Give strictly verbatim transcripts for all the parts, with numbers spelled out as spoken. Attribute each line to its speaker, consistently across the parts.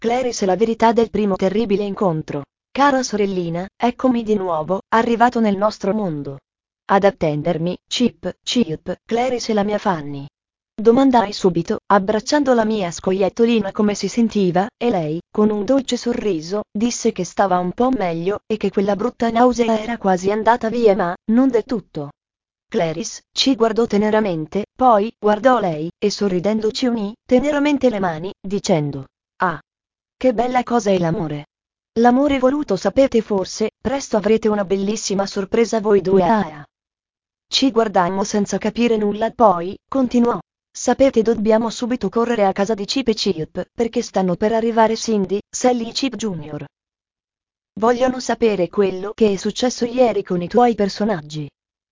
Speaker 1: Clarice la verità del primo terribile incontro. Cara sorellina, eccomi di nuovo, arrivato nel nostro mondo. Ad attendermi, Chip, Chip, Clarice e la mia Fanny. Domandai subito, abbracciando la mia scoiattolina come si sentiva, e lei, con un dolce sorriso, disse che stava un po' meglio, e che quella brutta nausea era quasi andata via ma, non del tutto. Clarice ci guardò teneramente, poi guardò lei, e sorridendo ci unì teneramente le mani, dicendo: Ah! Che bella cosa è l'amore! L'amore voluto, sapete, forse, presto avrete una bellissima sorpresa voi due. Ah! Ci guardammo senza capire nulla, poi, continuò. Sapete, dobbiamo subito correre a casa di Chip e Chip, perché stanno per arrivare Cindy, Sally e Chip Junior Vogliono sapere quello che è successo ieri con i tuoi personaggi.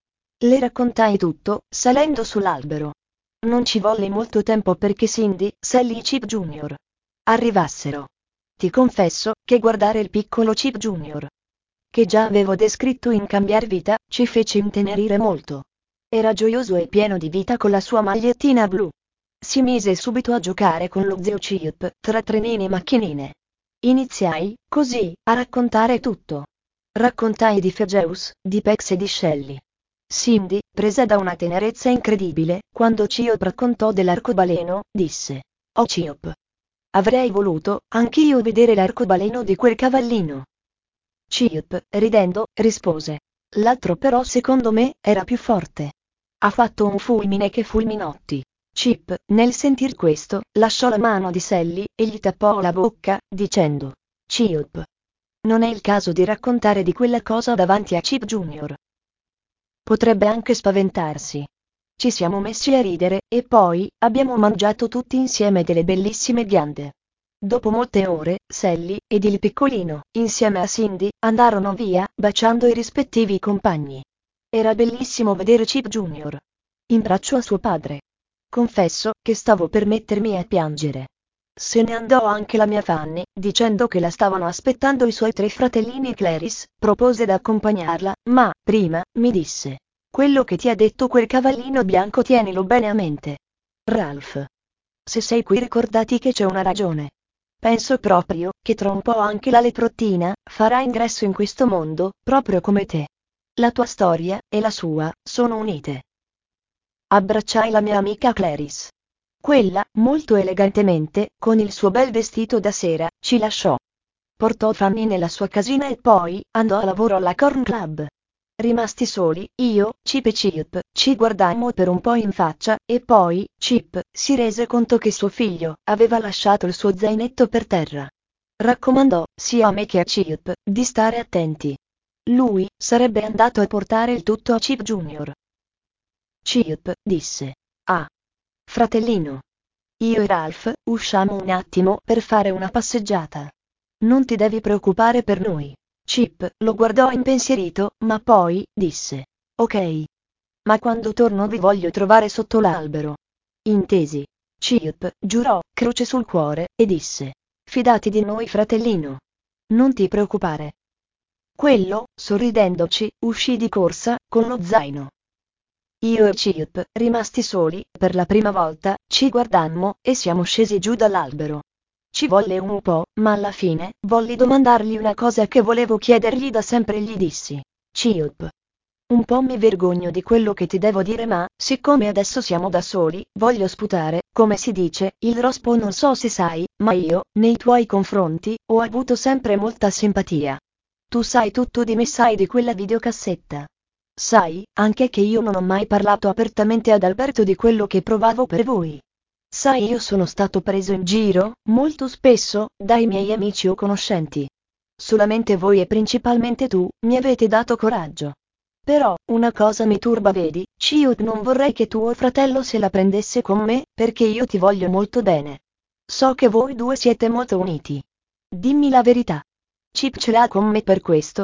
Speaker 1: Le raccontai tutto, salendo sull'albero. Non ci volle molto tempo perché Cindy, Sally e Chip Junior arrivassero. Ti confesso che guardare il piccolo Chip Junior, che già avevo descritto in Cambiar Vita, ci fece intenerire molto. Era gioioso e pieno di vita con la sua magliettina blu. Si mise subito a giocare con lo zio Chip, tra trenini e macchinine. Iniziai, così, a raccontare tutto. Raccontai di Fegeus, di Pex e di Shelley. Cindy, presa da una tenerezza incredibile, quando Chip raccontò dell'arcobaleno, disse: Oh Chip! Avrei voluto, anch'io, vedere l'arcobaleno di quel cavallino. Chip, ridendo, rispose: L'altro però secondo me era più forte. Ha fatto un fulmine che fulminotti. Chip, nel sentir questo, lasciò la mano di Sally, e gli tappò la bocca, dicendo: Chip, non è il caso di raccontare di quella cosa davanti a Chip Junior Potrebbe anche spaventarsi. Ci siamo messi a ridere, e poi, abbiamo mangiato tutti insieme delle bellissime ghiande. Dopo molte ore, Sally, ed il piccolino, insieme a Cindy, andarono via, baciando i rispettivi compagni. Era bellissimo vedere Chip Junior in braccio a suo padre. Confesso che stavo per mettermi a piangere. Se ne andò anche la mia Fanny, dicendo che la stavano aspettando i suoi tre fratellini e Clarice propose d'accompagnarla, ma, prima, mi disse: Quello che ti ha detto quel cavallino bianco tienilo bene a mente. Ralph. Se sei qui, ricordati che c'è una ragione. Penso proprio che tra un po' anche la leprottina farà ingresso in questo mondo, proprio come te. La tua storia e la sua sono unite. Abbracciai la mia amica Clarice. Quella, molto elegantemente, con il suo bel vestito da sera, ci lasciò. Portò Fanny nella sua casina e poi andò a lavoro alla Corn Club. Rimasti soli, io, Chip e Chip, ci guardammo per un po' in faccia, e poi, Chip si rese conto che suo figlio aveva lasciato il suo zainetto per terra. Raccomandò, sia a me che a Chip, di stare attenti. Lui sarebbe andato a portare il tutto a Chip Junior Chip disse: Ah, fratellino. Io e Ralph usciamo un attimo per fare una passeggiata. Non ti devi preoccupare per noi. Chip lo guardò impensierito, ma poi disse: Ok. Ma quando torno vi voglio trovare sotto l'albero. Intesi. Chip giurò, croce sul cuore, e disse: Fidati di noi, fratellino. Non ti preoccupare. Quello, sorridendoci, uscì di corsa, con lo zaino. Io e Chip, rimasti soli, per la prima volta, ci guardammo, e siamo scesi giù dall'albero. Ci volle un po', ma alla fine, volli domandargli una cosa che volevo chiedergli da sempre e gli dissi: Chip, un po' mi vergogno di quello che ti devo dire, ma, siccome adesso siamo da soli, voglio sputare, come si dice, il rospo. Non so se sai, ma io, nei tuoi confronti, ho avuto sempre molta simpatia. Tu sai tutto di me, sai di quella videocassetta. Sai anche che io non ho mai parlato apertamente ad Alberto di quello che provavo per voi. Sai, io sono stato preso in giro, molto spesso, dai miei amici o conoscenti. Solamente voi, e principalmente tu, mi avete dato coraggio. Però, una cosa mi turba, vedi, Chip, non vorrei che tuo fratello se la prendesse con me, perché io ti voglio molto bene. So che voi due siete molto uniti. Dimmi la verità. Chip ce l'ha con me per questo?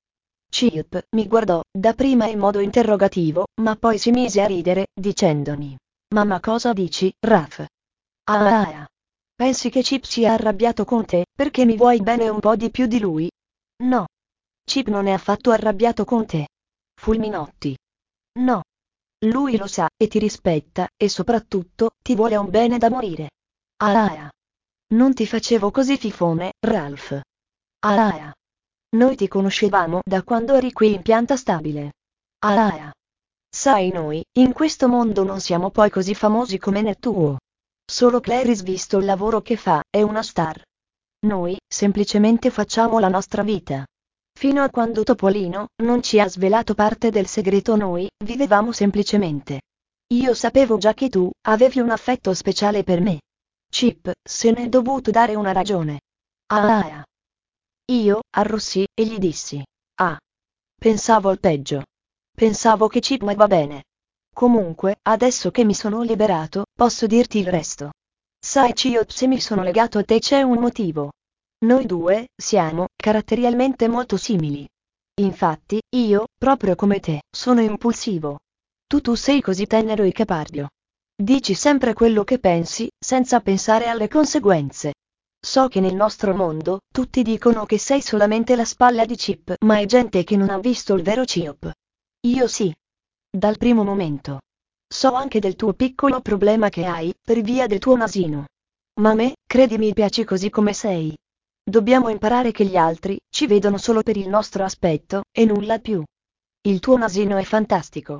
Speaker 1: Chip mi guardò, dapprima in modo interrogativo, ma poi si mise a ridere, dicendomi: Mamma, cosa dici, Raf? Ah, ah, ah. Pensi che Chip sia arrabbiato con te, perché mi vuoi bene un po' di più di lui? No. Chip non è affatto arrabbiato con te. Fulminotti. No. Lui lo sa, e ti rispetta, e soprattutto, ti vuole un bene da morire. Ah, ah, ah. Non ti facevo così fifone, Ralph. Ah ah. Noi ti conoscevamo da quando eri qui in pianta stabile. Ah ah. Sai, noi, in questo mondo non siamo poi così famosi come nel tuo. Solo Clarice, visto il lavoro che fa, è una star. Noi, semplicemente facciamo la nostra vita. Fino a quando Topolino non ci ha svelato parte del segreto, noi vivevamo semplicemente. Io sapevo già che tu avevi un affetto speciale per me. Chip se n'è dovuto dare una ragione. Ah ah. Io arrossì e gli dissi: ah. Pensavo al peggio. Pensavo che Chip, ma va bene. Comunque, adesso che mi sono liberato, posso dirti il resto. Sai Chip, se mi sono legato a te c'è un motivo. Noi due siamo caratterialmente molto simili. Infatti, io, proprio come te, sono impulsivo. Tu tu sei così tenero e caparbio. Dici sempre quello che pensi, senza pensare alle conseguenze. So che nel nostro mondo, tutti dicono che sei solamente la spalla di Chip, ma è gente che non ha visto il vero Chip. Io sì. Dal primo momento. So anche del tuo piccolo problema che hai, per via del tuo nasino. Ma a me, credimi, piaci così come sei. Dobbiamo imparare che gli altri ci vedono solo per il nostro aspetto, e nulla più. Il tuo nasino è fantastico.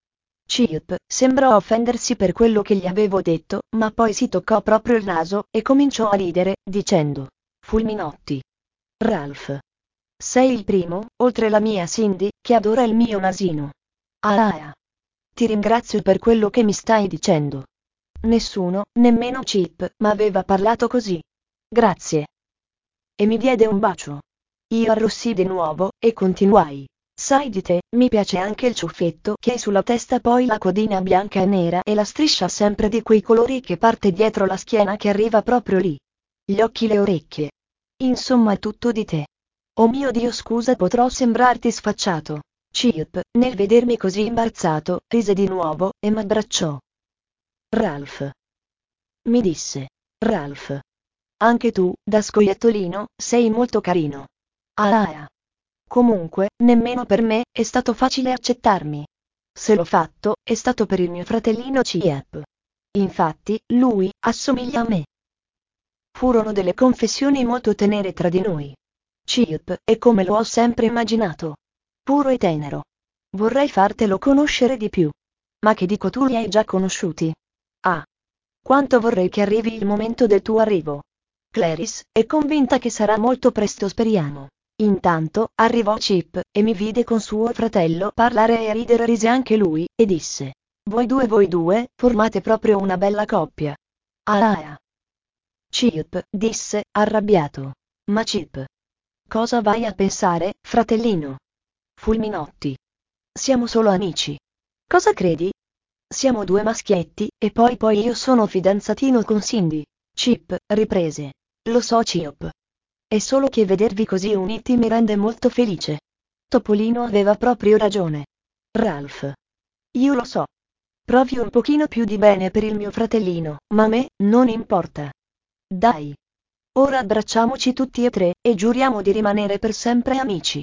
Speaker 1: Chip sembrò offendersi per quello che gli avevo detto, ma poi si toccò proprio il naso e cominciò a ridere, dicendo: Fulminotti. Ralph. Sei il primo, oltre la mia Cindy, che adora il mio nasino. Ah ah. Ti ringrazio per quello che mi stai dicendo. Nessuno, nemmeno Chip, m'aveva parlato così. Grazie. E mi diede un bacio. Io arrossii di nuovo, e continuai. Sai di te, mi piace anche il ciuffetto che hai sulla testa, poi la codina bianca e nera e la striscia sempre di quei colori che parte dietro la schiena che arriva proprio lì. Gli occhi, le orecchie. Insomma è tutto di te. Oh mio Dio, scusa, potrò sembrarti sfacciato. Chip, nel vedermi così imbarazzato, rise di nuovo, e m'abbracciò. Ralph. Mi disse. Ralph. Anche tu, da scoiattolino, sei molto carino. Ah ah. Comunque, nemmeno per me è stato facile accettarmi. Se l'ho fatto, è stato per il mio fratellino Chip. Infatti, lui assomiglia a me. Furono delle confessioni molto tenere tra di noi. Chip è come lo ho sempre immaginato. Puro e tenero. Vorrei fartelo conoscere di più. Ma che dico, tu li hai già conosciuti? Ah. Quanto vorrei che arrivi il momento del tuo arrivo. Clarice è convinta che sarà molto presto, speriamo. Intanto, arrivò Chip, e mi vide con suo fratello parlare e ridere, rise anche lui, e disse: Voi due, voi due, formate proprio una bella coppia. Ah ah. Chip disse, arrabbiato. Ma Chip. Cosa vai a pensare, fratellino? Fulminotti. Siamo solo amici. Cosa credi? Siamo due maschietti, e poi poi io sono fidanzatino con Cindy. Chip riprese. Lo so Chip. È solo che vedervi così uniti mi rende molto felice. Topolino aveva proprio ragione. Ralph. Io lo so. Provi un pochino più di bene per il mio fratellino, ma a me non importa. Dai. Ora abbracciamoci tutti e tre, e giuriamo di rimanere per sempre amici.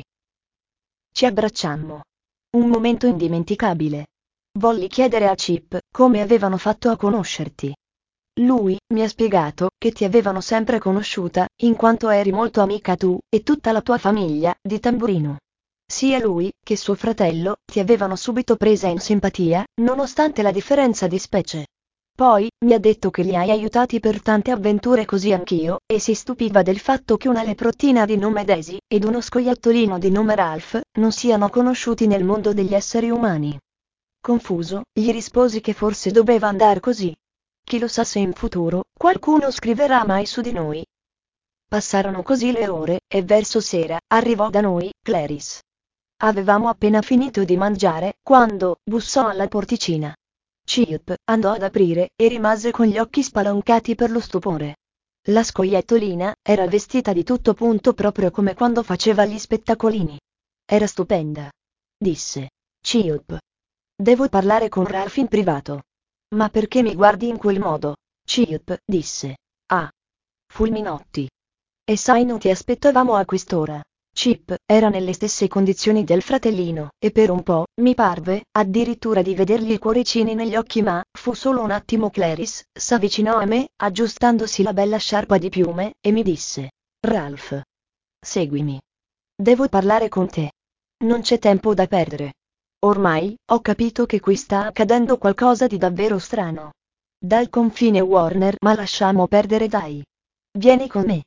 Speaker 1: Ci abbracciammo. Un momento indimenticabile. Volli chiedere a Chip come avevano fatto a conoscerti. Lui mi ha spiegato che ti avevano sempre conosciuta, in quanto eri molto amica tu e tutta la tua famiglia di Tamburino. Sia lui che suo fratello ti avevano subito presa in simpatia, nonostante la differenza di specie. Poi mi ha detto che li hai aiutati per tante avventure, così anch'io, e si stupiva del fatto che una leprottina di nome Daisy ed uno scoiattolino di nome Ralph non siano conosciuti nel mondo degli esseri umani. Confuso, gli risposi che forse doveva andare così. Chi lo sa se in futuro qualcuno scriverà mai su di noi. Passarono così le ore, e verso sera arrivò da noi Clarice. Avevamo appena finito di mangiare quando bussò alla porticina. Chip andò ad aprire e rimase con gli occhi spalancati per lo stupore. La scoiattolina era vestita di tutto punto, proprio come quando faceva gli spettacolini. Era stupenda. Disse. Chip. Devo parlare con Ralph in privato. Ma perché mi guardi in quel modo? Chip disse. Ah. Fulminotti. E sai, non ti aspettavamo a quest'ora. Chip era nelle stesse condizioni del fratellino, e per un po', mi parve, addirittura di vedergli i cuoricini negli occhi, ma, fu solo un attimo. Clarice s'avvicinò a me, aggiustandosi la bella sciarpa di piume, e mi disse: Ralph, seguimi. Devo parlare con te. Non c'è tempo da perdere. Ormai, ho capito che qui sta accadendo qualcosa di davvero strano. Dal confine Warner, ma lasciamo perdere, dai. Vieni con me.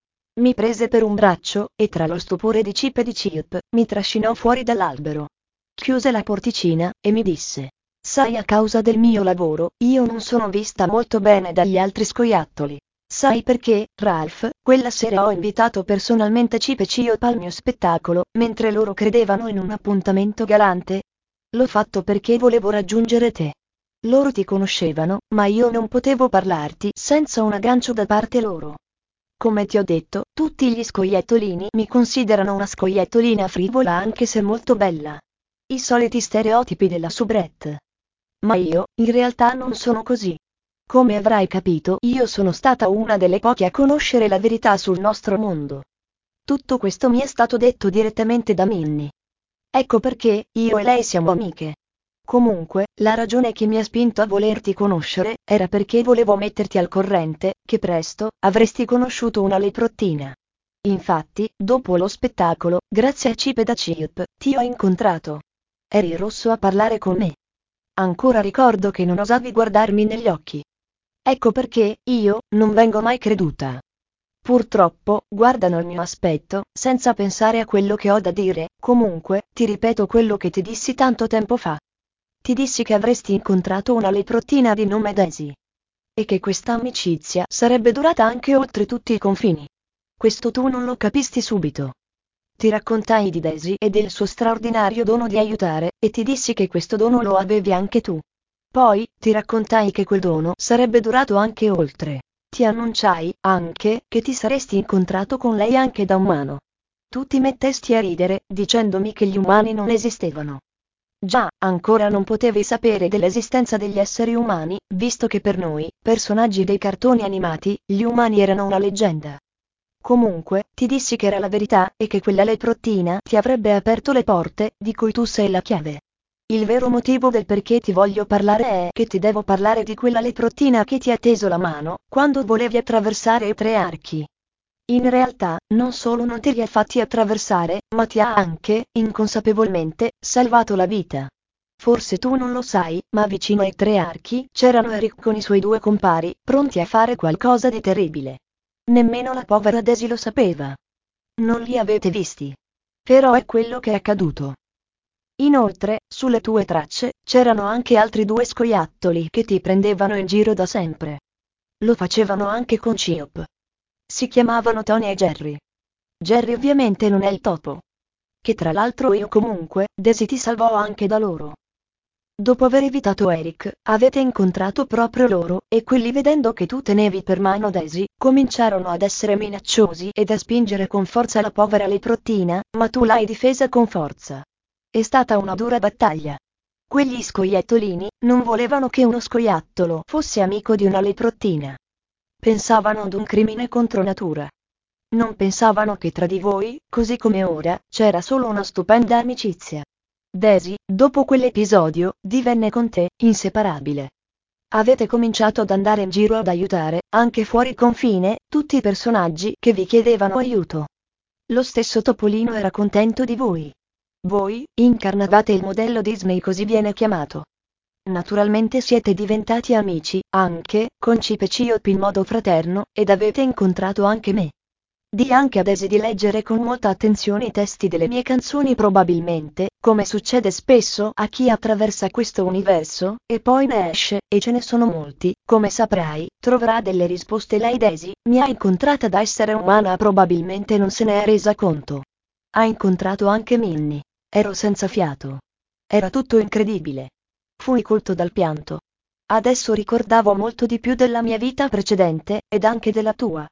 Speaker 1: Mi prese per un braccio, e tra lo stupore di Chip e di Chip, mi trascinò fuori dall'albero. Chiuse la porticina, e mi disse: Sai, a causa del mio lavoro, io non sono vista molto bene dagli altri scoiattoli. Sai perché, Ralph? Quella sera ho invitato personalmente Chip e Chip al mio spettacolo, mentre loro credevano in un appuntamento galante. L'ho fatto perché volevo raggiungere te. Loro ti conoscevano, ma io non potevo parlarti senza un aggancio da parte loro. Come ti ho detto, tutti gli scoiattolini mi considerano una scoiattolina frivola, anche se molto bella. I soliti stereotipi della soubrette. Ma io, in realtà, non sono così. Come avrai capito, io sono stata una delle poche a conoscere la verità sul nostro mondo. Tutto questo mi è stato detto direttamente da Minnie. Ecco perché io e lei siamo amiche. Comunque, la ragione che mi ha spinto a volerti conoscere era perché volevo metterti al corrente che presto avresti conosciuto una leprottina. Infatti, dopo lo spettacolo, grazie a Chip e da Chip, ti ho incontrato. Eri rosso a parlare con me. Ancora ricordo che non osavi guardarmi negli occhi. Ecco perché io non vengo mai creduta. Purtroppo, guardano il mio aspetto, senza pensare a quello che ho da dire. Comunque, ti ripeto quello che ti dissi tanto tempo fa. Ti dissi che avresti incontrato una leprottina di nome Daisy. E che questa amicizia sarebbe durata anche oltre tutti i confini. Questo tu non lo capisti subito. Ti raccontai di Daisy e del suo straordinario dono di aiutare, e ti dissi che questo dono lo avevi anche tu. Poi, ti raccontai che quel dono sarebbe durato anche oltre. Ti annunciai, anche, che ti saresti incontrato con lei anche da umano. Tu ti mettesti a ridere, dicendomi che gli umani non esistevano. Già, ancora non potevi sapere dell'esistenza degli esseri umani, visto che per noi, personaggi dei cartoni animati, gli umani erano una leggenda. Comunque, ti dissi che era la verità, e che quella leprottina ti avrebbe aperto le porte, di cui tu sei la chiave. Il vero motivo del perché ti voglio parlare è che ti devo parlare di quella leprottina che ti ha teso la mano, quando volevi attraversare i tre archi. In realtà, non solo non te li ha fatti attraversare, ma ti ha anche, inconsapevolmente, salvato la vita. Forse tu non lo sai, ma vicino ai tre archi c'erano Eric con i suoi due compari, pronti a fare qualcosa di terribile. Nemmeno la povera Daisy lo sapeva. Non li avete visti. Però è quello che è accaduto. Inoltre, sulle tue tracce, c'erano anche altri due scoiattoli che ti prendevano in giro da sempre. Lo facevano anche con Chip. Si chiamavano Tony e Jerry. Jerry ovviamente non è il topo. Che tra l'altro io comunque, Daisy ti salvò anche da loro. Dopo aver evitato Eric, avete incontrato proprio loro, e quelli, vedendo che tu tenevi per mano Daisy, cominciarono ad essere minacciosi ed a spingere con forza la povera leprottina, ma tu l'hai difesa con forza. È stata una dura battaglia. Quegli scoiattolini non volevano che uno scoiattolo fosse amico di una leprottina. Pensavano ad un crimine contro natura. Non pensavano che tra di voi, così come ora, c'era solo una stupenda amicizia. Daisy, dopo quell'episodio, divenne con te inseparabile. Avete cominciato ad andare in giro ad aiutare, anche fuori confine, tutti i personaggi che vi chiedevano aiuto. Lo stesso Topolino era contento di voi. Voi, incarnavate il modello Disney, così viene chiamato. Naturalmente siete diventati amici, anche, con Chip e Chip in modo fraterno, ed avete incontrato anche me. Di anche a Daisy di leggere con molta attenzione i testi delle mie canzoni, probabilmente, come succede spesso a chi attraversa questo universo, e poi ne esce, e ce ne sono molti, come saprai, troverà delle risposte. Lei, Daisy, mi ha incontrata da essere umana, probabilmente non se ne è resa conto. Ha incontrato anche Minnie. Ero senza fiato. Era tutto incredibile. Fui colto dal pianto. Adesso ricordavo molto di più della mia vita precedente, ed anche della tua.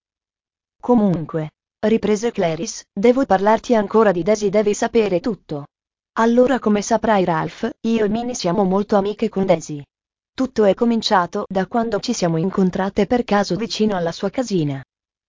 Speaker 1: Comunque, riprese Clarice, devo parlarti ancora di Daisy, devi sapere tutto. Allora, come saprai, Ralph, io e Minnie siamo molto amiche con Daisy. Tutto è cominciato da quando ci siamo incontrate per caso vicino alla sua casina.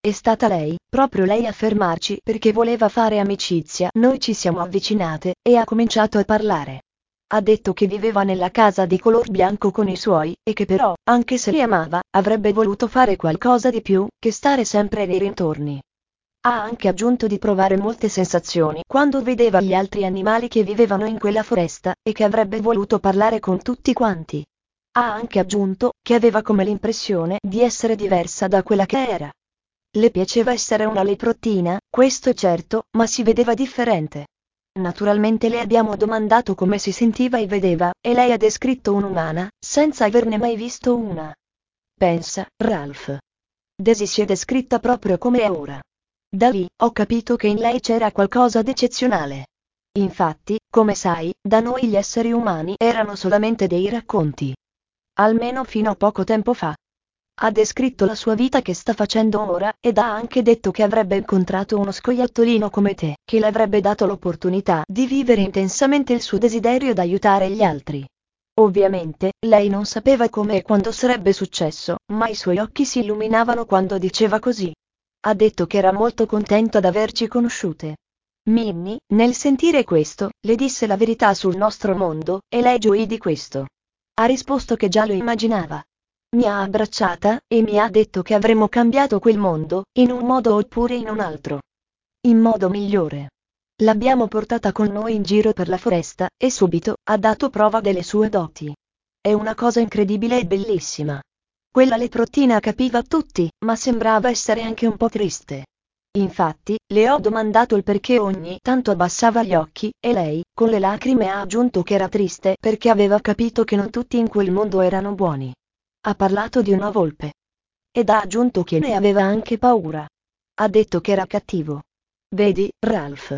Speaker 1: È stata lei, proprio lei a fermarci perché voleva fare amicizia. Noi ci siamo avvicinate, e ha cominciato a parlare. Ha detto che viveva nella casa di color bianco con i suoi, e che però, anche se li amava, avrebbe voluto fare qualcosa di più, che stare sempre nei dintorni. Ha anche aggiunto di provare molte sensazioni quando vedeva gli altri animali che vivevano in quella foresta, e che avrebbe voluto parlare con tutti quanti. Ha anche aggiunto che aveva come l'impressione di essere diversa da quella che era. Le piaceva essere una leprottina, questo è certo, ma si vedeva differente. Naturalmente le abbiamo domandato come si sentiva e vedeva, e lei ha descritto un'umana, senza averne mai visto una. Pensa, Ralph. Daisy si è descritta proprio come è ora. Da lì, ho capito che in lei c'era qualcosa d'eccezionale. Infatti, come sai, da noi gli esseri umani erano solamente dei racconti. Almeno fino a poco tempo fa. Ha descritto la sua vita che sta facendo ora, ed ha anche detto che avrebbe incontrato uno scoiattolino come te, che le avrebbe dato l'opportunità di vivere intensamente il suo desiderio d'aiutare gli altri. Ovviamente, lei non sapeva come e quando sarebbe successo, ma i suoi occhi si illuminavano quando diceva così. Ha detto che era molto contento ad averci conosciute. Minnie, nel sentire questo, le disse la verità sul nostro mondo, e lei gioì di questo. Ha risposto che già lo immaginava. Mi ha abbracciata, e mi ha detto che avremmo cambiato quel mondo, in un modo oppure in un altro. In modo migliore. L'abbiamo portata con noi in giro per la foresta, e subito, ha dato prova delle sue doti. È una cosa incredibile e bellissima. Quella leprottina capiva tutti, ma sembrava essere anche un po' triste. Infatti, le ho domandato il perché ogni tanto abbassava gli occhi, e lei, con le lacrime ha aggiunto che era triste perché aveva capito che non tutti in quel mondo erano buoni. Ha parlato di una volpe. Ed ha aggiunto che ne aveva anche paura. Ha detto che era cattivo. Vedi, Ralph.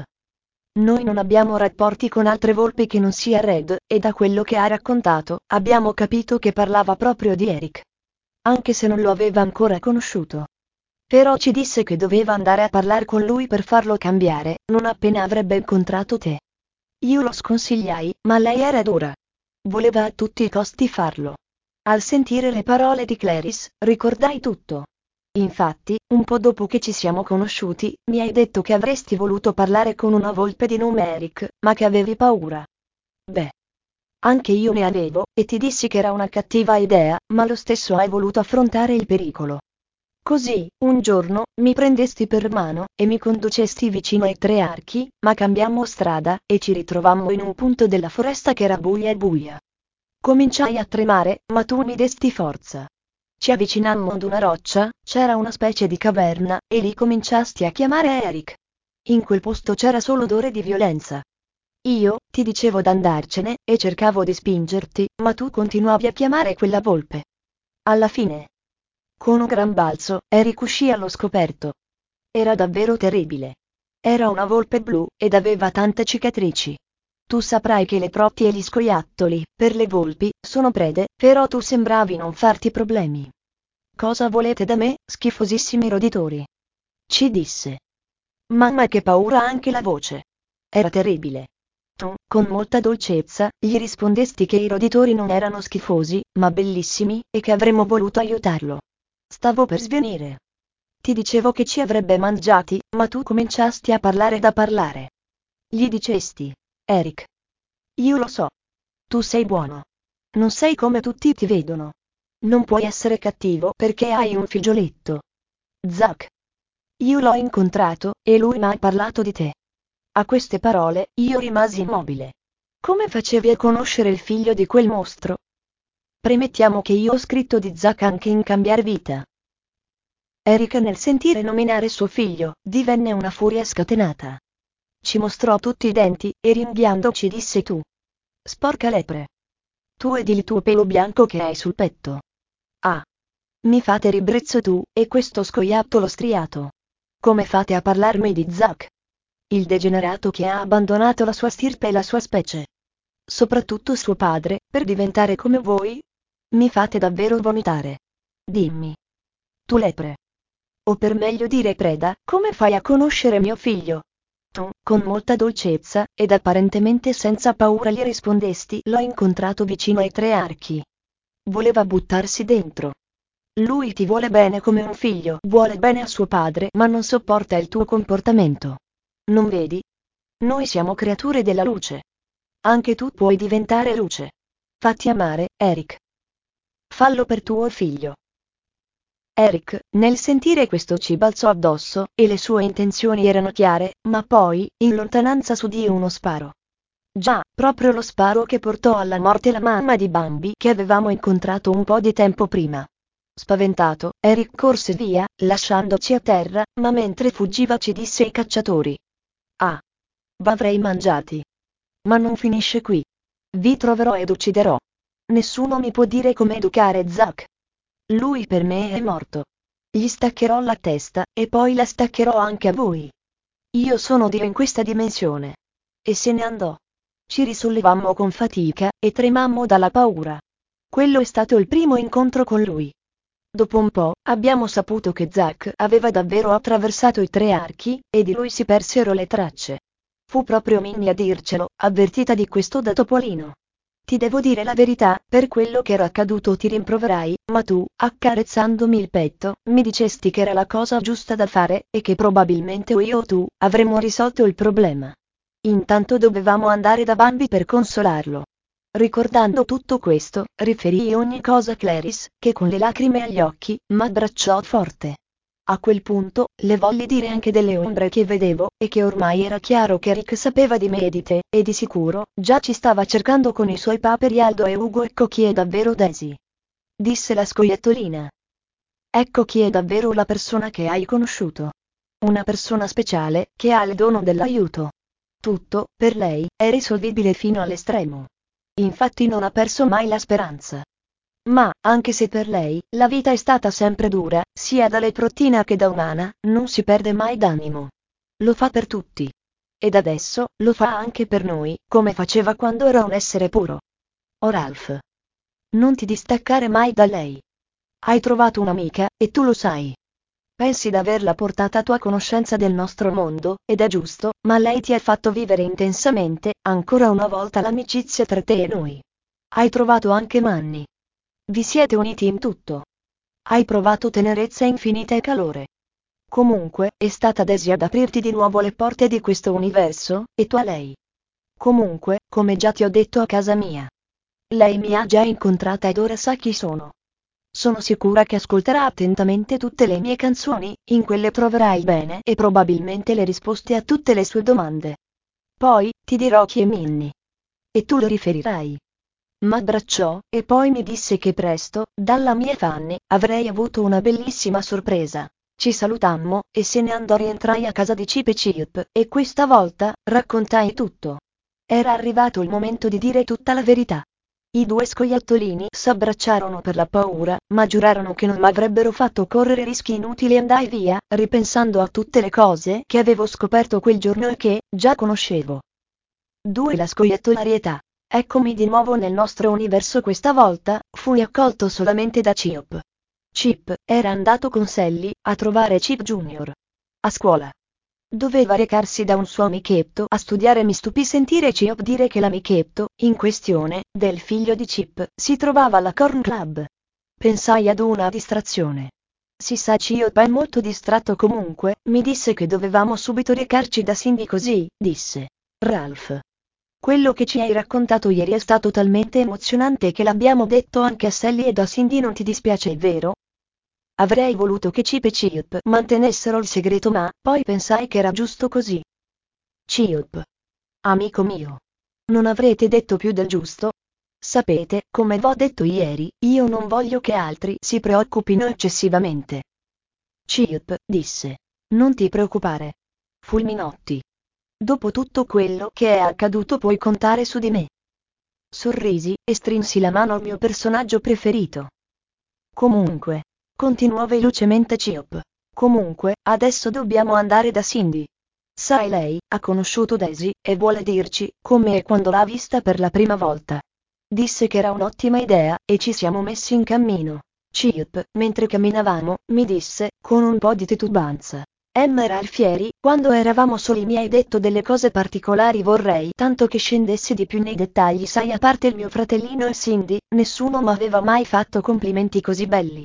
Speaker 1: Noi non abbiamo rapporti con altre volpi che non sia Red, e da quello che ha raccontato, abbiamo capito che parlava proprio di Eric. Anche se non lo aveva ancora conosciuto. Però ci disse che doveva andare a parlare con lui per farlo cambiare, non appena avrebbe incontrato te. Io lo sconsigliai, ma lei era dura. Voleva a tutti i costi farlo. Al sentire le parole di Clarice, ricordai tutto. Infatti, un po' dopo che ci siamo conosciuti, mi hai detto che avresti voluto parlare con una volpe di nome Eric, ma che avevi paura. Beh. Anche io ne avevo, e ti dissi che era una cattiva idea, ma lo stesso hai voluto affrontare il pericolo. Così, un giorno, mi prendesti per mano, e mi conducesti vicino ai tre archi, ma cambiammo strada, e ci ritrovammo in un punto della foresta che era buia e buia. Cominciai a tremare, ma tu mi desti forza. Ci avvicinammo ad una roccia, c'era una specie di caverna, e lì cominciasti a chiamare Eric. In quel posto c'era solo odore di violenza. Io, ti dicevo d'andarcene, e cercavo di spingerti, ma tu continuavi a chiamare quella volpe. Alla fine, con un gran balzo, Eric uscì allo scoperto. Era davvero terribile. Era una volpe blu, ed aveva tante cicatrici. Tu saprai che le protti e gli scoiattoli, per le volpi, sono prede, però tu sembravi non farti problemi. Cosa volete da me, schifosissimi roditori? Ci disse. Mamma che paura anche la voce. Era terribile. Tu, con molta dolcezza, gli rispondesti che i roditori non erano schifosi, ma bellissimi, e che avremmo voluto aiutarlo. Stavo per svenire. Ti dicevo che ci avrebbe mangiati, ma tu cominciasti a parlare da parlare. Gli dicesti, Eric. Io lo so. Tu sei buono. Non sei come tutti ti vedono. Non puoi essere cattivo perché hai un figlioletto. Zack. Io l'ho incontrato, e lui mi ha parlato di te. A queste parole, io rimasi immobile. Come facevi a conoscere il figlio di quel mostro? Premettiamo che io ho scritto di Zack anche in Cambiare Vita. Eric, nel sentire nominare suo figlio, divenne una furia scatenata. Ci mostrò tutti i denti, e ringhiandoci disse tu. Sporca lepre. Tu ed il tuo pelo bianco che hai sul petto. Ah. Mi fate ribrezzo tu, e questo scoiattolo striato. Come fate a parlarmi di Zack? Il degenerato che ha abbandonato la sua stirpe e la sua specie. Soprattutto suo padre, per diventare come voi? Mi fate davvero vomitare. Dimmi. Tu lepre. O per meglio dire preda, come fai a conoscere mio figlio? Tu, con molta dolcezza, ed apparentemente senza paura gli rispondesti: l'ho incontrato vicino ai tre archi. Voleva buttarsi dentro. Lui ti vuole bene come un figlio vuole bene a suo padre, ma non sopporta il tuo comportamento. Non vedi? Noi siamo creature della luce. Anche tu puoi diventare luce. Fatti amare, Eric. Fallo per tuo figlio. Eric, nel sentire questo, ci balzò addosso, e le sue intenzioni erano chiare, ma poi, in lontananza s'udì uno sparo. Già, proprio lo sparo che portò alla morte la mamma di Bambi che avevamo incontrato un po' di tempo prima. Spaventato, Eric corse via, lasciandoci a terra, ma mentre fuggiva ci disse ai cacciatori: "Ah, v'avrei mangiati. Ma non finisce qui. Vi troverò ed ucciderò. Nessuno mi può dire come educare Zack. Lui per me è morto. Gli staccherò la testa, e poi la staccherò anche a voi. Io sono Dio in questa dimensione." E se ne andò. Ci risollevammo con fatica, e tremammo dalla paura. Quello è stato il primo incontro con lui. Dopo un po', abbiamo saputo che Zack aveva davvero attraversato i tre archi, e di lui si persero le tracce. Fu proprio Minnie a dircelo, avvertita di questo da Topolino. Ti devo dire la verità, per quello che era accaduto ti rimproverai, ma tu, accarezzandomi il petto, mi dicesti che era la cosa giusta da fare, e che probabilmente io o tu avremmo risolto il problema. Intanto dovevamo andare da Bambi per consolarlo. Ricordando tutto questo, riferii ogni cosa a Clarice, che con le lacrime agli occhi, m'abbracciò forte. A quel punto, le volli dire anche delle ombre che vedevo, e che ormai era chiaro che Rick sapeva di me e di te, e di sicuro, già ci stava cercando con i suoi paperi Aldo e Ugo. Ecco chi è davvero Daisy. Disse la scoiattolina. Ecco chi è davvero la persona che hai conosciuto. Una persona speciale, che ha il dono dell'aiuto. Tutto, per lei, è risolvibile fino all'estremo. Infatti non ha perso mai la speranza. Ma, anche se per lei, la vita è stata sempre dura, sia da leprottina che da umana, non si perde mai d'animo. Lo fa per tutti. Ed adesso, lo fa anche per noi, come faceva quando era un essere puro. Oh Ralph. Non ti distaccare mai da lei. Hai trovato un'amica, e tu lo sai. Pensi d'averla portata a tua conoscenza del nostro mondo, ed è giusto, ma lei ti ha fatto vivere intensamente, ancora una volta, l'amicizia tra te e noi. Hai trovato anche Manny. Vi siete uniti in tutto. Hai provato tenerezza infinita e calore. Comunque, è stata Daisy ad aprirti di nuovo le porte di questo universo, e tu a lei. Comunque, come già ti ho detto a casa mia. Lei mi ha già incontrata ed ora sa chi sono. Sono sicura che ascolterà attentamente tutte le mie canzoni, in quelle troverai bene e probabilmente le risposte a tutte le sue domande. Poi, ti dirò chi è Minnie. E tu lo riferirai. M'abbracciò, e poi mi disse che presto, dalla mia Fanny, avrei avuto una bellissima sorpresa. Ci salutammo, e se ne andò. Rientrai a casa di Chip e Chip, e questa volta, raccontai tutto. Era arrivato il momento di dire tutta la verità. I due scoiattolini s'abbracciarono per la paura, ma giurarono che non m'avrebbero fatto correre rischi inutili. Andai via, ripensando a tutte le cose che avevo scoperto quel giorno e che, già conoscevo. due La scoiattolarietà. Eccomi di nuovo nel nostro universo. Questa volta, fui accolto solamente da Chip. Chip era andato con Sally a trovare Chip Junior a scuola. Doveva recarsi da un suo amichetto a studiare. Mi stupì sentire Chip dire che l'amichetto, in questione, del figlio di Chip, si trovava alla Corn Club. Pensai ad una distrazione. Si sa, Chip è molto distratto. Comunque, mi disse che dovevamo subito recarci da Cindy. Così, disse Ralph. Quello che ci hai raccontato ieri è stato talmente emozionante che l'abbiamo detto anche a Sally ed a Cindy. Non ti dispiace, vero? Avrei voluto che Chip e Chip mantenessero il segreto, ma poi pensai che era giusto così. Chip. Amico mio. Non avrete detto più del giusto? Sapete, come v'ho detto ieri, io non voglio che altri si preoccupino eccessivamente. Chip disse. Non ti preoccupare. Fulminotti. Dopo tutto quello che è accaduto puoi contare su di me. Sorrisi, e strinsi la mano al mio personaggio preferito. Comunque, continuò velocemente Chip. Comunque, adesso dobbiamo andare da Cindy. Sai, lei ha conosciuto Daisy, e vuole dirci come e quando l'ha vista per la prima volta. Disse che era un'ottima idea, e ci siamo messi in cammino. Chip, mentre camminavamo, mi disse, con un po' di titubanza. Emma era Alfieri, quando eravamo soli mi hai detto delle cose particolari. Vorrei tanto che scendessi di più nei dettagli. Sai, a parte il mio fratellino e Cindy, nessuno m'aveva mai fatto complimenti così belli.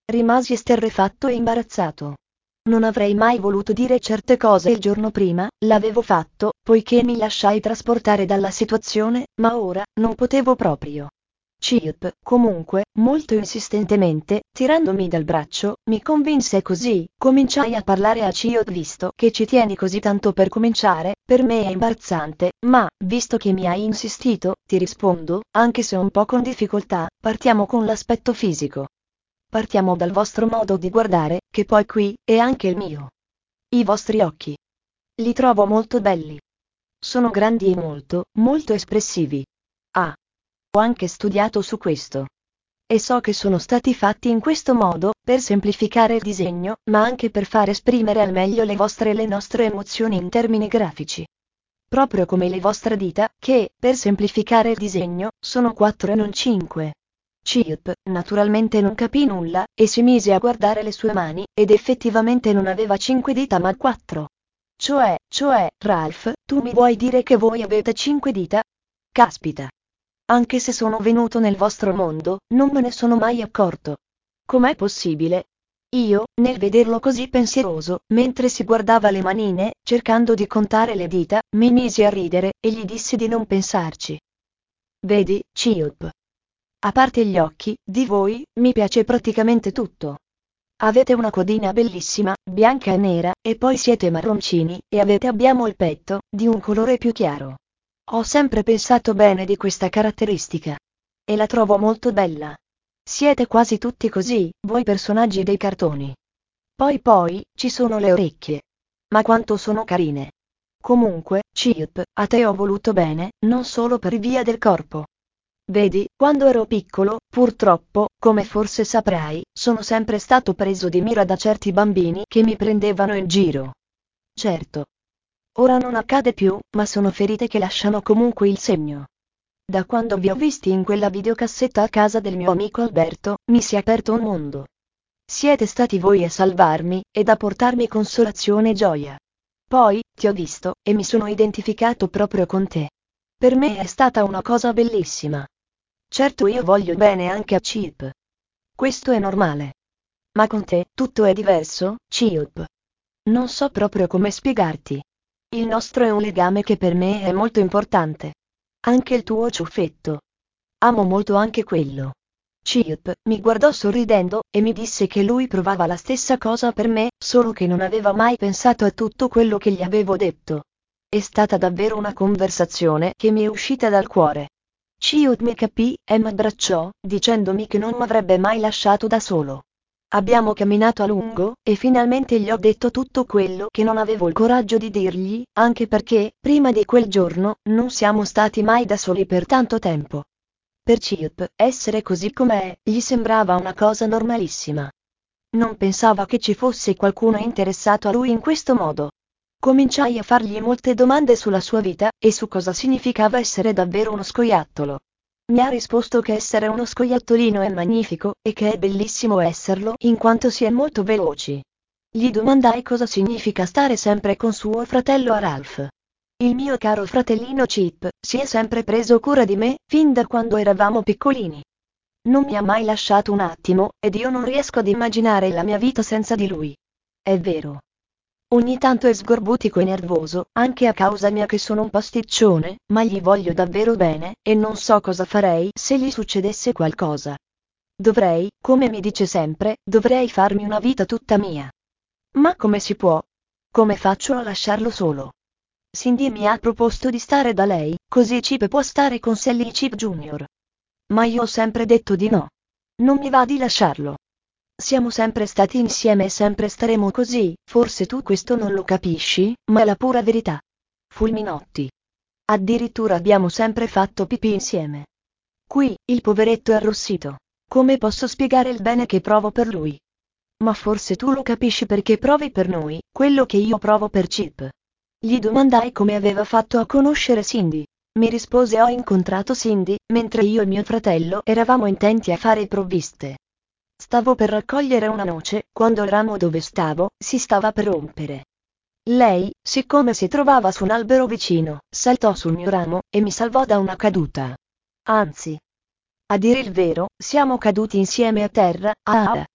Speaker 1: Rimasi esterrefatto e imbarazzato. Non avrei mai voluto dire certe cose il giorno prima, l'avevo fatto, poiché mi lasciai trasportare dalla situazione, ma ora, non potevo proprio. Chip, comunque, molto insistentemente, tirandomi dal braccio, mi convinse così, cominciai a parlare a Chip visto che ci tieni così tanto per cominciare, per me è imbarazzante, ma, visto che mi hai insistito, ti rispondo, anche se un po' con difficoltà, partiamo con l'aspetto fisico. Partiamo dal vostro modo di guardare, che poi qui, è anche il mio. I vostri occhi. Li trovo molto belli. Sono grandi e molto, molto espressivi. Ah. Ho anche studiato su questo. E so che sono stati fatti in questo modo, per semplificare il disegno, ma anche per far esprimere al meglio le vostre e le nostre emozioni in termini grafici. Proprio come le vostre dita, che, per semplificare il disegno, sono quattro e non cinque. Chip, naturalmente non capì nulla, e si mise a guardare le sue mani, ed effettivamente non aveva cinque dita ma quattro. Cioè, cioè, Ralph, tu mi vuoi dire che voi avete cinque dita? Caspita! Anche se sono venuto nel vostro mondo, non me ne sono mai accorto. Com'è possibile? Io, nel vederlo così pensieroso, mentre si guardava le manine, cercando di contare le dita, mi misi a ridere, e gli dissi di non pensarci. Vedi, Chip. A parte gli occhi, di voi, mi piace praticamente tutto. Avete una codina bellissima, bianca e nera, e poi siete marroncini, e avete abbiamo il petto, di un colore più chiaro. Ho sempre pensato bene di questa caratteristica. E la trovo molto bella. Siete quasi tutti così, voi personaggi dei cartoni. Poi poi, ci sono le orecchie. Ma quanto sono carine. Comunque, Chip, a te ho voluto bene, non solo per via del corpo. Vedi, quando ero piccolo, purtroppo, come forse saprai, sono sempre stato preso di mira da certi bambini che mi prendevano in giro. Certo. Ora non accade più, ma sono ferite che lasciano comunque il segno. Da quando vi ho visti in quella videocassetta a casa del mio amico Alberto, mi si è aperto un mondo. Siete stati voi a salvarmi, ed a portarmi consolazione e gioia. Poi, ti ho visto, e mi sono identificato proprio con te. Per me è stata una cosa bellissima. Certo io voglio bene anche a Chip. Questo è normale. Ma con te, tutto è diverso, Chip. Non so proprio come spiegarti. Il nostro è un legame che per me è molto importante. Anche il tuo ciuffetto. Amo molto anche quello. Chip mi guardò sorridendo, e mi disse che lui provava la stessa cosa per me, solo che non aveva mai pensato a tutto quello che gli avevo detto. È stata davvero una conversazione che mi è uscita dal cuore. Chip mi capì, e mi abbracciò, dicendomi che non mi avrebbe mai lasciato da solo. Abbiamo camminato a lungo, e finalmente gli ho detto tutto quello che non avevo il coraggio di dirgli, anche perché, prima di quel giorno, non siamo stati mai da soli per tanto tempo. Per Chip, essere così com'è, gli sembrava una cosa normalissima. Non pensava che ci fosse qualcuno interessato a lui in questo modo. Cominciai a fargli molte domande sulla sua vita, e su cosa significava essere davvero uno scoiattolo. Mi ha risposto che essere uno scoiattolino è magnifico, e che è bellissimo esserlo in quanto si è molto veloci. Gli domandai cosa significa stare sempre con suo fratello Ralph. Il mio caro fratellino Chip si è sempre preso cura di me, fin da quando eravamo piccolini. Non mi ha mai lasciato un attimo, ed io non riesco ad immaginare la mia vita senza di lui. È vero. Ogni tanto è sgorbutico e nervoso, anche a causa mia che sono un pasticcione, ma gli voglio davvero bene, e non so cosa farei se gli succedesse qualcosa. Dovrei, come mi dice sempre, dovrei farmi una vita tutta mia. Ma come si può? Come faccio a lasciarlo solo? Cindy mi ha proposto di stare da lei, così Chip può stare con Sally Chip Junior Ma io ho sempre detto di no. Non mi va di lasciarlo. Siamo sempre stati insieme e sempre staremo così, forse tu questo non lo capisci, ma è la pura verità. Fulminotti. Addirittura abbiamo sempre fatto pipì insieme. Qui, il poveretto è arrossito. Come posso spiegare il bene che provo per lui? Ma forse tu lo capisci perché provi per noi, quello che io provo per Chip. Gli domandai come aveva fatto a conoscere Cindy. Mi rispose ho incontrato Cindy, mentre io e mio fratello eravamo intenti a fare provviste. Stavo per raccogliere una noce, quando il ramo dove stavo, si stava per rompere. Lei, siccome si trovava su un albero vicino, saltò sul mio ramo, e mi salvò da una caduta. Anzi, a dire il vero, siamo caduti insieme a terra, ah ah.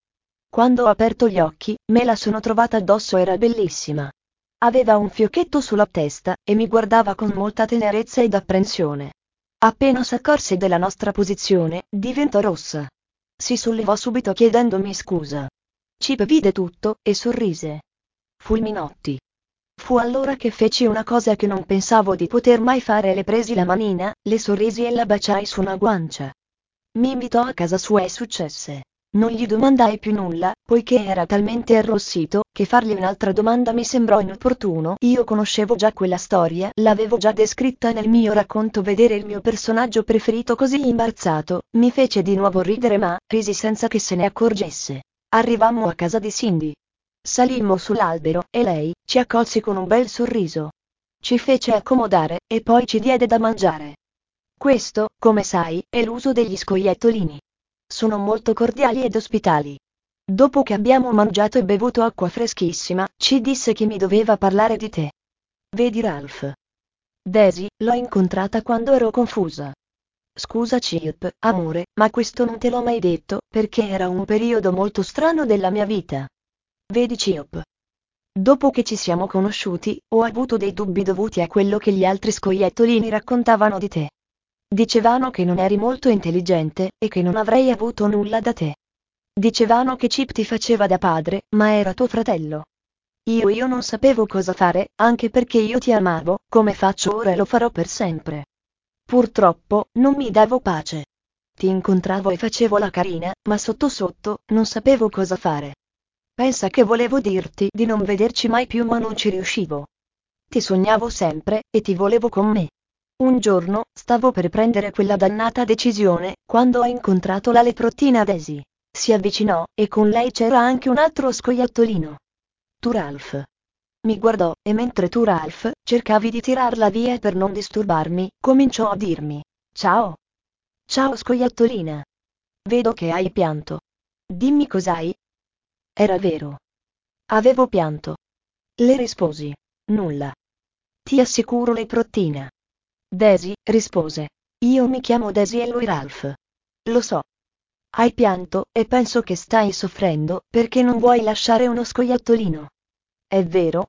Speaker 1: Quando ho aperto gli occhi, me la sono trovata addosso, era bellissima. Aveva un fiocchetto sulla testa, e mi guardava con molta tenerezza ed apprensione. Appena s'accorse della nostra posizione, diventò rossa. Si sollevò subito chiedendomi scusa. Chip vide tutto, e sorrise. Fulminotti. Fu allora che feci una cosa che non pensavo di poter mai fare: le presi la manina, le sorrisi e la baciai su una guancia. Mi invitò a casa sua e successe. Non gli domandai più nulla, poiché era talmente arrossito, che fargli un'altra domanda mi sembrò inopportuno. Io conoscevo già quella storia, l'avevo già descritta nel mio racconto. Vedere il mio personaggio preferito così imbarazzato, mi fece di nuovo ridere, ma risi senza che se ne accorgesse. Arrivammo a casa di Cindy. Salimmo sull'albero, e lei ci accolse con un bel sorriso. Ci fece accomodare, e poi ci diede da mangiare. Questo, come sai, è l'uso degli scoiattolini. Sono molto cordiali ed ospitali. Dopo che abbiamo mangiato e bevuto acqua freschissima, ci disse che mi doveva parlare di te. Vedi Ralph. Daisy, l'ho incontrata quando ero confusa. Scusa Chip, amore, ma questo non te l'ho mai detto, perché era un periodo molto strano della mia vita. Vedi Chip. Dopo che ci siamo conosciuti, ho avuto dei dubbi dovuti a quello che gli altri scoiattolini raccontavano di te. Dicevano che non eri molto intelligente, e che non avrei avuto nulla da te. Dicevano che Chip ti faceva da padre, ma era tuo fratello. Io io non sapevo cosa fare, anche perché io ti amavo, come faccio ora e lo farò per sempre. Purtroppo, non mi davo pace. Ti incontravo e facevo la carina, ma sotto sotto, non sapevo cosa fare. Pensa che volevo dirti di non vederci mai più, ma non ci riuscivo. Ti sognavo sempre, e ti volevo con me. Un giorno, stavo per prendere quella dannata decisione, quando ho incontrato la leprottina Daisy. Si avvicinò, e con lei c'era anche un altro scoiattolino. Tu Ralph. Mi guardò, e mentre tu Ralph cercavi di tirarla via per non disturbarmi, cominciò a dirmi: ciao. Ciao scoiattolina. Vedo che hai pianto. Dimmi cos'hai. Era vero. Avevo pianto. Le risposi: nulla. Ti assicuro, leprottina. Daisy, rispose. Io mi chiamo Daisy e lui Ralph. Lo so. Hai pianto, e penso che stai soffrendo, perché non vuoi lasciare uno scoiattolino. È vero?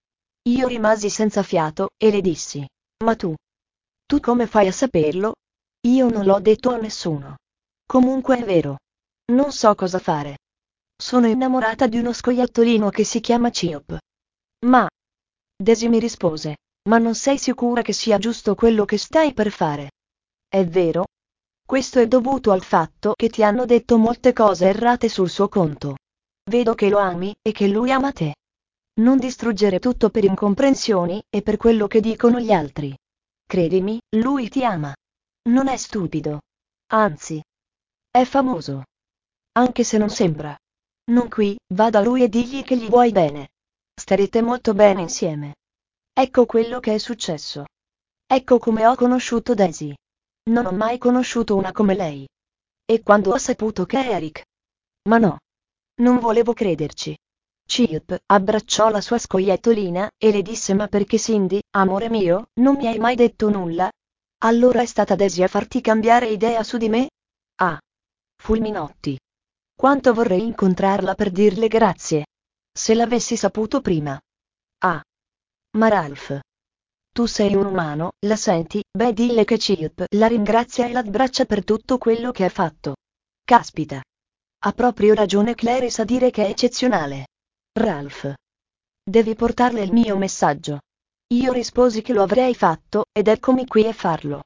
Speaker 1: Io rimasi senza fiato, e le dissi: ma tu? Tu come fai a saperlo? Io non l'ho detto a nessuno. Comunque è vero. Non so cosa fare. Sono innamorata di uno scoiattolino che si chiama Chip. Ma... Daisy mi rispose: ma non sei sicura che sia giusto quello che stai per fare? È vero? Questo è dovuto al fatto che ti hanno detto molte cose errate sul suo conto. Vedo che lo ami, e che lui ama te. Non distruggere tutto per incomprensioni, e per quello che dicono gli altri. Credimi, lui ti ama. Non è stupido. Anzi, è famoso. Anche se non sembra. Non qui, va da lui e digli che gli vuoi bene. Starete molto bene insieme. Ecco quello che è successo. Ecco come ho conosciuto Daisy. Non ho mai conosciuto una come lei. E quando ho saputo che è Eric. Ma no. Non volevo crederci. Chip abbracciò la sua scoiattolina, e le disse: ma perché Cindy, amore mio, non mi hai mai detto nulla? Allora è stata Daisy a farti cambiare idea su di me? Ah. Fulminotti. Quanto vorrei incontrarla per dirle grazie. Se l'avessi saputo prima. Ah. Ma Ralph. Tu sei un umano, la senti? Beh, dille che Chip la ringrazia e l'abbraccia per tutto quello che ha fatto. Caspita. Ha proprio ragione Clarice a dire che è eccezionale. Ralph. Devi portarle il mio messaggio. Io risposi che lo avrei fatto, ed eccomi qui a farlo.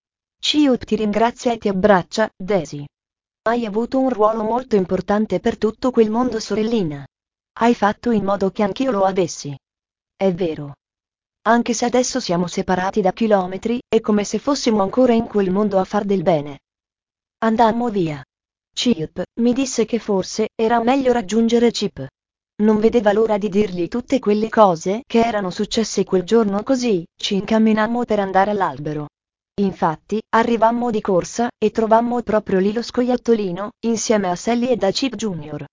Speaker 1: Chip ti ringrazia e ti abbraccia, Daisy. Hai avuto un ruolo molto importante per tutto quel mondo, sorellina. Hai fatto in modo che anch'io lo avessi. È vero. Anche se adesso siamo separati da chilometri, è come se fossimo ancora in quel mondo a far del bene. Andammo via. Chip mi disse che forse era meglio raggiungere Chip. Non vedeva l'ora di dirgli tutte quelle cose che erano successe quel giorno, così ci incamminammo per andare all'albero. Infatti, arrivammo di corsa, e trovammo proprio lì lo scoiattolino, insieme a Sally e a Chip Junior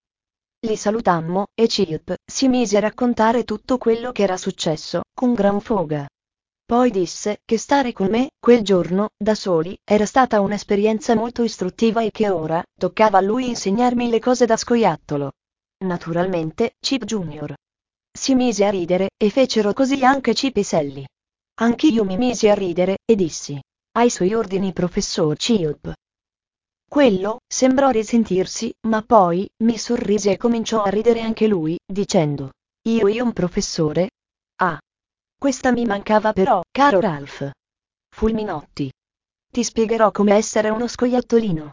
Speaker 1: Li salutammo, e Chip si mise a raccontare tutto quello che era successo, con gran foga. Poi disse che stare con me, quel giorno, da soli, era stata un'esperienza molto istruttiva e che ora toccava a lui insegnarmi le cose da scoiattolo. Naturalmente, Chip Junior si mise a ridere, e fecero così anche Chip e Sally. Anch'io mi misi a ridere, e dissi: ai suoi ordini, professor Chip. Quello sembrò risentirsi, ma poi mi sorrise e cominciò a ridere anche lui, dicendo: io e un professore? Ah! Questa mi mancava però, caro Ralph. Fulminotti. Ti spiegherò come essere uno scoiattolino.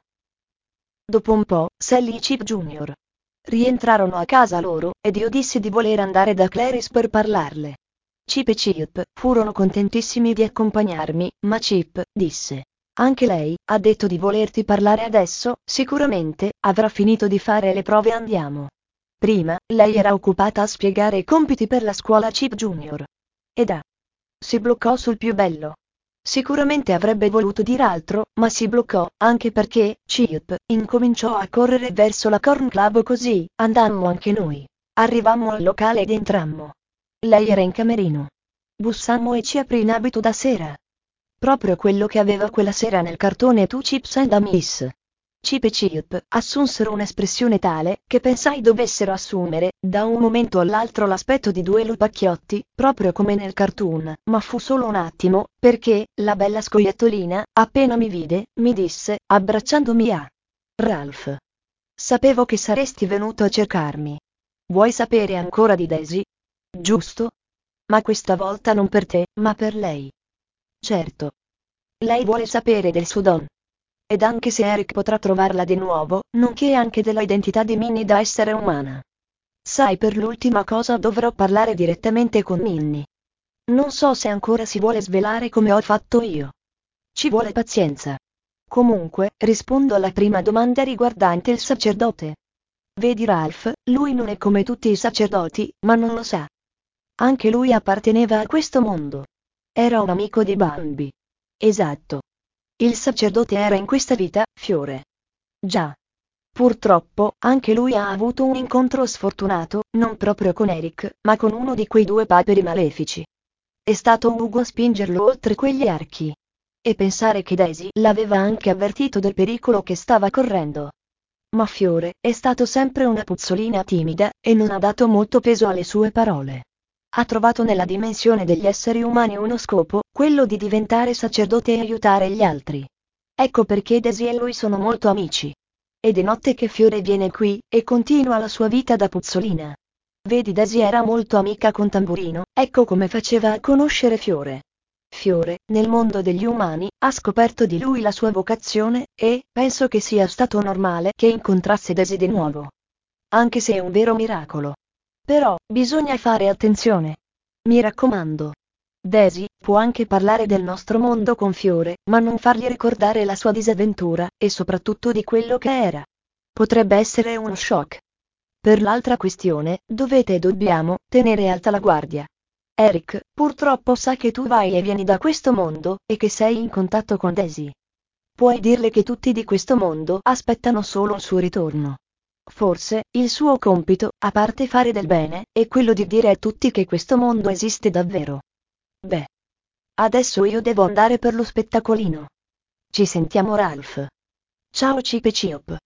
Speaker 1: Dopo un po', Sally e Chip Junior rientrarono a casa loro, ed io dissi di voler andare da Clarice per parlarle. Chip e Chip furono contentissimi di accompagnarmi, ma Chip disse: anche lei ha detto di volerti parlare adesso, sicuramente avrà finito di fare le prove, andiamo. Prima, lei era occupata a spiegare i compiti per la scuola Chip Junior. Ed ah, si bloccò sul più bello. Sicuramente avrebbe voluto dire altro, ma si bloccò, anche perché Chip incominciò a correre verso la Corn Club, così andammo anche noi. Arrivammo al locale ed entrammo. Lei era in camerino. Bussammo e ci aprì in abito da sera. Proprio quello che aveva quella sera nel cartone Tu Chips and a Miss. Chip e Chip assunsero un'espressione tale che pensai dovessero assumere, da un momento all'altro, l'aspetto di due lupacchiotti, proprio come nel cartoon, ma fu solo un attimo, perché la bella scoiattolina, appena mi vide, mi disse, abbracciandomi: ah, Ralph, sapevo che saresti venuto a cercarmi. Vuoi sapere ancora di Daisy? Giusto? Ma questa volta non per te, ma per lei. Certo. Lei vuole sapere del suo Don. Ed anche se Eric potrà trovarla di nuovo, nonché anche della identità di Minnie da essere umana. Sai, per l'ultima cosa dovrò parlare direttamente con Minnie. Non so se ancora si vuole svelare come ho fatto io. Ci vuole pazienza. Comunque, rispondo alla prima domanda riguardante il sacerdote. Vedi Ralph, lui non è come tutti i sacerdoti, ma non lo sa. Anche lui apparteneva a questo mondo. Era un amico di Bambi. Esatto. Il sacerdote era in questa vita, Fiore. Già. Purtroppo, anche lui ha avuto un incontro sfortunato, non proprio con Eric, ma con uno di quei due paperi malefici. È stato Ugo a spingerlo oltre quegli archi. E pensare che Daisy l'aveva anche avvertito del pericolo che stava correndo. Ma Fiore è stato sempre una puzzolina timida, e non ha dato molto peso alle sue parole. Ha trovato nella dimensione degli esseri umani uno scopo, quello di diventare sacerdote e aiutare gli altri. Ecco perché Daisy e lui sono molto amici. Ed è notte che Fiore viene qui, e continua la sua vita da puzzolina. Vedi, Daisy era molto amica con Tamburino, ecco come faceva a conoscere Fiore. Fiore, nel mondo degli umani, ha scoperto di lui la sua vocazione, e penso che sia stato normale che incontrasse Daisy di nuovo. Anche se è un vero miracolo. Però, bisogna fare attenzione. Mi raccomando. Daisy può anche parlare del nostro mondo con Fiore, ma non fargli ricordare la sua disavventura, e soprattutto di quello che era. Potrebbe essere uno shock. Per l'altra questione, dovete e dobbiamo tenere alta la guardia. Eric, purtroppo, sa che tu vai e vieni da questo mondo, e che sei in contatto con Daisy. Puoi dirle che tutti di questo mondo aspettano solo il suo ritorno. Forse, il suo compito, a parte fare del bene, è quello di dire a tutti che questo mondo esiste davvero. Beh. Adesso io devo andare per lo spettacolino. Ci sentiamo, Ralph. Ciao Chip e Chip.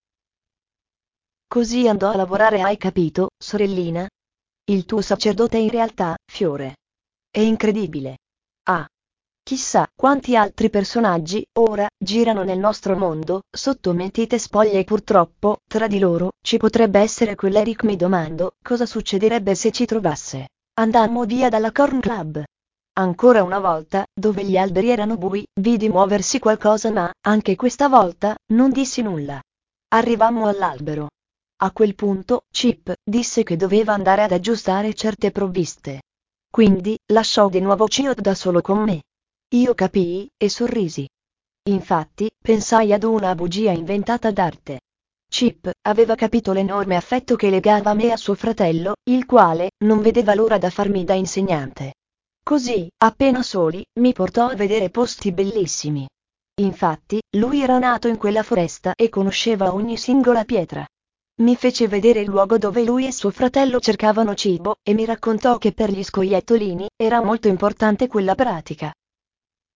Speaker 1: Così andò a lavorare, hai capito, sorellina? Il tuo sacerdote è in realtà, Fiore. È incredibile. Ah. Chissà quanti altri personaggi, ora, girano nel nostro mondo, sotto mentite spoglie, e purtroppo, tra di loro, ci potrebbe essere quell'Eric. Mi domando, cosa succederebbe se ci trovasse. Andammo via dalla Corn Club. Ancora una volta, dove gli alberi erano bui, vidi muoversi qualcosa, ma, anche questa volta, non dissi nulla. Arrivammo all'albero. A quel punto, Chip disse che doveva andare ad aggiustare certe provviste. Quindi, lasciò di nuovo Chip da solo con me. Io capii, e sorrisi. Infatti, pensai ad una bugia inventata d'arte. Chip aveva capito l'enorme affetto che legava me a suo fratello, il quale non vedeva l'ora da farmi da insegnante. Così, appena soli, mi portò a vedere posti bellissimi. Infatti, lui era nato in quella foresta e conosceva ogni singola pietra. Mi fece vedere il luogo dove lui e suo fratello cercavano cibo, e mi raccontò che per gli scoiattolini era molto importante quella pratica.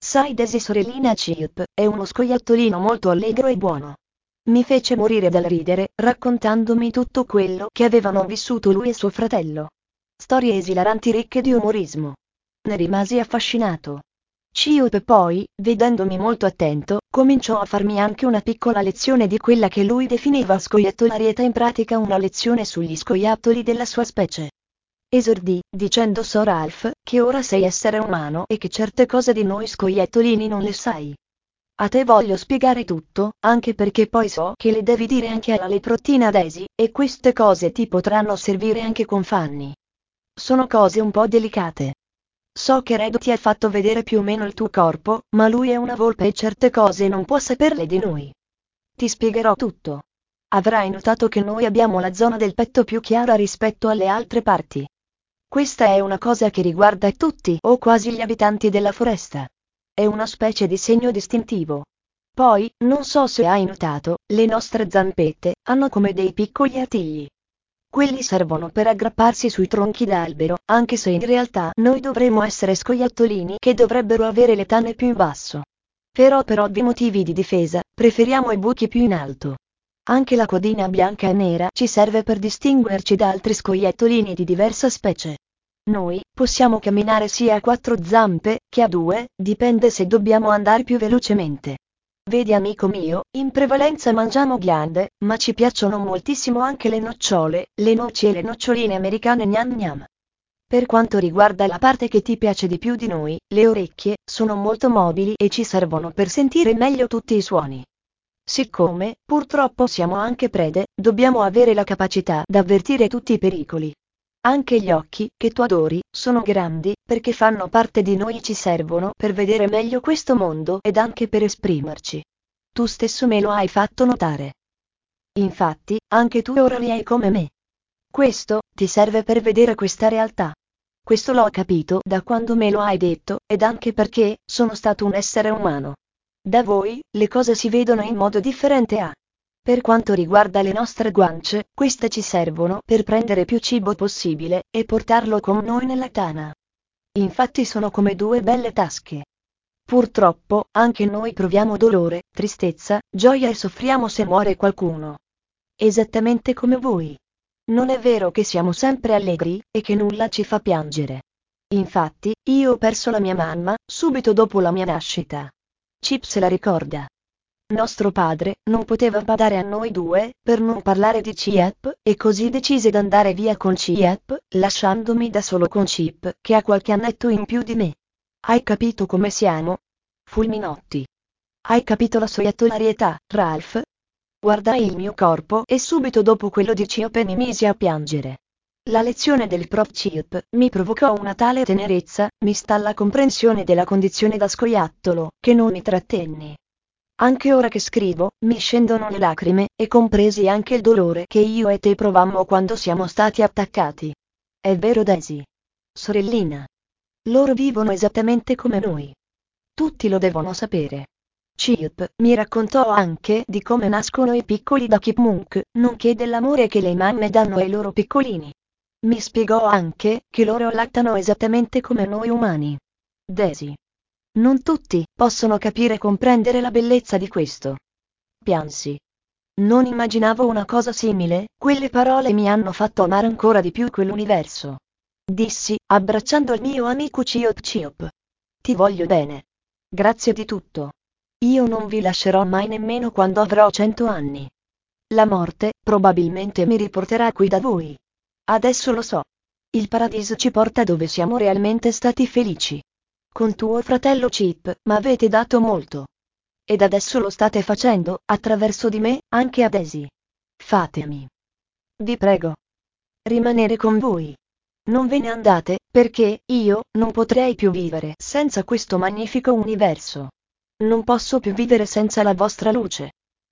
Speaker 1: Sai Daisy sorellina Chip, è uno scoiattolino molto allegro e buono. Mi fece morire dal ridere, raccontandomi tutto quello che avevano vissuto lui e suo fratello. Storie esilaranti ricche di umorismo. Ne rimasi affascinato. Chip poi, vedendomi molto attento, cominciò a farmi anche una piccola lezione di quella che lui definiva scoiattolarietà, in pratica una lezione sugli scoiattoli della sua specie. Esordì, dicendo: so Ralph, che ora sei essere umano e che certe cose di noi scoiattolini non le sai. A te voglio spiegare tutto, anche perché poi so che le devi dire anche alla leprottina Daisy, e queste cose ti potranno servire anche con Fanny. Sono cose un po' delicate. So che Red ti ha fatto vedere più o meno il tuo corpo, ma lui è una volpe e certe cose non può saperle di noi. Ti spiegherò tutto. Avrai notato che noi abbiamo la zona del petto più chiara rispetto alle altre parti. Questa è una cosa che riguarda tutti o quasi gli abitanti della foresta. È una specie di segno distintivo. Poi, non so se hai notato, le nostre zampette hanno come dei piccoli artigli. Quelli servono per aggrapparsi sui tronchi d'albero, anche se in realtà noi dovremmo essere scoiattolini che dovrebbero avere le tane più in basso. Però per ovvi motivi di difesa, preferiamo i buchi più in alto. Anche la codina bianca e nera ci serve per distinguerci da altri scoiattolini di diversa specie. Noi possiamo camminare sia a quattro zampe che a due, dipende se dobbiamo andare più velocemente. Vedi amico mio, in prevalenza mangiamo ghiande, ma ci piacciono moltissimo anche le nocciole, le noci e le noccioline americane gnam gnam. Per quanto riguarda la parte che ti piace di più di noi, le orecchie sono molto mobili e ci servono per sentire meglio tutti i suoni. Siccome, purtroppo siamo anche prede, dobbiamo avere la capacità d'avvertire tutti i pericoli. Anche gli occhi, che tu adori, sono grandi, perché fanno parte di noi e ci servono per vedere meglio questo mondo ed anche per esprimerci. Tu stesso me lo hai fatto notare. Infatti, anche tu ora li hai come me. Questo ti serve per vedere questa realtà. Questo l'ho capito da quando me lo hai detto, ed anche perché sono stato un essere umano. Da voi, le cose si vedono in modo differente a. Per quanto riguarda le nostre guance, queste ci servono per prendere più cibo possibile e portarlo con noi nella tana. Infatti sono come due belle tasche. Purtroppo, anche noi proviamo dolore, tristezza, gioia e soffriamo se muore qualcuno. Esattamente come voi. Non è vero che siamo sempre allegri e che nulla ci fa piangere. Infatti, io ho perso la mia mamma subito dopo la mia nascita. Chip se la ricorda. Nostro padre non poteva badare a noi due, per non parlare di Chip, e così decise d'andare via con Chip, lasciandomi da solo con Chip, che ha qualche annetto in più di me. Hai capito come siamo? Fulminotti. Hai capito la soiattolarietà, Ralph? Guardai il mio corpo e subito dopo quello di Chip mi misi a piangere. La lezione del prof Chip mi provocò una tale tenerezza, mista alla comprensione della condizione da scoiattolo, che non mi trattenni. Anche ora che scrivo, mi scendono le lacrime, e compresi anche il dolore che io e te provammo quando siamo stati attaccati. È vero Daisy? Sorellina. Loro vivono esattamente come noi. Tutti lo devono sapere. Chip mi raccontò anche di come nascono i piccoli da Chipmunk, nonché dell'amore che le mamme danno ai loro piccolini. Mi spiegò anche che loro allattano esattamente come noi umani. Daisy. Non tutti possono capire e comprendere la bellezza di questo. Piansi. Non immaginavo una cosa simile, quelle parole mi hanno fatto amare ancora di più quell'universo. Dissi, abbracciando il mio amico Ciop Ciop. Ti voglio bene. Grazie di tutto. Io non vi lascerò mai nemmeno quando avrò cento anni. La morte, probabilmente mi riporterà qui da voi. Adesso lo so. Il paradiso ci porta dove siamo realmente stati felici. Con tuo fratello Chip, m'avete dato molto. Ed adesso lo state facendo, attraverso di me, anche a Daisy. Fatemi. Vi prego. Rimanere con voi. Non ve ne andate, perché io non potrei più vivere senza questo magnifico universo. Non posso più vivere senza la vostra luce.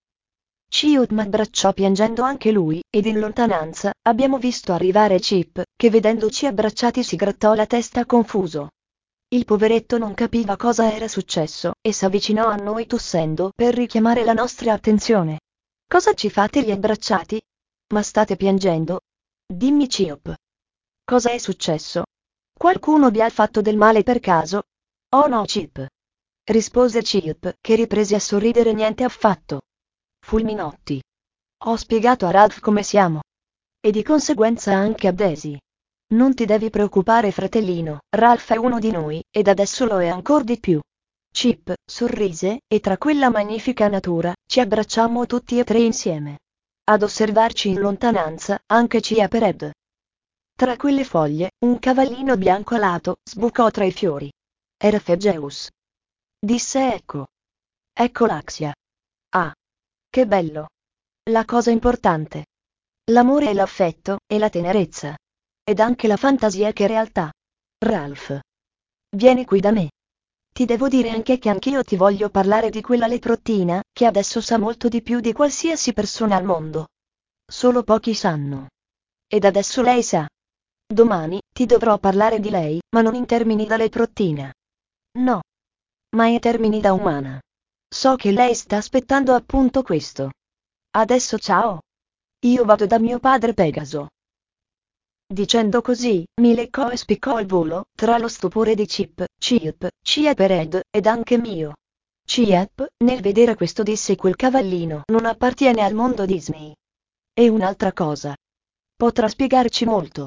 Speaker 1: Chip m'abbracciò piangendo anche lui, ed in lontananza abbiamo visto arrivare Chip, che vedendoci abbracciati si grattò la testa confuso. Il poveretto non capiva cosa era successo, e s'avvicinò a noi tossendo per richiamare la nostra attenzione. Cosa ci fate lì abbracciati? Ma state piangendo? Dimmi Chip. Cosa è successo? Qualcuno vi ha fatto del male per caso? Oh no Chip. rispose Chip, che riprese a sorridere niente affatto. Fulminotti. Ho spiegato a Ralph come siamo. E di conseguenza anche a Daisy. Non ti devi preoccupare, fratellino, Ralph è uno di noi, ed adesso lo è ancor di più. Chip sorrise, e tra quella magnifica natura, ci abbracciammo tutti e tre insieme. Ad osservarci in lontananza, anche Chip e Ed. Tra quelle foglie, un cavallino bianco alato sbucò tra i fiori. Era Fegeus. Disse Ecco. Ecco l'Axia. Ah. Che bello. La cosa importante. L'amore e l'affetto, e la tenerezza. Ed anche la fantasia che realtà. Ralph. Vieni qui da me. Ti devo dire anche che anch'io ti voglio parlare di quella leprottina, che adesso sa molto di più di qualsiasi persona al mondo. Solo pochi sanno. Ed adesso lei sa. Domani, ti dovrò parlare di lei, ma non in termini da leprottina. No. Ma in termini da umana. So che lei sta aspettando appunto questo. Adesso ciao. Io vado da mio padre Pegaso. Dicendo così, mi leccò e spiccò al volo, tra lo stupore di Chip, Chip, Chip e Red, ed anche mio. Chip, nel vedere questo disse: quel cavallino non appartiene al mondo Disney. E un'altra cosa. Potrà spiegarci molto.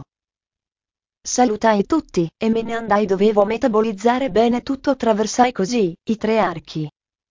Speaker 1: Salutai tutti, e me ne andai. Dovevo metabolizzare bene tutto. Attraversai così i tre archi.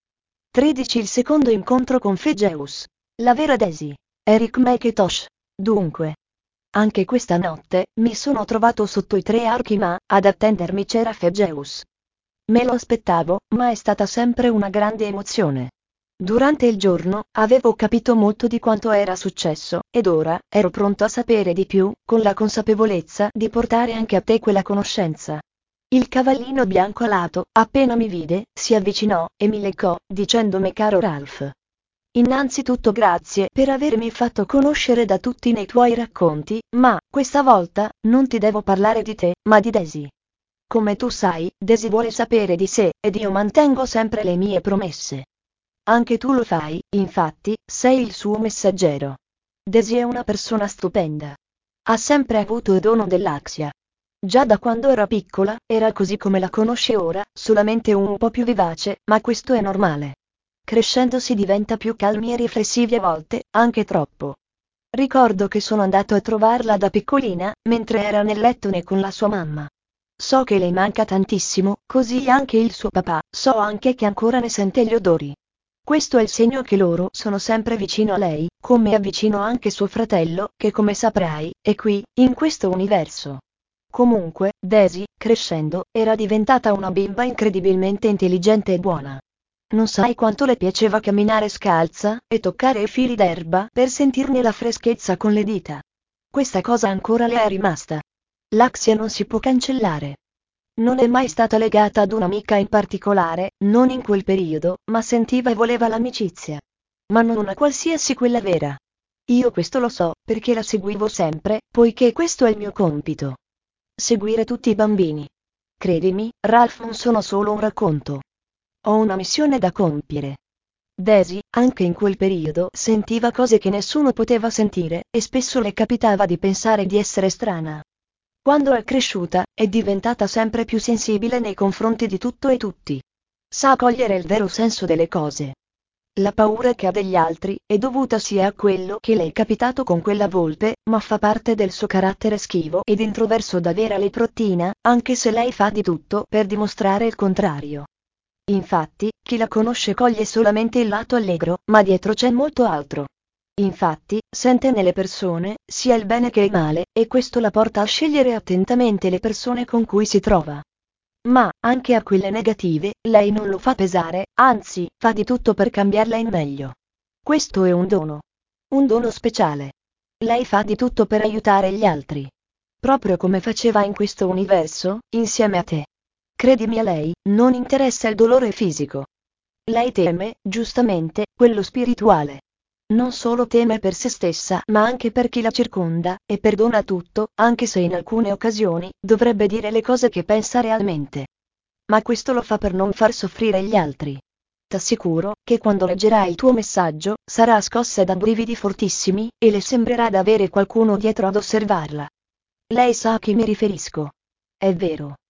Speaker 1: tredici Il secondo incontro con Fegeus. La vera Daisy. Eric McIntosh. Dunque. Anche questa notte, mi sono trovato sotto i tre archi, ma, ad attendermi c'era Fegeus. Me lo aspettavo, ma è stata sempre una grande emozione. Durante il giorno, avevo capito molto di quanto era successo, ed ora, ero pronto a sapere di più, con la consapevolezza di portare anche a te quella conoscenza. Il cavallino bianco alato, appena mi vide, si avvicinò, e mi leccò, dicendomi: caro Ralph. Innanzitutto grazie per avermi fatto conoscere da tutti nei tuoi racconti, ma, questa volta, non ti devo parlare di te, ma di Daisy. Come tu sai, Daisy vuole sapere di sé, ed io mantengo sempre le mie promesse. Anche tu lo fai, infatti, sei il suo messaggero. Daisy è una persona stupenda. Ha sempre avuto il dono dell'Axia. Già da quando era piccola, era così come la conosce ora, solamente un po' più vivace, ma questo è normale. Crescendo si diventa più calmi e riflessivi a volte, anche troppo. Ricordo che sono andato a trovarla da piccolina, mentre era nel lettone con la sua mamma. So che le manca tantissimo, così anche il suo papà, so anche che ancora ne sente gli odori. Questo è il segno che loro sono sempre vicino a lei, come è vicino anche suo fratello, che come saprai, è qui, in questo universo. Comunque, Daisy, crescendo, era diventata una bimba incredibilmente intelligente e buona. Non sai quanto le piaceva camminare scalza, e toccare i fili d'erba per sentirne la freschezza con le dita. Questa cosa ancora le è rimasta. L'Axia non si può cancellare. Non è mai stata legata ad un'amica in particolare, non in quel periodo, ma sentiva e voleva l'amicizia. Ma non una qualsiasi, quella vera. Io questo lo so, perché la seguivo sempre, poiché questo è il mio compito. Seguire tutti i bambini. Credimi, Ralph, non sono solo un racconto. Ho una missione da compiere. Daisy, anche in quel periodo, sentiva cose che nessuno poteva sentire, e spesso le capitava di pensare di essere strana. Quando è cresciuta, è diventata sempre più sensibile nei confronti di tutto e tutti. Sa cogliere il vero senso delle cose. La paura che ha degli altri è dovuta sia a quello che le è capitato con quella volpe, ma fa parte del suo carattere schivo ed introverso da vera leprottina, anche se lei fa di tutto per dimostrare il contrario. Infatti, chi la conosce coglie solamente il lato allegro, ma dietro c'è molto altro. Infatti, sente nelle persone, sia il bene che il male, e questo la porta a scegliere attentamente le persone con cui si trova. Ma, anche a quelle negative, lei non lo fa pesare, anzi, fa di tutto per cambiarla in meglio. Questo è un dono. Un dono speciale. Lei fa di tutto per aiutare gli altri. Proprio come faceva in questo universo, insieme a te. Credimi, a lei non interessa il dolore fisico. Lei teme, giustamente, quello spirituale. Non solo teme per se stessa, ma anche per chi la circonda, e perdona tutto, anche se in alcune occasioni dovrebbe dire le cose che pensa realmente. Ma questo lo fa per non far soffrire gli altri. T'assicuro che quando leggerà il tuo messaggio, sarà scossa da brividi fortissimi, e le sembrerà d'avere qualcuno dietro ad osservarla. Lei sa a chi mi riferisco. È vero.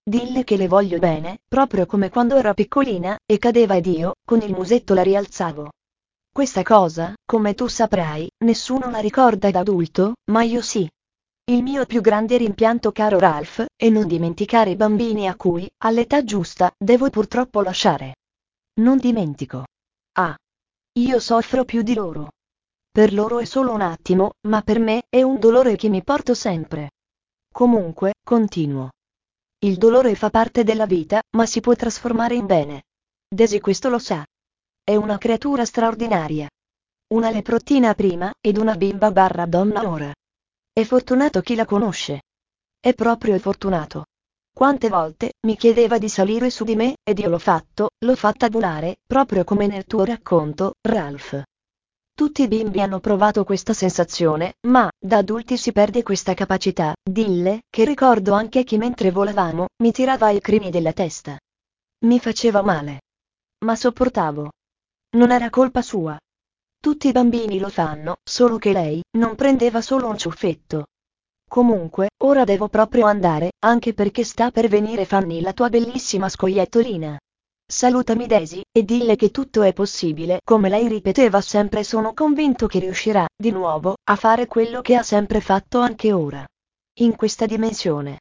Speaker 1: Dille che le voglio bene, proprio come quando era piccolina, e cadeva ed io, con il musetto la rialzavo. Questa cosa, come tu saprai, nessuno la ricorda da adulto, ma io sì. Il mio più grande rimpianto, caro Ralph, è non dimenticare i bambini a cui, all'età giusta, devo purtroppo lasciare. Non dimentico. Ah. Io soffro più di loro. Per loro è solo un attimo, ma per me è un dolore che mi porto sempre. Comunque, continuo. Il dolore fa parte della vita, ma si può trasformare in bene. Daisy questo lo sa. È una creatura straordinaria. Una leprottina prima, ed una bimba barra donna ora. È fortunato chi la conosce. È proprio fortunato. Quante volte mi chiedeva di salire su di me, ed io l'ho fatto, l'ho fatta volare, proprio come nel tuo racconto, Ralph. Tutti i bimbi hanno provato questa sensazione, ma, da adulti si perde questa capacità, dille, che ricordo anche che mentre volavamo, mi tirava i crini della testa. Mi faceva male. Ma sopportavo. Non era colpa sua. Tutti i bambini lo fanno, solo che lei, non prendeva solo un ciuffetto. Comunque, ora devo proprio andare, anche perché sta per venire Fanny, la tua bellissima scoiattolina. Salutami Daisy, e dille che tutto è possibile, come lei ripeteva sempre. Sono convinto che riuscirà, di nuovo, a fare quello che ha sempre fatto anche ora. In questa dimensione.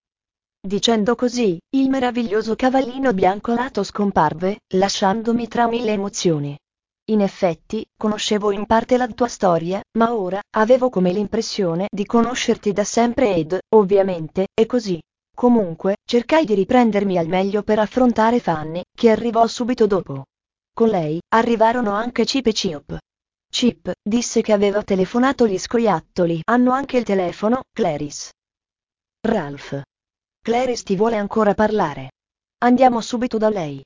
Speaker 1: Dicendo così, il meraviglioso cavallino bianco alato scomparve, lasciandomi tra mille emozioni. In effetti, conoscevo in parte la tua storia, ma ora, avevo come l'impressione di conoscerti da sempre ed, ovviamente, è così. Comunque, cercai di riprendermi al meglio per affrontare Fanny, che arrivò subito dopo. Con lei, arrivarono anche Chip e Chip. Chip, disse che aveva telefonato gli scoiattoli. Hanno anche il telefono, Clarice. Ralph. Clarice ti vuole ancora parlare. Andiamo subito da lei.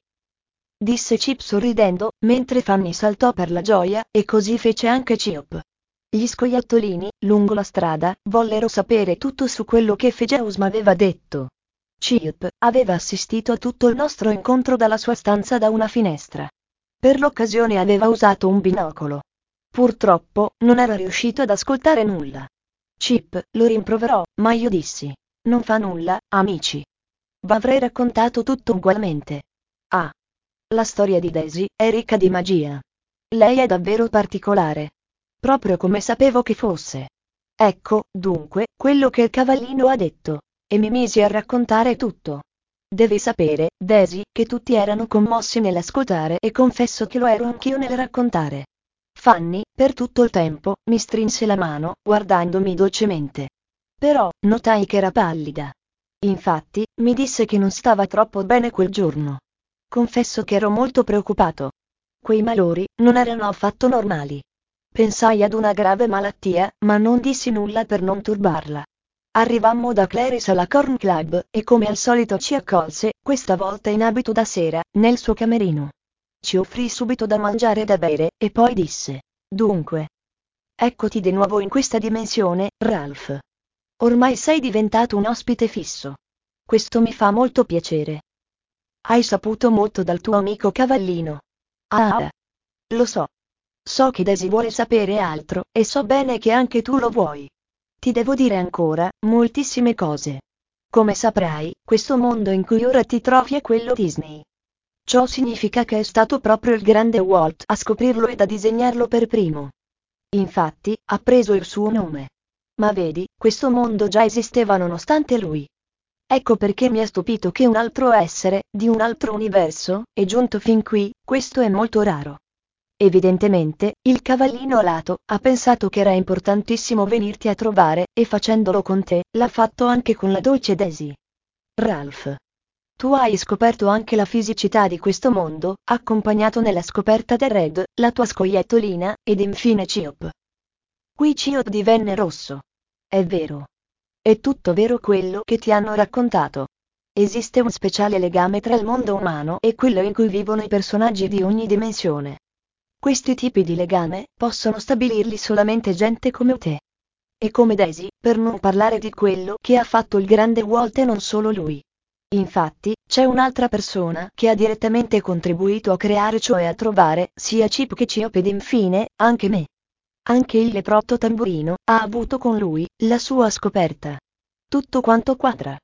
Speaker 1: Disse Chip sorridendo, mentre Fanny saltò per la gioia, e così fece anche Chip. Gli scoiattolini, lungo la strada, vollero sapere tutto su quello che Fegeus m'aveva detto. Chip aveva assistito a tutto il nostro incontro dalla sua stanza da una finestra. Per l'occasione aveva usato un binocolo. Purtroppo, non era riuscito ad ascoltare nulla. Chip lo rimproverò, ma io dissi: non fa nulla, amici. V'avrei raccontato tutto ugualmente. Ah. La storia di Daisy è ricca di magia. Lei è davvero particolare. Proprio come sapevo che fosse. Ecco, dunque, quello che il cavallino ha detto. E mi misi a raccontare tutto. Devi sapere, Daisy, che tutti erano commossi nell'ascoltare, e confesso che lo ero anch'io nel raccontare. Fanny, per tutto il tempo, mi strinse la mano, guardandomi dolcemente. Però, notai che era pallida. Infatti, mi disse che non stava troppo bene quel giorno. Confesso che ero molto preoccupato. Quei malori non erano affatto normali. Pensai ad una grave malattia, ma non dissi nulla per non turbarla. Arrivammo da Clarice alla Corn Club, e come al solito ci accolse, questa volta in abito da sera, nel suo camerino. Ci offrì subito da mangiare e da bere, e poi disse: dunque, eccoti di nuovo in questa dimensione, Ralph. Ormai sei diventato un ospite fisso. Questo mi fa molto piacere. Hai saputo molto dal tuo amico cavallino. Ah, lo so. So che Daisy vuole sapere altro, e so bene che anche tu lo vuoi. Ti devo dire ancora moltissime cose. Come saprai, questo mondo in cui ora ti trovi è quello Disney. Ciò significa che è stato proprio il grande Walt a scoprirlo ed a disegnarlo per primo. Infatti, ha preso il suo nome. Ma vedi, questo mondo già esisteva nonostante lui. Ecco perché mi ha stupito che un altro essere, di un altro universo, è giunto fin qui. Questo è molto raro. Evidentemente, il cavallino alato ha pensato che era importantissimo venirti a trovare, e facendolo con te, l'ha fatto anche con la dolce Daisy. Ralph. Tu hai scoperto anche la fisicità di questo mondo, accompagnato nella scoperta del Red, la tua scoiattolina, ed infine Chip. Qui Chip divenne rosso. È vero. È tutto vero quello che ti hanno raccontato. Esiste un speciale legame tra il mondo umano e quello in cui vivono i personaggi di ogni dimensione. Questi tipi di legame possono stabilirli solamente gente come te. E come Daisy, per non parlare di quello che ha fatto il grande Walt e non solo lui. Infatti, c'è un'altra persona che ha direttamente contribuito a creare, cioè a trovare, sia Chip che Chip ed infine, anche me. Anche il leprotto tamburino ha avuto con lui la sua scoperta. Tutto quanto quadra.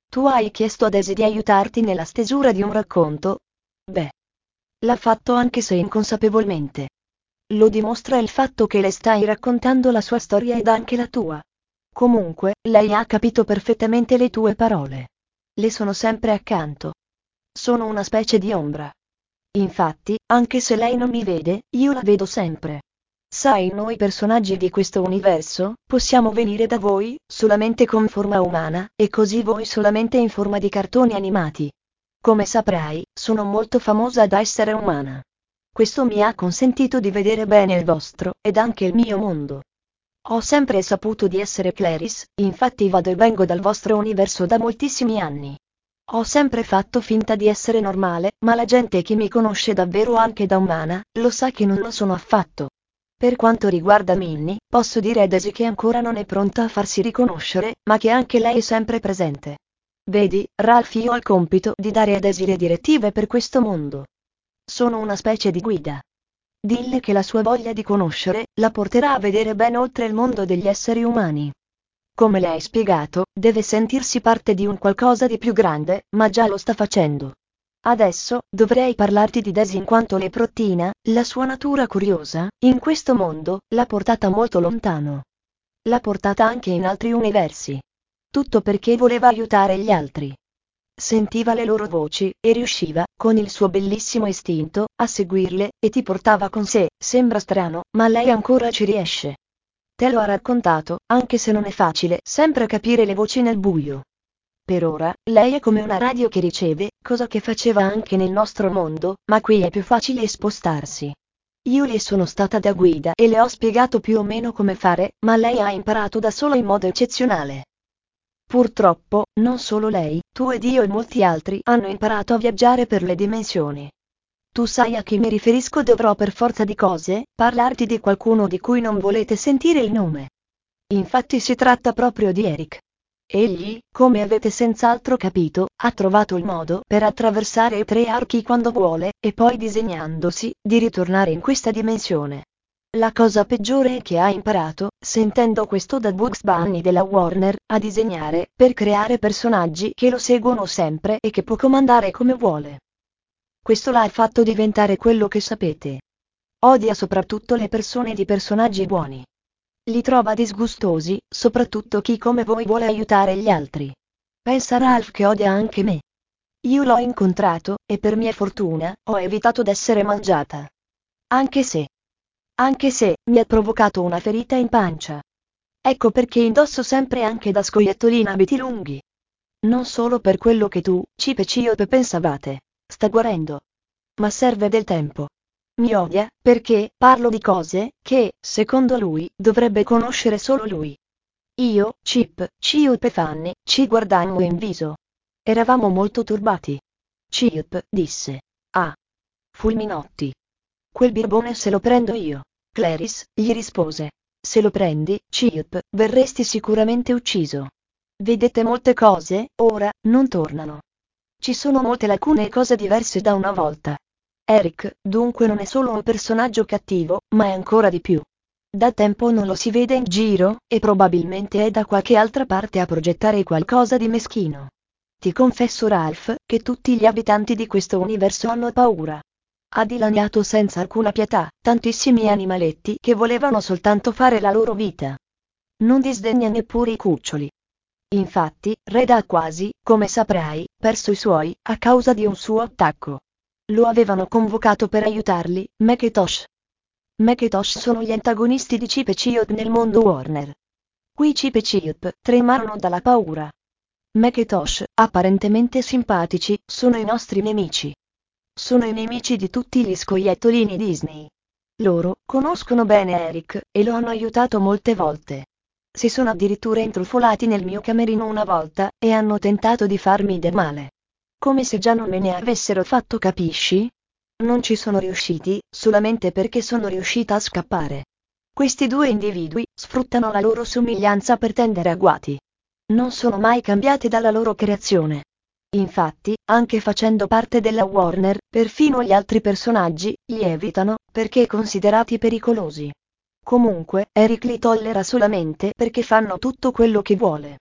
Speaker 1: Tu hai chiesto a Daisy di aiutarti nella stesura di un racconto? Beh, l'ha fatto anche se inconsapevolmente. Lo dimostra il fatto che le stai raccontando la sua storia ed anche la tua. Comunque, lei ha capito perfettamente le tue parole. Le sono sempre accanto. Sono una specie di ombra. Infatti, anche se lei non mi vede, io la vedo sempre. Sai, noi personaggi di questo universo, possiamo venire da voi, solamente con forma umana, e così voi solamente in forma di cartoni animati. Come saprai, sono molto famosa da essere umana. Questo mi ha consentito di vedere bene il vostro, ed anche il mio mondo. Ho sempre saputo di essere Clarice, infatti vado e vengo dal vostro universo da moltissimi anni. Ho sempre fatto finta di essere normale, ma la gente che mi conosce davvero anche da umana, lo sa che non lo sono affatto. Per quanto riguarda Minnie, posso dire a Daisy che ancora non è pronta a farsi riconoscere, ma che anche lei è sempre presente. Vedi, Ralph, io ho il compito di dare a Daisy le direttive per questo mondo. Sono una specie di guida. Dille che la sua voglia di conoscere, la porterà a vedere ben oltre il mondo degli esseri umani. Come le hai spiegato, deve sentirsi parte di un qualcosa di più grande, ma già lo sta facendo. Adesso, dovrei parlarti di Daisy in quanto leprottina, la sua natura curiosa, in questo mondo, l'ha portata molto lontano. L'ha portata anche in altri universi. Tutto perché voleva aiutare gli altri. Sentiva le loro voci, e riusciva, con il suo bellissimo istinto, a seguirle, e ti portava con sé. Sembra strano, ma lei ancora ci riesce. Te lo ha raccontato, anche se non è facile sempre capire le voci nel buio. Per ora, lei è come una radio che riceve, cosa che faceva anche nel nostro mondo, ma qui è più facile spostarsi. Io le sono stata da guida e le ho spiegato più o meno come fare, ma lei ha imparato da sola in modo eccezionale. Purtroppo, non solo lei, tu ed io e molti altri hanno imparato a viaggiare per le dimensioni. Tu sai a chi mi riferisco? Dovrò per forza di cose parlarti di qualcuno di cui non volete sentire il nome. Infatti si tratta proprio di Eric. Egli, come avete senz'altro capito, ha trovato il modo per attraversare i tre archi quando vuole, e poi disegnandosi, di ritornare in questa dimensione. La cosa peggiore è che ha imparato, sentendo questo da Bugs Bunny della Warner, a disegnare, per creare personaggi che lo seguono sempre e che può comandare come vuole. Questo l'ha fatto diventare quello che sapete. Odia soprattutto le persone di personaggi buoni. Li trova disgustosi, soprattutto chi come voi vuole aiutare gli altri. Pensa Ralph che odia anche me. Io l'ho incontrato, e per mia fortuna, ho evitato d'essere mangiata. Anche se... Anche se, mi ha provocato una ferita in pancia. Ecco perché indosso sempre anche da scoiattolina abiti lunghi. Non solo per quello che tu, Chip e Chiope pensavate. Sta guarendo. Ma serve del tempo. Mi odia, perché parlo di cose che, secondo lui, dovrebbe conoscere solo lui. Io, Chip, Chiope e Fanny, ci guardammo in viso. Eravamo molto turbati. Chip disse. Ah. Fulminotti. Quel birbone se lo prendo io. Clarice, gli rispose. Se lo prendi, Chip, verresti sicuramente ucciso. Vedete, molte cose, ora, non tornano. Ci sono molte lacune e cose diverse da una volta. Eric, dunque, non è solo un personaggio cattivo, ma è ancora di più. Da tempo non lo si vede in giro, e probabilmente è da qualche altra parte a progettare qualcosa di meschino. Ti confesso, Ralph, che tutti gli abitanti di questo universo hanno paura. Ha dilaniato senza alcuna pietà tantissimi animaletti che volevano soltanto fare la loro vita. Non disdegna neppure i cuccioli. Infatti, Red ha quasi, come saprai, perso i suoi, a causa di un suo attacco. Lo avevano convocato per aiutarli, Macintosh. Macintosh sono gli antagonisti di Chip e Chiope nel mondo Warner. Qui Chip e Chiope tremano dalla paura. Macintosh, apparentemente simpatici, sono i nostri nemici. Sono i nemici di tutti gli scoiattolini Disney. Loro conoscono bene Eric, e lo hanno aiutato molte volte. Si sono addirittura intrufolati nel mio camerino una volta, e hanno tentato di farmi del male. Come se già non me ne avessero fatto, capisci? Non ci sono riusciti, solamente perché sono riuscita a scappare. Questi due individui sfruttano la loro somiglianza per tendere agguati. Non sono mai cambiati dalla loro creazione. Infatti, anche facendo parte della Warner, perfino gli altri personaggi li evitano, perché considerati pericolosi. Comunque, Eric li tollera solamente perché fanno tutto quello che vuole.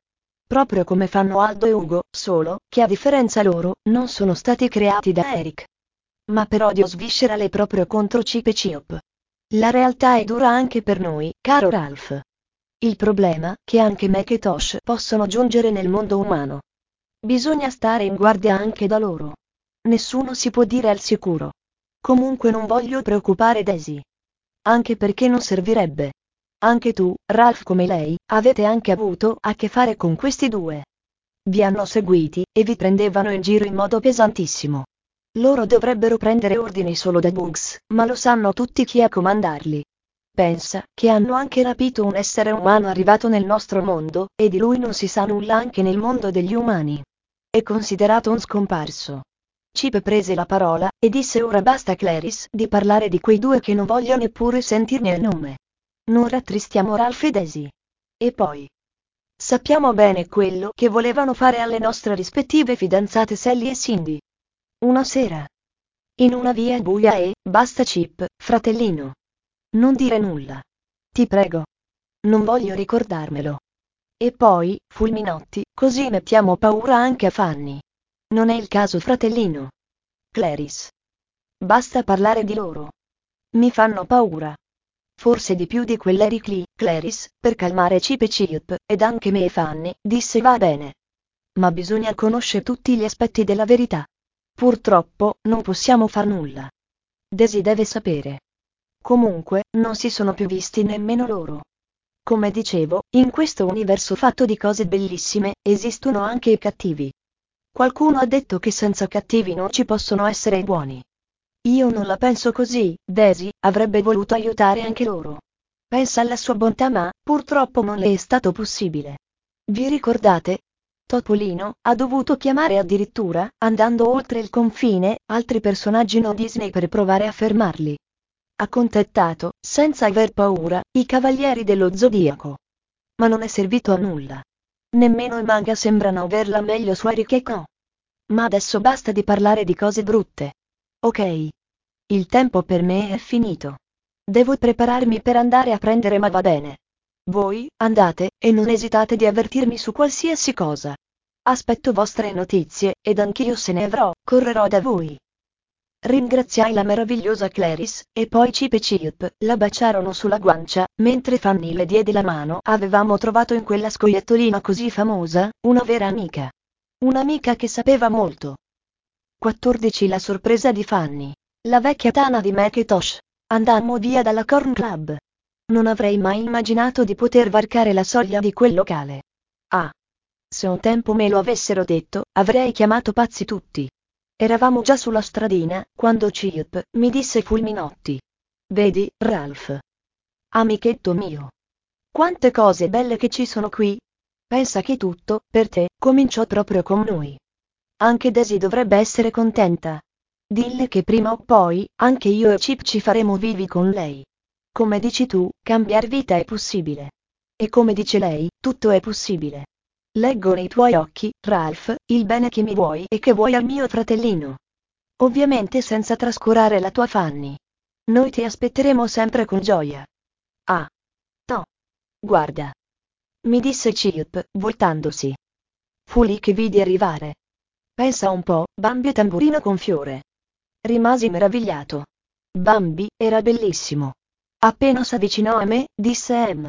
Speaker 1: proprio come fanno Aldo e Ugo, solo che a differenza loro, non sono stati creati da Eric, ma per odio sviscerale proprio contro Chip e Chirp. La realtà è dura anche per noi, caro Ralph. Il problema è che anche Mac e Tosh possono giungere nel mondo umano. Bisogna stare in guardia anche da loro. Nessuno si può dire al sicuro. Comunque non voglio preoccupare Daisy. Anche perché non servirebbe. Anche tu, Ralph come lei, avete anche avuto a che fare con questi due. Vi hanno seguiti, e vi prendevano in giro in modo pesantissimo. Loro dovrebbero prendere ordini solo da Bugs, ma lo sanno tutti chi è a comandarli. Pensa che hanno anche rapito un essere umano arrivato nel nostro mondo, e di lui non si sa nulla anche nel mondo degli umani. È considerato un scomparso. Chip prese la parola, e disse ora basta Clarice di parlare di quei due che non voglio neppure sentirne il nome. Non rattristiamo Ralph e Daisy. E poi, sappiamo bene quello che volevano fare alle nostre rispettive fidanzate Sally e Cindy. Una sera. In una via buia e, basta Chip, fratellino. Non dire nulla. Ti prego. Non voglio ricordarmelo. E poi, fulminotti, così mettiamo paura anche a Fanny. Non è il caso fratellino. Clarice. Basta parlare di loro. Mi fanno paura. Forse di più di quell'Eric lì, Clarice, per calmare Chip e Chirp, ed anche me e Fanny, disse va bene. Ma bisogna conoscere tutti gli aspetti della verità. Purtroppo, non possiamo far nulla. Daisy deve sapere. Comunque, non si sono più visti nemmeno loro. Come dicevo, in questo universo fatto di cose bellissime, esistono anche i cattivi. Qualcuno ha detto che senza cattivi non ci possono essere i buoni. Io non la penso così, Daisy avrebbe voluto aiutare anche loro. Pensa alla sua bontà ma, purtroppo non le è stato possibile. Vi ricordate? Topolino ha dovuto chiamare addirittura, andando oltre il confine, altri personaggi no Disney per provare a fermarli. Ha contattato, senza aver paura, i Cavalieri dello Zodiaco. Ma non è servito a nulla. Nemmeno i manga sembrano averla meglio su Eric e Co. Ma adesso basta di parlare di cose brutte. Ok. Il tempo per me è finito. Devo prepararmi per andare a prendere ma va bene. Voi, andate, e non esitate di avvertirmi su qualsiasi cosa. Aspetto vostre notizie, ed anch'io se ne avrò, correrò da voi. Ringraziai la meravigliosa Clarice, e poi Chip e Chirp la baciarono sulla guancia, mentre Fanny le diede la mano. Avevamo trovato in quella scoiattolina così famosa, una vera amica. Un'amica che sapeva molto. quattordici La sorpresa di Fanny. La vecchia tana di Mac e Tosh. Andammo via dalla Corn Club. Non avrei mai immaginato di poter varcare la soglia di quel locale. Ah! Se un tempo me lo avessero detto, avrei chiamato pazzi tutti. Eravamo già sulla stradina, quando Chirp mi disse fulminotti. Vedi, Ralph. Amichetto mio. Quante cose belle che ci sono qui. Pensa che tutto, per te, cominciò proprio con noi. Anche Daisy dovrebbe essere contenta. Dille che prima o poi, anche io e Chip ci faremo vivi con lei. Come dici tu, cambiar vita è possibile. E come dice lei, tutto è possibile. Leggo nei tuoi occhi, Ralph, il bene che mi vuoi e che vuoi al mio fratellino. Ovviamente senza trascurare la tua Fanny. Noi ti aspetteremo sempre con gioia. Ah. No. Guarda. Mi disse Chirp, voltandosi. Fu lì che vidi arrivare. Pensa un po', Bambi e Tamburino con Fiore. Rimasi meravigliato. Bambi era bellissimo. Appena s'avvicinò a me, disse Em.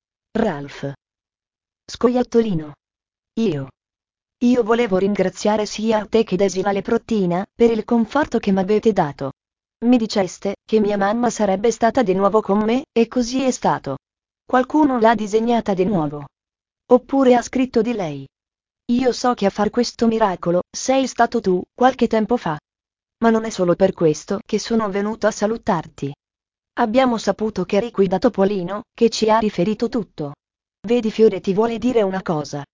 Speaker 1: Ralph. Scoiattolino. Io. Io volevo ringraziare sia te che Daisy la leprottina, per il conforto che m'avete dato. Mi diceste che mia mamma sarebbe stata di nuovo con me, e così è stato. Qualcuno l'ha disegnata di nuovo. Oppure ha scritto di lei. Io so che a far questo miracolo sei stato tu, qualche tempo fa. Ma non è solo per questo che sono venuto a salutarti. Abbiamo saputo che eri qui da Topolino, che ci ha riferito tutto. Vedi Fiore ti vuole dire una cosa.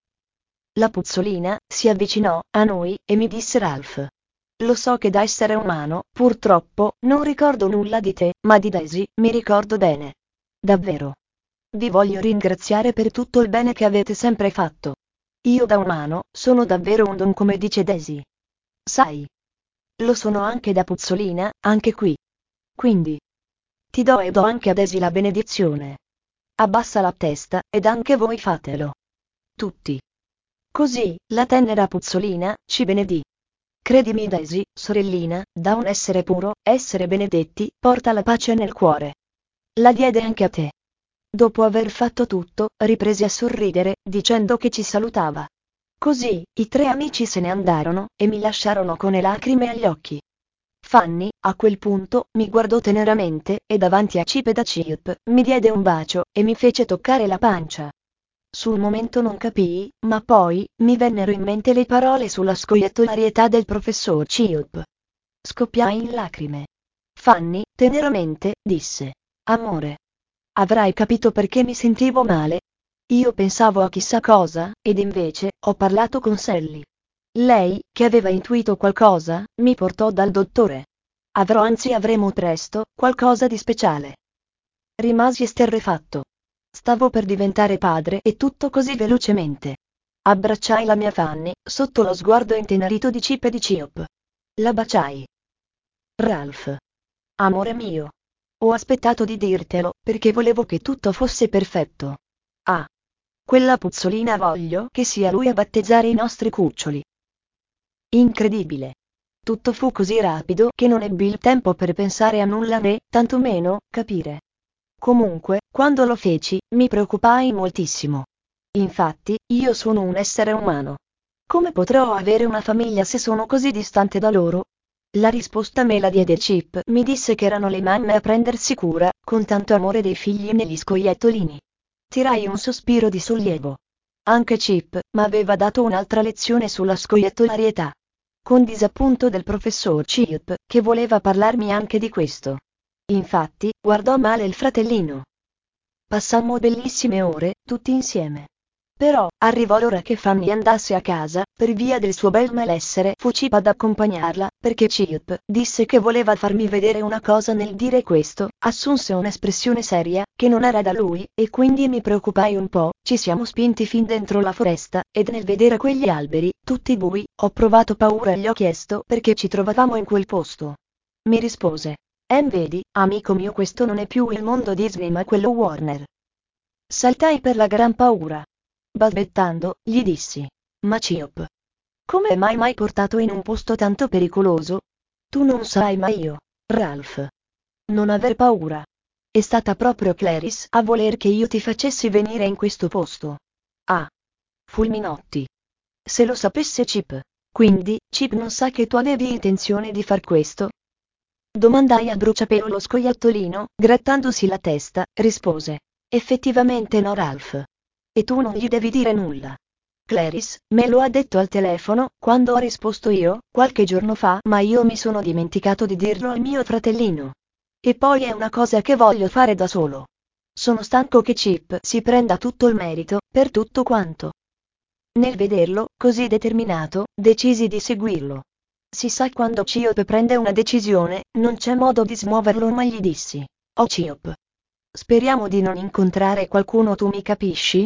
Speaker 1: La puzzolina si avvicinò a noi e mi disse Ralph. Lo so che da essere umano, purtroppo, non ricordo nulla di te, ma di Daisy mi ricordo bene. Davvero. Vi voglio ringraziare per tutto il bene che avete sempre fatto. Io da umano, sono davvero un don come dice Daisy. Sai. Lo sono anche da puzzolina, anche qui. Quindi. Ti do e do anche a Daisy la benedizione. Abbassa la testa, ed anche voi fatelo. Tutti. Così, la tenera puzzolina, ci benedì. Credimi Daisy, sorellina, da un essere puro, essere benedetti, porta la pace nel cuore. La diede anche a te. Dopo aver fatto tutto, riprese a sorridere, dicendo che ci salutava. Così, i tre amici se ne andarono, e mi lasciarono con le lacrime agli occhi. Fanny, a quel punto, mi guardò teneramente, e davanti a Chip e da Chip, mi diede un bacio, e mi fece toccare la pancia. Sul momento non capii, ma poi, mi vennero in mente le parole sulla scoiattolarietà del professor Chip. Scoppiai in lacrime. Fanny, teneramente, disse: Amore. Avrai capito perché mi sentivo male? Io pensavo a chissà cosa, ed invece, ho parlato con Sally. Lei, che aveva intuito qualcosa, mi portò dal dottore. Avrò anzi avremo presto, qualcosa di speciale. Rimasi esterrefatto. Stavo per diventare padre e tutto così velocemente. Abbracciai la mia Fanny, sotto lo sguardo intenerito di Chip e di Chip. La baciai. Ralph. Amore mio. Ho aspettato di dirtelo, perché volevo che tutto fosse perfetto. Ah. Quella puzzolina voglio che sia lui a battezzare i nostri cuccioli. Incredibile. Tutto fu così rapido che non ebbi il tempo per pensare a nulla né, tantomeno, capire. Comunque, quando lo feci, mi preoccupai moltissimo. Infatti, io sono un essere umano. Come potrò avere una famiglia se sono così distante da loro? La risposta me la diede Chip, mi disse che erano le mamme a prendersi cura, con tanto amore dei figli negli scoiattolini. Tirai un sospiro di sollievo. Anche Chip m'aveva dato un'altra lezione sulla scoiattolarietà. Con disappunto del professor Chip, che voleva parlarmi anche di questo. Infatti, guardò male il fratellino. Passammo bellissime ore, tutti insieme. Però, arrivò l'ora che Fanny andasse a casa, per via del suo bel malessere fu Chip ad accompagnarla, perché Chip disse che voleva farmi vedere una cosa. Nel dire questo, assunse un'espressione seria, che non era da lui, e quindi mi preoccupai un po'. Ci siamo spinti fin dentro la foresta, ed nel vedere quegli alberi, tutti bui, ho provato paura e gli ho chiesto perché ci trovavamo in quel posto. Mi rispose: Em vedi, amico mio, questo non è più il mondo Disney ma quello Warner. Saltai per la gran paura. Balbettando, gli dissi: Ma Chip, come mai mai portato in un posto tanto pericoloso? Tu non sai, ma io, Ralph. Non aver paura. È stata proprio Clarice a voler che io ti facessi venire in questo posto. Ah. Fulminotti. Se lo sapesse Chip. Quindi, Chip non sa che tu avevi intenzione di far questo? Domandai a bruciapelo lo scoiattolino, grattandosi la testa. Rispose: Effettivamente no, Ralph. E tu non gli devi dire nulla. Clarice me lo ha detto al telefono, quando ho risposto io, qualche giorno fa, ma io mi sono dimenticato di dirlo al mio fratellino. E poi è una cosa che voglio fare da solo. Sono stanco che Chip si prenda tutto il merito, per tutto quanto. Nel vederlo, così determinato, decisi di seguirlo. Si sa, quando Chip prende una decisione, non c'è modo di smuoverlo, ma gli dissi: Oh Chip. Speriamo di non incontrare qualcuno, tu mi capisci?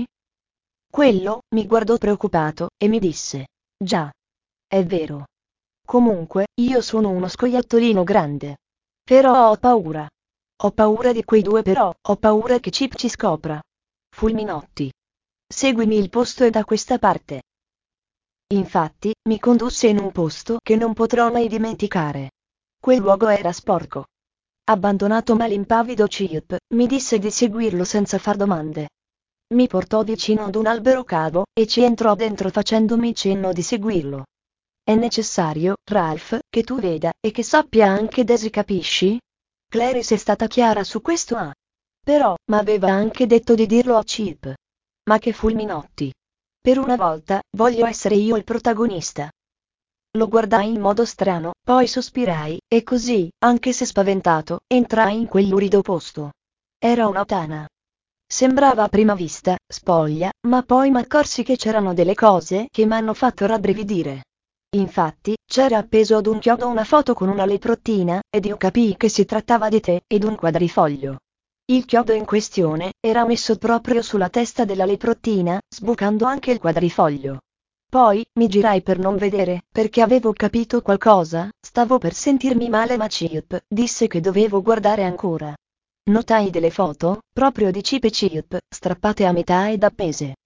Speaker 1: Quello mi guardò preoccupato, e mi disse: Già. È vero. Comunque, io sono uno scoiattolino grande. Però ho paura. Ho paura di quei due, però, ho paura che Chip ci scopra. Fulminotti. Seguimi, il posto è da questa parte. Infatti, mi condusse in un posto che non potrò mai dimenticare. Quel luogo era sporco. Abbandonato ma l'impavido Chip mi disse di seguirlo senza far domande. Mi portò vicino ad un albero calvo, e ci entrò dentro facendomi cenno di seguirlo. È necessario, Ralph, che tu veda, e che sappia anche Daisy, capisci? Clarice è stata chiara su questo, ah. Però, m'aveva anche detto di dirlo a Chip. Ma che fulminotti! Per una volta, voglio essere io il protagonista. Lo guardai in modo strano, poi sospirai, e così, anche se spaventato, entrai in quel lurido posto. Era una tana. Sembrava a prima vista spoglia, ma poi m'accorsi che c'erano delle cose che m'hanno fatto rabbrividire. Infatti, c'era appeso ad un chiodo una foto con una leprottina, ed io capii che si trattava di te, ed un quadrifoglio. Il chiodo in questione era messo proprio sulla testa della leprottina, sbucando anche il quadrifoglio. Poi, mi girai per non vedere, perché avevo capito qualcosa, stavo per sentirmi male, ma Chip disse che dovevo guardare ancora. Notai delle foto, proprio di Chip e Chip, strappate a metà ed appese.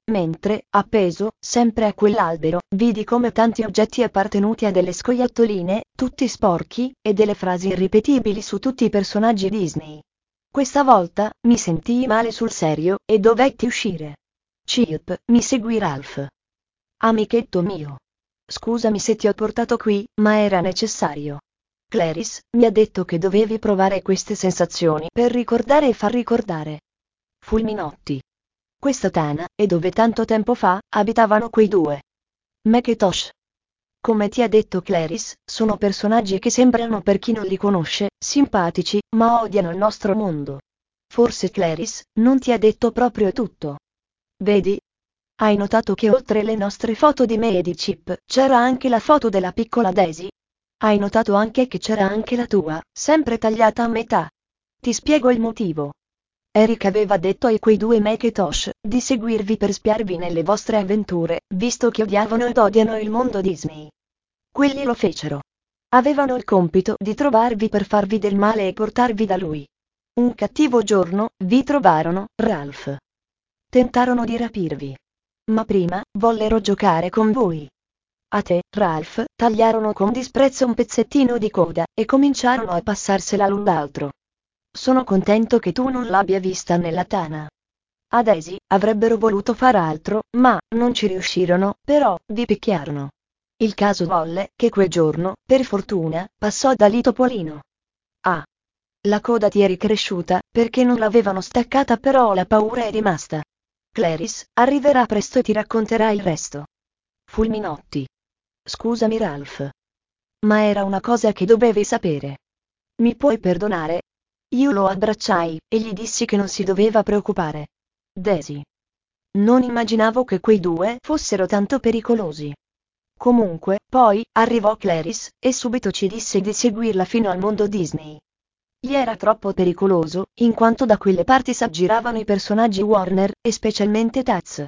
Speaker 1: Mentre, appeso, sempre a quell'albero, vidi come tanti oggetti appartenuti a delle scoiattoline, tutti sporchi, e delle frasi irripetibili su tutti i personaggi Disney. Questa volta, mi sentii male sul serio, e dovetti uscire. Chip, mi seguì Ralph. Amichetto mio. Scusami se ti ho portato qui, ma era necessario. Clarice mi ha detto che dovevi provare queste sensazioni per ricordare e far ricordare. Fulminotti. Questa tana, e dove tanto tempo fa, abitavano quei due. Mac e Tosh. Come ti ha detto Clarice, sono personaggi che sembrano, per chi non li conosce, simpatici, ma odiano il nostro mondo. Forse Clarice non ti ha detto proprio tutto. Vedi? Hai notato che oltre le nostre foto di me e di Chip, c'era anche la foto della piccola Daisy? Hai notato anche che c'era anche la tua, sempre tagliata a metà. Ti spiego il motivo. Eric aveva detto ai quei due Mac e Tosh di seguirvi per spiarvi nelle vostre avventure, visto che odiavano ed odiano il mondo Disney. Quelli lo fecero. Avevano il compito di trovarvi per farvi del male e portarvi da lui. Un cattivo giorno, vi trovarono, Ralph. Tentarono di rapirvi. Ma prima, vollero giocare con voi. A te, Ralph, tagliarono con disprezzo un pezzettino di coda, e cominciarono a passarsela l'un l'altro. Sono contento che tu non l'abbia vista nella tana. A Daisy, avrebbero voluto far altro, ma, non ci riuscirono, però, vi picchiarono. Il caso volle, che quel giorno, per fortuna, passò da lì Topolino. Ah. La coda ti è ricresciuta, perché non l'avevano staccata, però la paura è rimasta. Clarice arriverà presto e ti racconterà il resto. Fulminotti. Scusami Ralph. Ma era una cosa che dovevi sapere. Mi puoi perdonare? Io lo abbracciai, e gli dissi che non si doveva preoccupare. Daisy. Non immaginavo che quei due fossero tanto pericolosi. Comunque, poi, arrivò Clarice, e subito ci disse di seguirla fino al mondo Disney. Gli era troppo pericoloso, in quanto da quelle parti s'aggiravano i personaggi Warner, e specialmente Taz.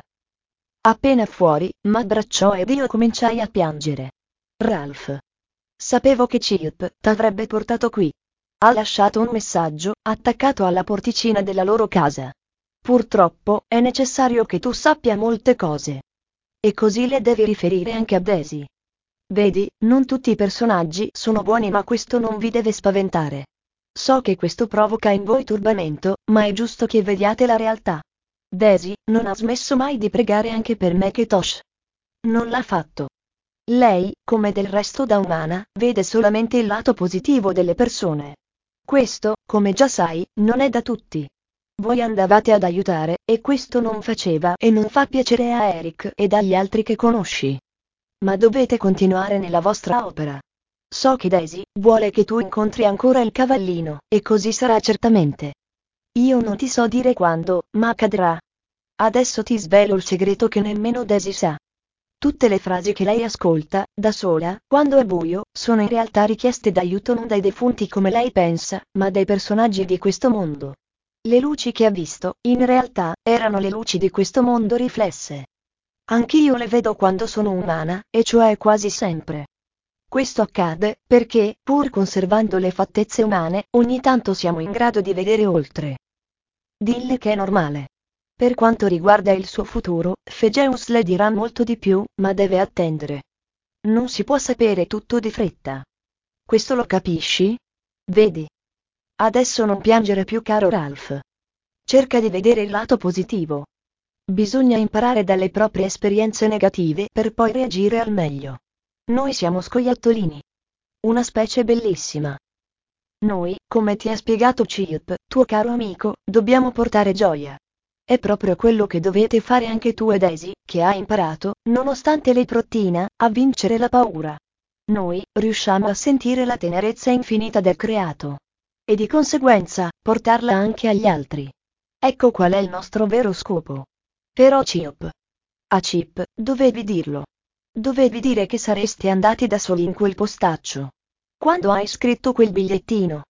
Speaker 1: Appena fuori, m'abbracciò ed io cominciai a piangere. Ralph. Sapevo che Chip t'avrebbe portato qui. Ha lasciato un messaggio, attaccato alla porticina della loro casa. Purtroppo, è necessario che tu sappia molte cose. E così le devi riferire anche a Daisy. Vedi, non tutti i personaggi sono buoni, ma questo non vi deve spaventare. So che questo provoca in voi turbamento, ma è giusto che vediate la realtà. Daisy non ha smesso mai di pregare anche per Mac e Tosh. Non l'ha fatto. Lei, come del resto da umana, vede solamente il lato positivo delle persone. Questo, come già sai, non è da tutti. Voi andavate ad aiutare, e questo non faceva e non fa piacere a Eric ed agli altri che conosci. Ma dovete continuare nella vostra opera. So che Daisy vuole che tu incontri ancora il cavallino, e così sarà certamente. Io non ti so dire quando, ma accadrà. Adesso ti svelo il segreto che nemmeno Daisy sa. Tutte le frasi che lei ascolta, da sola, quando è buio, sono in realtà richieste d'aiuto non dai defunti come lei pensa, ma dai personaggi di questo mondo. Le luci che ha visto, in realtà, erano le luci di questo mondo riflesse. Anch'io le vedo quando sono umana, e cioè quasi sempre. Questo accade, perché, pur conservando le fattezze umane, ogni tanto siamo in grado di vedere oltre. Dille che è normale. Per quanto riguarda il suo futuro, Phegeus le dirà molto di più, ma deve attendere. Non si può sapere tutto di fretta. Questo lo capisci? Vedi? Adesso non piangere più, caro Ralph. Cerca di vedere il lato positivo. Bisogna imparare dalle proprie esperienze negative per poi reagire al meglio. Noi siamo scoiattolini. Una specie bellissima. Noi, come ti ha spiegato Chip, tuo caro amico, dobbiamo portare gioia. È proprio quello che dovete fare anche tu e Daisy, che ha imparato, nonostante l'eiprottina, a vincere la paura. Noi riusciamo a sentire la tenerezza infinita del creato. E di conseguenza, portarla anche agli altri. Ecco qual è il nostro vero scopo. Però Chip. A Chip, dovevi dirlo. Dovevi dire che sareste andati da soli in quel postaccio. Quando hai scritto quel bigliettino.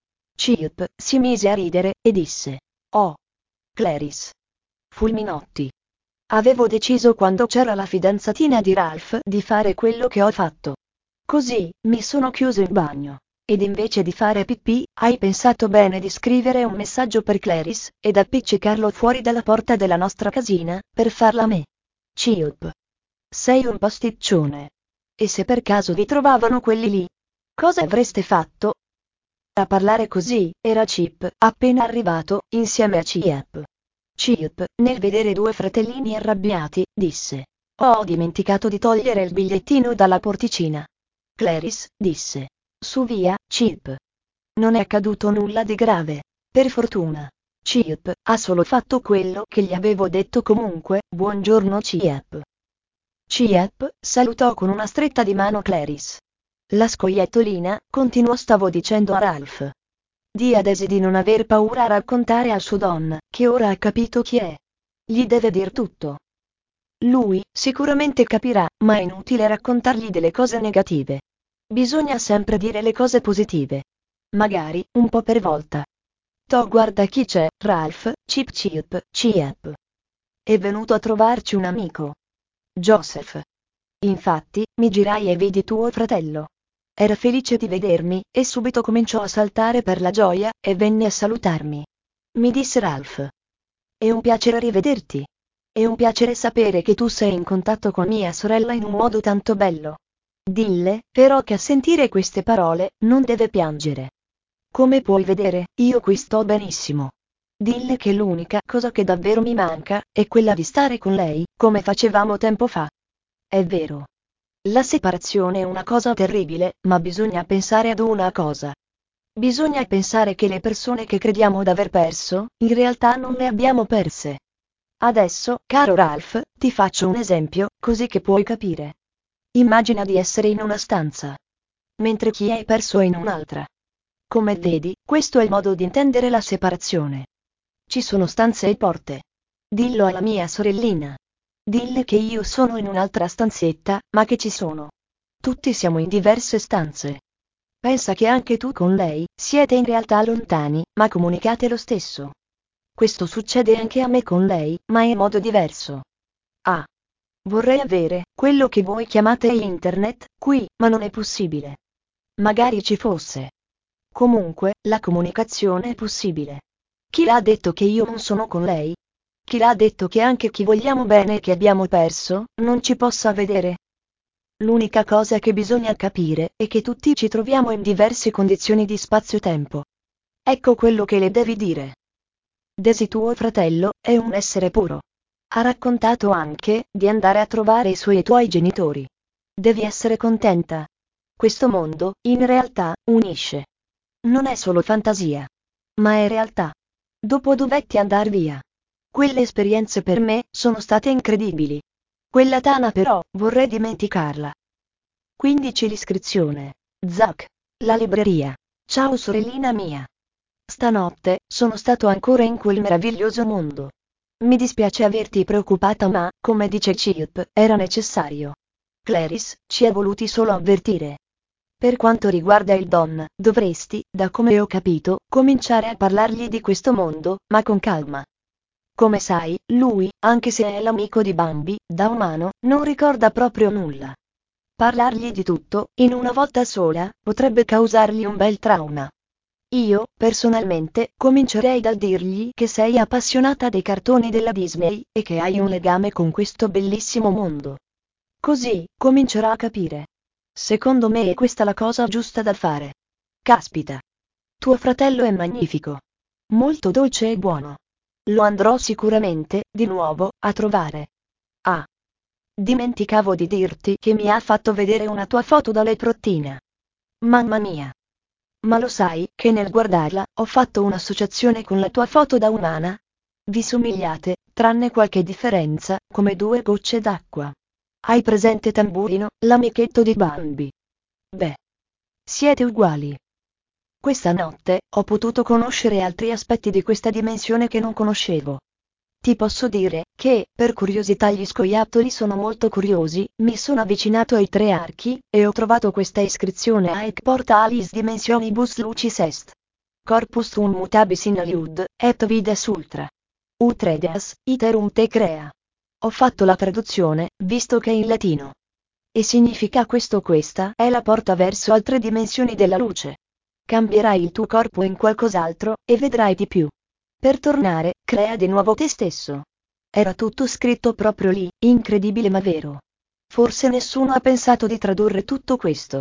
Speaker 1: Chip si mise a ridere, e disse. Oh. Clarice. Fulminotti. Avevo deciso quando c'era la fidanzatina di Ralph di fare quello che ho fatto. Così, mi sono chiuso in bagno. Ed invece di fare pipì, hai pensato bene di scrivere un messaggio per Clarice, ed appiccicarlo fuori dalla porta della nostra casina, per farla a me. Chirp. Sei un pasticcione. E se per caso vi trovavano quelli lì? Cosa avreste fatto? A parlare così, era Chip, appena arrivato, insieme a Chip. Chip, nel vedere due fratellini arrabbiati, disse: Ho dimenticato di togliere il bigliettino dalla porticina. Clarice, disse: Su via, Chip. Non è accaduto nulla di grave. Per fortuna. Chip ha solo fatto quello che gli avevo detto comunque. Buongiorno Chip. Chip salutò con una stretta di mano Clarice. La scoiattolina, continuò stavo dicendo a Ralph. Di a Daisy di non aver paura a raccontare al suo Don, che ora ha capito chi è. Gli deve dir tutto. Lui, sicuramente capirà, ma è inutile raccontargli delle cose negative. Bisogna sempre dire le cose positive. Magari, un po' per volta. Toh, guarda chi c'è, Ralph, Chip Chip, Chip. È venuto a trovarci un amico. Joseph. Infatti, mi girai e vidi tuo fratello. Era felice di vedermi, e subito cominciò a saltare per la gioia, e venne a salutarmi. Mi disse Ralph. È un piacere rivederti. È un piacere sapere che tu sei in contatto con mia sorella in un modo tanto bello. Dille, però, che a sentire queste parole, non deve piangere. Come puoi vedere, io qui sto benissimo. Dille che l'unica cosa che davvero mi manca, è quella di stare con lei, come facevamo tempo fa. È vero. La separazione è una cosa terribile, ma bisogna pensare ad una cosa. Bisogna pensare che le persone che crediamo d'aver perso, in realtà non le abbiamo perse. Adesso, caro Ralph, ti faccio un esempio, così che puoi capire. Immagina di essere in una stanza, mentre chi hai perso è in un'altra. Come vedi, questo è il modo di intendere la separazione. Ci sono stanze e porte. Dillo alla mia sorellina. Dille che io sono in un'altra stanzetta, ma che ci sono. Tutti siamo in diverse stanze. Pensa che anche tu con lei, siete in realtà lontani, ma comunicate lo stesso. Questo succede anche a me con lei, ma in modo diverso. Ah. Vorrei avere quello che voi chiamate internet, qui, ma non è possibile. Magari ci fosse. Comunque, la comunicazione è possibile. Chi l'ha detto che io non sono con lei? Chi l'ha detto che anche chi vogliamo bene e che abbiamo perso, non ci possa vedere? L'unica cosa che bisogna capire è che tutti ci troviamo in diverse condizioni di spazio-tempo. Ecco quello che le devi dire. Daisy, tuo fratello, è un essere puro. Ha raccontato anche di andare a trovare i suoi e tuoi genitori. Devi essere contenta. Questo mondo, in realtà, unisce. Non è solo fantasia. Ma è realtà. Dopo dovetti andar via. Quelle esperienze per me sono state incredibili. Quella tana però, vorrei dimenticarla. quindici l'iscrizione. Zack. La libreria. Ciao sorellina mia. Stanotte, sono stato ancora in quel meraviglioso mondo. Mi dispiace averti preoccupata ma, come dice Chip, era necessario. Clarice, ci ha voluti solo avvertire. Per quanto riguarda il Don, dovresti, da come ho capito, cominciare a parlargli di questo mondo, ma con calma. Come sai, lui, anche se è l'amico di Bambi, da umano, non ricorda proprio nulla. Parlargli di tutto, in una volta sola, potrebbe causargli un bel trauma. Io, personalmente, comincerei dal dirgli che sei appassionata dei cartoni della Disney, e che hai un legame con questo bellissimo mondo. Così, comincerà a capire. Secondo me è questa la cosa giusta da fare. Caspita. Tuo fratello è magnifico. Molto dolce e buono. Lo andrò sicuramente, di nuovo, a trovare. Ah. Dimenticavo di dirti che mi ha fatto vedere una tua foto da leprottina. Mamma mia. Ma lo sai, che nel guardarla, ho fatto un'associazione con la tua foto da umana? Vi somigliate, tranne qualche differenza, come due gocce d'acqua. Hai presente Tamburino, l'amichetto di Bambi? Beh. Siete uguali. Questa notte, ho potuto conoscere altri aspetti di questa dimensione che non conoscevo. Ti posso dire, che, per curiosità gli scoiattoli sono molto curiosi, mi sono avvicinato ai tre archi, e ho trovato questa iscrizione a Ec porta alis dimensionibus lucis est. Corpus tuum mutabis in aliud, et vides ultra. Utredeas, iterum te crea. Ho fatto la traduzione, visto che è in latino. E significa questo: questa è la porta verso altre dimensioni della luce. cambierai il tuo corpo in qualcos'altro, e vedrai di più. Per tornare, crea di nuovo te stesso. Era tutto scritto proprio lì, incredibile ma vero. Forse nessuno ha pensato di tradurre tutto questo.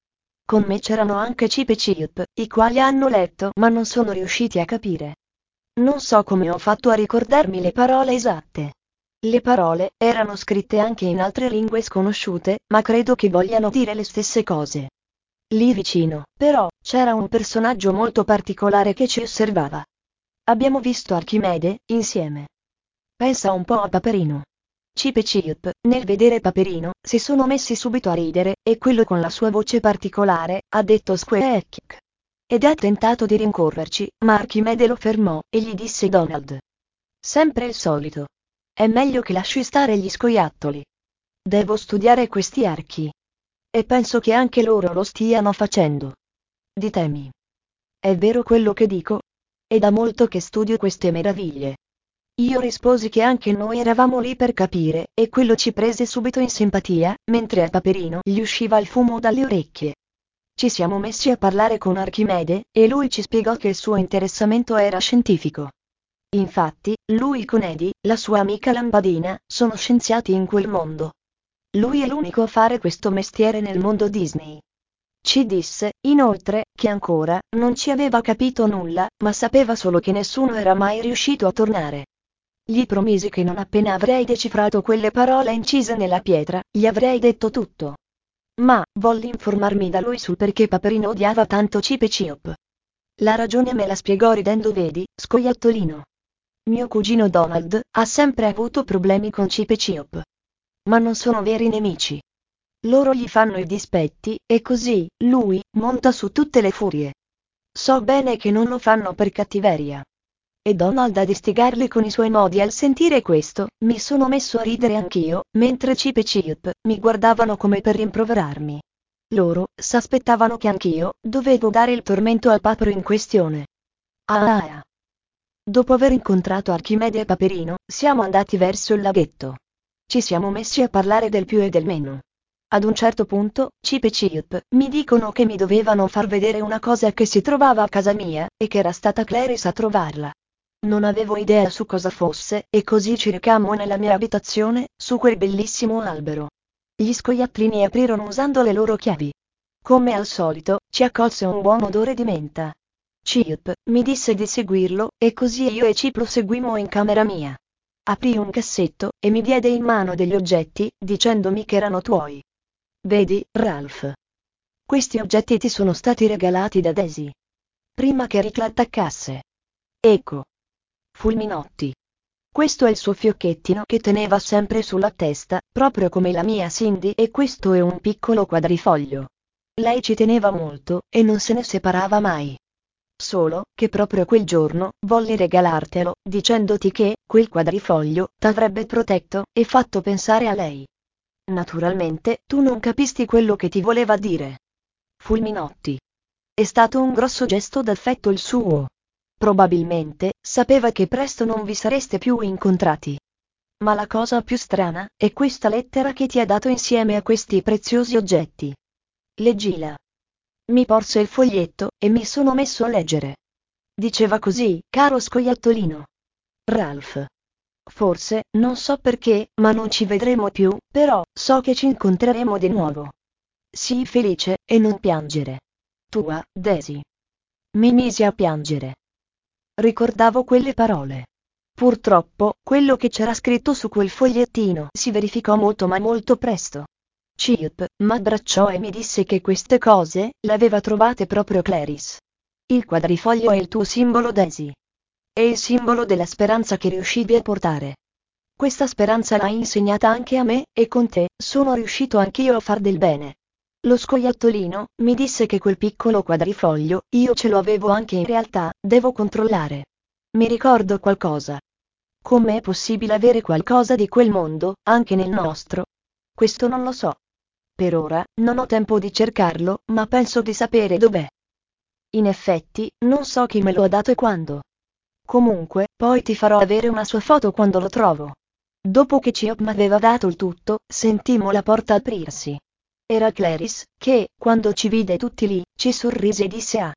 Speaker 1: Con me c'erano anche Chip e Chip, i quali hanno letto ma non sono riusciti a capire. Non so come ho fatto a ricordarmi le parole esatte. Le parole erano scritte anche in altre lingue sconosciute, ma credo che vogliano dire le stesse cose. Lì vicino, però, c'era un personaggio molto particolare che ci osservava. Abbiamo visto Archimede, insieme. Pensa un po' a Paperino. Chip e Chip, nel vedere Paperino, si sono messi subito a ridere, e quello con la sua voce particolare, ha detto Squeak. Ed ha tentato di rincorrerci, ma Archimede lo fermò, e gli disse Donald. Sempre il solito. È meglio che lasci stare gli scoiattoli. Devo studiare questi archi. E penso che anche loro lo stiano facendo. Ditemi. È vero quello che dico? È da molto che studio queste meraviglie. Io risposi che anche noi eravamo lì per capire, e quello ci prese subito in simpatia, mentre a Paperino gli usciva il fumo dalle orecchie. Ci siamo messi a parlare con Archimede, e lui ci spiegò che il suo interessamento era scientifico. Infatti, lui con Eddie, la sua amica lampadina, sono scienziati in quel mondo. Lui è l'unico a fare questo mestiere nel mondo Disney. Ci disse, inoltre, che ancora non ci aveva capito nulla, ma sapeva solo che nessuno era mai riuscito a tornare. Gli promisi che non appena avrei decifrato quelle parole incise nella pietra, gli avrei detto tutto. Ma, volli informarmi da lui sul perché Paperino odiava tanto Chip e Chip. La ragione me la spiegò ridendo vedi, scoiattolino. Mio cugino Donald ha sempre avuto problemi con Chip e Chip. Ma non sono veri nemici. Loro gli fanno i dispetti, e così, lui, monta su tutte le furie. So bene che non lo fanno per cattiveria. E Donald ad istigarli con i suoi modi. Al sentire questo, mi sono messo a ridere anch'io, mentre Chip e Chip mi guardavano come per rimproverarmi. Loro s'aspettavano che anch'io dovevo dare il tormento al papero in questione. Ah ah ah. Dopo aver incontrato Archimede e Paperino, siamo andati verso il laghetto. Ci siamo messi a parlare del più e del meno. Ad un certo punto, Chip e Chip mi dicono che mi dovevano far vedere una cosa che si trovava a casa mia, e che era stata Clarice a trovarla. Non avevo idea su cosa fosse, e così ci recammo nella mia abitazione, su quel bellissimo albero. Gli scoiattolini aprirono usando le loro chiavi. Come al solito, ci accolse un buon odore di menta. Chip mi disse di seguirlo, e così io e Chip lo seguimmo in camera mia. Aprì un cassetto, e mi diede in mano degli oggetti, dicendomi che erano tuoi. Vedi, Ralph. Questi oggetti ti sono stati regalati da Daisy. Prima che Rick l'attaccasse. Ecco. Fulminotti. Questo è il suo fiocchettino che teneva sempre sulla testa, proprio come la mia Cindy, e questo è un piccolo quadrifoglio. Lei ci teneva molto, e non se ne separava mai. Solo che proprio quel giorno volli regalartelo, dicendoti che quel quadrifoglio t'avrebbe protetto e fatto pensare a lei. Naturalmente, tu non capisti quello che ti voleva dire. Fulminotti. È stato un grosso gesto d'affetto il suo. Probabilmente, sapeva che presto non vi sareste più incontrati. Ma la cosa più strana è questa lettera che ti ha dato insieme a questi preziosi oggetti. Leggila. Mi porse il foglietto, e mi sono messo a leggere. Diceva così, caro scoiattolino. Ralph. Forse, non so perché, ma non ci vedremo più, però, so che ci incontreremo di nuovo. Sii felice, e non piangere. Tua, Daisy. Mi misi a piangere. Ricordavo quelle parole. Purtroppo, quello che c'era scritto su quel fogliettino si verificò molto ma molto presto. Chip m'abbracciò e mi disse che queste cose le aveva trovate proprio Clarice. Il quadrifoglio è il tuo simbolo, Daisy. È il simbolo della speranza che riuscivi a portare. Questa speranza l'hai insegnata anche a me, e con te sono riuscito anch'io a far del bene. Lo scoiattolino mi disse che quel piccolo quadrifoglio io ce lo avevo anche in realtà, devo controllare. Mi ricordo qualcosa. Com'è possibile avere qualcosa di quel mondo, anche nel nostro? Questo non lo so. Per ora, non ho tempo di cercarlo, ma penso di sapere dov'è. In effetti, non so chi me lo ha dato e quando. Comunque, poi ti farò avere una sua foto quando lo trovo. Dopo che Chip m'aveva dato il tutto, sentimmo la porta aprirsi. Era Clarice, che, quando ci vide tutti lì, ci sorrise e disse ah.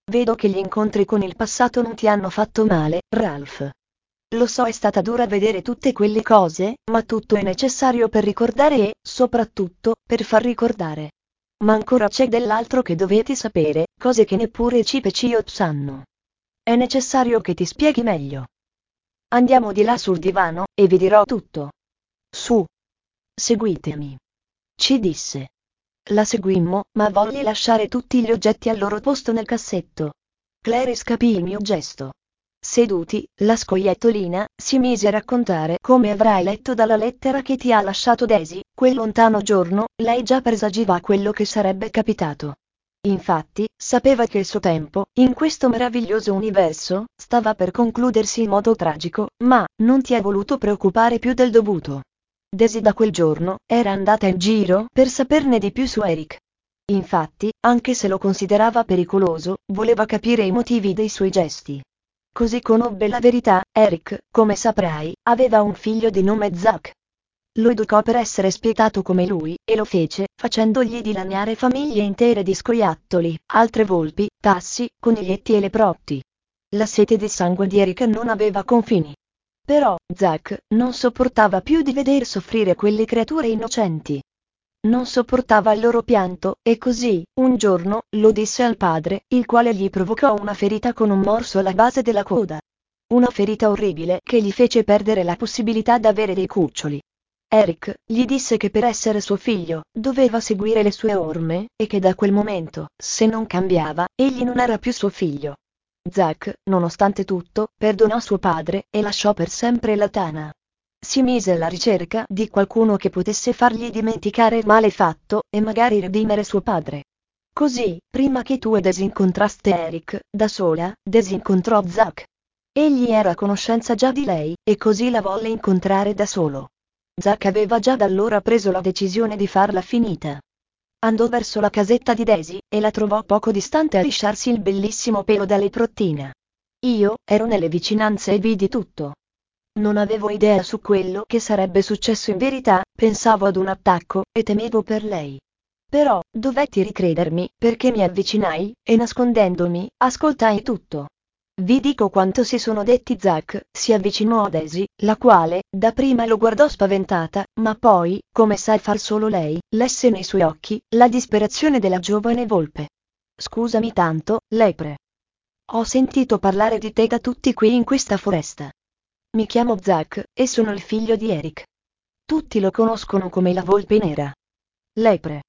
Speaker 1: Vedo che gli incontri con il passato non ti hanno fatto male, Ralph. Lo so, è stata dura vedere tutte quelle cose, ma tutto è necessario per ricordare e, soprattutto, per far ricordare. Ma ancora c'è dell'altro che dovete sapere, cose che neppure Chip e Chiyot sanno. È necessario che ti spieghi meglio. Andiamo di là sul divano, e vi dirò tutto. Su. Seguitemi. Ci disse. La seguimmo, ma volli lasciare tutti gli oggetti al loro posto nel cassetto. Clarice capì il mio gesto. Seduti, la scoiattolina si mise a raccontare come avrai letto dalla lettera che ti ha lasciato Daisy, quel lontano giorno, lei già presagiva quello che sarebbe capitato. Infatti, sapeva che il suo tempo, in questo meraviglioso universo, stava per concludersi in modo tragico, ma non ti ha voluto preoccupare più del dovuto. Daisy da quel giorno era andata in giro per saperne di più su Eric. Infatti, anche se lo considerava pericoloso, voleva capire i motivi dei suoi gesti. Così conobbe la verità: Eric, come saprai, aveva un figlio di nome Zack. Lo educò per essere spietato come lui, e lo fece, facendogli dilaniare famiglie intere di scoiattoli, altre volpi, tassi, coniglietti e leprotti. La sete di sangue di Eric non aveva confini. Però, Zack non sopportava più di veder soffrire quelle creature innocenti. Non sopportava il loro pianto, e così, un giorno, lo disse al padre, il quale gli provocò una ferita con un morso alla base della coda. Una ferita orribile che gli fece perdere la possibilità d'avere dei cuccioli. Eric gli disse che per essere suo figlio, doveva seguire le sue orme, e che da quel momento, se non cambiava, egli non era più suo figlio. Zack, nonostante tutto, perdonò suo padre, e lasciò per sempre la tana. Si mise alla ricerca di qualcuno che potesse fargli dimenticare il male fatto, e magari redimere suo padre. Così, prima che tu e Daisy incontraste Eric, da sola, Daisy incontrò Zack. Egli era a conoscenza già di lei, e così la volle incontrare da solo. Zack aveva già da allora preso la decisione di farla finita. Andò verso la casetta di Daisy, e la trovò poco distante a lisciarsi il bellissimo pelo da leprottina. Io ero nelle vicinanze e vidi tutto. Non avevo idea su quello che sarebbe successo in verità, pensavo ad un attacco, e temevo per lei. Però, dovetti ricredermi, perché mi avvicinai, e nascondendomi, ascoltai tutto. Vi dico quanto si sono detti. Zack si avvicinò a Daisy, la quale, dapprima lo guardò spaventata, ma poi, come sa far solo lei, lesse nei suoi occhi la disperazione della giovane volpe. Scusami tanto, lepre. Ho sentito parlare di te da tutti qui in questa foresta. Mi chiamo Zack, e sono il figlio di Eric. Tutti lo conoscono come la volpe nera. Lepre.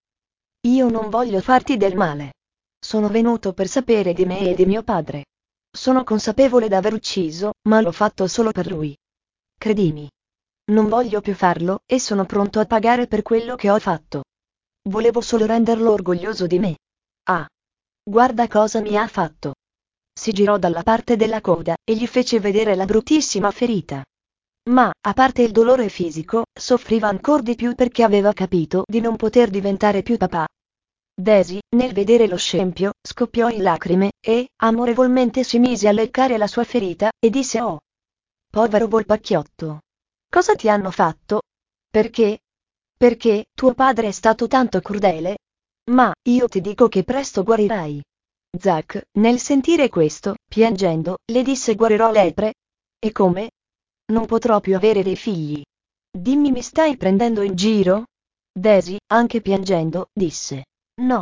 Speaker 1: Io non voglio farti del male. Sono venuto per sapere di me e di mio padre. Sono consapevole d'aver ucciso, ma l'ho fatto solo per lui. Credimi. Non voglio più farlo, e sono pronto a pagare per quello che ho fatto. Volevo solo renderlo orgoglioso di me. Ah. Guarda cosa mi ha fatto. Si girò dalla parte della coda, e gli fece vedere la bruttissima ferita. Ma, a parte il dolore fisico, soffriva ancor di più perché aveva capito di non poter diventare più papà. Daisy, nel vedere lo scempio, scoppiò in lacrime, e, amorevolmente si mise a leccare la sua ferita, e disse: «Oh, povero volpacchiotto. Cosa ti hanno fatto? Perché? Perché tuo padre è stato tanto crudele? Ma, io ti dico che presto guarirai». Zack, nel sentire questo, piangendo, le disse: «Guarirò lepre? E come? Non potrò più avere dei figli. Dimmi, mi stai prendendo in giro?» Daisy, anche piangendo, disse: «No.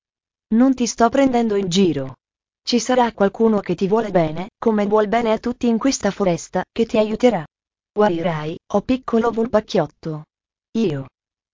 Speaker 1: Non ti sto prendendo in giro. Ci sarà qualcuno che ti vuole bene, come vuol bene a tutti in questa foresta, che ti aiuterà. Guarirai, o piccolo volpacchiotto. Io.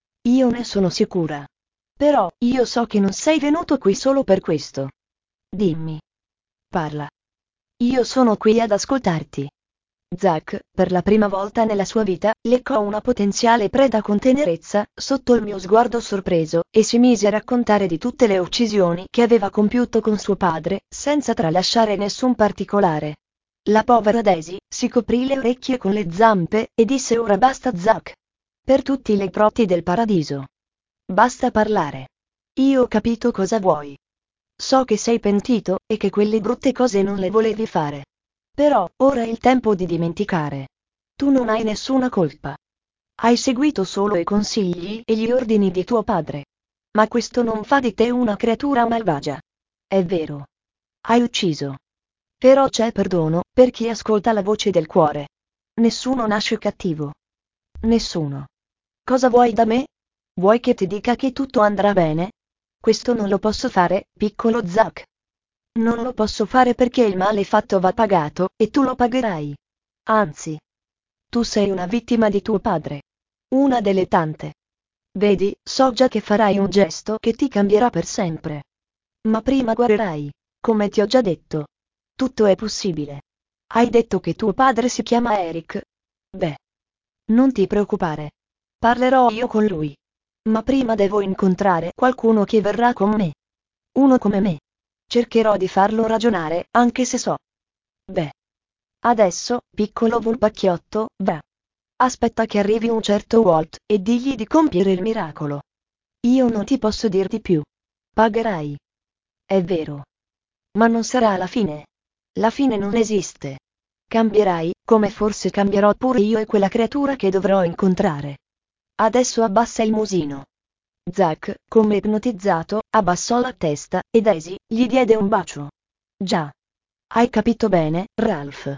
Speaker 1: Io ne sono sicura. Però, io so che non sei venuto qui solo per questo. Dimmi. Parla. Io sono qui ad ascoltarti». Zack, per la prima volta nella sua vita, leccò una potenziale preda con tenerezza, sotto il mio sguardo sorpreso, e si mise a raccontare di tutte le uccisioni che aveva compiuto con suo padre, senza tralasciare nessun particolare. La povera Daisy si coprì le orecchie con le zampe, e disse: «Ora basta, Zack. Per tutti i leprotti del paradiso. Basta parlare. Io ho capito cosa vuoi. So che sei pentito, e che quelle brutte cose non le volevi fare. Però, ora è il tempo di dimenticare. Tu non hai nessuna colpa. Hai seguito solo i consigli e gli ordini di tuo padre. Ma questo non fa di te una creatura malvagia. È vero. Hai ucciso. Però c'è perdono per chi ascolta la voce del cuore. Nessuno nasce cattivo. Nessuno. Cosa vuoi da me? Vuoi che ti dica che tutto andrà bene? Questo non lo posso fare, piccolo Zack. Non lo posso fare perché il male fatto va pagato, e tu lo pagherai. Anzi, tu sei una vittima di tuo padre. Una delle tante. Vedi, so già che farai un gesto che ti cambierà per sempre. Ma prima guarirai, come ti ho già detto. Tutto è possibile. Hai detto che tuo padre si chiama Eric? Beh, non ti preoccupare. Parlerò io con lui. Ma prima devo incontrare qualcuno che verrà con me. Uno come me. Cercherò di farlo ragionare, anche se so. Beh. Adesso, piccolo volpacchiotto, va. Aspetta che arrivi un certo Walt, e digli di compiere il miracolo. Io non ti posso dir di più. Pagherai. È vero. Ma non sarà la fine. La fine non esiste. Cambierai, come forse cambierò pure io e quella creatura che dovrò incontrare. Adesso abbassa il musino. Zack, come ipnotizzato, abbassò la testa, e Daisy gli diede un bacio. Già. Hai capito bene, Ralph.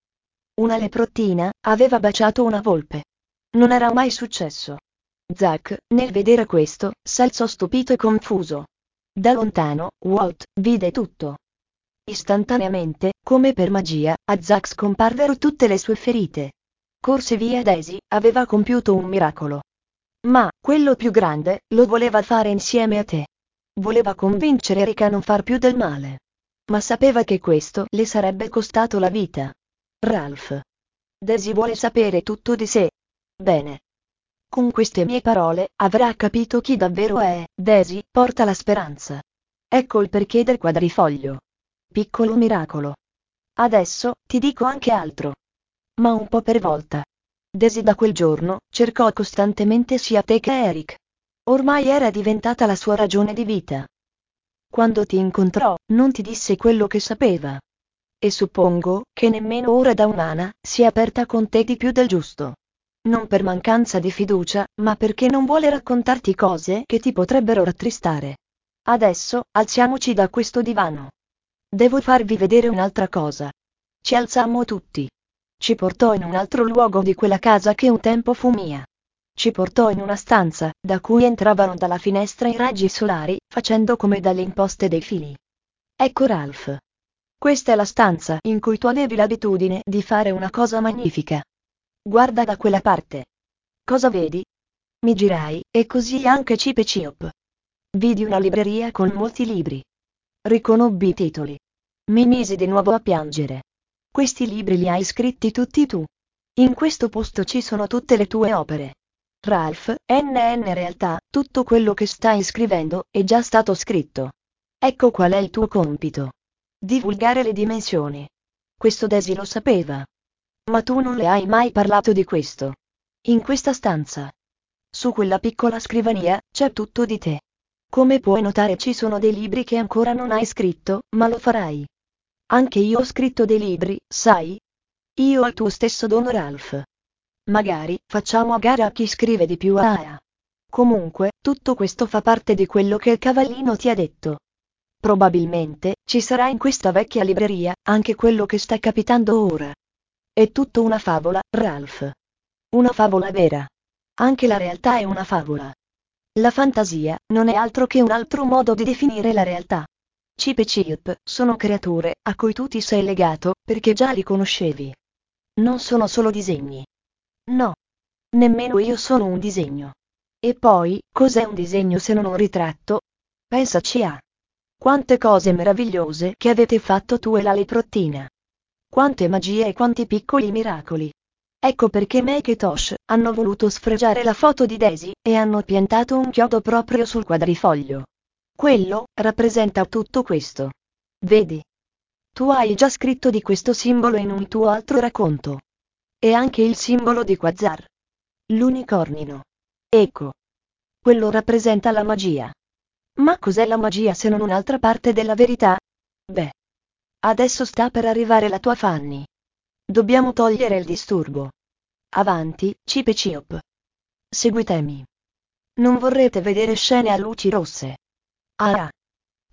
Speaker 1: Una leprottina aveva baciato una volpe. Non era mai successo. Zack, nel vedere questo, s'alzò stupito e confuso. Da lontano, Walt vide tutto. Istantaneamente, come per magia, a Zack scomparvero tutte le sue ferite. Corse via Daisy, aveva compiuto un miracolo. Ma, quello più grande, lo voleva fare insieme a te. Voleva convincere Eric a non far più del male. Ma sapeva che questo le sarebbe costato la vita. Ralph. Daisy vuole sapere tutto di sé. Bene. Con queste mie parole, avrà capito chi davvero è. Daisy porta la speranza. Ecco il perché del quadrifoglio. Piccolo miracolo. Adesso, ti dico anche altro. Ma un po' per volta. Daisy da quel giorno, cercò costantemente sia te che Eric. Ormai era diventata la sua ragione di vita. Quando ti incontrò, non ti disse quello che sapeva. E suppongo che nemmeno ora da umana si è aperta con te di più del giusto. Non per mancanza di fiducia, ma perché non vuole raccontarti cose che ti potrebbero rattristare. Adesso, alziamoci da questo divano. Devo farvi vedere un'altra cosa. Ci alzammo tutti. Ci portò in un altro luogo di quella casa che un tempo fu mia. Ci portò in una stanza, da cui entravano dalla finestra i raggi solari, facendo come dalle imposte dei fili. Ecco Ralph. Questa è la stanza in cui tu avevi l'abitudine di fare una cosa magnifica. Guarda da quella parte. Cosa vedi? Mi girai, e così anche Chip e Chop. Vidi una libreria con molti libri. Riconobbi i titoli. Mi misi di nuovo a piangere. Questi libri li hai scritti tutti tu. In questo posto ci sono tutte le tue opere. Ralph, N N realtà, tutto quello che stai scrivendo è già stato scritto. Ecco qual è il tuo compito. Divulgare le dimensioni. Questo Daisy lo sapeva. Ma tu non le hai mai parlato di questo. In questa stanza. Su quella piccola scrivania, c'è tutto di te. Come puoi notare ci sono dei libri che ancora non hai scritto, ma lo farai. Anche io ho scritto dei libri, sai? Io ho il tuo stesso dono Ralph. Magari, facciamo a gara a chi scrive di più. Ah. Comunque, tutto questo fa parte di quello che il cavallino ti ha detto. Probabilmente, ci sarà in questa vecchia libreria, anche quello che sta capitando ora. È tutto una favola, Ralph. Una favola vera. Anche la realtà è una favola. La fantasia non è altro che un altro modo di definire la realtà. Chip e Chip sono creature a cui tu ti sei legato perché già li conoscevi. Non sono solo disegni. No. Nemmeno io sono un disegno. E poi, cos'è un disegno se non un ritratto? Pensaci a. Quante cose meravigliose che avete fatto tu e la leprottina. Quante magie e quanti piccoli miracoli. Ecco perché Meg e Tosh hanno voluto sfregiare la foto di Daisy e hanno piantato un chiodo proprio sul quadrifoglio. Quello rappresenta tutto questo. Vedi? Tu hai già scritto di questo simbolo in un tuo altro racconto. E anche il simbolo di Quasar. L'unicornino. Ecco. Quello rappresenta la magia. Ma cos'è la magia se non un'altra parte della verità? Beh. Adesso sta per arrivare la tua Fanny. Dobbiamo togliere il disturbo. Avanti, Chip e Chop. Seguitemi. Non vorrete vedere scene a luci rosse. Ah.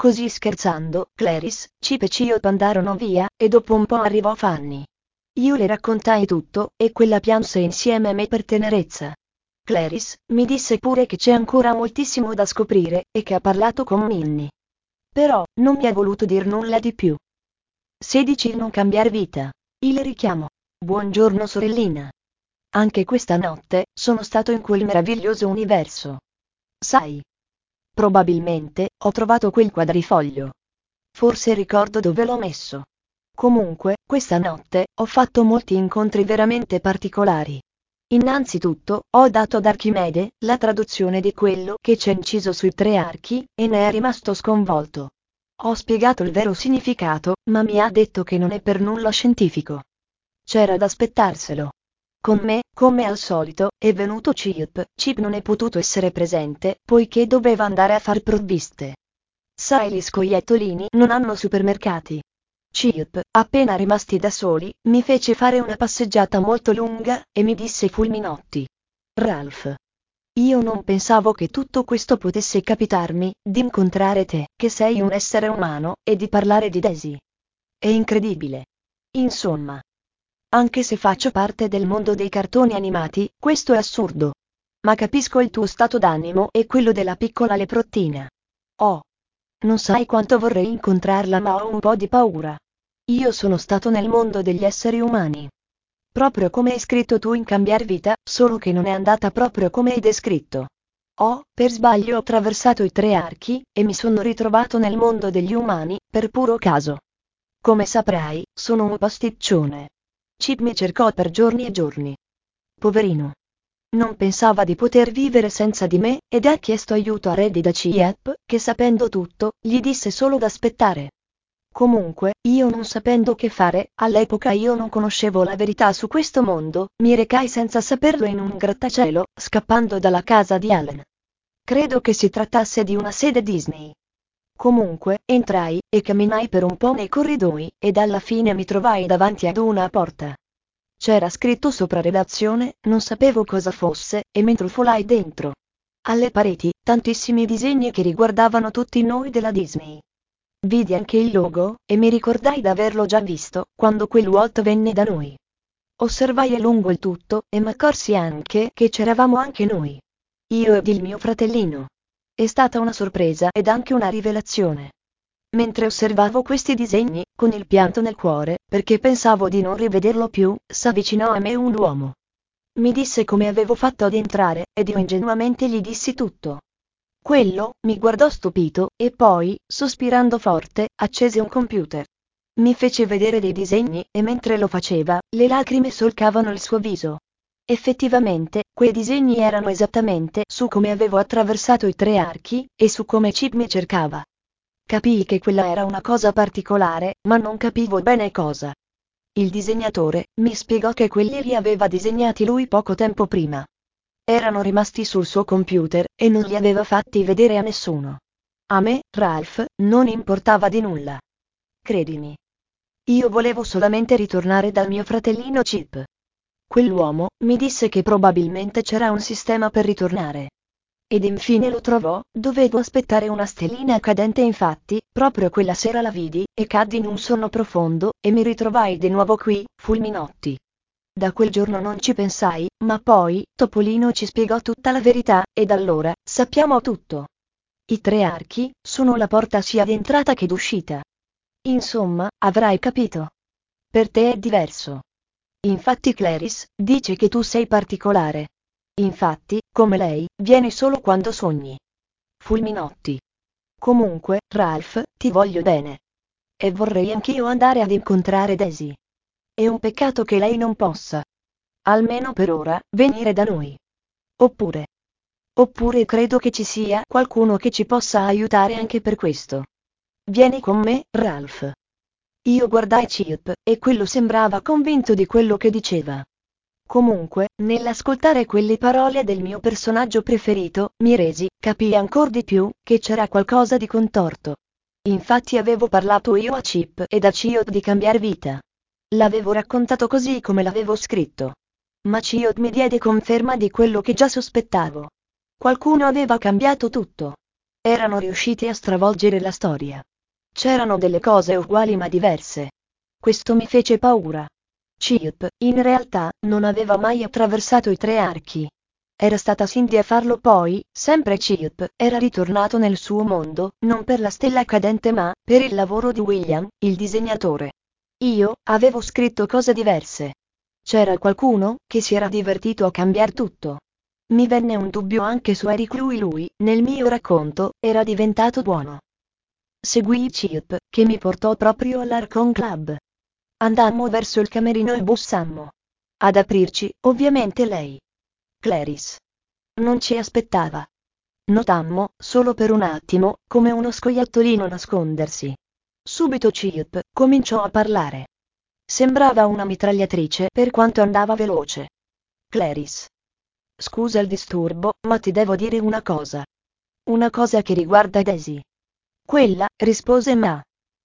Speaker 1: Così scherzando, Clarice, Chip e Chiyot andarono via, e dopo un po' arrivò Fanny. Io le raccontai tutto, e quella pianse insieme a me per tenerezza. Clarice mi disse pure che c'è ancora moltissimo da scoprire, e che ha parlato con Minnie. Però, non mi ha voluto dir nulla di più. sedici Il non cambiar vita. Il richiamo. Buongiorno sorellina. Anche questa notte, sono stato in quel meraviglioso universo. Sai? Probabilmente, ho trovato quel quadrifoglio. Forse ricordo dove l'ho messo. Comunque, questa notte, ho fatto molti incontri veramente particolari. Innanzitutto, ho dato ad Archimede la traduzione di quello che c'è inciso sui tre archi, e ne è rimasto sconvolto. Ho spiegato il vero significato, ma mi ha detto che non è per nulla scientifico. C'era da aspettarselo. Con me, come al solito, è venuto Chip. Chip non è potuto essere presente, poiché doveva andare a far provviste. Sai, gli scoiattolini non hanno supermercati. Chip, appena rimasti da soli, mi fece fare una passeggiata molto lunga, e mi disse fulminotti: Ralph. Io non pensavo che tutto questo potesse capitarmi, di incontrare te, che sei un essere umano, e di parlare di Daisy. È incredibile. Insomma. Anche se faccio parte del mondo dei cartoni animati, questo è assurdo. Ma capisco il tuo stato d'animo e quello della piccola leprottina. Oh. Non sai quanto vorrei incontrarla, ma ho un po' di paura. Io sono stato nel mondo degli esseri umani. Proprio come hai scritto tu in Cambiar Vita, solo che non è andata proprio come hai descritto. Ho, per sbaglio, attraversato i tre archi, e mi sono ritrovato nel mondo degli umani, per puro caso. Come saprai, sono un pasticcione. Chip mi cercò per giorni e giorni. Poverino. Non pensava di poter vivere senza di me, ed ha chiesto aiuto a Reddy da Chip, che sapendo tutto, gli disse solo d'aspettare. Comunque, io non sapendo che fare, all'epoca io non conoscevo la verità su questo mondo, mi recai senza saperlo in un grattacielo, scappando dalla casa di Allen. Credo che si trattasse di una sede Disney. Comunque, entrai, e camminai per un po' nei corridoi, ed alla fine mi trovai davanti ad una porta. C'era scritto sopra redazione, non sapevo cosa fosse, e mi intrufolai dentro. Alle pareti, tantissimi disegni che riguardavano tutti noi della Disney. Vidi anche il logo, e mi ricordai d'averlo già visto, quando quel Walt venne da noi. Osservai a lungo il tutto, e m'accorsi anche che c'eravamo anche noi. Io ed il mio fratellino. È stata una sorpresa ed anche una rivelazione. Mentre osservavo questi disegni, con il pianto nel cuore, perché pensavo di non rivederlo più, s'avvicinò a me un uomo. Mi disse come avevo fatto ad entrare, ed io ingenuamente gli dissi tutto. Quello mi guardò stupito, e poi, sospirando forte, accese un computer. Mi fece vedere dei disegni, e mentre lo faceva, le lacrime solcavano il suo viso. Effettivamente, quei disegni erano esattamente su come avevo attraversato i tre archi, e su come Chip mi cercava. Capii che quella era una cosa particolare, ma non capivo bene cosa. Il disegnatore mi spiegò che quelli li aveva disegnati lui poco tempo prima. Erano rimasti sul suo computer, e non li aveva fatti vedere a nessuno. A me, Ralph, non importava di nulla. Credimi. Io volevo solamente ritornare dal mio fratellino Chip. Quell'uomo mi disse che probabilmente c'era un sistema per ritornare. Ed infine lo trovò. Dovevo aspettare una stellina cadente, infatti, proprio quella sera la vidi, e caddi in un sonno profondo, e mi ritrovai di nuovo qui, fulminotti. Da quel giorno non ci pensai, ma poi, Topolino ci spiegò tutta la verità, ed allora, sappiamo tutto. I tre archi sono la porta sia d'entrata che d'uscita. Insomma, avrai capito. Per te è diverso. Infatti Clarice dice che tu sei particolare. Infatti, come lei, vieni solo quando sogni. Fulminotti. Comunque, Ralph, ti voglio bene. E vorrei anch'io andare ad incontrare Daisy. È un peccato che lei non possa. Almeno per ora, venire da noi. Oppure. Oppure credo che ci sia qualcuno che ci possa aiutare anche per questo. Vieni con me, Ralph. Io guardai Chip, e quello sembrava convinto di quello che diceva. Comunque, nell'ascoltare quelle parole del mio personaggio preferito, mi resi, capii ancor di più, che c'era qualcosa di contorto. Infatti avevo parlato io a Chip ed a Chiyot di cambiar vita. L'avevo raccontato così come l'avevo scritto. Ma Chiyot mi diede conferma di quello che già sospettavo. Qualcuno aveva cambiato tutto. erano riusciti a stravolgere la storia. C'erano delle cose uguali ma diverse. Questo mi fece paura. Chip, in realtà, non aveva mai attraversato i tre archi. Era stata Cindy a farlo poi, sempre Chip, era ritornato nel suo mondo, non per la stella cadente ma, per il lavoro di William, il disegnatore. Io, avevo scritto cose diverse. C'era qualcuno, che si era divertito a cambiar tutto. Mi venne un dubbio anche su Eric lui lui, nel mio racconto, era diventato buono. Seguii Chip, che mi portò proprio all'Archon Club. Andammo verso il camerino e bussammo. Ad aprirci, ovviamente lei. Clarice. Non ci aspettava. Notammo, solo per un attimo, come uno scoiattolino nascondersi. Subito Chip cominciò a parlare. Sembrava una mitragliatrice per quanto andava veloce. Clarice. Scusa il disturbo, ma ti devo dire una cosa. Una cosa che riguarda Daisy. Quella, rispose Ma.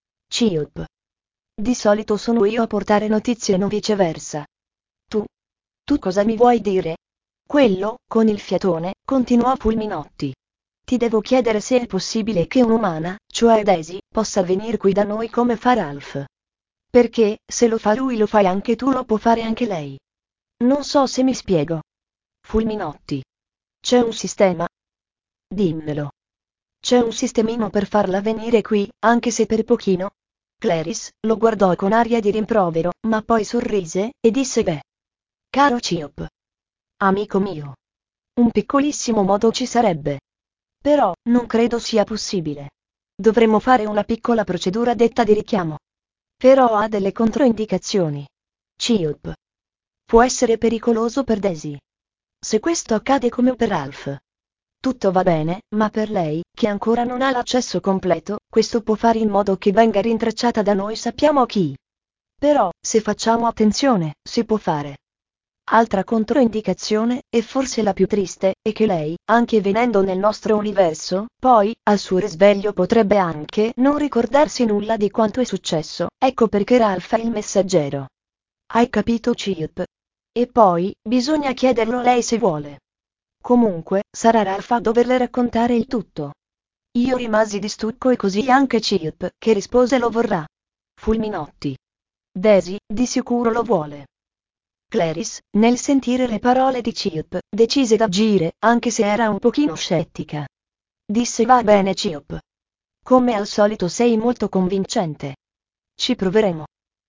Speaker 1: Chip. Di solito sono io a portare notizie e non viceversa. Tu? Tu cosa mi vuoi dire? Quello, con il fiatone, continuò Fulminotti. Ti devo chiedere se è possibile che un'umana, cioè Daisy, possa venire qui da noi come fa Ralph. Perché, se lo fa lui lo fai anche tu, lo può fare anche lei. Non so se mi spiego. Fulminotti. C'è un sistema? Dimmelo. C'è un sistemino per farla venire qui, anche se per pochino? Clarice lo guardò con aria di rimprovero, ma poi sorrise, e disse beh. Caro Chip. Amico mio. Un piccolissimo modo ci sarebbe. Però, non credo sia possibile. Dovremmo fare una piccola procedura detta di richiamo. Però ha delle controindicazioni. Chip. Può essere pericoloso per Daisy. Se questo accade come per Ralph. Tutto va bene, ma per lei, che ancora non ha l'accesso completo, questo può fare in modo che venga rintracciata da noi sappiamo chi. Però, se facciamo attenzione, si può fare. Altra controindicazione, e forse la più triste, è che lei, anche venendo nel nostro universo, poi, al suo risveglio potrebbe anche non ricordarsi nulla di quanto è successo, ecco perché Ralph è il messaggero. Hai capito Chip? E poi, bisogna chiederlo a lei se vuole. Comunque, sarà Ralph a doverle raccontare il tutto. Io rimasi di stucco e così anche Chip, che rispose lo vorrà. Fulminotti. Daisy, di sicuro lo vuole. Clarice, nel sentire le parole di Chip, decise d'agire, anche se era un pochino scettica. Disse va bene Chip. Come al solito sei molto convincente. Ci proveremo.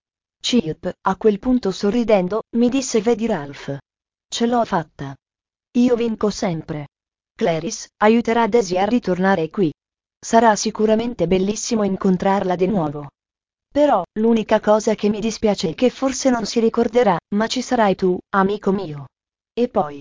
Speaker 1: Chip, a quel punto sorridendo, mi disse vedi Ralph. Ce l'ho fatta. Io vinco sempre. Clarice aiuterà Daisy a ritornare qui. Sarà sicuramente bellissimo incontrarla di nuovo. Però, l'unica cosa che mi dispiace è che forse non si ricorderà, ma ci sarai tu, amico mio. E poi.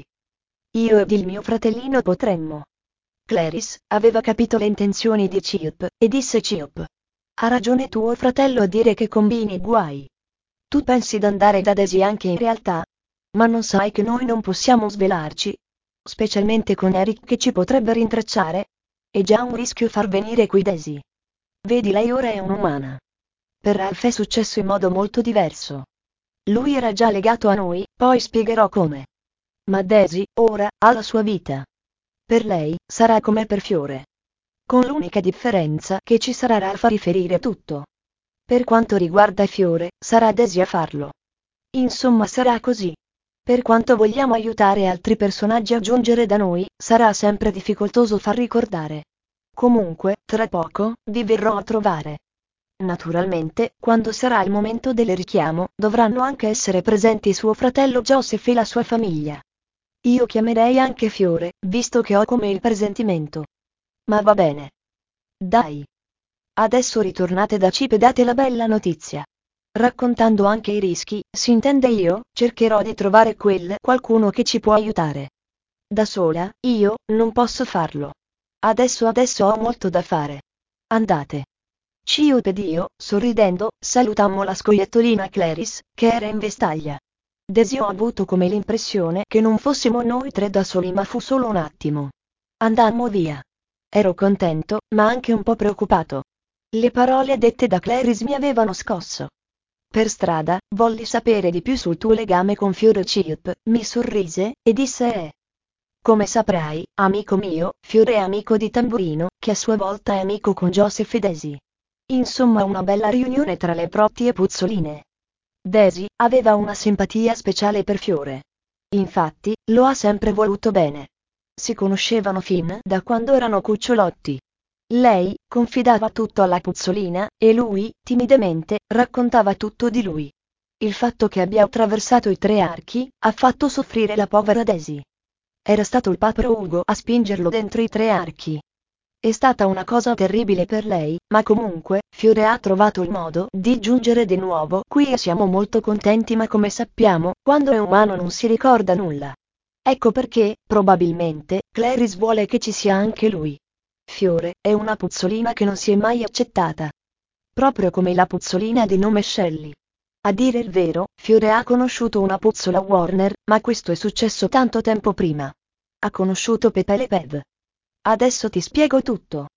Speaker 1: Io ed il mio fratellino potremmo. Clarice aveva capito le intenzioni di Chip, e disse Chip. Ha ragione tuo fratello a dire che combini guai. Tu pensi d'andare da Daisy anche in realtà? Ma non sai che noi non possiamo svelarci? Specialmente con Eric che ci potrebbe rintracciare? È già un rischio far venire qui Daisy. Vedi lei ora è un'umana. Per Ralph è successo in modo molto diverso. Lui era già legato a noi, poi spiegherò come. Ma Daisy, ora, ha la sua vita. Per lei, sarà come per Fiore. Con l'unica differenza che ci sarà Ralph a riferire tutto. Per quanto riguarda Fiore, sarà Daisy a farlo. Insomma sarà così. Per quanto vogliamo aiutare altri personaggi a giungere da noi, sarà sempre difficoltoso far ricordare. Comunque, tra poco, vi verrò a trovare. Naturalmente, quando sarà il momento del richiamo, dovranno anche essere presenti suo fratello Joseph e la sua famiglia. Io chiamerei anche Fiore, visto che ho come il presentimento. Ma va bene. Dai. Adesso ritornate da Chip e date la bella notizia. Raccontando anche i rischi, si intende io, cercherò di trovare quel qualcuno che ci può aiutare. Da sola, io, non posso farlo. Adesso adesso ho molto da fare. Andate. Chip ed io, sorridendo, salutammo la scoiattolina Clarice, che era in vestaglia. Daisy ho avuto come l'impressione che non fossimo noi tre da soli ma fu solo un attimo. Andammo via. Ero contento, ma anche un po' preoccupato. Le parole dette da Clarice mi avevano scosso. Per strada, volli sapere di più sul tuo legame con Fiore Chip, mi sorrise, e disse eh. Come saprai, amico mio, Fiore è amico di Tamburino, che che a sua volta è amico con Joseph e Daisy. Insomma, una bella riunione tra le proprie puzzoline. Daisy aveva una simpatia speciale per Fiore. Infatti, lo ha sempre voluto bene. Si conoscevano fin da quando erano cucciolotti. Lei confidava tutto alla puzzolina, e lui, timidamente, raccontava tutto di lui. Il fatto che abbia attraversato i tre archi ha fatto soffrire la povera Daisy. Era stato il papero Ugo a spingerlo dentro i tre archi. È stata una cosa terribile per lei, ma comunque, Fiore ha trovato il modo di giungere di nuovo qui e siamo molto contenti, ma come sappiamo, quando è umano non si ricorda nulla. Ecco perché, probabilmente, Clarice vuole che ci sia anche lui. Fiore è una puzzolina che non si è mai accettata. Proprio come la puzzolina di nome Shelley. A dire il vero, Fiore ha conosciuto una puzzola Warner, ma questo è successo tanto tempo prima. Ha conosciuto Pepe Le Pew. Adesso ti spiego tutto.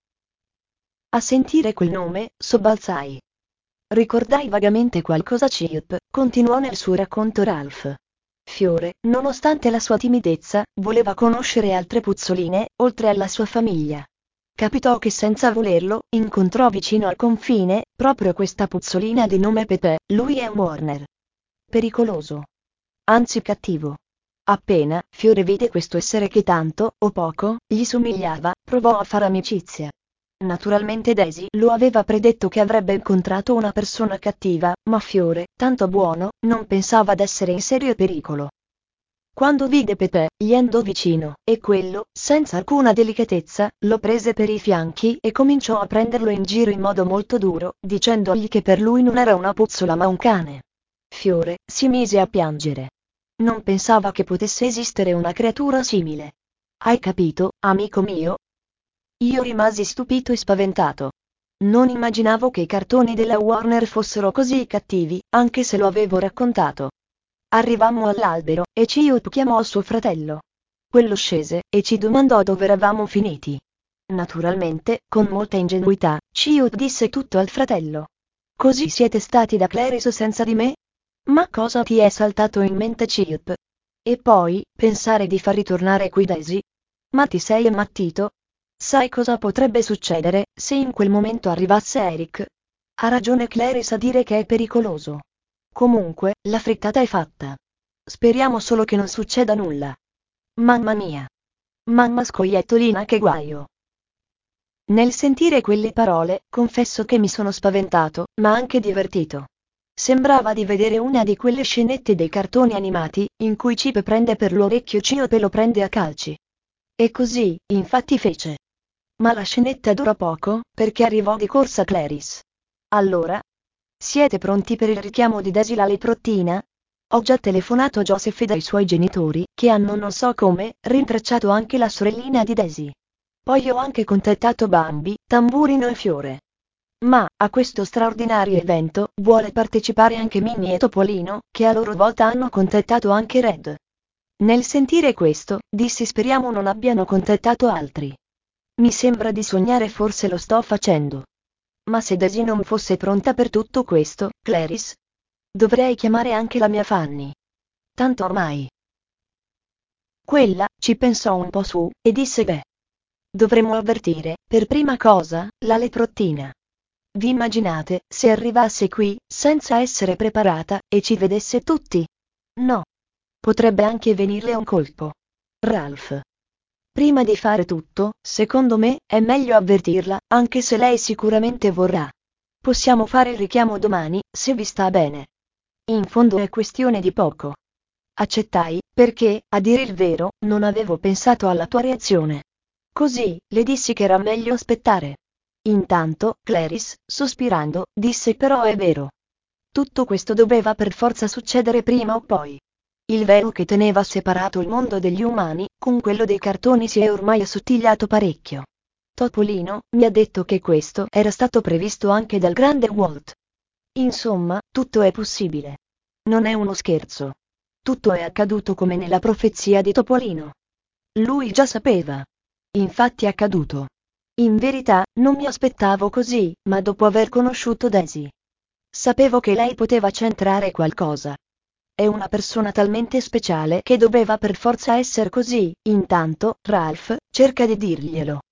Speaker 1: A sentire quel nome, sobbalzai. Ricordai vagamente qualcosa. Chip, continuò nel suo racconto Ralph. Fiore, nonostante la sua timidezza, voleva conoscere altre puzzoline, oltre alla sua famiglia. Capitò che senza volerlo, incontrò vicino al confine, proprio questa puzzolina di nome Pepe. Lui è un Warner. Pericoloso. Anzi cattivo. Appena Fiore vide questo essere che tanto, o poco, gli somigliava, provò a fare amicizia. Naturalmente Daisy lo aveva predetto che avrebbe incontrato una persona cattiva, ma Fiore, tanto buono, non pensava d'essere in serio pericolo. Quando vide Pepe, gli andò vicino, e quello, senza alcuna delicatezza, lo prese per i fianchi e cominciò a prenderlo in giro in modo molto duro, dicendogli che per lui non era una puzzola ma un cane. Fiore si mise a piangere. Non pensava che potesse esistere una creatura simile. Hai capito, amico mio? Io rimasi stupito e spaventato. Non immaginavo che i cartoni della Warner fossero così cattivi, anche se lo avevo raccontato. Arrivammo all'albero, e Chiyot chiamò suo fratello. Quello scese, e ci domandò dove eravamo finiti. Naturalmente, con molta ingenuità, Chiyot disse tutto al fratello. Così siete stati da Clarice senza di me? Ma cosa ti è saltato in mente, Chiyot? E poi, pensare di far ritornare qui Daisy? Ma ti sei ammattito? Sai cosa potrebbe succedere, se in quel momento arrivasse Eric? Ha ragione Clarice a dire che è pericoloso. Comunque, la frittata è fatta. Speriamo solo che non succeda nulla. Mamma mia. Mamma scoiattolina, che guaio. Nel sentire quelle parole, confesso che mi sono spaventato, ma anche divertito. Sembrava di vedere una di quelle scenette dei cartoni animati, in cui Chip prende per l'orecchio Chiyot e lo prende a calci. E così, infatti fece. Ma la scenetta durò poco, perché arrivò di corsa Clarice. Allora? Siete pronti per il richiamo di Daisy la leprottina? Ho già telefonato a Joseph e ai suoi genitori, che hanno non so come, rintracciato anche la sorellina di Daisy. Poi ho anche contattato Bambi, Tamburino e Fiore. Ma, a questo straordinario evento, vuole partecipare anche Minnie e Topolino, che a loro volta hanno contattato anche Red. Nel sentire questo, dissi speriamo non abbiano contattato altri. Mi sembra di sognare, forse lo sto facendo. Ma se Daisy non fosse pronta per tutto questo, Clarice? Dovrei chiamare anche la mia Fanny. Tanto ormai. Quella ci pensò un po' su, e disse beh. Dovremmo avvertire, per prima cosa, la leprottina. Vi immaginate, se arrivasse qui, senza essere preparata, e ci vedesse tutti? No. Potrebbe anche venirle un colpo. Ralph. Prima di fare tutto, secondo me, è meglio avvertirla, anche se lei sicuramente vorrà. Possiamo fare il richiamo domani, se vi sta bene. In fondo è questione di poco. Accettai, perché, a dire il vero, non avevo pensato alla tua reazione. Così, le dissi che era meglio aspettare. Intanto, Clarice, sospirando, disse però è vero. Tutto questo doveva per forza succedere prima o poi. Il velo che teneva separato il mondo degli umani, con quello dei cartoni, si è ormai assottigliato parecchio. Topolino mi ha detto che questo era stato previsto anche dal grande Walt. Insomma, tutto è possibile. Non è uno scherzo. Tutto è accaduto come nella profezia di Topolino. Lui già sapeva. Infatti è accaduto. In verità, non mi aspettavo così, ma dopo aver conosciuto Daisy. Sapevo che lei poteva centrare qualcosa. È una persona talmente speciale che doveva per forza essere così. Intanto, Ralph cerca di dirglielo.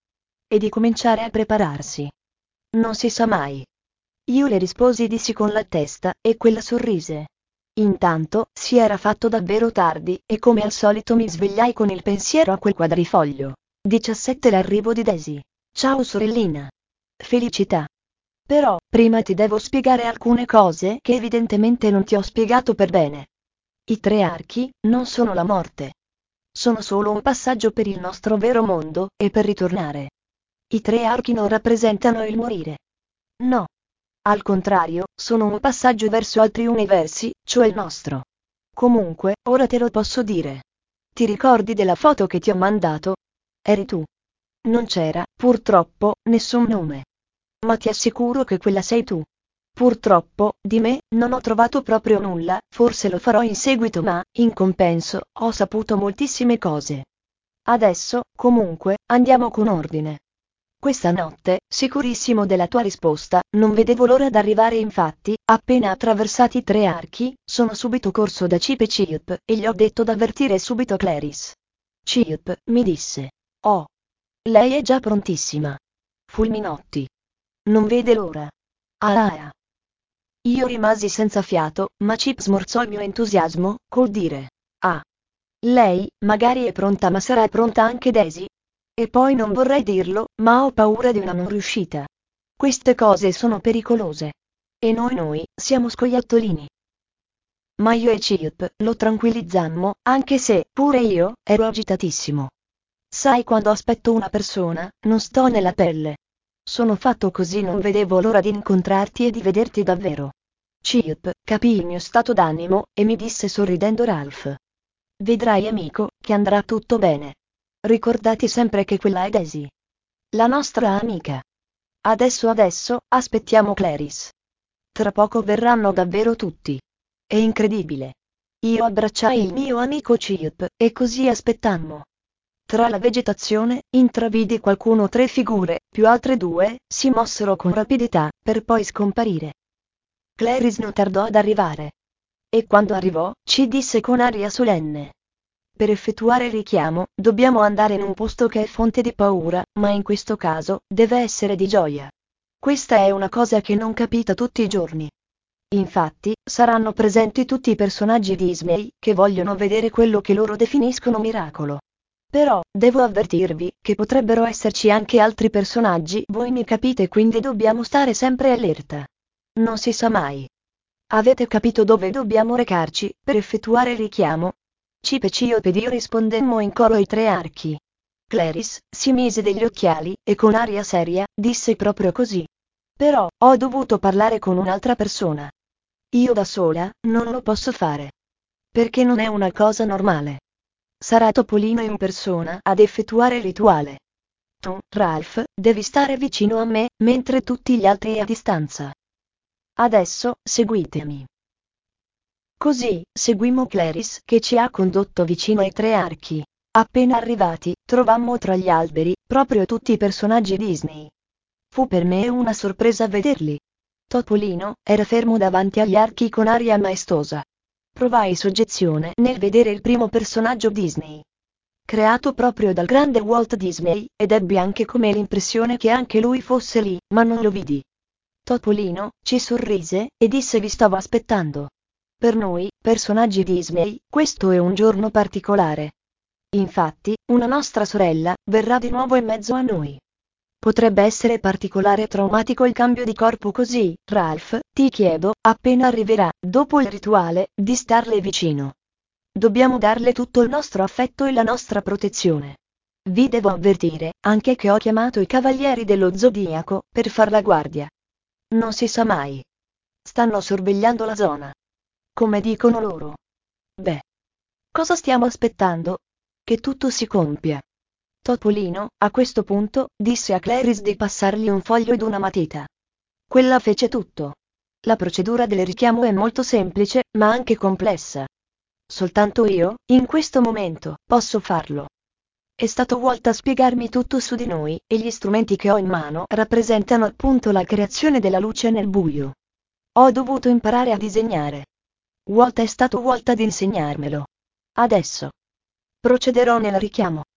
Speaker 1: e di cominciare a prepararsi. Non si sa mai. Io le risposi di sì con la testa, e quella sorrise. Intanto, si era fatto davvero tardi, e come al solito mi svegliai con il pensiero a quel quadrifoglio. diciassette L'arrivo di Daisy. Ciao sorellina. Felicità. Però, prima ti devo spiegare alcune cose che evidentemente non ti ho spiegato per bene. I tre archi non sono la morte. Sono solo un passaggio per il nostro vero mondo, e per ritornare. I tre archi non rappresentano il morire. No. Al contrario, sono un passaggio verso altri universi, cioè il nostro. Comunque, ora te lo posso dire. Ti ricordi della foto che ti ho mandato? Eri tu. Non c'era, purtroppo, nessun nome. Ma ti assicuro che quella sei tu. Purtroppo, di me, non ho trovato proprio nulla, forse lo farò in seguito, ma, in compenso, ho saputo moltissime cose. Adesso, comunque, andiamo con ordine. Questa notte, sicurissimo della tua risposta, non vedevo l'ora d'arrivare, infatti, appena attraversati i tre archi, sono subito corso da Chip e Chip, e gli ho detto d'avvertire subito Clarice. Chip, mi disse. Oh. Lei è già prontissima. Fulminotti. Non vede l'ora. Ah ah. Io rimasi senza fiato, ma Chip smorzò il mio entusiasmo, col dire. Ah. Lei, magari è pronta, ma sarà pronta anche Daisy? E poi non vorrei dirlo, ma ho paura di una non riuscita. Queste cose sono pericolose. E noi noi, siamo scoiattolini. Ma io e Chip lo tranquillizzammo, anche se, pure io, ero agitatissimo. Sai, quando aspetto una persona, non sto nella pelle. Sono fatto così, non vedevo l'ora di incontrarti e di vederti davvero. Chip capì il mio stato d'animo, e mi disse sorridendo Ralph. Vedrai amico, che andrà tutto bene. Ricordati sempre che quella è Daisy. La nostra amica. Adesso adesso, aspettiamo Clarice. Tra poco verranno davvero tutti. È incredibile. Io abbracciai il mio amico Chip, e così aspettammo. Tra la vegetazione, intravidi qualcuno, tre figure, più altre due, si mossero con rapidità, per poi scomparire. Clarice non tardò ad arrivare. E quando arrivò, ci disse con aria solenne. Per effettuare il richiamo, dobbiamo andare in un posto che è fonte di paura, ma in questo caso, deve essere di gioia. Questa è una cosa che non capita tutti i giorni. Infatti, saranno presenti tutti i personaggi Disney, che vogliono vedere quello che loro definiscono miracolo. Però, devo avvertirvi, che potrebbero esserci anche altri personaggi, voi mi capite, quindi dobbiamo stare sempre allerta. Non si sa mai. Avete capito dove dobbiamo recarci, per effettuare il richiamo? Chip e Chip ed io rispondemmo in coro ai tre archi. Clarice si mise degli occhiali, e con aria seria, disse proprio così. Però, ho dovuto parlare con un'altra persona. Io da sola, non lo posso fare. Perché non è una cosa normale. Sarà Topolino in persona ad effettuare il rituale. Tu, Ralph, devi stare vicino a me, mentre tutti gli altri a distanza. Adesso, seguitemi. Così, seguimmo Clarice, che ci ha condotto vicino ai tre archi. Appena arrivati, trovammo tra gli alberi, proprio tutti i personaggi Disney. Fu per me una sorpresa vederli. Topolino era fermo davanti agli archi con aria maestosa. Provai soggezione nel vedere il primo personaggio Disney. Creato proprio dal grande Walt Disney, ed ebbi anche come l'impressione che anche lui fosse lì, ma non lo vidi. Topolino ci sorrise, e disse: vi stavo aspettando. Per noi, personaggi Disney, questo è un giorno particolare. Infatti, una nostra sorella verrà di nuovo in mezzo a noi. Potrebbe essere particolare e traumatico il cambio di corpo così, Ralph, ti chiedo, appena arriverà, dopo il rituale, di starle vicino. Dobbiamo darle tutto il nostro affetto e la nostra protezione. Vi devo avvertire, anche, che ho chiamato i Cavalieri dello Zodiaco, per far la guardia. Non si sa mai. Stanno sorvegliando la zona. Come dicono loro. Beh. Cosa stiamo aspettando? Che tutto si compia. Topolino, a questo punto, disse a Clarice di passargli un foglio ed una matita. Quella fece tutto. La procedura del richiamo è molto semplice, ma anche complessa. Soltanto io, in questo momento, posso farlo. È stato Walt a spiegarmi tutto su di noi, e gli strumenti che ho in mano rappresentano appunto la creazione della luce nel buio. Ho dovuto imparare a disegnare. Walt è stato Walt ad insegnarmelo. Adesso procederò nel richiamo.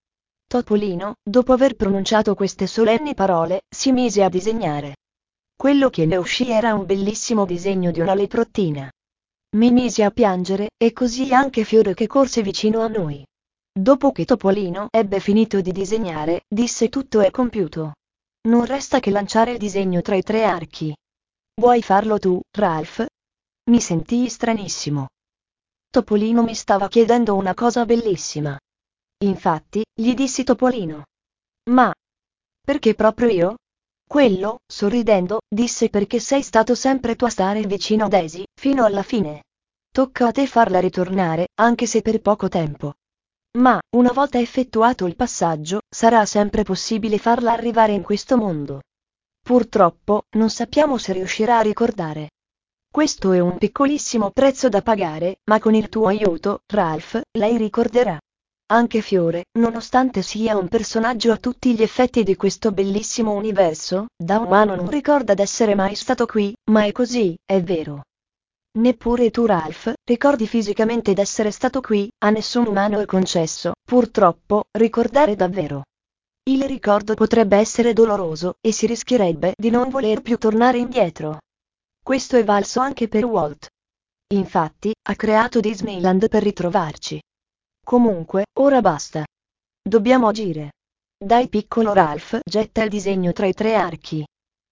Speaker 1: Topolino, dopo aver pronunciato queste solenni parole, si mise a disegnare. Quello che ne uscì era un bellissimo disegno di una leprottina. Mi misi a piangere, e così anche Fiore che corse vicino a noi. Dopo che Topolino ebbe finito di disegnare, disse: tutto è compiuto. Non resta che lanciare il disegno tra i tre archi. Vuoi farlo tu, Ralph? Mi sentii stranissimo. Topolino mi stava chiedendo una cosa bellissima. Infatti, gli dissi: Topolino. Ma perché proprio io? Quello, sorridendo, disse: perché sei stato sempre tu a stare vicino a Daisy, fino alla fine. Tocca a te farla ritornare, anche se per poco tempo. Ma, una volta effettuato il passaggio, sarà sempre possibile farla arrivare in questo mondo. Purtroppo, non sappiamo se riuscirà a ricordare. Questo è un piccolissimo prezzo da pagare, ma con il tuo aiuto, Ralph, lei ricorderà. Anche Fiore, nonostante sia un personaggio a tutti gli effetti di questo bellissimo universo, da umano non ricorda d'essere mai stato qui, ma è così, è vero. Neppure tu, Ralph, ricordi fisicamente d'essere stato qui, a nessun umano è concesso, purtroppo, ricordare davvero. Il ricordo potrebbe essere doloroso, e si rischierebbe di non voler più tornare indietro. Questo è valso anche per Walt. Infatti, ha creato Disneyland per ritrovarci. Comunque, ora basta. Dobbiamo agire. Dai, piccolo Ralph, getta il disegno tra i tre archi.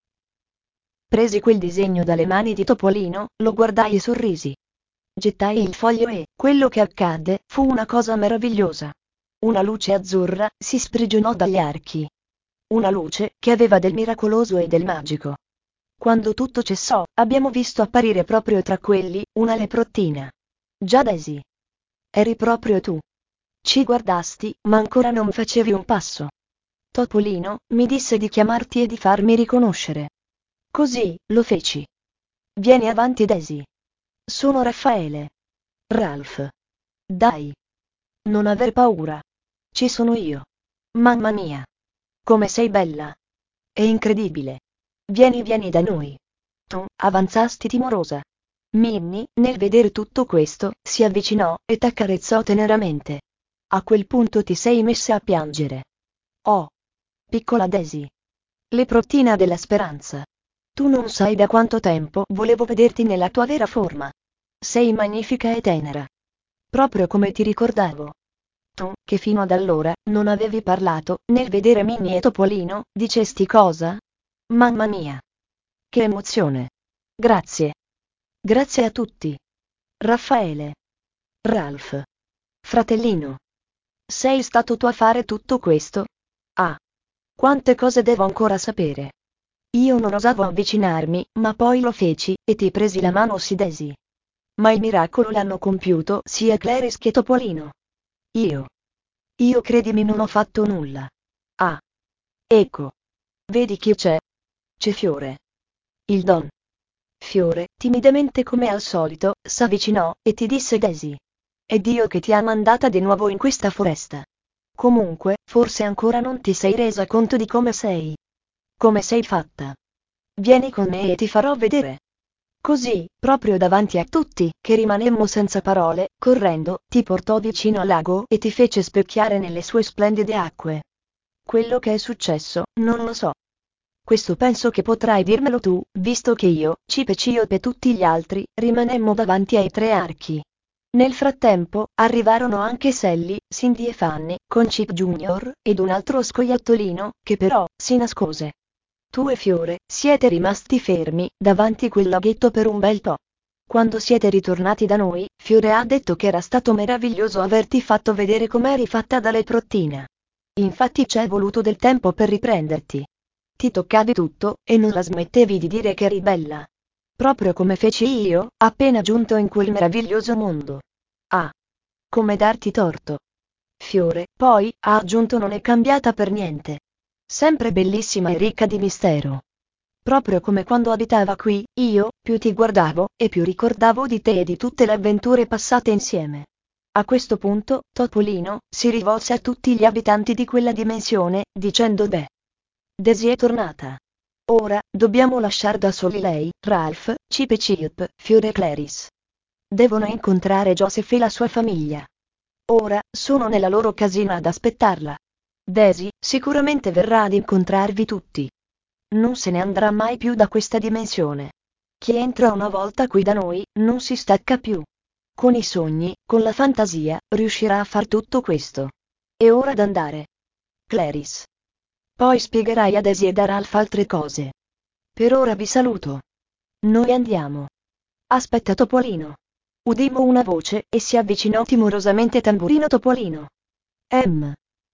Speaker 1: Presi quel disegno dalle mani di Topolino, lo guardai e sorrisi. Gettai il foglio e, quello che accadde, fu una cosa meravigliosa. Una luce azzurra si sprigionò dagli archi. Una luce che aveva del miracoloso e del magico. Quando tutto cessò, abbiamo visto apparire proprio tra quelli, una leprottina. Già, Daisy. Eri proprio tu. Ci guardasti, ma ancora non facevi un passo. Topolino mi disse di chiamarti e di farmi riconoscere. Così, lo feci. Vieni avanti, Daisy. Sono Raffaele. Ralph. Dai. Non aver paura. Ci sono io. Mamma mia. Come sei bella. È incredibile. Vieni, vieni da noi. Tu, avanzasti timorosa. Minnie, nel vedere tutto questo, si avvicinò e t'accarezzò teneramente. A quel punto ti sei messa a piangere. Oh. Piccola Daisy. Leprottina della speranza. Tu non sai da quanto tempo volevo vederti nella tua vera forma. Sei magnifica e tenera. Proprio come ti ricordavo. Tu, che fino ad allora, non avevi parlato, nel vedere Minnie e Topolino, dicesti cosa? Mamma mia. Che emozione. Grazie. Grazie a tutti. Raffaele. Ralph. Fratellino. Sei stato tu a fare tutto questo? Ah. Quante cose devo ancora sapere. Io non osavo avvicinarmi, ma poi lo feci, e ti presi la mano, sì, Daisy. Ma il miracolo l'hanno compiuto sia Clarisse che Topolino. Io. Io, credimi, non ho fatto nulla. Ah. Ecco. Vedi chi c'è? C'è Fiore. Il Don. Fiore, timidamente come al solito, s'avvicinò, e ti disse: Daisy. È Dio che ti ha mandata di nuovo in questa foresta. Comunque, forse ancora non ti sei resa conto di come sei. Come sei fatta. Vieni con me e ti farò vedere. Così, proprio davanti a tutti, che rimanemmo senza parole, correndo, ti portò vicino al lago e ti fece specchiare nelle sue splendide acque. Quello che è successo, non lo so. Questo penso che potrai dirmelo tu, visto che io, Chip e Chirp e tutti gli altri, rimanemmo davanti ai tre archi. Nel frattempo, arrivarono anche Sally, Cindy e Fanny, con Chip Junior, ed un altro scoiattolino, che però, si nascose. Tu e Fiore, siete rimasti fermi, davanti quel laghetto per un bel po'. Quando siete ritornati da noi, Fiore ha detto che era stato meraviglioso averti fatto vedere com'eri fatta da leprottina. Infatti c'è voluto del tempo per riprenderti. Ti toccavi tutto, e non la smettevi di dire che eri bella. Proprio come feci io, appena giunto in quel meraviglioso mondo. Ah. Come darti torto. Fiore, poi, ha aggiunto, non è cambiata per niente. Sempre bellissima e ricca di mistero. Proprio come quando abitava qui, io, più ti guardavo, e più ricordavo di te e di tutte le avventure passate insieme. A questo punto, Topolino si rivolse a tutti gli abitanti di quella dimensione, dicendo: beh. Daisy è tornata. Ora, dobbiamo lasciar da soli lei, Ralph, Chip e Chirp, Fiore e Clarisse. Devono incontrare Joseph e la sua famiglia. Ora, sono nella loro casina ad aspettarla. Daisy sicuramente verrà ad incontrarvi tutti. Non se ne andrà mai più da questa dimensione. Chi entra una volta qui da noi, non si stacca più. Con i sogni, con la fantasia, riuscirà a far tutto questo. È ora d'andare. Clarice. Poi spiegherai a Daisy e a Ralph altre cose. Per ora vi saluto. Noi andiamo. Aspetta Topolino. Udimmo una voce e si avvicinò timorosamente Tamburino Topolino. Em.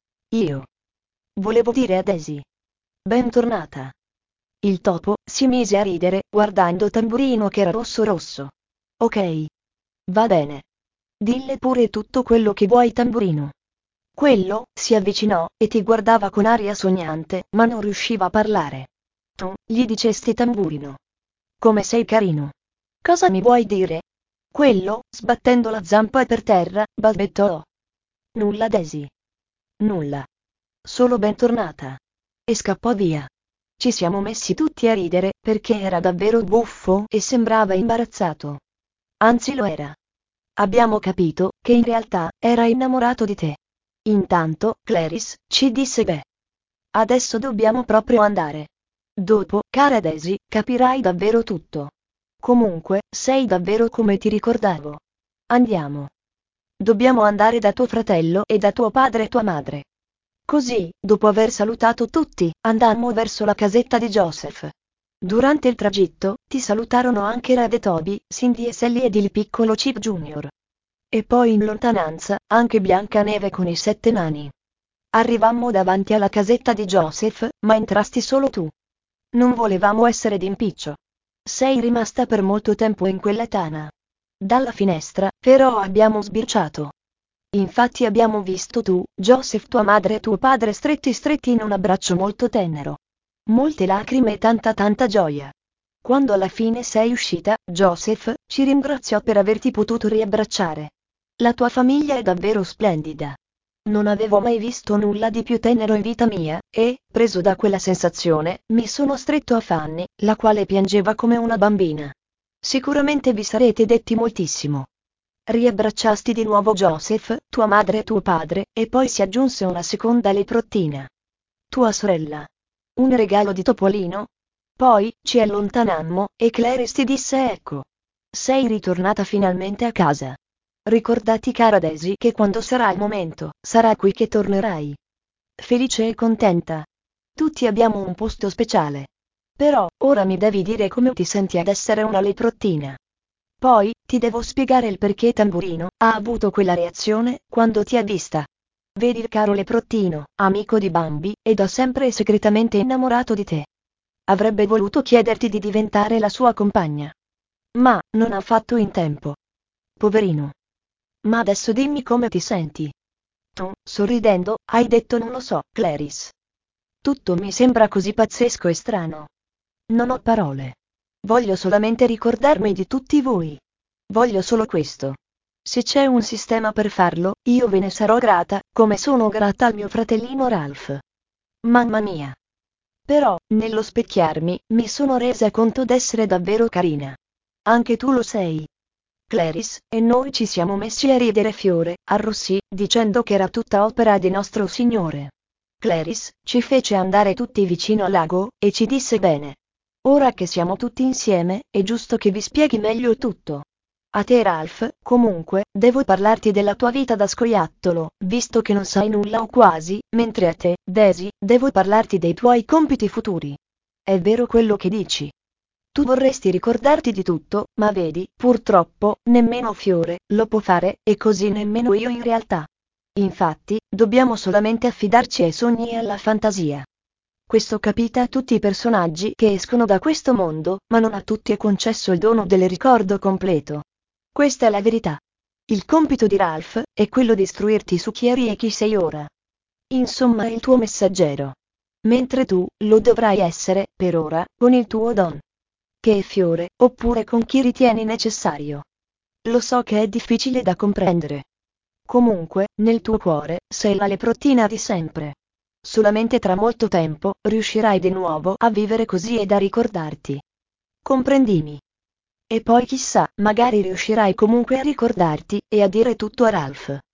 Speaker 1: Io. Volevo dire a Daisy. Bentornata. Il topo si mise a ridere, guardando Tamburino che era rosso rosso. Ok. Va bene. Dille pure tutto quello che vuoi Tamburino. Quello si avvicinò e ti guardava con aria sognante, ma non riusciva a parlare. Tu gli dicesti Tamburino. Come sei carino. Cosa mi vuoi dire? Quello, sbattendo la zampa per terra, balbettò. Nulla Daisy. Nulla. Solo bentornata. E scappò via. Ci siamo messi tutti a ridere, perché era davvero buffo e sembrava imbarazzato. Anzi lo era. Abbiamo capito che in realtà era innamorato di te. Intanto, Clarice ci disse beh. Adesso dobbiamo proprio andare. Dopo, cara Daisy, capirai davvero tutto. Comunque, sei davvero come ti ricordavo. Andiamo. Dobbiamo andare da tuo fratello e da tuo padre e tua madre. Così, dopo aver salutato tutti, andammo verso la casetta di Joseph. Durante il tragitto, ti salutarono anche Red e Toby, Cindy e Sally ed il piccolo Chip Junior E poi in lontananza, anche Biancaneve con i sette nani. Arrivammo davanti alla casetta di Joseph, ma entrasti solo tu. Non volevamo essere d'impiccio. Sei rimasta per molto tempo in quella tana. Dalla finestra, però abbiamo sbirciato. Infatti abbiamo visto tu, Joseph, tua madre e tuo padre stretti stretti in un abbraccio molto tenero. Molte lacrime e tanta tanta gioia. Quando alla fine sei uscita, Joseph ci ringraziò per averti potuto riabbracciare. La tua famiglia è davvero splendida. Non avevo mai visto nulla di più tenero in vita mia, e, preso da quella sensazione, mi sono stretto a Fanny, la quale piangeva come una bambina. Sicuramente vi sarete detti moltissimo. Riabbracciasti di nuovo Joseph, tua madre e tuo padre, e poi si aggiunse una seconda leprottina. Tua sorella. Un regalo di Topolino? Poi, ci allontanammo, e Clarice ti disse ecco. Sei ritornata finalmente a casa. Ricordati cara Daisy che quando sarà il momento, sarà qui che tornerai. Felice e contenta. Tutti abbiamo un posto speciale. Però, ora mi devi dire come ti senti ad essere una leprottina. Poi, ti devo spiegare il perché Tamburino ha avuto quella reazione quando ti ha vista. Vedi il caro leprottino, amico di Bambi, ed ha sempre segretamente innamorato di te. Avrebbe voluto chiederti di diventare la sua compagna. Ma, non ha fatto in tempo. Poverino. Ma adesso dimmi come ti senti. Tu, sorridendo, hai detto non lo so, Clarice. Tutto mi sembra così pazzesco e strano. Non ho parole. Voglio solamente ricordarmi di tutti voi. Voglio solo questo. Se c'è un sistema per farlo, io ve ne sarò grata, come sono grata al mio fratellino Ralph. Mamma mia. Però, nello specchiarmi, mi sono resa conto d'essere davvero carina. Anche tu lo sei. Clarice, e noi ci siamo messi a ridere fiore, arrossì, dicendo che era tutta opera di nostro Signore. Clarice ci fece andare tutti vicino al lago, e ci disse bene. Ora che siamo tutti insieme, è giusto che vi spieghi meglio tutto. A te Ralph, comunque, devo parlarti della tua vita da scoiattolo, visto che non sai nulla o quasi, mentre a te, Daisy, devo parlarti dei tuoi compiti futuri. È vero quello che dici. Tu vorresti ricordarti di tutto, ma vedi, purtroppo, nemmeno Fiore lo può fare, e così nemmeno io in realtà. Infatti, dobbiamo solamente affidarci ai sogni e alla fantasia. Questo capita a tutti i personaggi che escono da questo mondo, ma non a tutti è concesso il dono del ricordo completo. Questa è la verità. Il compito di Ralph è quello di istruirti su chi eri e chi sei ora. Insomma è il tuo messaggero. Mentre tu, lo dovrai essere, per ora, con il tuo don. Che è Fiore, oppure con chi ritieni necessario. Lo so che è difficile da comprendere. Comunque, nel tuo cuore, sei la leprottina di sempre. Solamente tra molto tempo, riuscirai di nuovo a vivere così ed a ricordarti. Comprendimi. E poi chissà, magari riuscirai comunque a ricordarti, e a dire tutto a Ralph.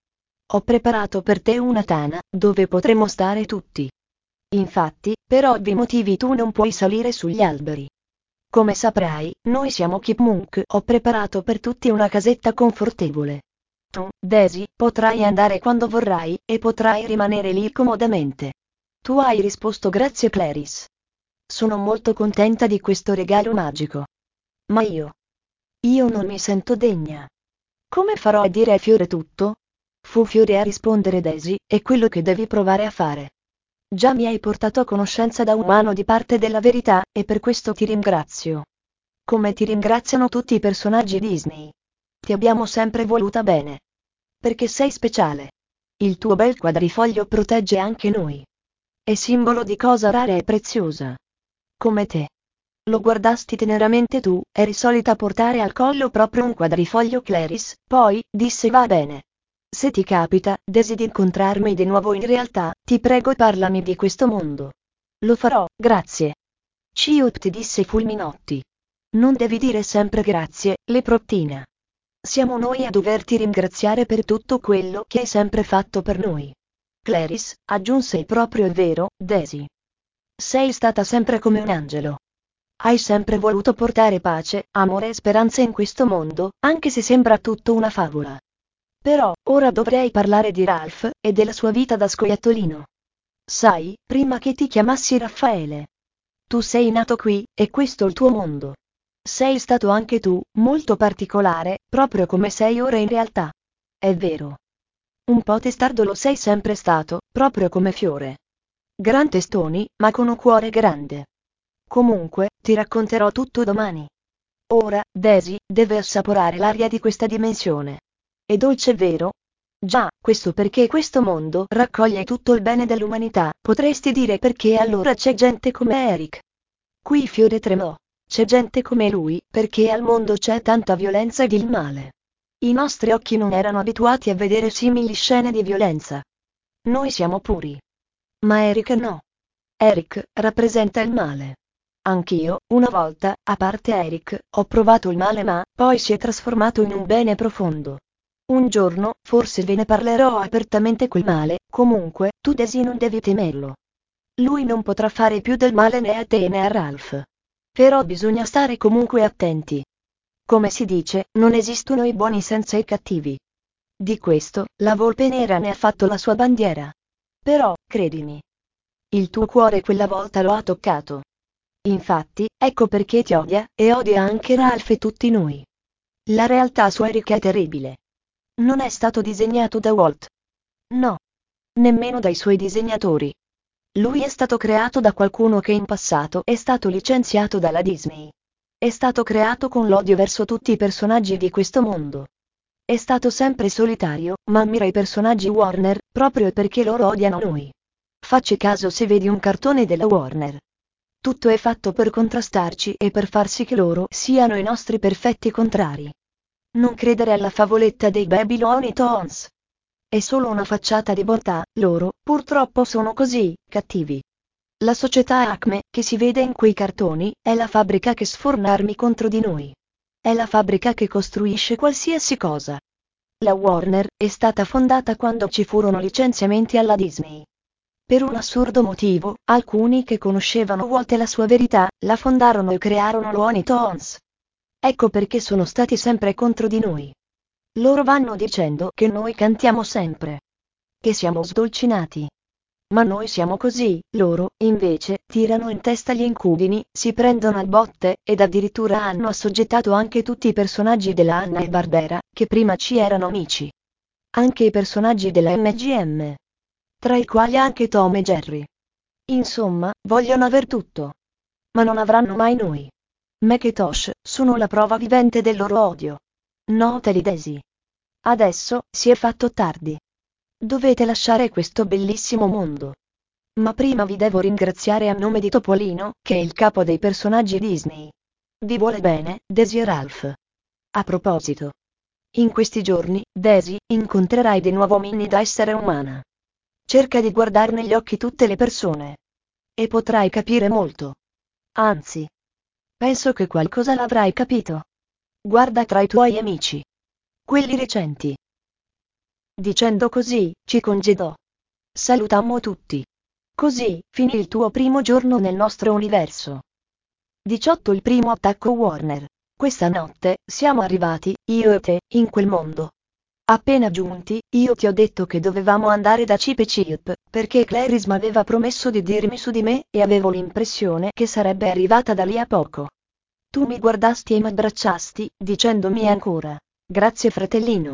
Speaker 1: ho preparato per te una tana, dove potremo stare tutti. Infatti, per ovvi motivi tu non puoi salire sugli alberi. Come saprai, noi siamo Chipmunk. Ho preparato per tutti una casetta confortevole. Tu, Daisy, potrai andare quando vorrai, e potrai rimanere lì comodamente. Tu hai risposto grazie Clarice. Sono molto contenta di questo regalo magico. Ma io... Io non mi sento degna. Come farò a dire ai fiori tutto? Fu Fiore a rispondere Daisy, è quello che devi provare a fare. Già mi hai portato a conoscenza da umano di parte della verità, e per questo ti ringrazio. Come ti ringraziano tutti i personaggi Disney. Ti abbiamo sempre voluta bene. Perché sei speciale. Il tuo bel quadrifoglio protegge anche noi. È simbolo di cosa rara e preziosa. Come te. Lo guardasti teneramente tu, eri solita portare al collo proprio un quadrifoglio Clarice, poi, disse va bene. Se ti capita, Daisy, di incontrarmi di nuovo in realtà, ti prego parlami di questo mondo. Lo farò, grazie. Chirp ti disse Fulminotti. Non devi dire sempre grazie, Leprottina. Siamo noi a doverti ringraziare per tutto quello che hai sempre fatto per noi. Clarice, aggiunse proprio è vero, Daisy. Sei stata sempre come un angelo. Hai sempre voluto portare pace, amore e speranza in questo mondo, anche se sembra tutto una favola. Però, ora dovrei parlare di Ralph, e della sua vita da scoiattolino. Sai, prima che ti chiamassi Raffaele. Tu sei nato qui, e questo è il tuo mondo. Sei stato anche tu, molto particolare, proprio come sei ora in realtà. È vero. Un po' testardo lo sei sempre stato, proprio come Fiore. Gran testoni, ma con un cuore grande. Comunque, ti racconterò tutto domani. Ora, Daisy, deve assaporare l'aria di questa dimensione. È dolce, vero? Già, questo perché questo mondo raccoglie tutto il bene dell'umanità, potresti dire perché allora c'è gente come Eric. Qui Fiore tremò. C'è gente come lui, perché al mondo c'è tanta violenza ed il male. I nostri occhi non erano abituati a vedere simili scene di violenza. Noi siamo puri. Ma Eric no. Eric rappresenta il male. Anch'io, una volta, a parte Eric, ho provato il male ma, poi si è trasformato in un bene profondo. Un giorno, forse ve ne parlerò apertamente quel male, comunque, tu Daisy non devi temerlo. Lui non potrà fare più del male né a te né a Ralph. Però bisogna stare comunque attenti. Come si dice, non esistono i buoni senza i cattivi. Di questo, la volpe nera ne ha fatto la sua bandiera. Però, credimi. Il tuo cuore quella volta lo ha toccato. Infatti, ecco perché ti odia, e odia anche Ralph e tutti noi. La realtà su Eric è terribile. Non è stato disegnato da Walt. No. Nemmeno dai suoi disegnatori. Lui è stato creato da qualcuno che in passato è stato licenziato dalla Disney. È stato creato con l'odio verso tutti i personaggi di questo mondo. È stato sempre solitario, ma ammira i personaggi Warner, proprio perché loro odiano noi. Facci caso se vedi un cartone della Warner. Tutto è fatto per contrastarci e per far sì che loro siano i nostri perfetti contrari. Non credere alla favoletta dei Baby Looney Tunes. È solo una facciata di bontà, loro, purtroppo sono così, cattivi. La società Acme, che si vede in quei cartoni, è la fabbrica che sforna armi contro di noi. È la fabbrica che costruisce qualsiasi cosa. La Warner è stata fondata quando ci furono licenziamenti alla Disney. Per un assurdo motivo, alcuni che conoscevano Walt e la sua verità, la fondarono e crearono Looney Tunes. Ecco perché sono stati sempre contro di noi. Loro vanno dicendo che noi cantiamo sempre. Che siamo sdolcinati. Ma noi siamo così, loro, invece, tirano in testa gli incudini, si prendono a botte, ed addirittura hanno assoggettato anche tutti i personaggi della Hanna-Barbera, che prima ci erano amici. Anche i personaggi della M G M. Tra i quali anche Tom e Jerry. Insomma, vogliono aver tutto. Ma non avranno mai noi. Macintosh, sono la prova vivente del loro odio. Notali Daisy. Adesso, si è fatto tardi. Dovete lasciare questo bellissimo mondo. Ma prima vi devo ringraziare a nome di Topolino, che è il capo dei personaggi Disney. Vi vuole bene, Daisy e Ralph. A proposito. In questi giorni, Daisy, incontrerai di nuovo Minnie da essere umana. Cerca di guardare negli occhi tutte le persone. E potrai capire molto. Anzi. Penso che qualcosa l'avrai capito. Guarda tra i tuoi amici. Quelli recenti. dicendo così, ci congedò. Salutammo tutti. Così, finì il tuo primo giorno nel nostro universo. diciotto Il primo attacco Warner. Questa notte, siamo arrivati, io e te, in quel mondo. Appena giunti, io ti ho detto che dovevamo andare da Chip e Chip, perché Clarice m'aveva promesso di dirmi su di me e avevo l'impressione che sarebbe arrivata da lì a poco. Tu mi guardasti e m'abbracciasti, dicendomi ancora, grazie fratellino.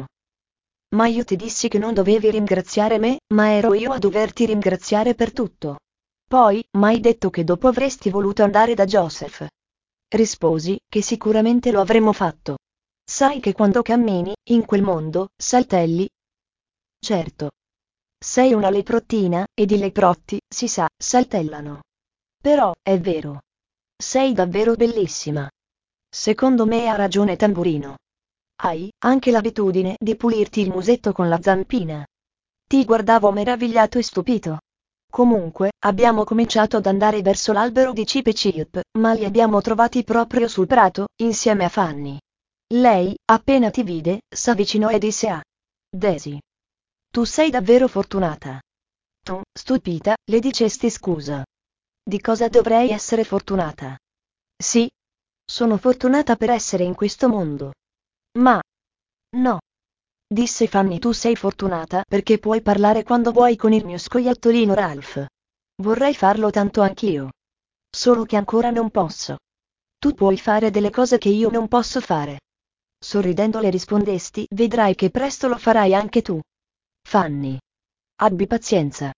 Speaker 1: Ma io ti dissi che non dovevi ringraziare me, ma ero io a doverti ringraziare per tutto. Poi, m'hai detto che dopo avresti voluto andare da Joseph. Risposi, che sicuramente lo avremmo fatto. Sai che quando cammini, in quel mondo, saltelli? Certo. Sei una leprottina, ed i leprotti, si sa, saltellano. Però, è vero. Sei davvero bellissima. Secondo me ha ragione Tamburino. Hai anche l'abitudine di pulirti il musetto con la zampina. Ti guardavo meravigliato e stupito. Comunque, abbiamo cominciato ad andare verso l'albero di Chip e Chip, ma li abbiamo trovati proprio sul prato, insieme a Fanny. Lei, appena ti vide, s'avvicinò e disse a Daisy: tu sei davvero fortunata. Tu, stupita, le dicesti scusa. Di cosa dovrei essere fortunata? Sì. Sono fortunata per essere in questo mondo. Ma no. Disse Fanny, tu sei fortunata perché puoi parlare quando vuoi con il mio scoiattolino Ralph. Vorrei farlo tanto anch'io. Solo che ancora non posso. Tu puoi fare delle cose che io non posso fare. Sorridendo le rispondesti, vedrai che presto lo farai anche tu. Fanny. Abbi pazienza.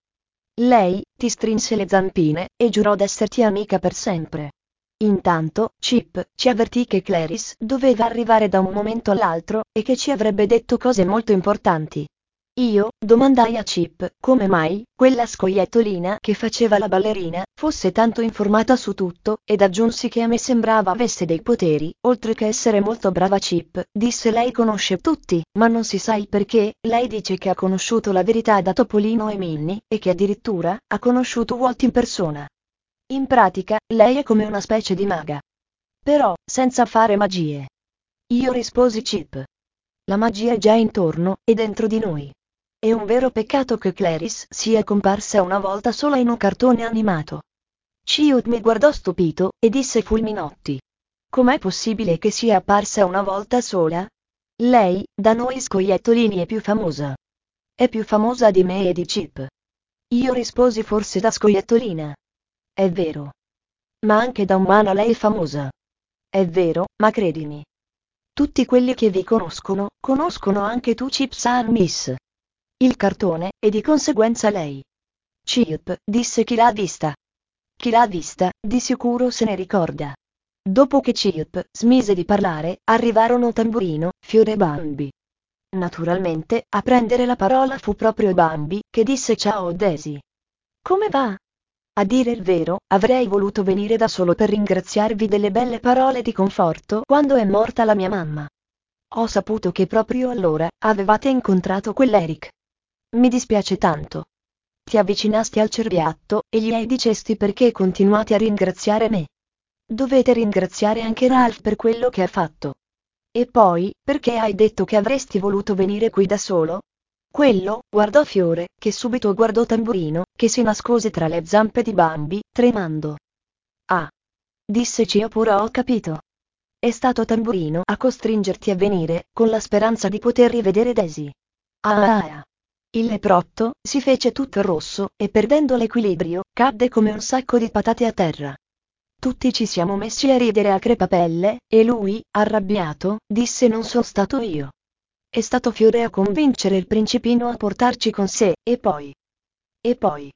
Speaker 1: Lei ti strinse le zampine e giurò d'esserti amica per sempre. Intanto, Chip ci avvertì che Clarice doveva arrivare da un momento all'altro e che ci avrebbe detto cose molto importanti. Io domandai a Chip come mai quella scoiattolina che faceva la ballerina fosse tanto informata su tutto, ed aggiunsi che a me sembrava avesse dei poteri, oltre che essere molto brava. Chip disse: lei conosce tutti, ma non si sa il perché. Lei dice che ha conosciuto la verità da Topolino e Minnie, e che addirittura ha conosciuto Walt in persona. In pratica, lei è come una specie di maga. Però, senza fare magie. Io risposi: Chip, la magia è già intorno e dentro di noi. È un vero peccato che Clarice sia comparsa una volta sola in un cartone animato. Chip mi guardò stupito e disse fulminotti: com'è possibile che sia apparsa una volta sola? Lei, da noi scoiattolini, è più famosa. È più famosa di me e di Chip. Io risposi: forse da scoiattolina. È vero. Ma anche da umana lei è famosa. È vero, ma credimi. Tutti quelli che vi conoscono, conoscono anche tu Chip San Miss. Il cartone, e di conseguenza lei. Chip disse: chi l'ha vista? Chi l'ha vista, di sicuro se ne ricorda. Dopo che Chip smise di parlare, arrivarono Tamburino, Fiore e Bambi. Naturalmente, a prendere la parola fu proprio Bambi, che disse: ciao Daisy. Come va? A dire il vero, avrei voluto venire da solo per ringraziarvi delle belle parole di conforto quando è morta la mia mamma. Ho saputo che proprio allora avevate incontrato quell'Eric. Mi dispiace tanto. Ti avvicinasti al cerbiatto e gli hai dicesti perché continuate a ringraziare me. Dovete ringraziare anche Ralph per quello che ha fatto. E poi, perché hai detto che avresti voluto venire qui da solo? Quello guardò Fiore, che subito guardò Tamburino, che si nascose tra le zampe di Bambi, tremando. Ah! Disse Cio: pure ho capito. È stato Tamburino a costringerti a venire, con la speranza di poter rivedere Daisy. Ah ah ah! Il leprotto si fece tutto rosso e, perdendo l'equilibrio, cadde come un sacco di patate a terra. Tutti ci siamo messi a ridere a crepapelle, e lui, arrabbiato, disse: non sono stato io. È stato Fiore a convincere il principino a portarci con sé, e poi... E poi...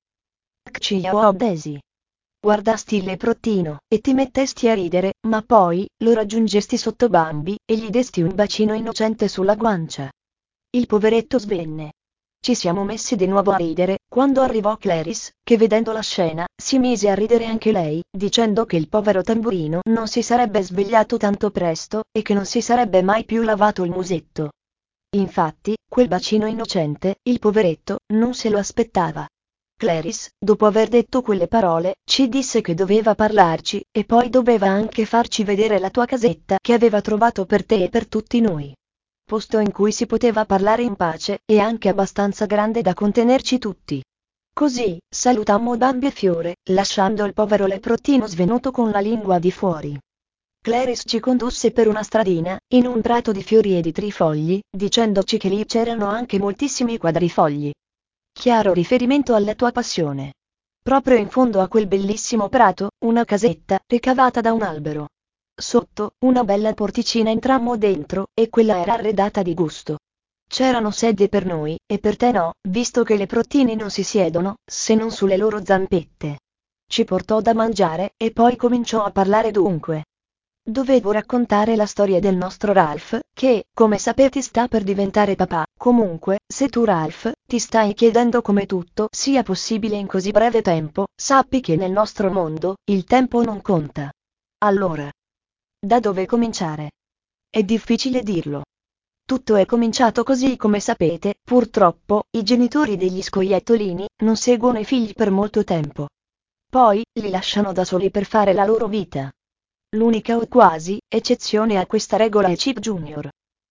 Speaker 1: Ciao Daisy. Guardasti il leprottino, e ti mettesti a ridere, ma poi, lo raggiungesti sotto Bambi, e gli desti un bacino innocente sulla guancia. Il poveretto svenne. Ci siamo messi di nuovo a ridere, quando arrivò Clarice, che vedendo la scena, si mise a ridere anche lei, dicendo che il povero Tamburino non si sarebbe svegliato tanto presto, e che non si sarebbe mai più lavato il musetto. Infatti, quel bacino innocente, il poveretto, non se lo aspettava. Clarice, dopo aver detto quelle parole, ci disse che doveva parlarci, e poi doveva anche farci vedere la tua casetta che aveva trovato per te e per tutti noi. posto in cui si poteva parlare in pace e anche abbastanza grande da contenerci tutti. Così, salutammo Bambi e Fiore, lasciando il povero leprottino svenuto con la lingua di fuori. Clarice ci condusse per una stradina, in un prato di fiori e di trifogli, dicendoci che lì c'erano anche moltissimi quadrifogli. Chiaro riferimento alla tua passione. Proprio in fondo a quel bellissimo prato, una casetta, ricavata da un albero. Sotto, una bella porticina entrammo dentro, e quella era arredata di gusto. C'erano sedie per noi, e per te no, visto che le prottini non si siedono, se non sulle loro zampette. Ci portò da mangiare, e poi cominciò a parlare dunque. Dovevo raccontare la storia del nostro Ralph, che, come sapete, sta per diventare papà. Comunque, se tu Ralph, ti stai chiedendo come tutto sia possibile in così breve tempo, sappi che nel nostro mondo, il tempo non conta. Allora, da dove cominciare? È difficile dirlo. Tutto è cominciato così, come sapete, purtroppo, i genitori degli scoiattolini non seguono i figli per molto tempo. Poi, li lasciano da soli per fare la loro vita. L'unica o quasi eccezione a questa regola è Chip Junior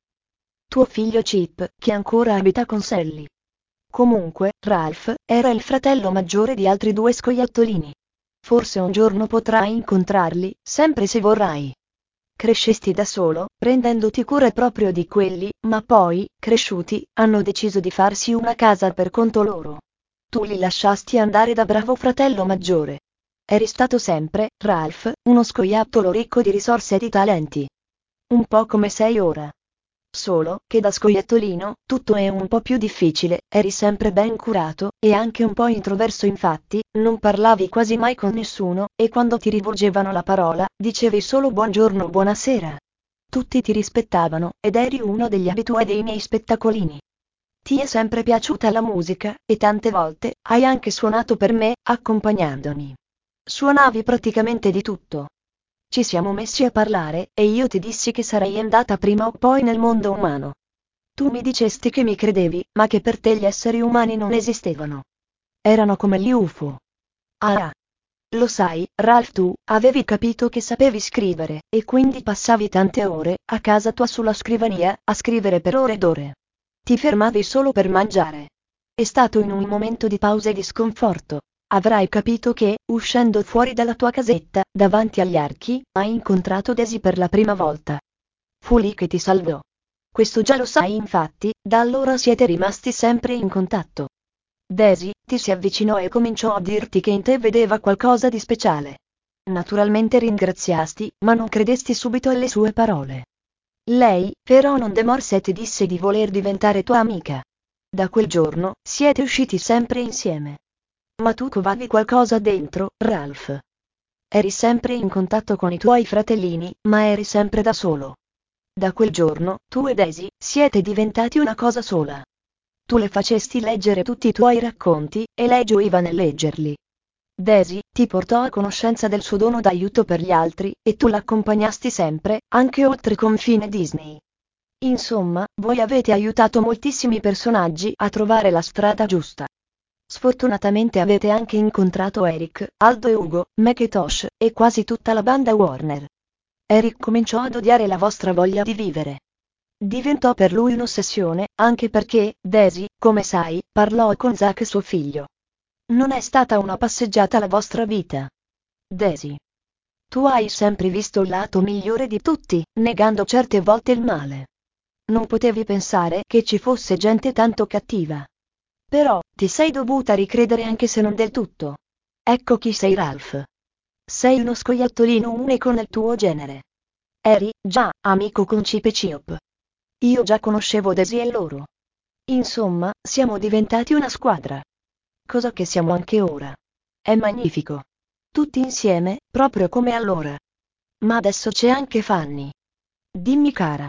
Speaker 1: Tuo figlio Chip, che ancora abita con Sally. Comunque, Ralph era il fratello maggiore di altri due scoiattolini. Forse un giorno potrai incontrarli, sempre se vorrai. Crescesti da solo, prendendoti cura proprio di quelli, ma poi, cresciuti, hanno deciso di farsi una casa per conto loro. Tu li lasciasti andare da bravo fratello maggiore. Eri stato sempre, Ralph, uno scoiattolo ricco di risorse e di talenti. Un po' come sei ora. Solo che da scoiattolino, tutto è un po' più difficile, eri sempre ben curato, e anche un po' introverso, infatti, non parlavi quasi mai con nessuno, e quando ti rivolgevano la parola, dicevi solo buongiorno o buonasera. Tutti ti rispettavano, ed eri uno degli abitué dei miei spettacolini. Ti è sempre piaciuta la musica, e tante volte, hai anche suonato per me, accompagnandomi. Suonavi praticamente di tutto. Ci siamo messi a parlare, e io ti dissi che sarei andata prima o poi nel mondo umano. Tu mi dicesti che mi credevi, ma che per te gli esseri umani non esistevano. Erano come gli U F O. Ah! Lo sai, Ralph, tu avevi capito che sapevi scrivere, e quindi passavi tante ore, a casa tua sulla scrivania, a scrivere per ore ed ore. Ti fermavi solo per mangiare. È stato in un momento di pausa e di sconforto. Avrai capito che, uscendo fuori dalla tua casetta, davanti agli archi, hai incontrato Daisy per la prima volta. Fu lì che ti salvò. Questo già lo sai, infatti, da allora siete rimasti sempre in contatto. Daisy ti si avvicinò e cominciò a dirti che in te vedeva qualcosa di speciale. Naturalmente ringraziasti, ma non credesti subito alle sue parole. Lei, però, non demorse e ti disse di voler diventare tua amica. Da quel giorno, siete usciti sempre insieme. Ma tu covavi qualcosa dentro, Ralph. Eri sempre in contatto con i tuoi fratellini, ma eri sempre da solo. Da quel giorno, tu e Daisy, siete diventati una cosa sola. Tu le facesti leggere tutti i tuoi racconti, e lei gioiva nel leggerli. Daisy ti portò a conoscenza del suo dono d'aiuto per gli altri, e tu l'accompagnasti sempre, anche oltre confine Disney. Insomma, voi avete aiutato moltissimi personaggi a trovare la strada giusta. Sfortunatamente avete anche incontrato Eric, Aldo e Ugo, Mac e Tosh, e quasi tutta la banda Warner. Eric cominciò ad odiare la vostra voglia di vivere. Diventò per lui un'ossessione, anche perché, Daisy, come sai, parlò con Zack, suo figlio. Non è stata una passeggiata la vostra vita. Daisy. Tu hai sempre visto il lato migliore di tutti, negando certe volte il male. Non potevi pensare che ci fosse gente tanto cattiva. Però, ti sei dovuta ricredere anche se non del tutto. Ecco chi sei, Ralph. Sei uno scoiattolino unico nel tuo genere. Eri, già, amico con Chip e Chop. Io già conoscevo Daisy e loro. Insomma, siamo diventati una squadra. Cosa che siamo anche ora. È magnifico. Tutti insieme, proprio come allora. Ma adesso c'è anche Fanny. Dimmi, cara.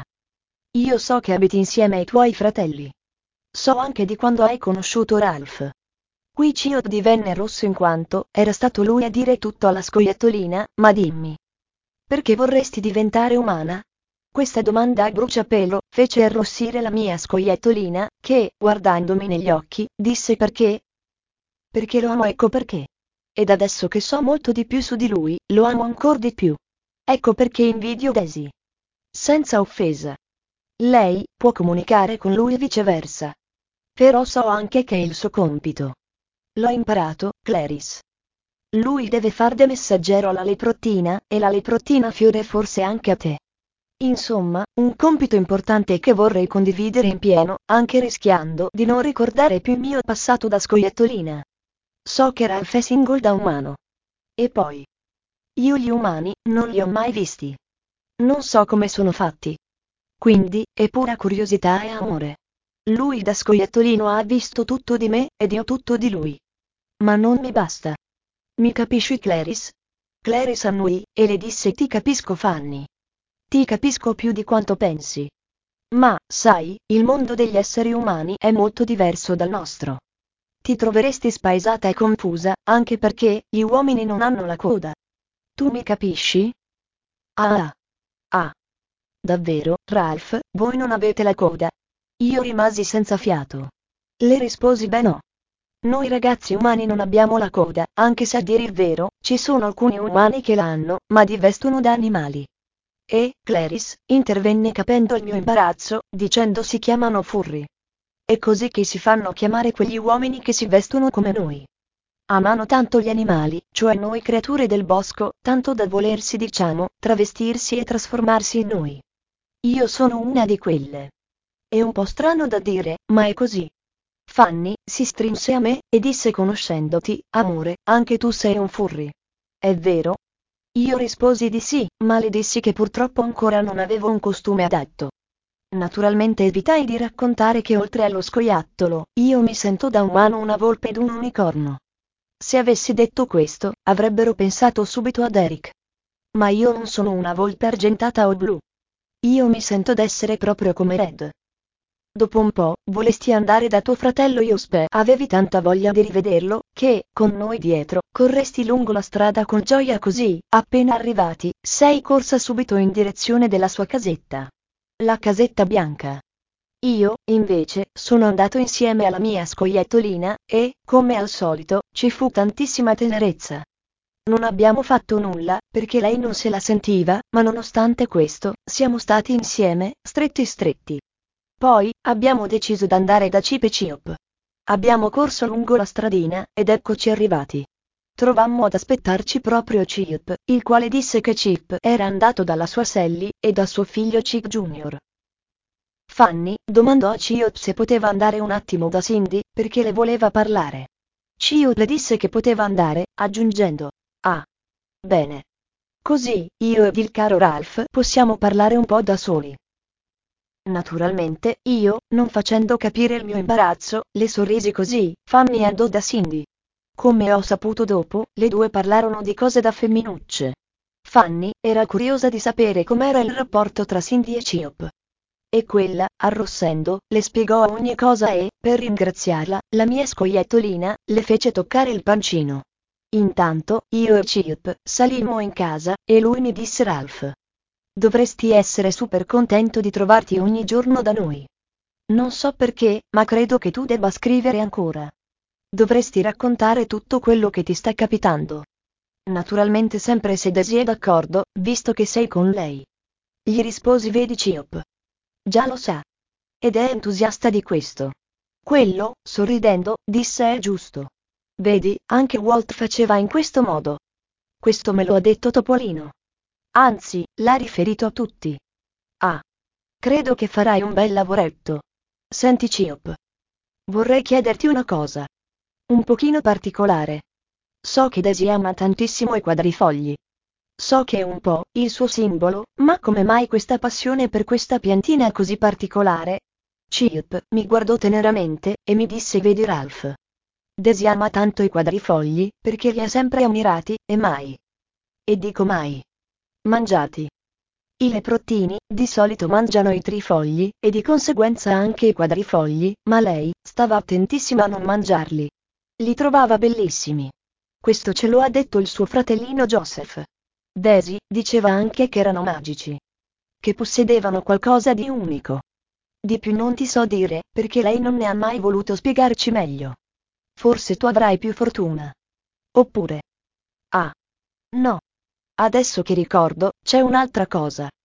Speaker 1: Io so che abiti insieme ai tuoi fratelli. So anche di quando hai conosciuto Ralph. Qui Chio divenne rosso in quanto era stato lui a dire tutto alla scoiattolina, ma dimmi. Perché vorresti diventare umana? Questa domanda a bruciapelo fece arrossire la mia scoiattolina, che, guardandomi negli occhi, disse perché? Perché lo amo, ecco perché. Ed adesso che so molto di più su di lui, lo amo ancora di più. Ecco perché invidio Daisy. Senza offesa. lei può comunicare con lui e viceversa. Però so anche che è il suo compito. L'ho imparato, Clarice. Lui deve far da messaggero alla leprottina, e la leprottina fiore forse anche a te. Insomma, un compito importante che vorrei condividere in pieno, anche rischiando di non ricordare più il mio passato da scoiattolina. So che Ralph è single da umano. E poi, io gli umani non li ho mai visti. Non so come sono fatti. Quindi, è pura curiosità e amore. Lui da scoiattolino ha visto tutto di me, ed io tutto di lui. Ma non mi basta. Mi capisci, Clarice? Clarice annui, e le disse: ti capisco, Fanny. Ti capisco più di quanto pensi. Ma, sai, il mondo degli esseri umani è molto diverso dal nostro. Ti troveresti spaesata e confusa, anche perché gli uomini non hanno la coda. Tu mi capisci? Ah. Ah. Davvero, Ralph, voi non avete la coda? Io rimasi senza fiato. Le risposi: beh no. Noi ragazzi umani non abbiamo la coda, anche se a dire il vero, ci sono alcuni umani che la hanno, ma di vestono da animali. E, Clarice, intervenne capendo il mio imbarazzo, dicendo: si chiamano furry. È così che si fanno chiamare quegli uomini che si vestono come noi. Amano tanto gli animali, cioè noi creature del bosco, tanto da volersi, diciamo, travestirsi e trasformarsi in noi. Io sono una di quelle. È un po' strano da dire, ma è così. Fanny si strinse a me e disse, conoscendoti, amore, anche tu sei un furry. È vero? Io risposi di sì, ma le dissi che purtroppo ancora non avevo un costume adatto. Naturalmente evitai di raccontare che oltre allo scoiattolo, io mi sento da umano una volpe ed un unicorno. Se avessi detto questo, avrebbero pensato subito ad Eric. Ma io non sono una volpe argentata o blu. Io mi sento d'essere proprio come Red. Dopo un po', volesti andare da tuo fratello Jospe, avevi tanta voglia di rivederlo, che, con noi dietro, corresti lungo la strada con gioia, così, appena arrivati, sei corsa subito in direzione della sua casetta. La casetta bianca. Io, invece, sono andato insieme alla mia scoiattolina, e, come al solito, ci fu tantissima tenerezza. Non abbiamo fatto nulla, perché lei non se la sentiva, ma nonostante questo, siamo stati insieme, stretti stretti. Poi, abbiamo deciso d'andare da Chip e Chop. Abbiamo corso lungo la stradina, ed eccoci arrivati. Trovammo ad aspettarci proprio Chip, il quale disse che Chip era andato dalla sua Sally, e da suo figlio Chip Junior Fanny domandò a Chip se poteva andare un attimo da Cindy, perché le voleva parlare. Chip le disse che poteva andare, aggiungendo: ah, bene. Così, io ed il caro Ralph possiamo parlare un po' da soli. Naturalmente, io, non facendo capire il mio imbarazzo, le sorrisi, così, Fanny andò da Cindy. Come ho saputo dopo, le due parlarono di cose da femminucce. Fanny era curiosa di sapere com'era il rapporto tra Cindy e Chip. E quella, arrossendo, le spiegò ogni cosa e, per ringraziarla, la mia scoiattolina le fece toccare il pancino. Intanto, io e Chip salimmo in casa, e lui mi disse: Ralph, dovresti essere super contento di trovarti ogni giorno da noi. Non so perché, ma credo che tu debba scrivere ancora. Dovresti raccontare tutto quello che ti sta capitando. Naturalmente sempre se Daisy è d'accordo, visto che sei con lei. Gli risposi: vedi Chip. Già lo sa. Ed è entusiasta di questo. Quello, sorridendo, disse: è giusto. Vedi, anche Walt faceva in questo modo. Questo me lo ha detto Topolino. Anzi, l'ha riferito a tutti. Ah. Credo che farai un bel lavoretto. Senti Chip. Vorrei chiederti una cosa. Un pochino particolare. So che Daisy ama tantissimo i quadrifogli. So che è un po' il suo simbolo, ma come mai questa passione per questa piantina così particolare? Chip mi guardò teneramente, e mi disse: vedi Ralph. Daisy ama tanto i quadrifogli, perché li ha sempre ammirati, e mai. E dico mai. Mangiati. I leprottini, di solito mangiano i trifogli, e di conseguenza anche i quadrifogli, ma lei, stava attentissima a non mangiarli. Li trovava bellissimi. Questo ce lo ha detto il suo fratellino Joseph. Daisy diceva anche che erano magici. Che possedevano qualcosa di unico. Di più non ti so dire, perché lei non ne ha mai voluto spiegarci meglio. Forse tu avrai più fortuna. Oppure. Ah. No. Adesso che ricordo, c'è un'altra cosa.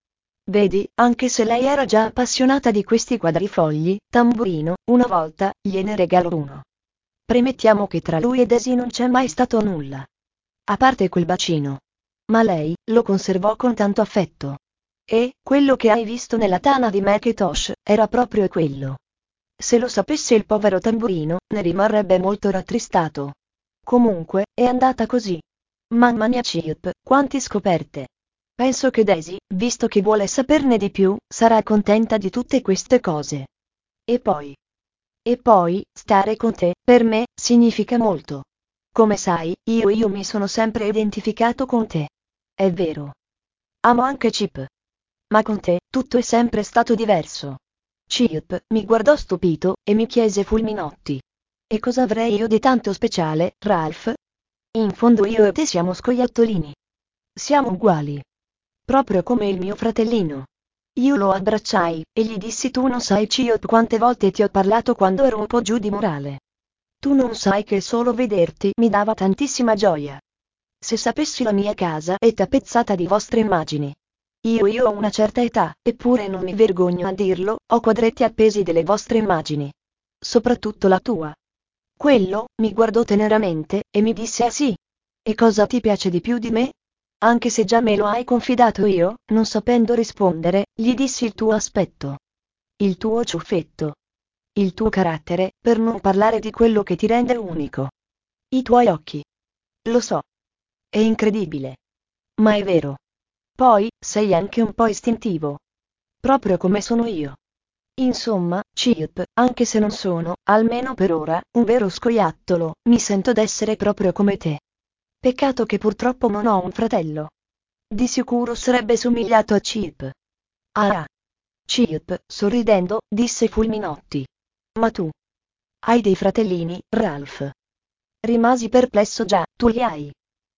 Speaker 1: Vedi, anche se lei era già appassionata di questi quadrifogli, Tamburino, una volta, gliene regalò uno. Premettiamo che tra lui e Daisy non c'è mai stato nulla. A parte quel bacino. Ma lei, lo conservò con tanto affetto. E, quello che hai visto nella tana di Macintosh, era proprio quello. Se lo sapesse il povero Tamburino, ne rimarrebbe molto rattristato. Comunque, è andata così. Mamma mia Chip, quanti scoperte. Penso che Daisy, visto che vuole saperne di più, sarà contenta di tutte queste cose. E poi. E poi, stare con te, per me, significa molto. Come sai, io io mi sono sempre identificato con te. È vero. Amo anche Chip. Ma con te, tutto è sempre stato diverso. Chip mi guardò stupito, e mi chiese fulminotti. E cosa avrei io di tanto speciale, Ralph? In fondo io e te siamo scoiattolini. Siamo uguali. Proprio come il mio fratellino. Io lo abbracciai, e gli dissi tu non sai Chip quante volte ti ho parlato quando ero un po' giù di morale. Tu non sai che solo vederti mi dava tantissima gioia. Se sapessi la mia casa è tappezzata di vostre immagini. Io io ho una certa età, eppure non mi vergogno a dirlo, ho quadretti appesi delle vostre immagini. Soprattutto la tua. Quello, mi guardò teneramente, e mi disse ah sì. E cosa ti piace di più di me? Anche se già me lo hai confidato io, non sapendo rispondere, gli dissi il tuo aspetto. Il tuo ciuffetto. Il tuo carattere, per non parlare di quello che ti rende unico. I tuoi occhi. Lo so. È incredibile. Ma è vero. Poi, sei anche un po' istintivo. Proprio come sono io. Insomma, Chip, anche se non sono, almeno per ora, un vero scoiattolo, mi sento d'essere proprio come te. Peccato che purtroppo non ho un fratello. Di sicuro sarebbe somigliato a Chip. Ah. Chip, sorridendo, disse Fulminotti. Ma tu? Hai dei fratellini, Ralph? Rimasi perplesso già, tu li hai.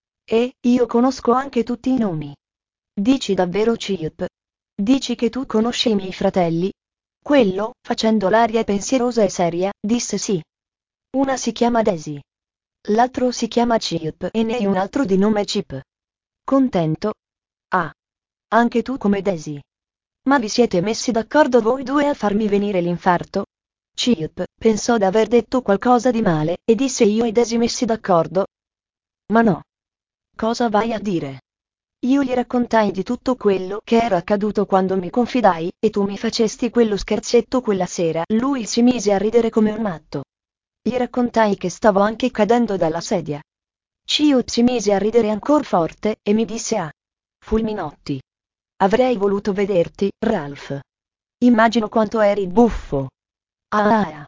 Speaker 1: E, io conosco anche tutti i nomi. Dici davvero Chip? Dici che tu conosci i miei fratelli? Quello, facendo l'aria pensierosa e seria, disse sì. Una si chiama Daisy. L'altro si chiama Chip e ne hai un altro di nome Chip. Contento? Ah. Anche tu come Daisy. Ma vi siete messi d'accordo voi due a farmi venire l'infarto? Chip pensò d'aver detto qualcosa di male, e disse io e Daisy messi d'accordo? Ma no. Cosa vai a dire? Io gli raccontai di tutto quello che era accaduto quando mi confidai, e tu mi facesti quello scherzetto quella sera. Lui si mise a ridere come un matto. Gli raccontai che stavo anche cadendo dalla sedia. Chip si mise a ridere ancor forte, e mi disse ah. Fulminotti. Avrei voluto vederti, Ralph. Immagino quanto eri buffo. Ah.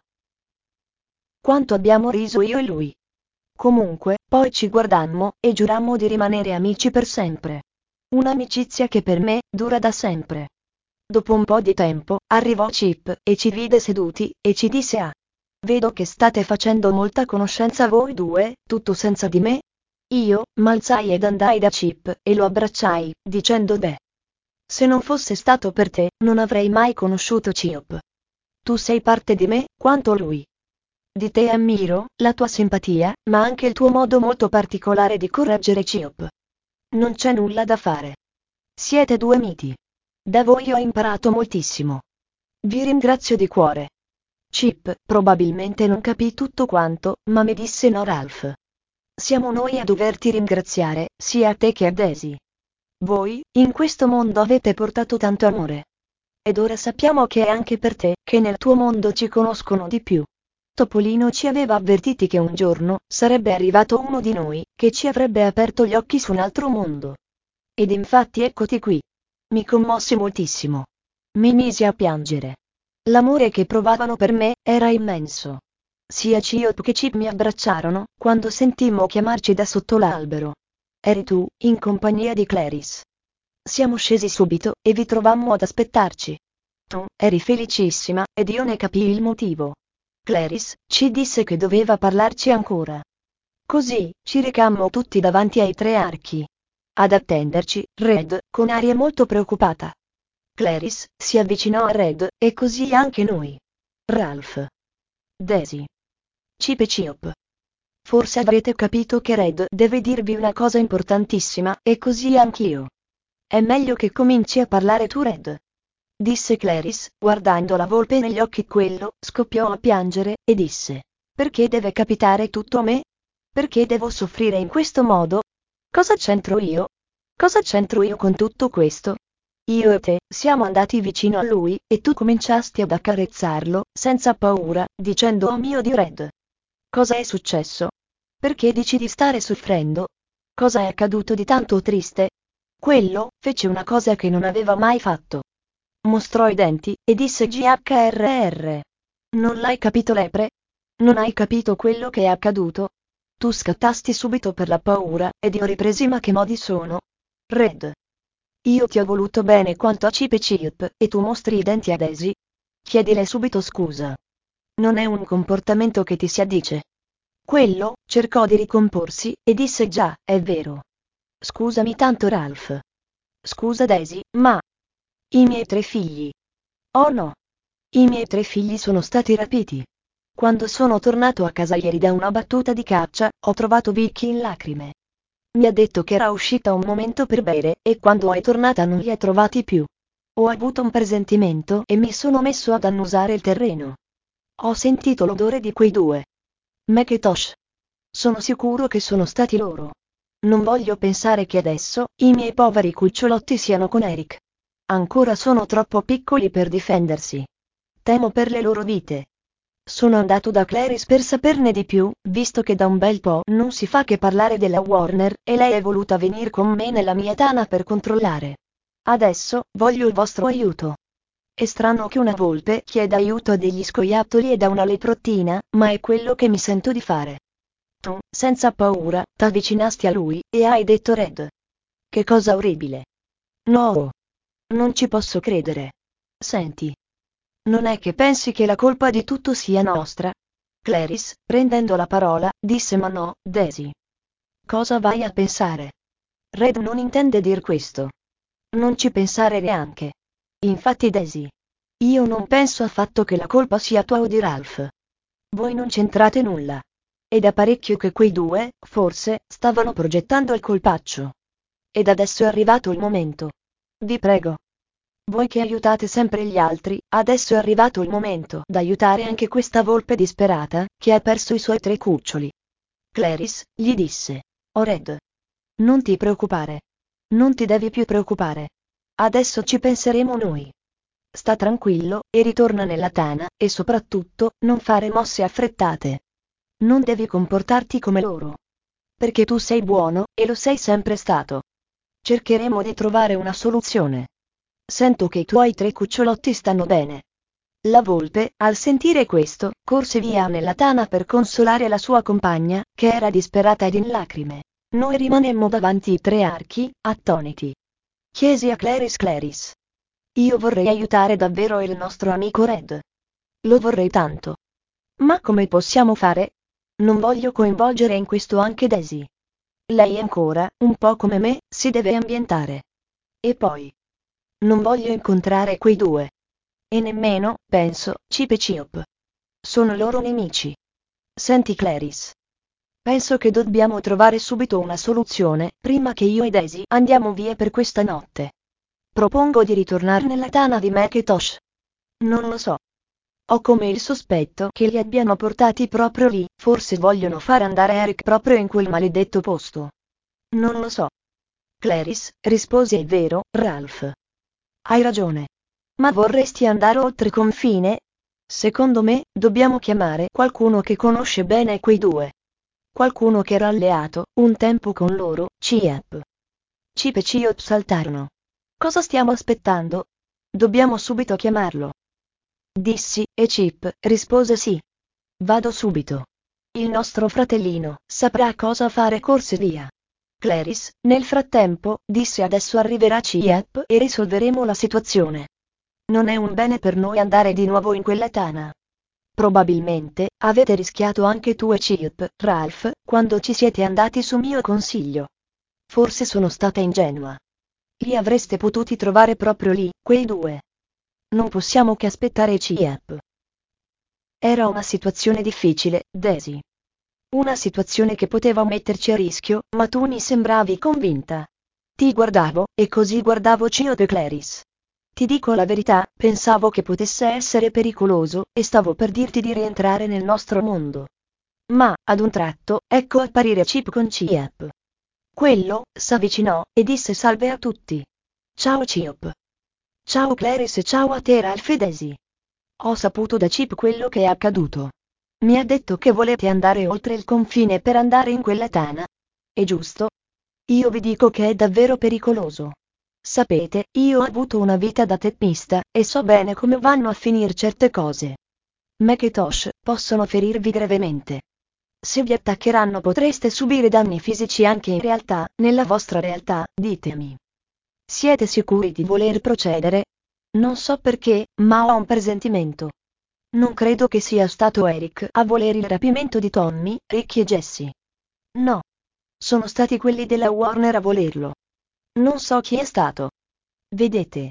Speaker 1: Quanto abbiamo riso io e lui. Comunque, poi ci guardammo, e giurammo di rimanere amici per sempre. Un'amicizia che per me, dura da sempre. Dopo un po' di tempo, arrivò Chip, e ci vide seduti, e ci disse ah. Vedo che state facendo molta conoscenza voi due, tutto senza di me? Io, m'alzai ed andai da Chip, e lo abbracciai, dicendo beh. Se non fosse stato per te, non avrei mai conosciuto Chip. Tu sei parte di me, quanto lui. Di te ammiro la tua simpatia, ma anche il tuo modo molto particolare di correggere Chip. Non c'è nulla da fare. Siete due miti. Da voi ho imparato moltissimo. Vi ringrazio di cuore. Chip probabilmente non capì tutto quanto, ma mi disse no Ralph. Siamo noi a doverti ringraziare, sia a te che a Daisy. Voi, in questo mondo avete portato tanto amore. Ed ora sappiamo che è anche per te, che nel tuo mondo ci conoscono di più. Topolino ci aveva avvertiti che un giorno, sarebbe arrivato uno di noi, che ci avrebbe aperto gli occhi su un altro mondo. Ed infatti eccoti qui. Mi commossi moltissimo. Mi misi a piangere. L'amore che provavano per me, era immenso. Sia Chip che Chip mi abbracciarono, quando sentimmo chiamarci da sotto l'albero. Eri tu, in compagnia di Clarice. Siamo scesi subito, e vi trovammo ad aspettarci. Tu, eri felicissima, ed io ne capii il motivo. Clarice ci disse che doveva parlarci ancora. Così, ci recammo tutti davanti ai tre archi. Ad attenderci, Red, con aria molto preoccupata. Clarice si avvicinò a Red, e così anche noi. Ralph. Daisy. Chip e Chip. Forse avrete capito che Red deve dirvi una cosa importantissima, e così anch'io. È meglio che cominci a parlare tu, Red. Disse Clarice, guardando la volpe negli occhi. Quello scoppiò a piangere, e disse: perché deve capitare tutto a me? Perché devo soffrire in questo modo? Cosa c'entro io? Cosa c'entro io con tutto questo? Io e te siamo andati vicino a lui, e tu cominciasti ad accarezzarlo, senza paura, dicendo: oh mio Dio, Red. Cosa è successo? Perché dici di stare soffrendo? Cosa è accaduto di tanto triste? Quello fece una cosa che non aveva mai fatto. Mostrò i denti, e disse: G H R R. Non l'hai capito, lepre? Non hai capito quello che è accaduto? Tu scattasti subito per la paura, ed io ripresi: ma che modi sono? Red. Io ti ho voluto bene quanto a Chip e Chip, e tu mostri i denti a Daisy? Chiedile subito scusa. Non è un comportamento che ti si addice. Quello cercò di ricomporsi, e disse: già, è vero. Scusami tanto, Ralph. Scusa Daisy, ma... I miei tre figli. Oh no. I miei tre figli sono stati rapiti. Quando sono tornato a casa ieri da una battuta di caccia, ho trovato Vicky in lacrime. Mi ha detto che era uscita un momento per bere, e quando è tornata non li ha trovati più. Ho avuto un presentimento e mi sono messo ad annusare il terreno. Ho sentito l'odore di quei due. Macintosh. Sono sicuro che sono stati loro. Non voglio pensare che adesso i miei poveri cucciolotti siano con Eric. Ancora sono troppo piccoli per difendersi. Temo per le loro vite. Sono andato da Clarice per saperne di più, visto che da un bel po' non si fa che parlare della Warner, e lei è voluta venire con me nella mia tana per controllare. Adesso voglio il vostro aiuto. È strano che una volpe chieda aiuto a degli scoiattoli e da una leprottina, ma è quello che mi sento di fare. Tu, senza paura, t'avvicinasti a lui, e hai detto: Red. Che cosa orribile. No. Non ci posso credere. Senti. Non è che pensi che la colpa di tutto sia nostra? Clarice, prendendo la parola, disse: ma no, Daisy. Cosa vai a pensare? Red non intende dir questo. Non ci pensare neanche. Infatti Daisy. Io non penso affatto che la colpa sia tua o di Ralph. Voi non c'entrate nulla. È da parecchio che quei due, forse, stavano progettando il colpaccio. Ed adesso è arrivato il momento. Vi prego. Voi che aiutate sempre gli altri, adesso è arrivato il momento d'aiutare anche questa volpe disperata, che ha perso i suoi tre cuccioli. Clarice gli disse: oh Red. Non ti preoccupare. Non ti devi più preoccupare. Adesso ci penseremo noi. Sta tranquillo, e ritorna nella tana, e soprattutto, non fare mosse affrettate. Non devi comportarti come loro. Perché tu sei buono, e lo sei sempre stato. Cercheremo di trovare una soluzione. Sento che i tuoi tre cucciolotti stanno bene. La volpe, al sentire questo, corse via nella tana per consolare la sua compagna, che era disperata ed in lacrime. Noi rimanemmo davanti i tre archi, attoniti. Chiesi a Clarice: Clarice. Io vorrei aiutare davvero il nostro amico Red. Lo vorrei tanto. Ma come possiamo fare? Non voglio coinvolgere in questo anche Daisy. Lei ancora, un po' come me, si deve ambientare. E poi... non voglio incontrare quei due. E nemmeno, penso, Chip e Chip. Sono loro nemici. Senti Clarice. Penso che dobbiamo trovare subito una soluzione, prima che io e Daisy andiamo via per questa notte. Propongo di ritornare nella tana di Macintosh. Non lo so. Ho come il sospetto che li abbiano portati proprio lì, forse vogliono far andare Eric proprio in quel maledetto posto. Non lo so. Clarice rispose: è vero, Ralph. Hai ragione. Ma vorresti andare oltre confine? Secondo me, dobbiamo chiamare qualcuno che conosce bene quei due. Qualcuno che era alleato, un tempo con loro, Chip. Chip e Chip saltarono. Cosa stiamo aspettando? Dobbiamo subito chiamarlo. Dissi, e Chip rispose: sì. Vado subito. Il nostro fratellino saprà cosa fare. Corse via. Clarice, nel frattempo, disse: adesso arriverà Chip e risolveremo la situazione. Non è un bene per noi andare di nuovo in quella tana. Probabilmente, avete rischiato anche tu e Chip, Ralph, quando ci siete andati su mio consiglio. Forse sono stata ingenua. Li avreste potuti trovare proprio lì, quei due. Non possiamo che aspettare Chip. Era una situazione difficile, Daisy. Una situazione che poteva metterci a rischio, ma tu mi sembravi convinta. Ti guardavo, e così guardavo Chiodo e Clarice. Ti dico la verità, pensavo che potesse essere pericoloso, e stavo per dirti di rientrare nel nostro mondo. Ma, ad un tratto, ecco apparire Chip con Chip. Quello, s'avvicinò, e disse salve a tutti. Ciao Chip. Ciao Clarice e ciao a te Ralph e Daisy. Ho saputo da Chip quello che è accaduto. Mi ha detto che volete andare oltre il confine per andare in quella tana. È giusto? Io vi dico che è davvero pericoloso. Sapete, io ho avuto una vita da teppista, e so bene come vanno a finire certe cose. Macintosh, possono ferirvi gravemente. Se vi attaccheranno potreste subire danni fisici anche in realtà, nella vostra realtà, ditemi. Siete sicuri di voler procedere? Non so perché, ma ho un presentimento. Non credo che sia stato Eric a volere il rapimento di Tommy, Ricky e Jessie. No. Sono stati quelli della Warner a volerlo. Non so chi è stato. Vedete.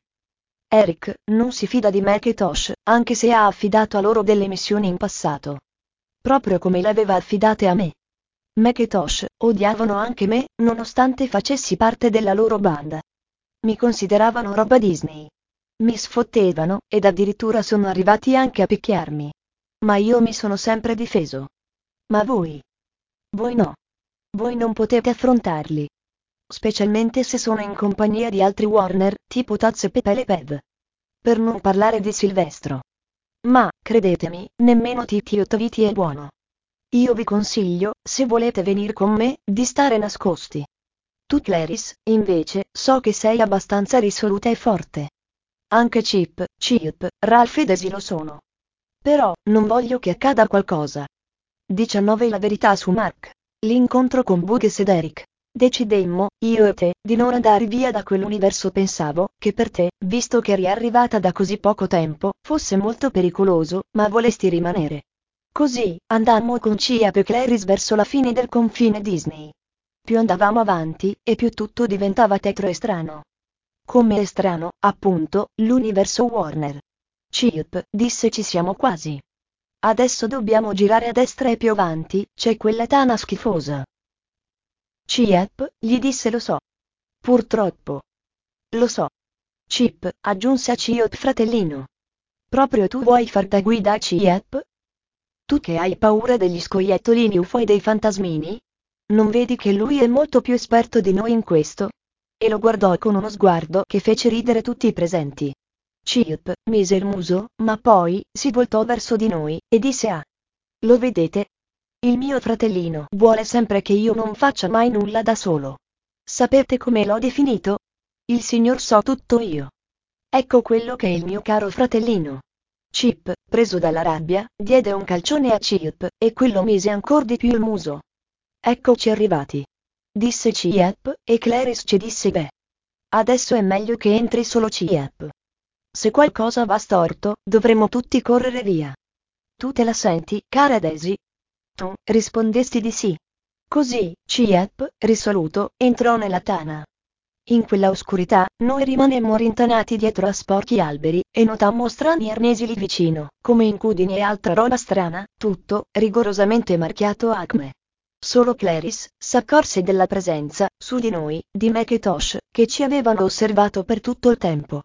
Speaker 1: Eric non si fida di Macintosh, anche se ha affidato a loro delle missioni in passato. Proprio come le aveva affidate a me. Macintosh odiavano anche me, nonostante facessi parte della loro banda. Mi consideravano roba Disney. Mi sfottevano, ed addirittura sono arrivati anche a picchiarmi. Ma io mi sono sempre difeso. Ma voi? Voi no. Voi non potete affrontarli. Specialmente se sono in compagnia di altri Warner, tipo Taz e Pepe Le Pev. Per non parlare di Silvestro. Ma, credetemi, nemmeno Titi o Taviti è buono. Io vi consiglio, se volete venire con me, di stare nascosti. Tu Clarice, invece, so che sei abbastanza risoluta e forte. Anche Chip, Chip, Ralph e Daisy lo sono. Però, non voglio che accada qualcosa. diciannove La verità su Mark. L'incontro con Bugs ed Eric. Decidemmo, io e te, di non andare via da quell'universo. Pensavo che per te, visto che eri arrivata da così poco tempo, fosse molto pericoloso, ma volesti rimanere. Così, andammo con Chip e Clarice verso la fine del confine Disney. Più andavamo avanti, e più tutto diventava tetro e strano. Come è strano, appunto, l'universo Warner. Chip disse ci siamo quasi. Adesso dobbiamo girare a destra e più avanti, c'è quella tana schifosa. Chip, gli disse lo so. Purtroppo. Lo so. Chip, aggiunse a Chip fratellino. Proprio tu vuoi far da guida a Chip? Tu che hai paura degli scoiattolini U F O e dei fantasmini? Non vedi che lui è molto più esperto di noi in questo? E lo guardò con uno sguardo che fece ridere tutti i presenti. Chip mise il muso, ma poi si voltò verso di noi, e disse ah. Lo vedete? Il mio fratellino vuole sempre che io non faccia mai nulla da solo. Sapete come l'ho definito? Il signor so tutto io. Ecco quello che è il mio caro fratellino. Chip, preso dalla rabbia, diede un calcione a Chip, e quello mise ancor di più il muso. Eccoci arrivati. Disse Chip, e Clarice ci disse beh. Adesso è meglio che entri solo Chip. Se qualcosa va storto, dovremo tutti correre via. Tu te la senti, cara Daisy? Tu rispondesti di sì. Così, Chip, risoluto, entrò nella tana. In quella oscurità, noi rimanemmo rintanati dietro a sporchi alberi, e notammo strani arnesi lì vicino, come incudini e altra roba strana, tutto, rigorosamente marchiato Acme. Solo Clarice s'accorse della presenza, su di noi, di Macintosh, che ci avevano osservato per tutto il tempo.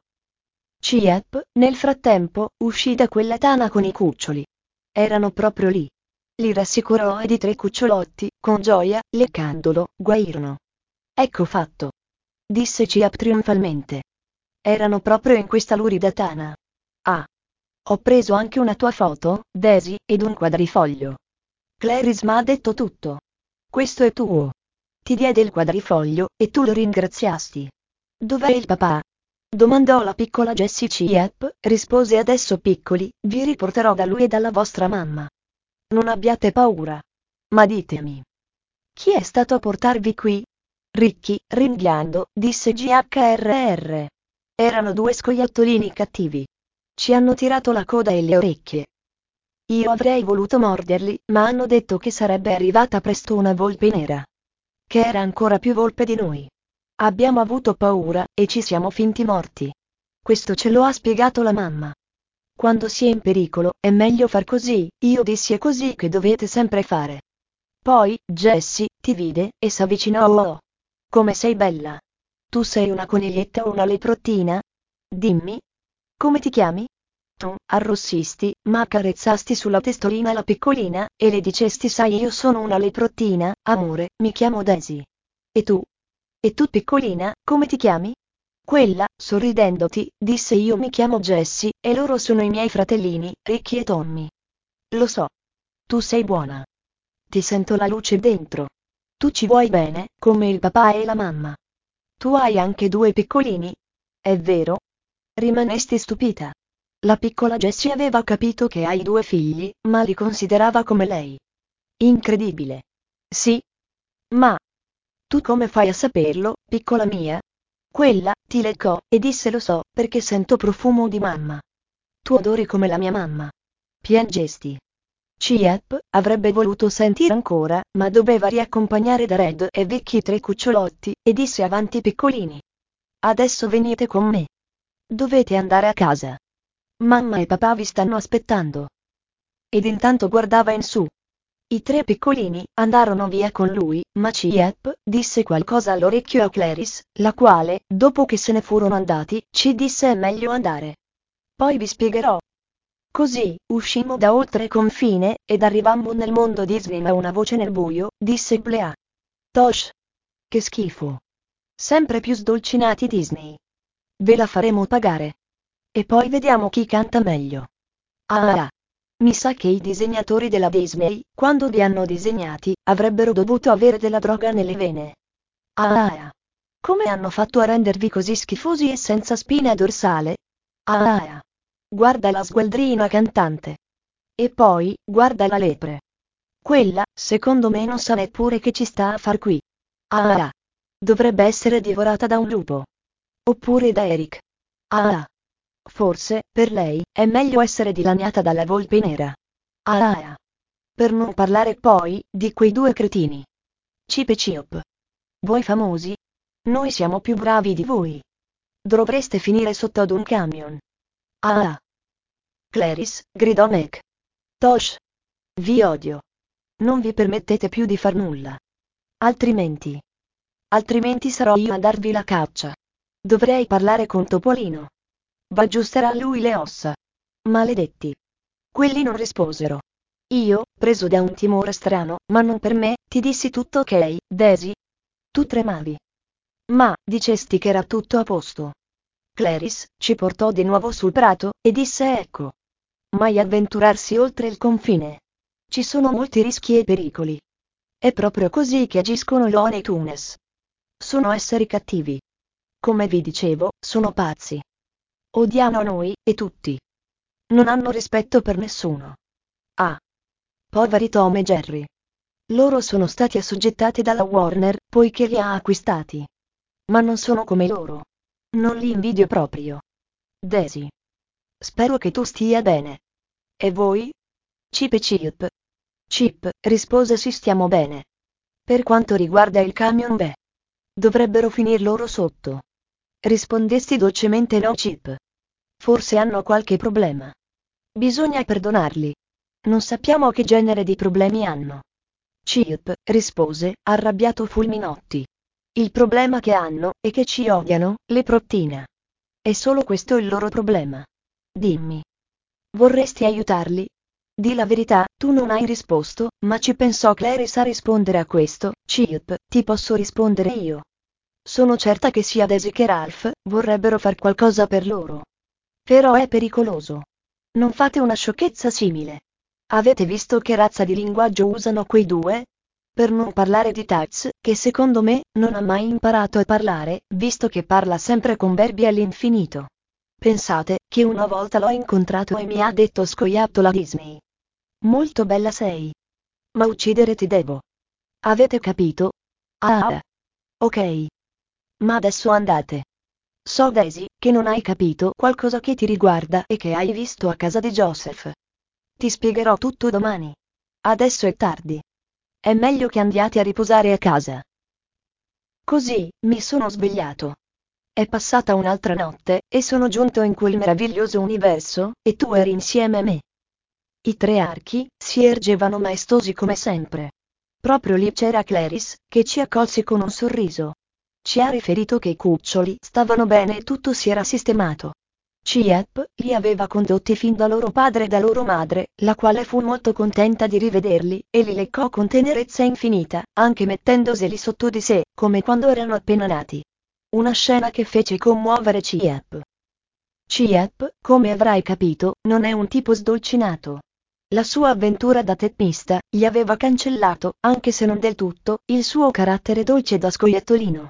Speaker 1: Chip, nel frattempo, uscì da quella tana con i cuccioli. Erano proprio lì. Li rassicurò ed i tre cucciolotti, con gioia, leccandolo, guairono. Ecco fatto. Disse Chip trionfalmente. Erano proprio in questa lurida tana. Ah. Ho preso anche una tua foto, Daisy, ed un quadrifoglio. Clarice m'ha detto tutto. Questo è tuo. Ti diede il quadrifoglio, e tu lo ringraziasti. Dov'è il papà? Domandò la piccola Jessie. Chip rispose adesso piccoli, vi riporterò da lui e dalla vostra mamma. Non abbiate paura. Ma ditemi. Chi è stato a portarvi qui? Ricky, ringhiando, disse G H R R. Erano due scoiattolini cattivi. Ci hanno tirato la coda e le orecchie. Io avrei voluto morderli, ma hanno detto che sarebbe arrivata presto una volpe nera. Che era ancora più volpe di noi. Abbiamo avuto paura, e ci siamo finti morti. Questo ce lo ha spiegato la mamma. Quando si è in pericolo, è meglio far così, io dissi è così che dovete sempre fare. Poi, Jessie, ti vide, e s'avvicinò. Oh, come sei bella. Tu sei una coniglietta o una leprottina? Dimmi. Come ti chiami? Tu arrossisti, ma accarezzasti sulla testolina la piccolina, e le dicesti: sai, io sono una leprottina, amore, mi chiamo Daisy. E tu? E tu piccolina, come ti chiami? Quella, sorridendoti, disse: io mi chiamo Jessie, e loro sono i miei fratellini, Ricky e Tommy. Lo so. Tu sei buona. Ti sento la luce dentro. Tu ci vuoi bene, come il papà e la mamma. Tu hai anche due piccolini? È vero? Rimanesti stupita. La piccola Jessie aveva capito che hai due figli, ma li considerava come lei. Incredibile. Sì. Ma tu come fai a saperlo, piccola mia? Quella ti leccò e disse: lo so, perché sento profumo di mamma. Tu odori come la mia mamma. Piangesti. Chip avrebbe voluto sentire ancora, ma doveva riaccompagnare da Red e Vicky i tre cucciolotti, e disse: avanti piccolini. Adesso venite con me. Dovete andare a casa. Mamma e papà vi stanno aspettando. Ed intanto guardava in su. I tre piccolini andarono via con lui, ma Chip disse qualcosa all'orecchio a Clarice, la quale, dopo che se ne furono andati, ci disse: è meglio andare. Poi vi spiegherò. Così, uscimmo da oltre confine, ed arrivammo nel mondo Disney. Ma una voce nel buio disse: Blea. Tosh. Che schifo. Sempre più sdolcinati Disney. Ve la faremo pagare. E poi vediamo chi canta meglio. Ah ah. Mi sa che i disegnatori della Disney, quando vi hanno disegnati, avrebbero dovuto avere della droga nelle vene. Ah ah. Come hanno fatto a rendervi così schifosi e senza spina dorsale? Ah ah. Guarda la sgualdrina cantante. E poi, guarda la lepre. Quella, secondo me, non sa neppure che ci sta a far qui. Ah ah. Dovrebbe essere divorata da un lupo. Oppure da Eric. Ah ah. Forse, per lei, è meglio essere dilaniata dalla volpe nera. Ah ah. Per non parlare poi, di quei due cretini. Chip e Chip. Voi famosi? Noi siamo più bravi di voi. Dovreste finire sotto ad un camion. Ah ah. Clarice, gridò Meg. Tosh. Vi odio. Non vi permettete più di far nulla. Altrimenti. Altrimenti sarò io a darvi la caccia. Dovrei parlare con Topolino. V'aggiusterà lui le ossa. Maledetti. Quelli non risposero. Io, preso da un timore strano, ma non per me, ti dissi tutto ok, Daisy. Tu tremavi. Ma, dicesti che era tutto a posto. Clarice ci portò di nuovo sul prato, e disse: ecco. Mai avventurarsi oltre il confine. Ci sono molti rischi e pericoli. È proprio così che agiscono i Looney Tunes. Sono esseri cattivi. Come vi dicevo, sono pazzi. Odiano noi, e tutti. Non hanno rispetto per nessuno. Ah. Poveri Tom e Jerry. Loro sono stati assoggettati dalla Warner, poiché li ha acquistati. Ma non sono come loro. Non li invidio proprio. Daisy. Spero che tu stia bene. E voi? Chip e Chip. Chip, rispose: sì, stiamo bene. Per quanto riguarda il camion, beh. Dovrebbero finir loro sotto. Rispondesti dolcemente: no, Chip. Forse hanno qualche problema. Bisogna perdonarli. Non sappiamo che genere di problemi hanno. Chip, rispose, arrabbiato Fulminotti. Il problema che hanno, è che ci odiano, le prottina. È solo questo il loro problema. Dimmi. Vorresti aiutarli? Di la verità, tu non hai risposto, ma ci pensò Clarice a rispondere a questo. Chip, ti posso rispondere io. Sono certa che sia Daisy che Ralph vorrebbero far qualcosa per loro. Però è pericoloso. Non fate una sciocchezza simile. Avete visto che razza di linguaggio usano quei due? Per non parlare di Taz, che secondo me, non ha mai imparato a parlare, visto che parla sempre con verbi all'infinito. Pensate, che una volta l'ho incontrato e mi ha detto scoiattolo Disney. Molto bella sei. Ma uccidere ti devo. Avete capito? Ah. Ok. Ma adesso andate. So, Daisy, che non hai capito qualcosa che ti riguarda e che hai visto a casa di Joseph. Ti spiegherò tutto domani. Adesso è tardi. È meglio che andiate a riposare a casa. Così, mi sono svegliato. È passata un'altra notte, e sono giunto in quel meraviglioso universo, e tu eri insieme a me. I tre archi si ergevano maestosi come sempre. Proprio lì c'era Clarice, che ci accolse con un sorriso. ci ha riferito che i cuccioli stavano bene e tutto si era sistemato. Ciep li aveva condotti fin da loro padre e da loro madre, la quale fu molto contenta di rivederli, e li leccò con tenerezza infinita, anche mettendoseli sotto di sé, come quando erano appena nati. Una scena che fece commuovere Ciep. Ciep, come avrai capito, non è un tipo sdolcinato. La sua avventura da teppista gli aveva cancellato, anche se non del tutto, il suo carattere dolce da scoiattolino.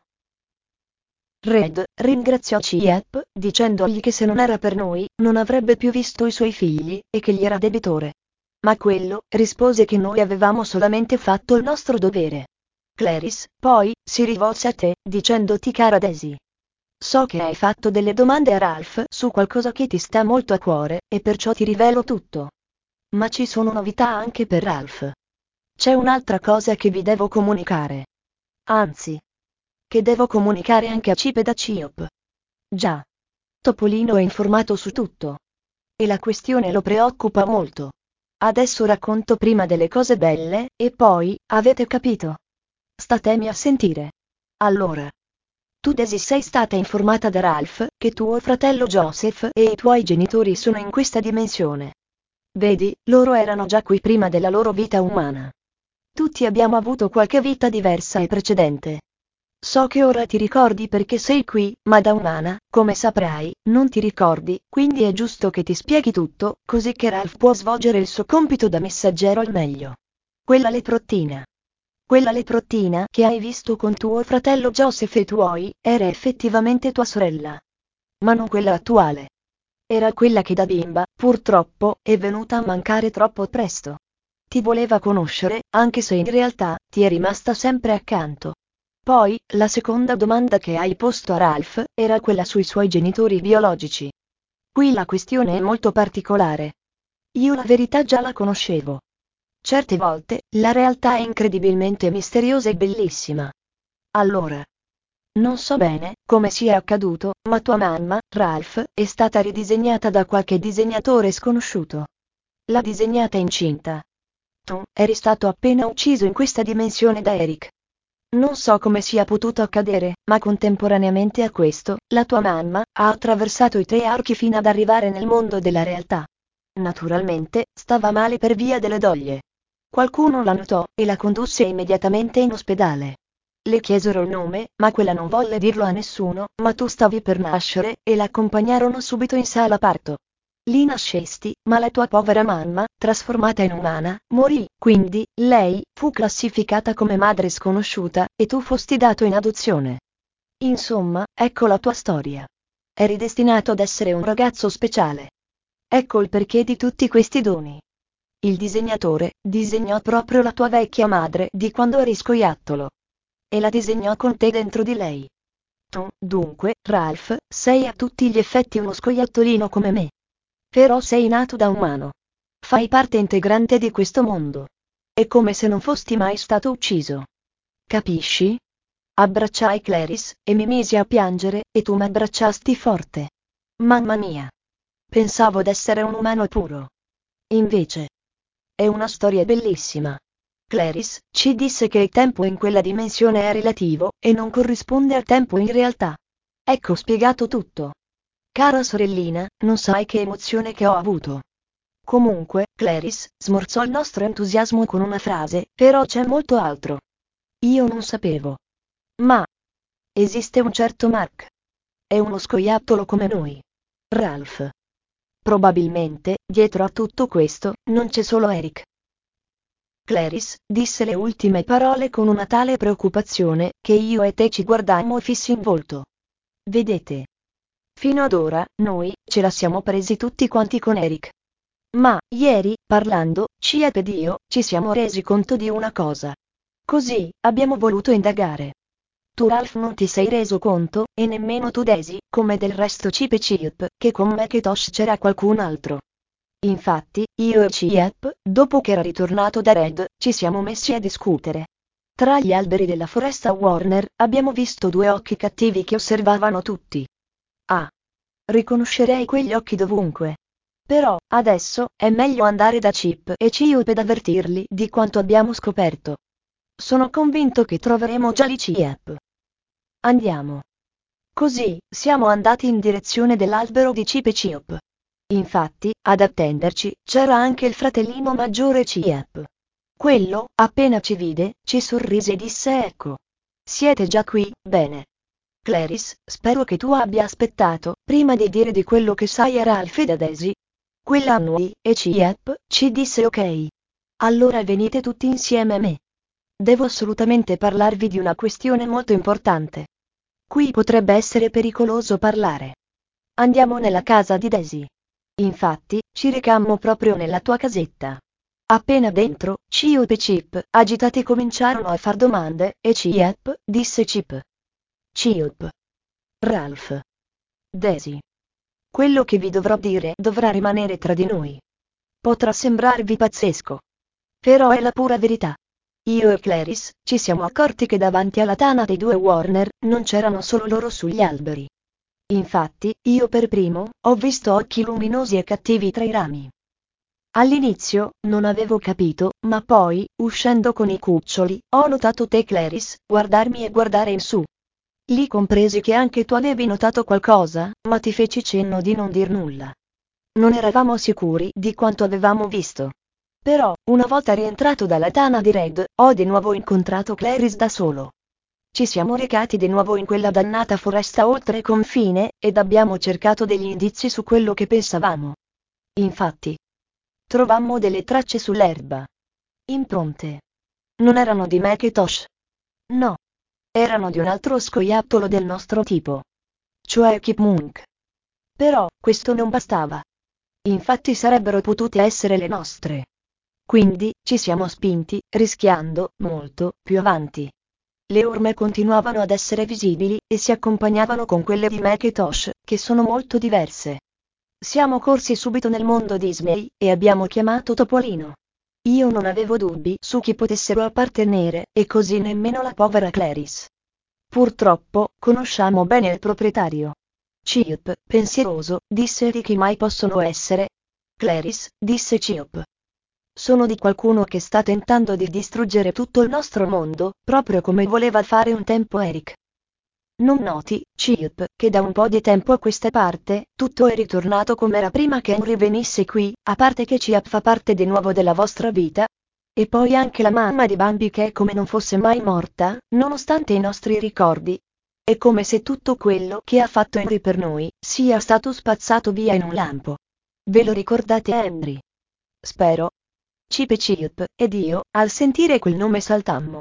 Speaker 1: Red ringraziò Ciep, dicendogli che se non era per noi, non avrebbe più visto i suoi figli, e che gli era debitore. Ma quello, rispose che noi avevamo solamente fatto il nostro dovere. Clarice, poi, si rivolse a te, dicendoti cara Daisy. So che hai fatto delle domande a Ralph su qualcosa che ti sta molto a cuore, e perciò ti rivelo tutto. Ma ci sono novità anche per Ralph. C'è un'altra cosa che vi devo comunicare. Anzi, che devo comunicare anche a Chip e a Ciop. Già. Topolino è informato su tutto. E la questione lo preoccupa molto. Adesso racconto prima delle cose belle, e poi, avete capito? Statemi a sentire. Allora. Tu Daisy sei stata informata da Ralph, che tuo fratello Joseph e i tuoi genitori sono in questa dimensione. Vedi, loro erano già qui prima della loro vita umana. Tutti abbiamo avuto qualche vita diversa e precedente. So che ora ti ricordi perché sei qui, ma da umana, come saprai, non ti ricordi, quindi è giusto che ti spieghi tutto, così che Ralph può svolgere il suo compito da messaggero al meglio. Quella leprottina. Quella leprottina che hai visto con tuo fratello Joseph e i tuoi, era effettivamente tua sorella. Ma non quella attuale. Era quella che da bimba, purtroppo, è venuta a mancare troppo presto. Ti voleva conoscere, anche se in realtà, ti è rimasta sempre accanto. Poi, la seconda domanda che hai posto a Ralph, era quella sui suoi genitori biologici. Qui la questione è molto particolare. Io la verità già la conoscevo. Certe volte, la realtà è incredibilmente misteriosa e bellissima. Allora. Non so bene come sia accaduto, ma tua mamma, Ralph, è stata ridisegnata da qualche disegnatore sconosciuto. L'ha disegnata incinta. Tu eri stato appena ucciso in questa dimensione da Eric. Non so come sia potuto accadere, ma contemporaneamente a questo, la tua mamma ha attraversato i tre archi fino ad arrivare nel mondo della realtà. Naturalmente, stava male per via delle doglie. Qualcuno la notò e la condusse immediatamente in ospedale. Le chiesero il nome, ma quella non volle dirlo a nessuno, ma tu stavi per nascere, e l'accompagnarono subito in sala parto. Lì nascesti, ma la tua povera mamma, trasformata in umana, morì, quindi, lei, fu classificata come madre sconosciuta, e tu fosti dato in adozione. Insomma, ecco la tua storia. Eri destinato ad essere un ragazzo speciale. Ecco il perché di tutti questi doni. Il disegnatore disegnò proprio la tua vecchia madre di quando eri scoiattolo. E la disegnò con te dentro di lei. Tu, dunque, Ralph, sei a tutti gli effetti uno scoiattolino come me. Però sei nato da umano. Fai parte integrante di questo mondo. È come se non fosti mai stato ucciso. Capisci? Abbracciai Clarice, e mi misi a piangere, e tu m'abbracciasti forte. Mamma mia! Pensavo d'essere un umano puro. Invece. È una storia bellissima. Clarice ci disse che il tempo in quella dimensione è relativo, e non corrisponde al tempo in realtà. Ecco spiegato tutto. Cara sorellina, non sai che emozione che ho avuto. Comunque, Clarice smorzò il nostro entusiasmo con una frase, però c'è molto altro. Io non sapevo. Ma esiste un certo Mark. È uno scoiattolo come noi. Ralph. Probabilmente, dietro a tutto questo, non c'è solo Eric. Clarice disse le ultime parole con una tale preoccupazione, che io e te ci guardammo fissi in volto. Vedete? Fino ad ora, noi, ce la siamo presi tutti quanti con Eric. Ma, ieri, parlando, Ciep ed io, ci siamo resi conto di una cosa. Così, abbiamo voluto indagare. Tu Ralph non ti sei reso conto, e nemmeno tu Daisy, come del resto Chip e Ciep, che con me e Tosh c'era qualcun altro. Infatti, io e Ciep, dopo che era ritornato da Red, ci siamo messi a discutere. Tra gli alberi della foresta Warner, abbiamo visto due occhi cattivi che osservavano tutti. Ah! Riconoscerei quegli occhi dovunque. Però, adesso, è meglio andare da Chip e Ciep ed avvertirli di quanto abbiamo scoperto. Sono convinto che troveremo già lì Ciep. Andiamo. Così, siamo andati in direzione dell'albero di Chip e Chip. Infatti, ad attenderci, c'era anche il fratellino maggiore Chip. Quello, appena ci vide, ci sorrise e disse: ecco. Siete già qui, bene. Clarice, spero che tu abbia aspettato, prima di dire di quello che sai a Ralph e a Daisy. Quella annui, e Chip ci disse ok. Allora venite tutti insieme a me. Devo assolutamente parlarvi di una questione molto importante. Qui potrebbe essere pericoloso parlare. Andiamo nella casa di Daisy. Infatti, ci recammo proprio nella tua casetta. Appena dentro, Chip e Chip, agitati, cominciarono a far domande, e Chip disse: Chip. Chip. Ralph. Daisy. Quello che vi dovrò dire dovrà rimanere tra di noi. Potrà sembrarvi pazzesco. Però è la pura verità. Io e Clarice ci siamo accorti che davanti alla tana dei due Warner non c'erano solo loro sugli alberi. Infatti, io per primo ho visto occhi luminosi e cattivi tra i rami. All'inizio non avevo capito, ma poi, uscendo con i cuccioli, ho notato te, Clarice, guardarmi e guardare in su. Lì compresi che anche tu avevi notato qualcosa, ma ti feci cenno di non dir nulla. Non eravamo sicuri di quanto avevamo visto. Però, una volta rientrato dalla tana di Red, ho di nuovo incontrato Clarice da solo. Ci siamo recati di nuovo in quella dannata foresta oltre confine, ed abbiamo cercato degli indizi su quello che pensavamo. Infatti, trovammo delle tracce sull'erba. Impronte. Non erano di Macintosh. No. Erano di un altro scoiattolo del nostro tipo. Cioè Chipmunk. Però, questo non bastava. Infatti sarebbero potute essere le nostre. Quindi, ci siamo spinti, rischiando, molto, più avanti. Le orme continuavano ad essere visibili, e si accompagnavano con quelle di Macintosh, che sono molto diverse. Siamo corsi subito nel mondo Disney, e abbiamo chiamato Topolino. Io non avevo dubbi su chi potessero appartenere, e così nemmeno la povera Clarice. Purtroppo, conosciamo bene il proprietario. Chip, pensieroso, disse: di chi mai possono essere? Clarice, disse Chip. Sono di qualcuno che sta tentando di distruggere tutto il nostro mondo, proprio come voleva fare un tempo Eric. Non noti, Chip, che da un po' di tempo a questa parte, tutto è ritornato come era prima che Henry venisse qui, a parte che Chip fa parte di nuovo della vostra vita? E poi anche la mamma di Bambi che è come non fosse mai morta, nonostante i nostri ricordi. È come se tutto quello che ha fatto Henry per noi, sia stato spazzato via in un lampo. Ve lo ricordate Henry? Spero. Chip e Chip, ed io, al sentire quel nome saltammo.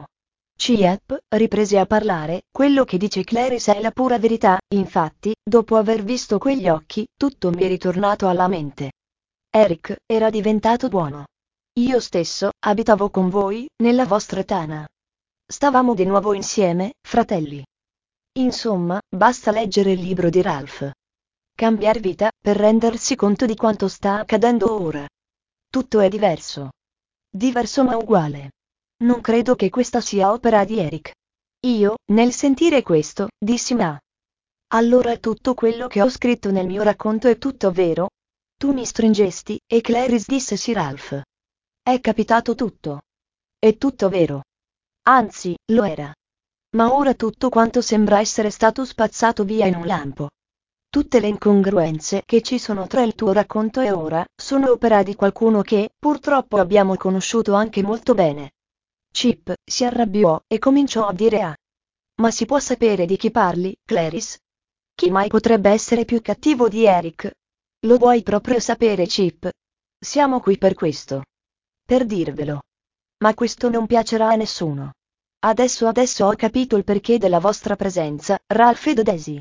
Speaker 1: Chip riprese a parlare: quello che dice Clarice è la pura verità, infatti, dopo aver visto quegli occhi, tutto mi è ritornato alla mente. Eric era diventato buono. Io stesso abitavo con voi, nella vostra tana. Stavamo di nuovo insieme, fratelli. Insomma, basta leggere il libro di Ralph. Cambiar vita, per rendersi conto di quanto sta accadendo ora. Tutto è diverso. Diverso ma uguale. Non credo che questa sia opera di Eric. Io, nel sentire questo, dissi: ma allora tutto quello che ho scritto nel mio racconto è tutto vero? Tu mi stringesti, e Clarice disse: sì Ralph. È capitato tutto. È tutto vero. Anzi, lo era. Ma ora tutto quanto sembra essere stato spazzato via in un lampo. Tutte le incongruenze che ci sono tra il tuo racconto e ora, sono opera di qualcuno che, purtroppo, abbiamo conosciuto anche molto bene. Chip si arrabbiò e cominciò a dire: ah. Ma si può sapere di chi parli, Clarice? Chi mai potrebbe essere più cattivo di Eric? Lo vuoi proprio sapere, Chip? Siamo qui per questo. Per dirvelo. Ma questo non piacerà a nessuno. Adesso adesso ho capito il perché della vostra presenza, Ralph e Daisy.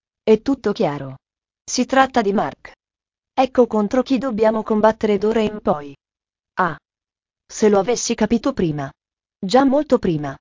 Speaker 1: È tutto chiaro. Si tratta di Mark. Ecco contro chi dobbiamo combattere d'ora in poi. Ah. Se lo avessi capito prima. Già molto prima.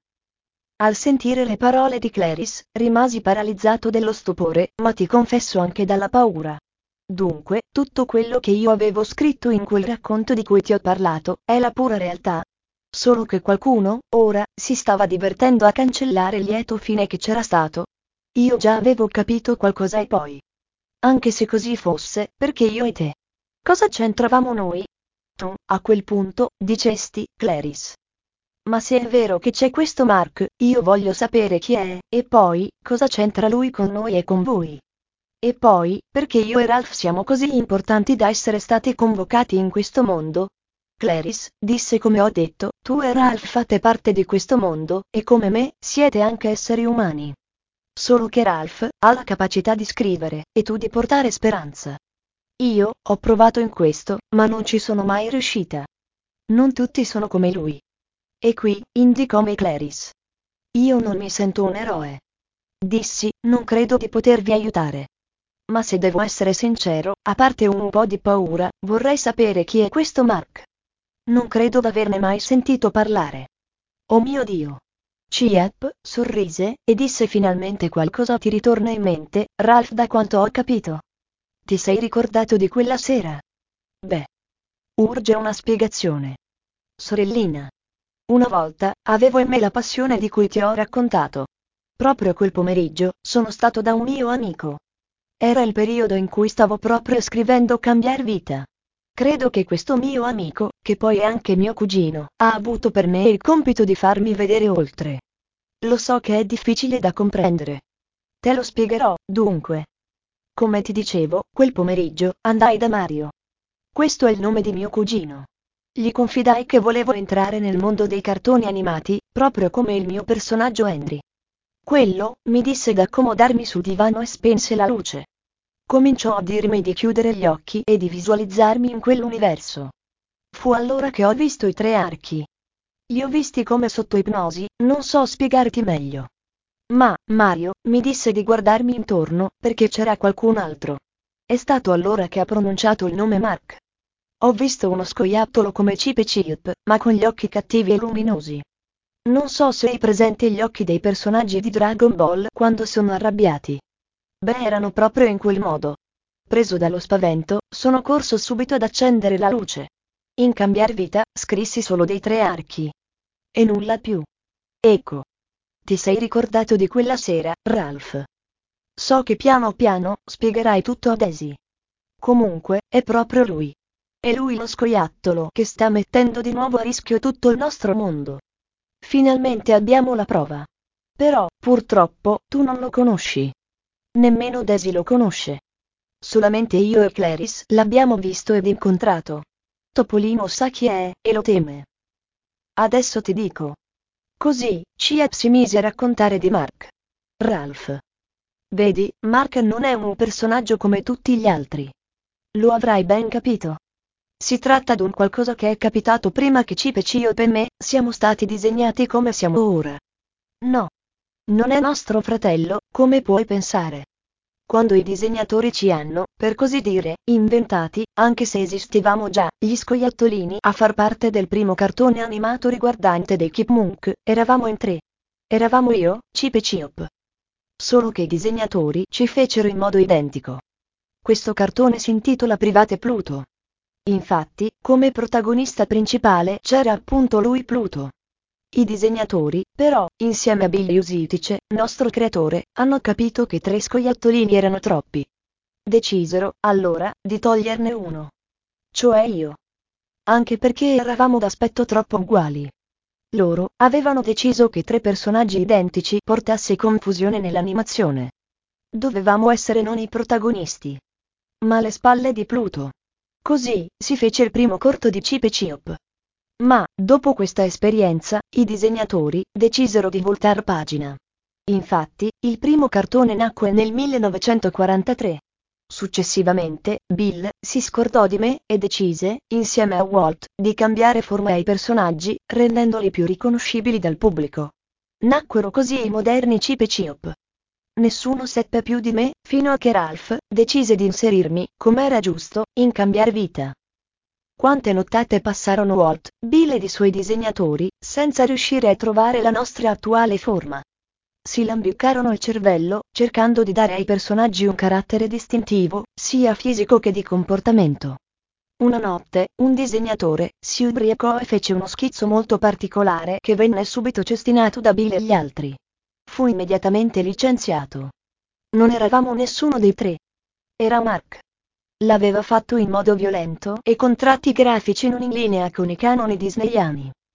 Speaker 1: Al sentire le parole di Clarice, rimasi paralizzato dallo stupore, ma ti confesso anche dalla paura. Dunque, tutto quello che io avevo scritto in quel racconto di cui ti ho parlato, è la pura realtà. Solo che qualcuno, ora, si stava divertendo a cancellare il lieto fine che c'era stato. Io già avevo capito qualcosa e poi. Anche se così fosse, perché io e te? Cosa c'entravamo noi? Tu, a quel punto, dicesti, Clarice. Ma se è vero che c'è questo Mark, io voglio sapere chi è, e poi, cosa c'entra lui con noi e con voi? E poi, perché io e Ralph siamo così importanti da essere stati convocati in questo mondo? Clarice, disse come ho detto, tu e Ralph fate parte di questo mondo, e come me, siete anche esseri umani. Solo che Ralph ha la capacità di scrivere, e tu di portare speranza. Io ho provato in questo, ma non ci sono mai riuscita. Non tutti sono come lui. E qui, indicò me Clarice. Io non mi sento un eroe. Dissi, non credo di potervi aiutare. Ma se devo essere sincero, a parte un po' di paura, vorrei sapere chi è questo Mark. Non credo d'averne mai sentito parlare. Oh mio Dio! Chip sorrise, e disse finalmente qualcosa ti ritorna in mente, Ralph da quanto ho capito. Ti sei ricordato di quella sera? Beh. Urge una spiegazione. Sorellina. Una volta, avevo in me la passione di cui ti ho raccontato. Proprio quel pomeriggio, sono stato da un mio amico. Era il periodo in cui stavo proprio scrivendo Cambiar vita. Credo che questo mio amico, che poi è anche mio cugino, ha avuto per me il compito di farmi vedere oltre. Lo so che è difficile da comprendere. Te lo spiegherò, dunque. Come ti dicevo, quel pomeriggio, andai da Mario. Questo è il nome di mio cugino. Gli confidai che volevo entrare nel mondo dei cartoni animati, proprio come il mio personaggio Henry. Quello, mi disse d'accomodarmi sul divano e spense la luce. Cominciò a dirmi di chiudere gli occhi e di visualizzarmi in quell'universo. Fu allora che ho visto i tre archi. Li ho visti come sotto ipnosi, non so spiegarti meglio. Ma, Mario, mi disse di guardarmi intorno, perché c'era qualcun altro. È stato allora che ha pronunciato il nome Mark. Ho visto uno scoiattolo come Chip e Chip, ma con gli occhi cattivi e luminosi. Non so se hai presente gli occhi dei personaggi di Dragon Ball quando sono arrabbiati. Beh, erano proprio in quel modo. Preso dallo spavento, sono corso subito ad accendere la luce. In Cambiar vita, scrissi solo dei tre archi. E nulla più. Ecco. Ti sei ricordato di quella sera, Ralph? So che piano piano spiegherai tutto a Daisy. Comunque, è proprio lui. È lui lo scoiattolo che sta mettendo di nuovo a rischio tutto il nostro mondo. Finalmente abbiamo la prova. Però, purtroppo, tu non lo conosci. Nemmeno Daisy lo conosce. Solamente io e Clarice l'abbiamo visto ed incontrato. Topolino sa chi è, e lo teme. Adesso ti dico. Così, Chip si mise a raccontare di Mark. Ralph. Vedi, Mark non è un personaggio come tutti gli altri. Lo avrai ben capito. Si tratta di un qualcosa che è capitato prima che Chip e Chip e me siamo stati disegnati come siamo ora. No. Non è nostro fratello, come puoi pensare. Quando i disegnatori ci hanno, per così dire, inventati, anche se esistevamo già, gli scoiattolini a far parte del primo cartone animato riguardante dei Chipmunk, eravamo in tre. Eravamo io, Chip e Chip. Solo che i disegnatori ci fecero in modo identico. Questo cartone si intitola Private Pluto. Infatti, come protagonista principale c'era appunto lui Pluto. I disegnatori, però, insieme a Billy Usitice, nostro creatore, hanno capito che tre scoiattolini erano troppi. Decisero, allora, di toglierne uno. Cioè io. Anche perché eravamo d'aspetto troppo uguali. Loro avevano deciso che tre personaggi identici portasse confusione nell'animazione. Dovevamo essere non i protagonisti, ma le spalle di Pluto. Così, si fece il primo corto di Chip e Chip. Ma, dopo questa esperienza, i disegnatori decisero di voltar pagina. Infatti, il primo cartone nacque nel millenovecentoquarantatré. Successivamente, Bill si scordò di me e decise, insieme a Walt, di cambiare forma ai personaggi, rendendoli più riconoscibili dal pubblico. Nacquero così i moderni Chip e Chip. Nessuno seppe più di me, fino a che Ralph decise di inserirmi, come era giusto, in Cambiar vita. Quante nottate passarono Walt, Bill ed i suoi disegnatori, senza riuscire a trovare la nostra attuale forma. Si lambicarono il cervello, cercando di dare ai personaggi un carattere distintivo, sia fisico che di comportamento. Una notte, un disegnatore si ubriacò e fece uno schizzo molto particolare che venne subito cestinato da Bill e gli altri. Fu immediatamente licenziato. Non eravamo nessuno dei tre. Era Mark. L'aveva fatto in modo violento e con tratti grafici non in linea con i canoni disneyani.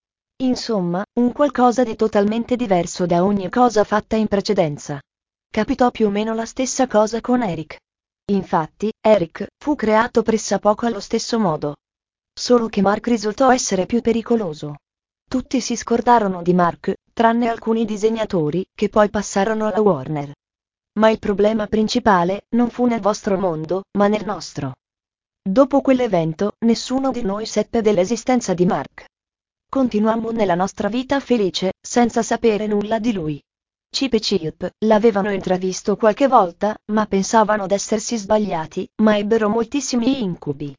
Speaker 1: Insomma, un qualcosa di totalmente diverso da ogni cosa fatta in precedenza. Capitò più o meno la stessa cosa con Eric. Infatti, Eric fu creato pressappoco allo stesso modo. Solo che Mark risultò essere più pericoloso. Tutti si scordarono di Mark, tranne alcuni disegnatori, che poi passarono alla Warner. Ma il problema principale non fu nel vostro mondo, ma nel nostro. Dopo quell'evento, nessuno di noi seppe dell'esistenza di Mark. Continuammo nella nostra vita felice, senza sapere nulla di lui. Chip e Chip l'avevano intravisto qualche volta, ma pensavano d'essersi sbagliati, ma ebbero moltissimi incubi.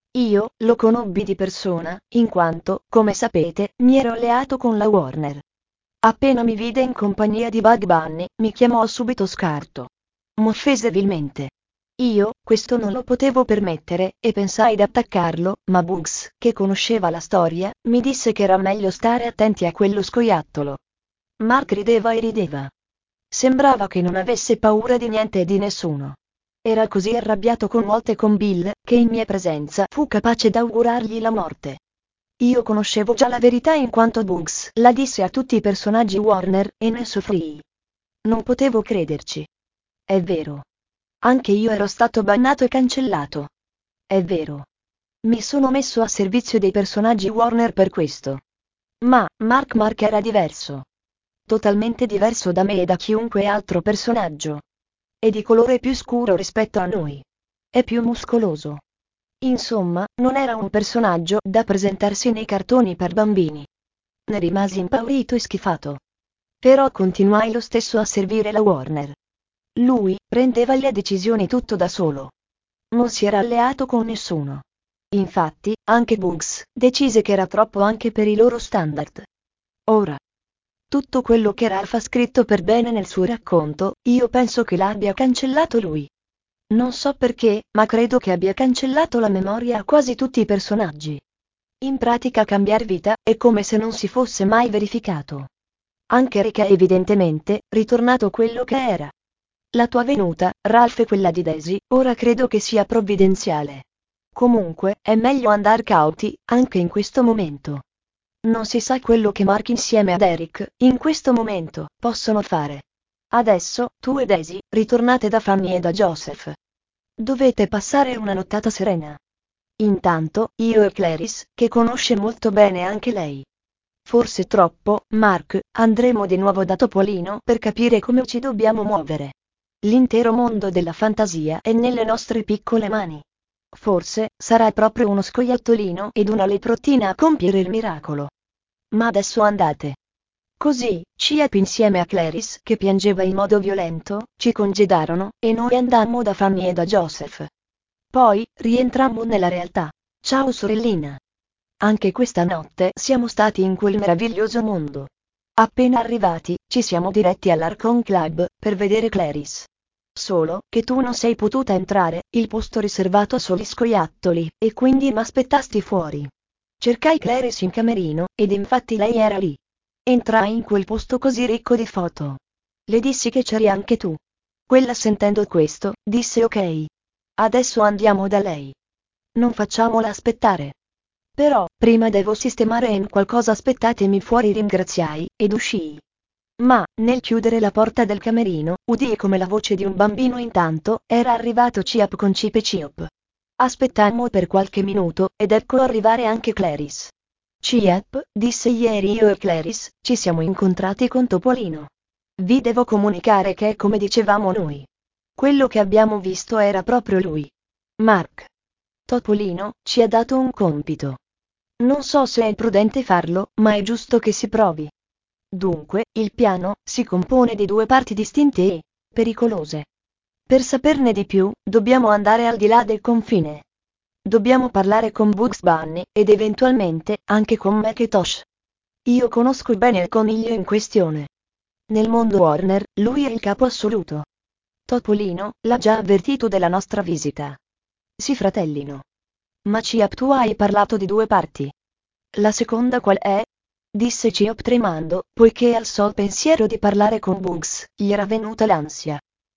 Speaker 1: Io lo conobbi di persona, in quanto, come sapete, mi ero alleato con la Warner. Appena mi vide in compagnia di Bug Bunny, mi chiamò subito scarto. M'offese vilmente. Io, questo non lo potevo permettere, e pensai d'attaccarlo, ma Bugs, che conosceva la storia, mi disse che era meglio stare attenti a quello scoiattolo. Mark rideva e rideva. Sembrava che non avesse paura di niente e di nessuno. Era così arrabbiato con Walt e con Bill, che in mia presenza fu capace d'augurargli la morte. Io conoscevo già la verità in quanto Bugs la disse a tutti i personaggi Warner, e ne soffrii. Non potevo crederci. È vero. Anche io ero stato bannato e cancellato. È vero. Mi sono messo a servizio dei personaggi Warner per questo. Ma, Mark Mark era diverso. Totalmente diverso da me e da chiunque altro personaggio. È di colore più scuro rispetto a noi. È più muscoloso. Insomma, non era un personaggio da presentarsi nei cartoni per bambini. Ne rimasi impaurito e schifato. Però continuai lo stesso a servire la Warner. Lui prendeva le decisioni tutto da solo. Non si era alleato con nessuno. Infatti, anche Bugs decise che era troppo anche per i loro standard. Ora, tutto quello che Ralph ha scritto per bene nel suo racconto, io penso che l'abbia cancellato lui. Non so perché, ma credo che abbia cancellato la memoria a quasi tutti i personaggi. In pratica cambiar vita è come se non si fosse mai verificato. Anche Rick è evidentemente ritornato quello che era. La tua venuta, Ralph, e quella di Daisy, ora credo che sia provvidenziale. Comunque, è meglio andar cauti, anche in questo momento. Non si sa quello che Mark insieme ad Eric, in questo momento, possono fare. Adesso, tu e Daisy, ritornate da Fanny e da Joseph. Dovete passare una nottata serena. Intanto, io e Clarice, che conosce molto bene anche lei. Forse troppo, Mark, andremo di nuovo da Topolino per capire come ci dobbiamo muovere. L'intero mondo della fantasia è nelle nostre piccole mani. Forse, sarà proprio uno scoiattolino ed una leprottina a compiere il miracolo. Ma adesso andate. Così, Chip insieme a Clarice, che piangeva in modo violento, ci congedarono, e noi andammo da Fanny e da Joseph. Poi, rientrammo nella realtà. Ciao sorellina. Anche questa notte siamo stati in quel meraviglioso mondo. Appena arrivati, ci siamo diretti all'Archon Club, per vedere Clarice. Solo che tu non sei potuta entrare, il posto riservato a soli scoiattoli, e quindi m'aspettasti fuori. Cercai Clarice in camerino, ed infatti lei era lì. Entrai in quel posto così ricco di foto. Le dissi che c'eri anche tu. Quella, sentendo questo, disse ok. Adesso andiamo da lei. Non facciamola aspettare. Però, prima devo sistemare in qualcosa, aspettatemi fuori, ringraziai, ed uscii. Ma, nel chiudere la porta del camerino, udii come la voce di un bambino. Intanto, era arrivato Chip con Chip e Chip. Aspettammo per qualche minuto, ed ecco arrivare anche Clarice. Chip, disse, ieri io e Clarice ci siamo incontrati con Topolino. Vi devo comunicare che è come dicevamo noi. Quello che abbiamo visto era proprio lui. Mark. Topolino ci ha dato un compito. Non so se è prudente farlo, ma è giusto che si provi. Dunque, il piano si compone di due parti distinte e pericolose. Per saperne di più, dobbiamo andare al di là del confine. Dobbiamo parlare con Bugs Bunny, ed eventualmente anche con Macintosh. Io conosco bene il coniglio in questione. Nel mondo Warner, lui è il capo assoluto. Topolino l'ha già avvertito della nostra visita. Si fratellino. Ma Chip, tu hai parlato di due parti. La seconda qual è? Disse Chip tremando, poiché al sol pensiero di parlare con Bugs gli era venuta l'ansia.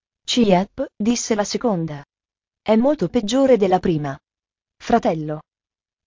Speaker 1: Chip, disse, la seconda. È molto peggiore della prima. Fratello.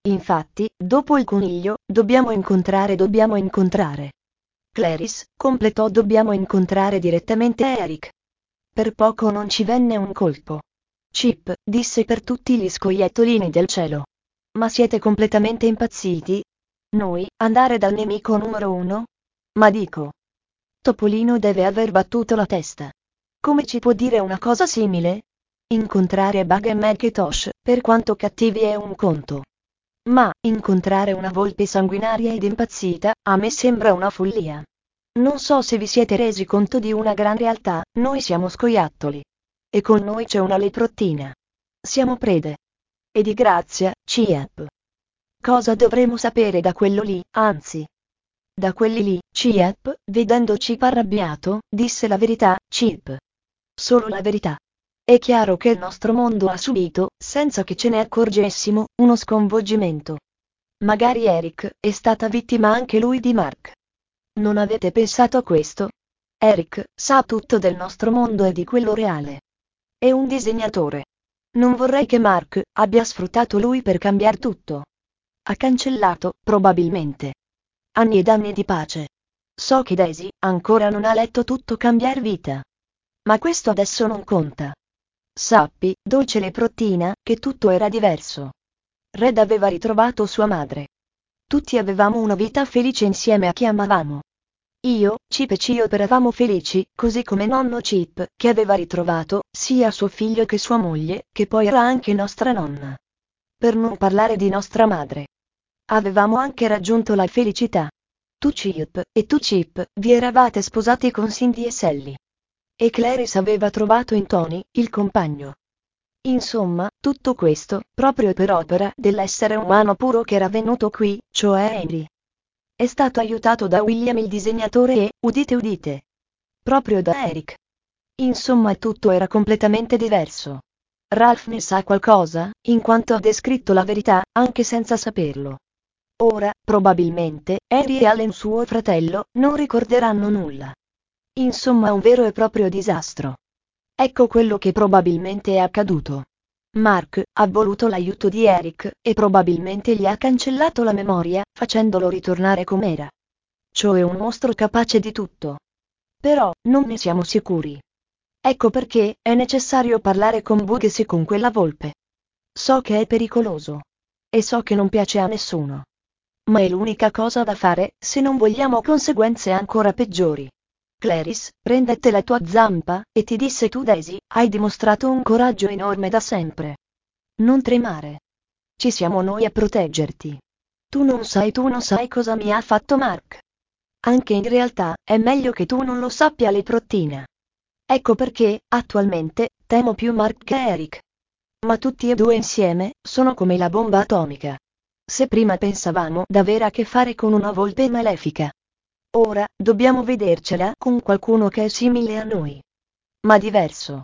Speaker 1: Infatti, dopo il coniglio, dobbiamo incontrare dobbiamo incontrare. Clarice, completò dobbiamo incontrare direttamente Eric. Per poco non ci venne un colpo. Chip, disse per tutti gli scoiattolini del cielo. Ma siete completamente impazziti? Noi, andare dal nemico numero uno? Ma dico. Topolino deve aver battuto la testa. Come ci può dire una cosa simile? Incontrare Bug e Macintosh, per quanto cattivi è un conto. Ma, incontrare una volpe sanguinaria ed impazzita, a me sembra una follia. Non so se vi siete resi conto di una gran realtà, noi siamo scoiattoli. E con noi c'è una leprottina. Siamo prede. E di grazia, Ciap. Cosa dovremo sapere da quello lì, anzi? Da quelli lì, Ciap, vedendo Chip arrabbiato, disse la verità, Chip. Solo la verità. È chiaro che il nostro mondo ha subito, senza che ce ne accorgessimo, uno sconvolgimento. Magari Eric è stata vittima anche lui di Mark. Non avete pensato a questo? Eric sa tutto del nostro mondo e di quello reale. È un disegnatore. Non vorrei che Mark abbia sfruttato lui per cambiare tutto. Ha cancellato, probabilmente, anni ed anni di pace. So che Daisy ancora non ha letto tutto cambiar vita. Ma questo adesso non conta. Sappi, dolce leprottina, che tutto era diverso. Red aveva ritrovato sua madre. Tutti avevamo una vita felice insieme a chi amavamo. Io, Chip e Chip eravamo felici, così come nonno Chip, che aveva ritrovato, sia suo figlio che sua moglie, che poi era anche nostra nonna. Per non parlare di nostra madre. Avevamo anche raggiunto la felicità. Tu Chip, e tu Chip, vi eravate sposati con Cindy e Sally. E Clarice aveva trovato in Tony, il compagno. Insomma, tutto questo, proprio per opera dell'essere umano puro che era venuto qui, cioè Henry. È stato aiutato da William il disegnatore e, udite udite, proprio da Eric. Insomma tutto era completamente diverso. Ralph ne sa qualcosa, in quanto ha descritto la verità, anche senza saperlo. Ora, probabilmente, Harry e Allen suo fratello, non ricorderanno nulla. Insomma un vero e proprio disastro. Ecco quello che probabilmente è accaduto. Mark ha voluto l'aiuto di Eric, e probabilmente gli ha cancellato la memoria, facendolo ritornare com'era. Cioè un mostro capace di tutto. Però, non ne siamo sicuri. Ecco perché, è necessario parlare con Bugs e con quella volpe. So che è pericoloso. E so che non piace a nessuno. Ma è l'unica cosa da fare, se non vogliamo conseguenze ancora peggiori. Clarice, prendette la tua zampa, e ti disse tu Daisy, hai dimostrato un coraggio enorme da sempre. Non tremare. Ci siamo noi a proteggerti. Tu non sai tu non sai cosa mi ha fatto Mark. Anche in realtà, è meglio che tu non lo sappia leprottina. Ecco perché, attualmente, temo più Mark che Eric. Ma tutti e due insieme, sono come la bomba atomica. Se prima pensavamo d'avere a che fare con una volpe malefica, ora, dobbiamo vedercela con qualcuno che è simile a noi. Ma diverso.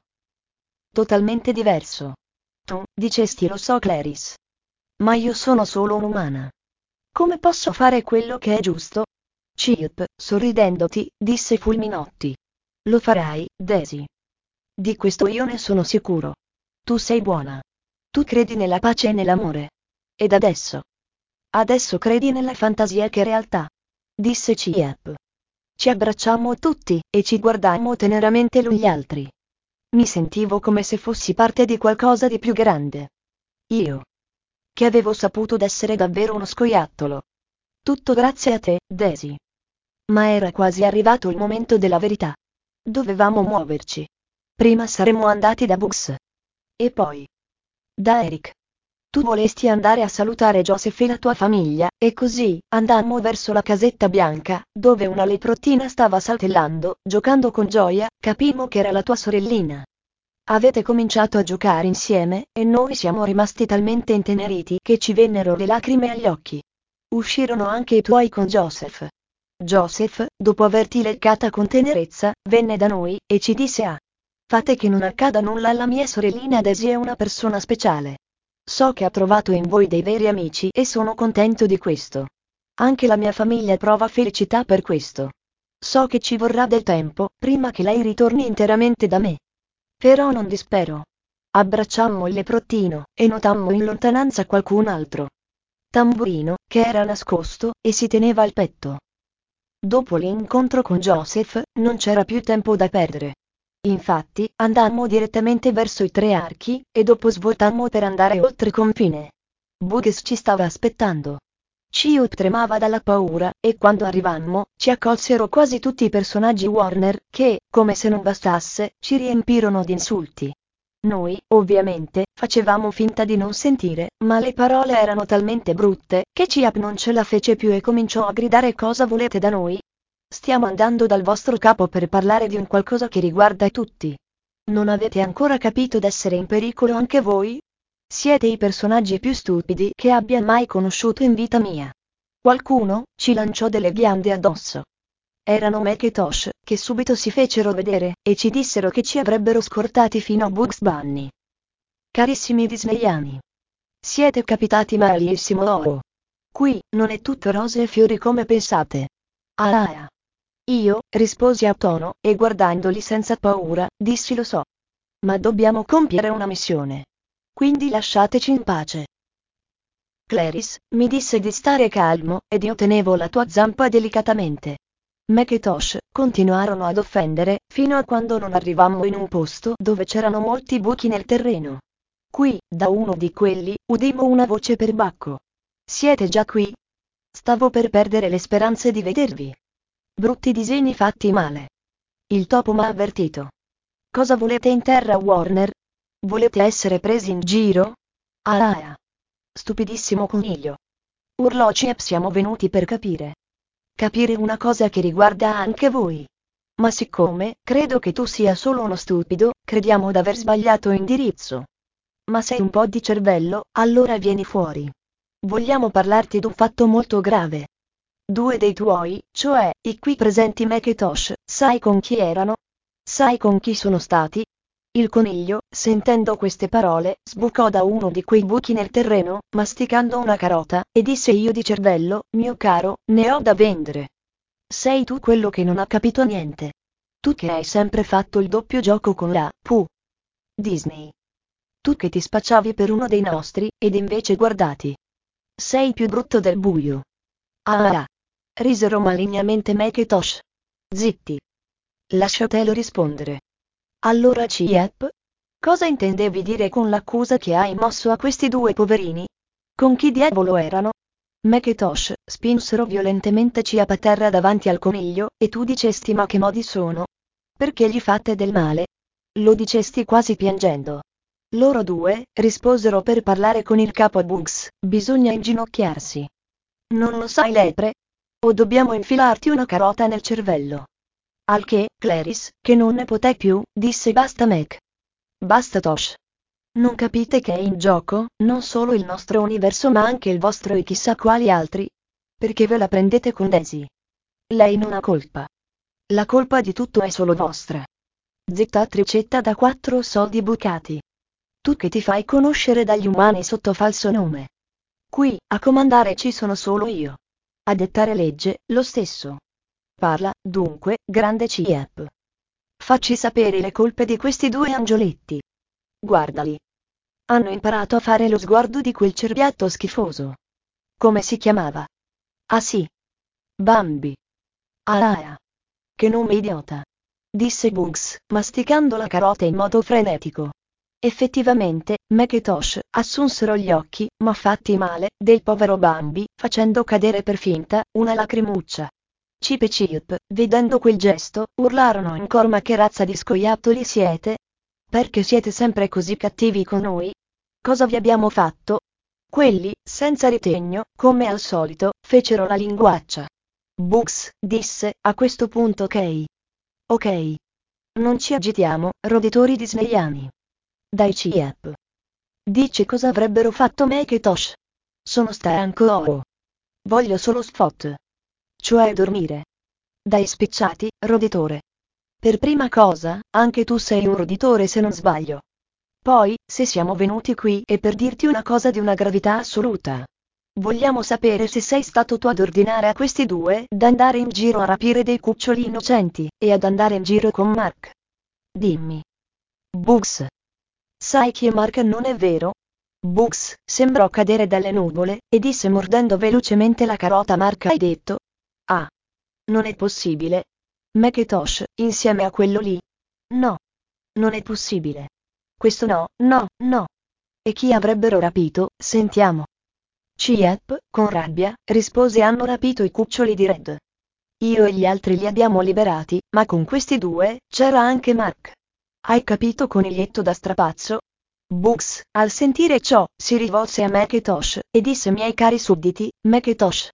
Speaker 1: Totalmente diverso. Tu, dicesti lo so Clarice. Ma io sono solo un'umana. Come posso fare quello che è giusto? Chip, sorridendoti, disse Fulminotti. Lo farai, Daisy. Di questo io ne sono sicuro. Tu sei buona. Tu credi nella pace e nell'amore. Ed adesso? Adesso credi nella fantasia che realtà. Disse Chip. Ci abbracciammo tutti, e ci guardammo teneramente l'un gli altri. Mi sentivo come se fossi parte di qualcosa di più grande. Io. Che avevo saputo d'essere davvero uno scoiattolo. Tutto grazie a te, Daisy. Ma era quasi arrivato il momento della verità. Dovevamo muoverci. Prima saremmo andati da Bugs. E poi da Eric. Tu volesti andare a salutare Joseph e la tua famiglia, e così, andammo verso la casetta bianca, dove una leprottina stava saltellando, giocando con gioia, capimmo che era la tua sorellina. Avete cominciato a giocare insieme, e noi siamo rimasti talmente inteneriti che ci vennero le lacrime agli occhi. Uscirono anche i tuoi con Joseph. Joseph, dopo averti leccata con tenerezza, venne da noi, e ci disse ah. Fate che non accada nulla alla mia sorellina Daisy è una persona speciale. So che ha trovato in voi dei veri amici e sono contento di questo. Anche la mia famiglia prova felicità per questo. So che ci vorrà del tempo, prima che lei ritorni interamente da me. Però non dispero. Abbracciammo il leprottino, e notammo in lontananza qualcun altro. tamburino, che era nascosto e si teneva al petto. Dopo l'incontro con Joseph, non c'era più tempo da perdere. Infatti, andammo direttamente verso i tre archi, e dopo svoltammo per andare oltre confine. Bugs ci stava aspettando. Chiopp tremava dalla paura, e quando arrivammo, ci accolsero quasi tutti i personaggi Warner, che, come se non bastasse, ci riempirono di insulti. Noi, ovviamente, facevamo finta di non sentire, ma le parole erano talmente brutte, che Chiopp non ce la fece più e cominciò a gridare: cosa volete da noi? Stiamo andando dal vostro capo per parlare di un qualcosa che riguarda tutti. Non avete ancora capito d'essere in pericolo anche voi? Siete i personaggi più stupidi che abbia mai conosciuto in vita mia. Qualcuno ci lanciò delle ghiande addosso. Erano Mac e Tosh, che subito si fecero vedere, e ci dissero che ci avrebbero scortati fino a Bugs Bunny. Carissimi disneyani. Siete capitati malissimo loro. Qui, non è tutto rose e fiori come pensate. Ah ah. Io, risposi a tono, e guardandoli senza paura, dissi: lo so. Ma dobbiamo compiere una missione. Quindi lasciateci in pace. Clarice mi disse di stare calmo, ed io tenevo la tua zampa delicatamente. Mac e Tosh continuarono ad offendere, fino a quando non arrivammo in un posto dove c'erano molti buchi nel terreno. Qui, da uno di quelli, udimmo una voce perbacco. Siete già qui? Stavo per perdere le speranze di vedervi. Brutti disegni fatti male. Il topo m'ha avvertito. Cosa volete in terra, Warner? Volete essere presi in giro? Ah ah. Stupidissimo coniglio. Urlò Chiopp: siamo venuti per capire. Capire una cosa che riguarda anche voi. Ma siccome credo che tu sia solo uno stupido, crediamo d'aver sbagliato indirizzo. Ma sei un po' di cervello, allora vieni fuori. Vogliamo parlarti d'un fatto molto grave. Due dei tuoi, cioè, i qui presenti Mac e Tosh, sai con chi erano? Sai con chi sono stati? Il coniglio, sentendo queste parole, sbucò da uno di quei buchi nel terreno, masticando una carota, e disse: io di cervello, mio caro, ne ho da vendere. Sei tu quello che non ha capito niente. Tu che hai sempre fatto il doppio gioco con la Pooh Disney. Tu che ti spacciavi per uno dei nostri, ed invece guardati. Sei più brutto del buio. Ah ah. Risero malignamente Mac e Tosh. Zitti. Lasciatelo rispondere. Allora Chiopp? Cosa intendevi dire con l'accusa che hai mosso a questi due poverini? Con chi diavolo erano? Mac e Tosh spinsero violentemente Chiopp a terra davanti al coniglio, e tu dicesti: ma che modi sono? Perché gli fate del male? Lo dicesti quasi piangendo. Loro due risposero: per parlare con il capo Bugs, bisogna inginocchiarsi. Non lo sai, lepre? O dobbiamo infilarti una carota nel cervello? Al che, Clarice, che non ne poté più, disse: basta Mac. Basta Tosh. Non capite che è in gioco, non solo il nostro universo ma anche il vostro e chissà quali altri? Perché ve la prendete con Daisy? Lei non ha colpa. La colpa di tutto è solo vostra. Zitta tricetta da quattro soldi bucati. Tu che ti fai conoscere dagli umani sotto falso nome. Qui, a comandare ci sono solo io. A dettare legge, lo stesso. Parla, dunque, grande Chiopp. Facci sapere le colpe di questi due angioletti. Guardali. Hanno imparato a fare lo sguardo di quel cerbiatto schifoso. Come si chiamava? Ah sì. Bambi. Ah ah. Che nome idiota. Disse Bugs, masticando la carota in modo frenetico. Effettivamente, Mac e Tosh assunsero gli occhi, ma fatti male, del povero Bambi, facendo cadere per finta una lacrimuccia. Chip e Chiopp, vedendo quel gesto, urlarono in coro: ma che razza di scoiattoli siete? Perché siete sempre così cattivi con noi? Cosa vi abbiamo fatto? Quelli, senza ritegno, come al solito, fecero la linguaccia. Bugs disse: a questo punto ok. Ok. Non ci agitiamo, roditori disneyani. Dai Chiopp. Dici cosa avrebbero fatto Mac e Tosh. Sono stanco oro. Voglio solo sfot. Cioè dormire. Dai spicciati, roditore. Per prima cosa, anche tu sei un roditore se non sbaglio. Poi, se siamo venuti qui è per dirti una cosa di una gravità assoluta. Vogliamo sapere se sei stato tu ad ordinare a questi due d'andare in giro a rapire dei cuccioli innocenti, e ad andare in giro con Mark. Dimmi. Bugs. Sai chi è Mark, non è vero? Bugs sembrò cadere dalle nuvole e disse mordendo velocemente la carota: Mark, hai detto? Ah. Non è possibile. Macintosh, insieme a quello lì? No. Non è possibile. Questo no, no, no. E chi avrebbero rapito, sentiamo? Chip, con rabbia, rispose: hanno rapito i cuccioli di Red. Io e gli altri li abbiamo liberati, ma con questi due, c'era anche Mark. Hai capito, coniglietto da strapazzo? Bugs, al sentire ciò, si rivolse a Macintosh e disse: miei cari sudditi, Macintosh.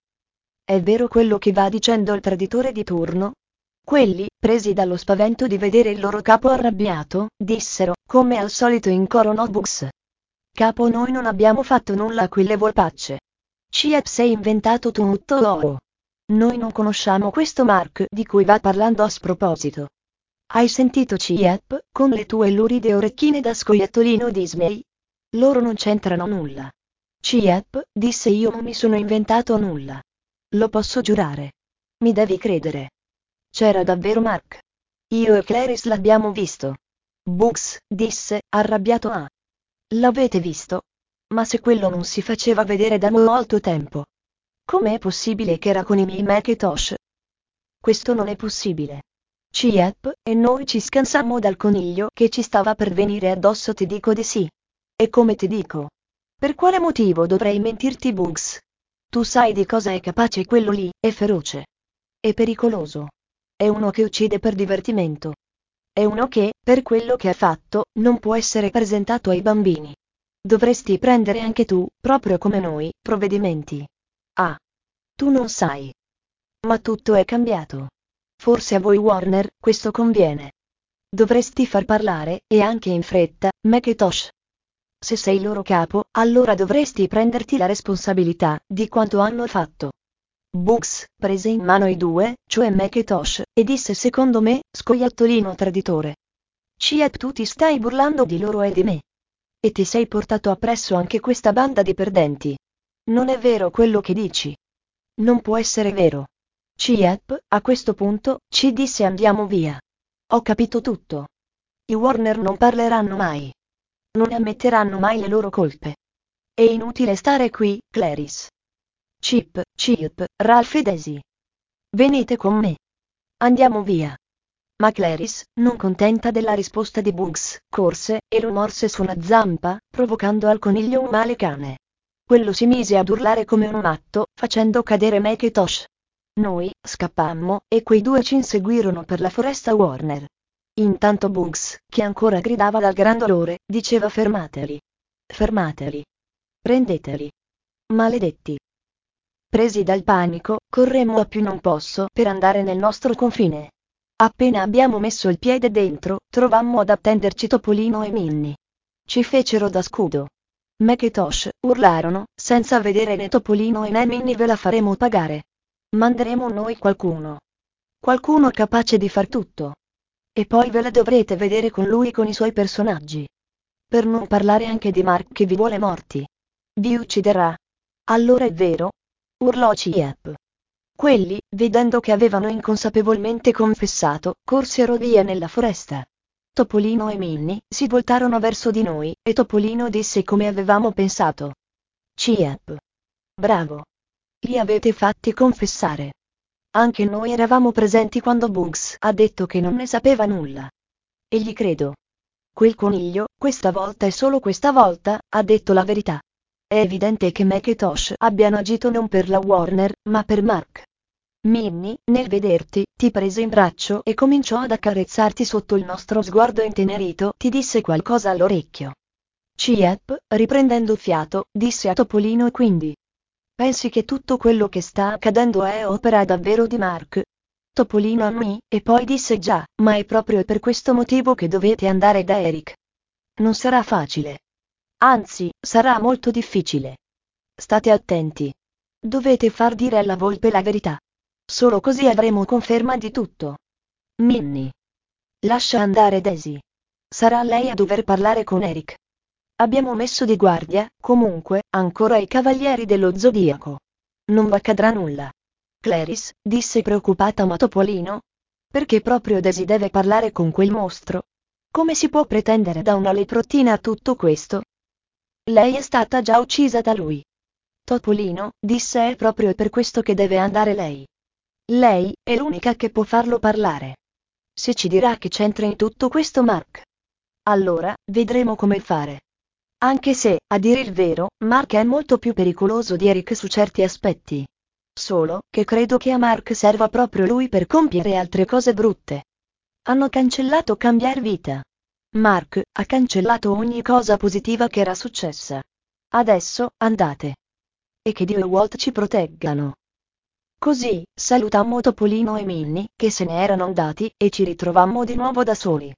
Speaker 1: È vero quello che va dicendo il traditore di turno? Quelli, presi dallo spavento di vedere il loro capo arrabbiato, dissero, come al solito in coro: no Bugs. Capo, noi non abbiamo fatto nulla a quelle volpacce. Chip, sei inventato tutto loro. Noi non conosciamo questo Mark di cui va parlando a sproposito. Hai sentito, Chip, con le tue luride orecchine da scoiattolino Disney? Loro non c'entrano nulla. Chip, disse: io non mi sono inventato nulla. Lo posso giurare. Mi devi credere. C'era davvero Mark. Io e Clarice l'abbiamo visto. Bugs, disse, arrabbiato: ah. L'avete visto? Ma se quello non si faceva vedere da molto tempo. Com'è possibile che era con i miei Macintosh? Questo non è possibile. Chip, e noi ci scansammo dal coniglio che ci stava per venire addosso. Ti dico di sì. E come ti dico? Per quale motivo dovrei mentirti, Bugs? Tu sai di cosa è capace quello lì, è feroce. È pericoloso. È uno che uccide per divertimento. È uno che, per quello che ha fatto, non può essere presentato ai bambini. Dovresti prendere anche tu, proprio come noi, provvedimenti. Ah. Tu non sai. Ma tutto è cambiato. Forse a voi Warner, questo conviene. Dovresti far parlare, e anche in fretta, Macintosh. Se sei loro capo, allora dovresti prenderti la responsabilità di quanto hanno fatto. Bugs prese in mano i due, cioè Macintosh, e disse: secondo me, scoiattolino traditore. Chip, tu ti stai burlando di loro e di me. E ti sei portato appresso anche questa banda di perdenti. Non è vero quello che dici. Non può essere vero. Chip, a questo punto, ci disse: andiamo via. Ho capito tutto. I Warner non parleranno mai. Non ammetteranno mai le loro colpe. È inutile stare qui, Clarice. Chip, Chip, Ralph e Daisy. Venite con me. Andiamo via. Ma Clarice, non contenta della risposta di Bugs, corse e lo morse su una zampa, provocando al coniglio un male cane. Quello si mise ad urlare come un matto, facendo cadere Macintosh. Noi scappammo, e quei due ci inseguirono per la foresta Warner. Intanto Bugs, che ancora gridava dal gran dolore, diceva: fermateli. Fermateli. Prendeteli. Maledetti. Presi dal panico, corremmo a più non posso per andare nel nostro confine. Appena abbiamo messo il piede dentro, trovammo ad attenderci Topolino e Minnie. Ci fecero da scudo. Macintosh, urlarono, senza vedere né Topolino né Minnie: ve la faremo pagare. Manderemo noi qualcuno. Qualcuno capace di far tutto. E poi ve la dovrete vedere con lui e con i suoi personaggi. Per non parlare anche di Mark che vi vuole morti. Vi ucciderà. Allora è vero? Urlò Chip. Quelli, vedendo che avevano inconsapevolmente confessato, corsero via nella foresta. Topolino e Minnie si voltarono verso di noi, e Topolino disse come avevamo pensato. Chip. Bravo. Li avete fatti confessare. Anche noi eravamo presenti quando Bugs ha detto che non ne sapeva nulla. E gli credo. Quel coniglio, questa volta e solo questa volta, ha detto la verità. È evidente che Macintosh abbiano agito non per la Warner, ma per Mark. Minnie, nel vederti, ti prese in braccio e cominciò ad accarezzarti sotto il nostro sguardo intenerito, ti disse qualcosa all'orecchio. Chip, riprendendo fiato, disse a Topolino: e quindi? Pensi che tutto quello che sta accadendo è opera davvero di Mark? Topolino annui, e poi disse: già, ma è proprio per questo motivo che dovete andare da Eric. Non sarà facile. Anzi, sarà molto difficile. State attenti. Dovete far dire alla volpe la verità. Solo così avremo conferma di tutto. Minnie. Lascia andare Daisy. Sarà lei a dover parlare con Eric. Abbiamo messo di guardia, comunque, ancora i cavalieri dello zodiaco. Non accadrà nulla. Clarice, disse preoccupata ma Topolino? Perché proprio Daisy deve parlare con quel mostro? Come si può pretendere da una leprottina tutto questo? Lei è stata già uccisa da lui. Topolino, disse, è proprio per questo che deve andare lei. Lei è l'unica che può farlo parlare. Se ci dirà che c'entra in tutto questo Mark, allora vedremo come fare. Anche se, a dire il vero, Mark è molto più pericoloso di Eric su certi aspetti. Solo che credo che a Mark serva proprio lui per compiere altre cose brutte. Hanno cancellato cambiar vita. Mark ha cancellato ogni cosa positiva che era successa. Adesso, andate. E che Dio e Walt ci proteggano. Così, salutammo Topolino e Minnie, che se ne erano andati, e ci ritrovammo di nuovo da soli.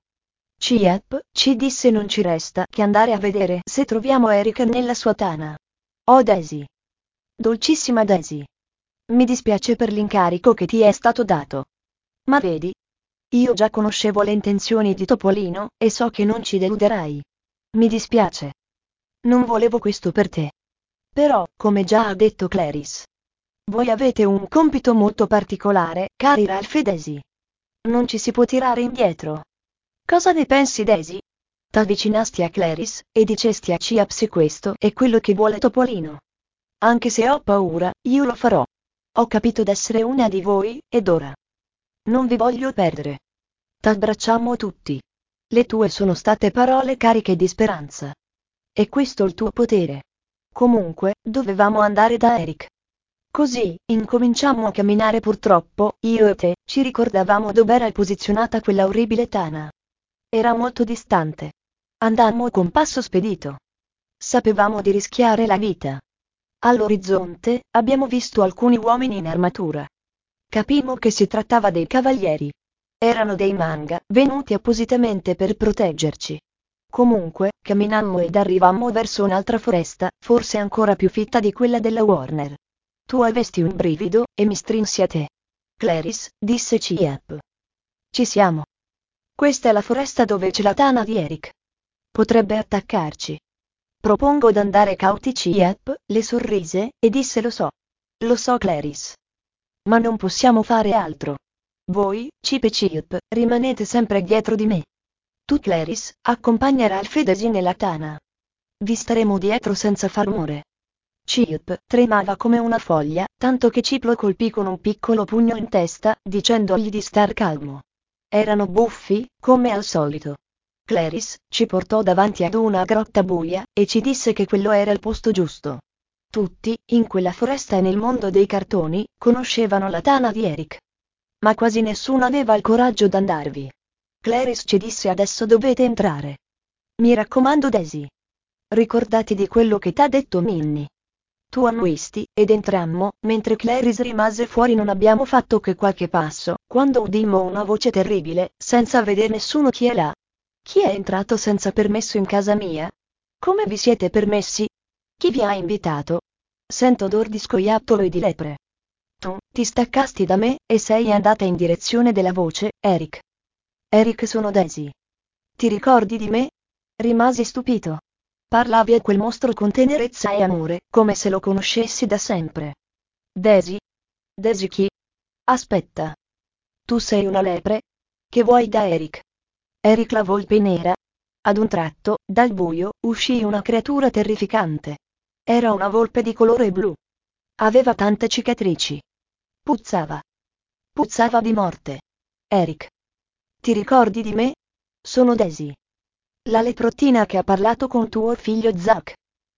Speaker 1: Chip ci disse non ci resta che andare a vedere se troviamo Eric nella sua tana. Oh Daisy. Dolcissima Daisy. Mi dispiace per l'incarico che ti è stato dato. Ma vedi? Io già conoscevo le intenzioni di Topolino, e so che non ci deluderai. Mi dispiace. Non volevo questo per te. Però, come già ha detto Clarice, voi avete un compito molto particolare, cari Ralph e Daisy. Non ci si può tirare indietro. Cosa ne pensi, Daisy? T'avvicinasti a Clarice e dicesti a Chip se questo è quello che vuole Topolino. Anche se ho paura, io lo farò. Ho capito d'essere una di voi, ed ora non vi voglio perdere. T'abbracciamo tutti. Le tue sono state parole cariche di speranza. E questo il tuo potere. Comunque, dovevamo andare da Eric. Così, incominciammo a camminare. Purtroppo, io e te, ci ricordavamo dov'era posizionata quella orribile tana. Era molto distante. Andammo con passo spedito. Sapevamo di rischiare la vita. All'orizzonte, abbiamo visto alcuni uomini in armatura. Capimmo che si trattava dei cavalieri. Erano dei manga, venuti appositamente per proteggerci. Comunque, camminammo ed arrivammo verso un'altra foresta, forse ancora più fitta di quella della Warner. Tu avesti un brivido, e mi strinsi a te. Clarice, disse Chip. Ci siamo. Questa è la foresta dove c'è la tana di Eric. Potrebbe attaccarci. Propongo d'andare cauti. Chip le sorrise, e disse lo so. Lo so Clarice. Ma non possiamo fare altro. Voi, Chip e Chip, rimanete sempre dietro di me. Tu Clarice, accompagna Ralph e Daisy nella tana. Vi staremo dietro senza far rumore. Chip tremava come una foglia, tanto che Chip lo colpì con un piccolo pugno in testa, dicendogli di star calmo. Erano buffi, come al solito. Clarice ci portò davanti ad una grotta buia, e ci disse che quello era il posto giusto. Tutti, in quella foresta e nel mondo dei cartoni, conoscevano la tana di Eric. Ma quasi nessuno aveva il coraggio d'andarvi. Clarice ci disse adesso dovete entrare. Mi raccomando Daisy. Ricordati di quello che t'ha detto Minnie. Tu annuisti, ed entrammo, mentre Clarice rimase fuori. Non abbiamo fatto che qualche passo, quando udimmo una voce terribile, senza vedere nessuno. Chi è là? Chi è entrato senza permesso in casa mia? Come vi siete permessi? Chi vi ha invitato? Sento odor di scoiattolo e di lepre. Tu, ti staccasti da me, e sei andata in direzione della voce, Eric. Eric, sono Daisy. Ti ricordi di me? Rimasi stupito. Parlavi a quel mostro con tenerezza e amore, come se lo conoscessi da sempre. Daisy? Daisy chi? Aspetta. Tu sei una lepre? Che vuoi da Eric? Eric la volpe nera? Ad un tratto, dal buio, uscì una creatura terrificante. Era una volpe di colore blu. Aveva tante cicatrici. Puzzava. Puzzava di morte. Eric. Ti ricordi di me? Sono Daisy. La leprottina che ha parlato con tuo figlio Zack.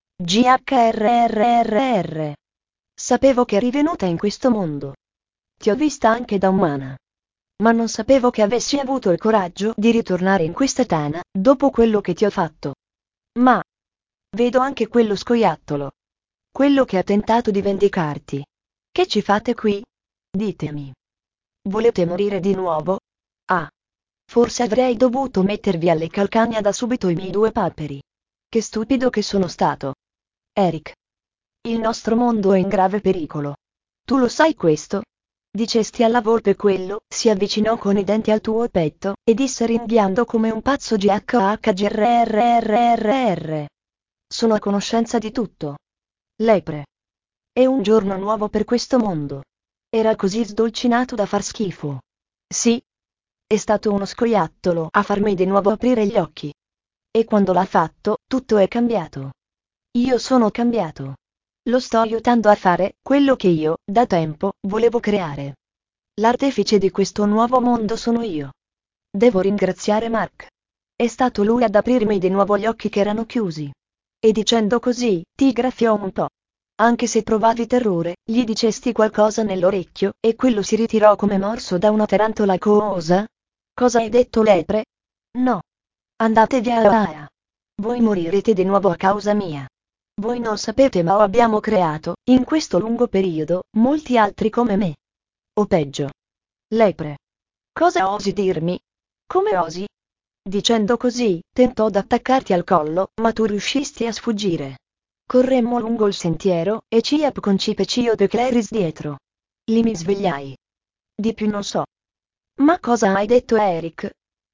Speaker 1: G H R R R R. Sapevo che eri venuta in questo mondo. Ti ho vista anche da umana. Ma non sapevo che avessi avuto il coraggio di ritornare in questa tana, dopo quello che ti ho fatto. Ma vedo anche quello scoiattolo. Quello che ha tentato di vendicarti. Che ci fate qui? Ditemi. Volete morire di nuovo? Ah. Forse avrei dovuto mettervi alle calcagna da subito i miei due paperi. Che stupido che sono stato. Eric. Il nostro mondo è in grave pericolo. Tu lo sai questo? Dicesti alla volpe. Quello si avvicinò con i denti al tuo petto, e disse ringhiando come un pazzo G H H G R R R R R. Sono a conoscenza di tutto. Lepre. È un giorno nuovo per questo mondo. Era così sdolcinato da far schifo. Sì. È stato uno scoiattolo a farmi di nuovo aprire gli occhi. E quando l'ha fatto, tutto è cambiato. Io sono cambiato. Lo sto aiutando a fare quello che io, da tempo, volevo creare. L'artefice di questo nuovo mondo sono io. Devo ringraziare Mark. È stato lui ad aprirmi di nuovo gli occhi che erano chiusi. E dicendo così, ti graffiò un po'. Anche se provavi terrore, gli dicesti qualcosa nell'orecchio, e quello si ritirò come morso da una tarantola cosa? Cosa hai detto, lepre? No. Andate via. Voi morirete di nuovo a causa mia. Voi non sapete, ma abbiamo creato, in questo lungo periodo, molti altri come me. O peggio. Lepre. Cosa osi dirmi? Come osi? Dicendo così, tentò d'attaccarti al collo, ma tu riuscisti a sfuggire. Corremmo lungo il sentiero, e Ciap con Cip e Ciot e Clarice dietro. Lì mi svegliai. Di più non so. Ma cosa hai detto a Eric?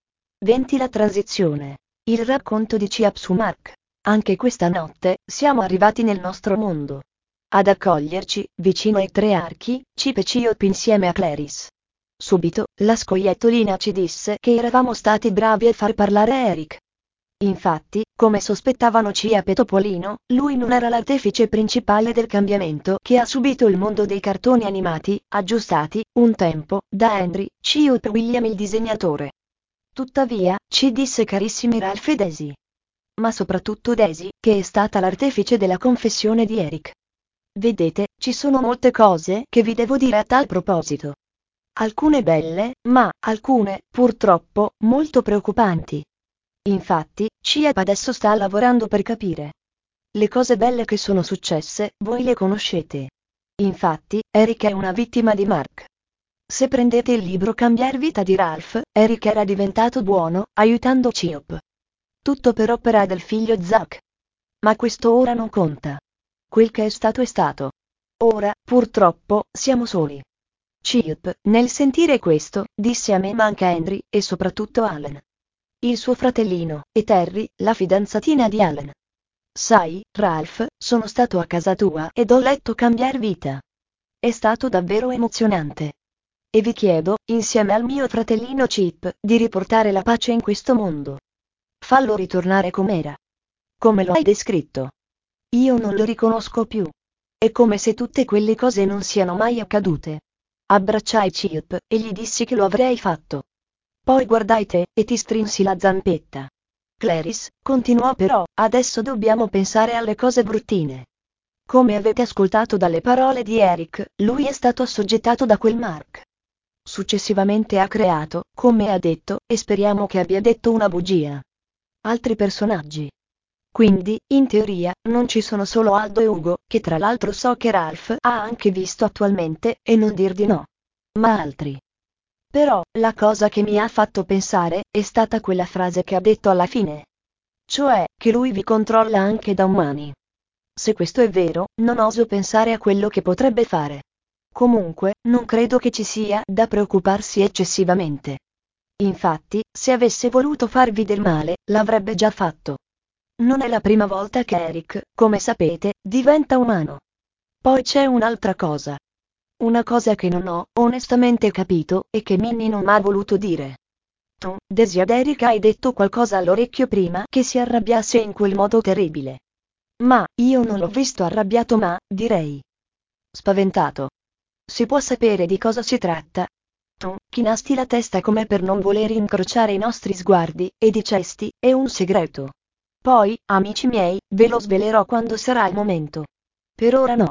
Speaker 1: venti La transizione. Il racconto di Ciap su Mark. Anche questa notte, siamo arrivati nel nostro mondo. Ad accoglierci, vicino ai tre archi, Cip e Ciot insieme a Clarice. Subito, la scoiattolina ci disse che eravamo stati bravi a far parlare Eric. Infatti, come sospettavano Ciap e Topolino, lui non era l'artefice principale del cambiamento che ha subito il mondo dei cartoni animati, aggiustati, un tempo, da Henry Ciot William il disegnatore. Tuttavia, ci disse carissimi Ralph e Daisy. Ma soprattutto Daisy, che è stata l'artefice della confessione di Eric. Vedete, ci sono molte cose che vi devo dire a tal proposito. Alcune belle, ma alcune, purtroppo, molto preoccupanti. Infatti, Ciap adesso sta lavorando per capire. Le cose belle che sono successe, voi le conoscete. Infatti, Eric è una vittima di Mark. Se prendete il libro Cambiar vita di Ralph, Eric era diventato buono, aiutando Ciap. Tutto per opera del figlio Zack. Ma questo ora non conta. Quel che è stato è stato. Ora, purtroppo, siamo soli. Ciap, nel sentire questo, disse a me manca Henry, e soprattutto Alan. Il suo fratellino, e Terry, la fidanzatina di Alan. Sai, Ralph, sono stato a casa tua ed ho letto Cambiar vita. È stato davvero emozionante. E vi chiedo, insieme al mio fratellino Chip, di riportare la pace in questo mondo. Fallo ritornare com'era. Come lo hai descritto. Io non lo riconosco più. È come se tutte quelle cose non siano mai accadute. Abbracciai Chip, e gli dissi che lo avrei fatto. Poi guardai te, e ti strinsi la zampetta. Clarice, continuò però, adesso dobbiamo pensare alle cose bruttine. Come avete ascoltato dalle parole di Eric, lui è stato assoggettato da quel Mark. Successivamente ha creato, come ha detto, e speriamo che abbia detto una bugia. Altri personaggi. Quindi, in teoria, non ci sono solo Aldo e Ugo, che tra l'altro so che Ralph ha anche visto attualmente, e non dir di no. Ma altri. Però, la cosa che mi ha fatto pensare, è stata quella frase che ha detto alla fine. Cioè, che lui vi controlla anche da umani. Se questo è vero, non oso pensare a quello che potrebbe fare. Comunque, non credo che ci sia da preoccuparsi eccessivamente. Infatti, se avesse voluto farvi del male, l'avrebbe già fatto. Non è la prima volta che Eric, come sapete, diventa umano. Poi c'è un'altra cosa. Una cosa che non ho, onestamente capito, e che Minnie non m'ha voluto dire. Tu, Daisy ad Eric hai detto qualcosa all'orecchio prima che si arrabbiasse in quel modo terribile. Ma, io non l'ho visto arrabbiato ma, direi. Spaventato. Si può sapere di cosa si tratta? Tu, chinasti la testa come per non voler incrociare i nostri sguardi, e dicesti, è un segreto. Poi, amici miei, ve lo svelerò quando sarà il momento. Per ora no.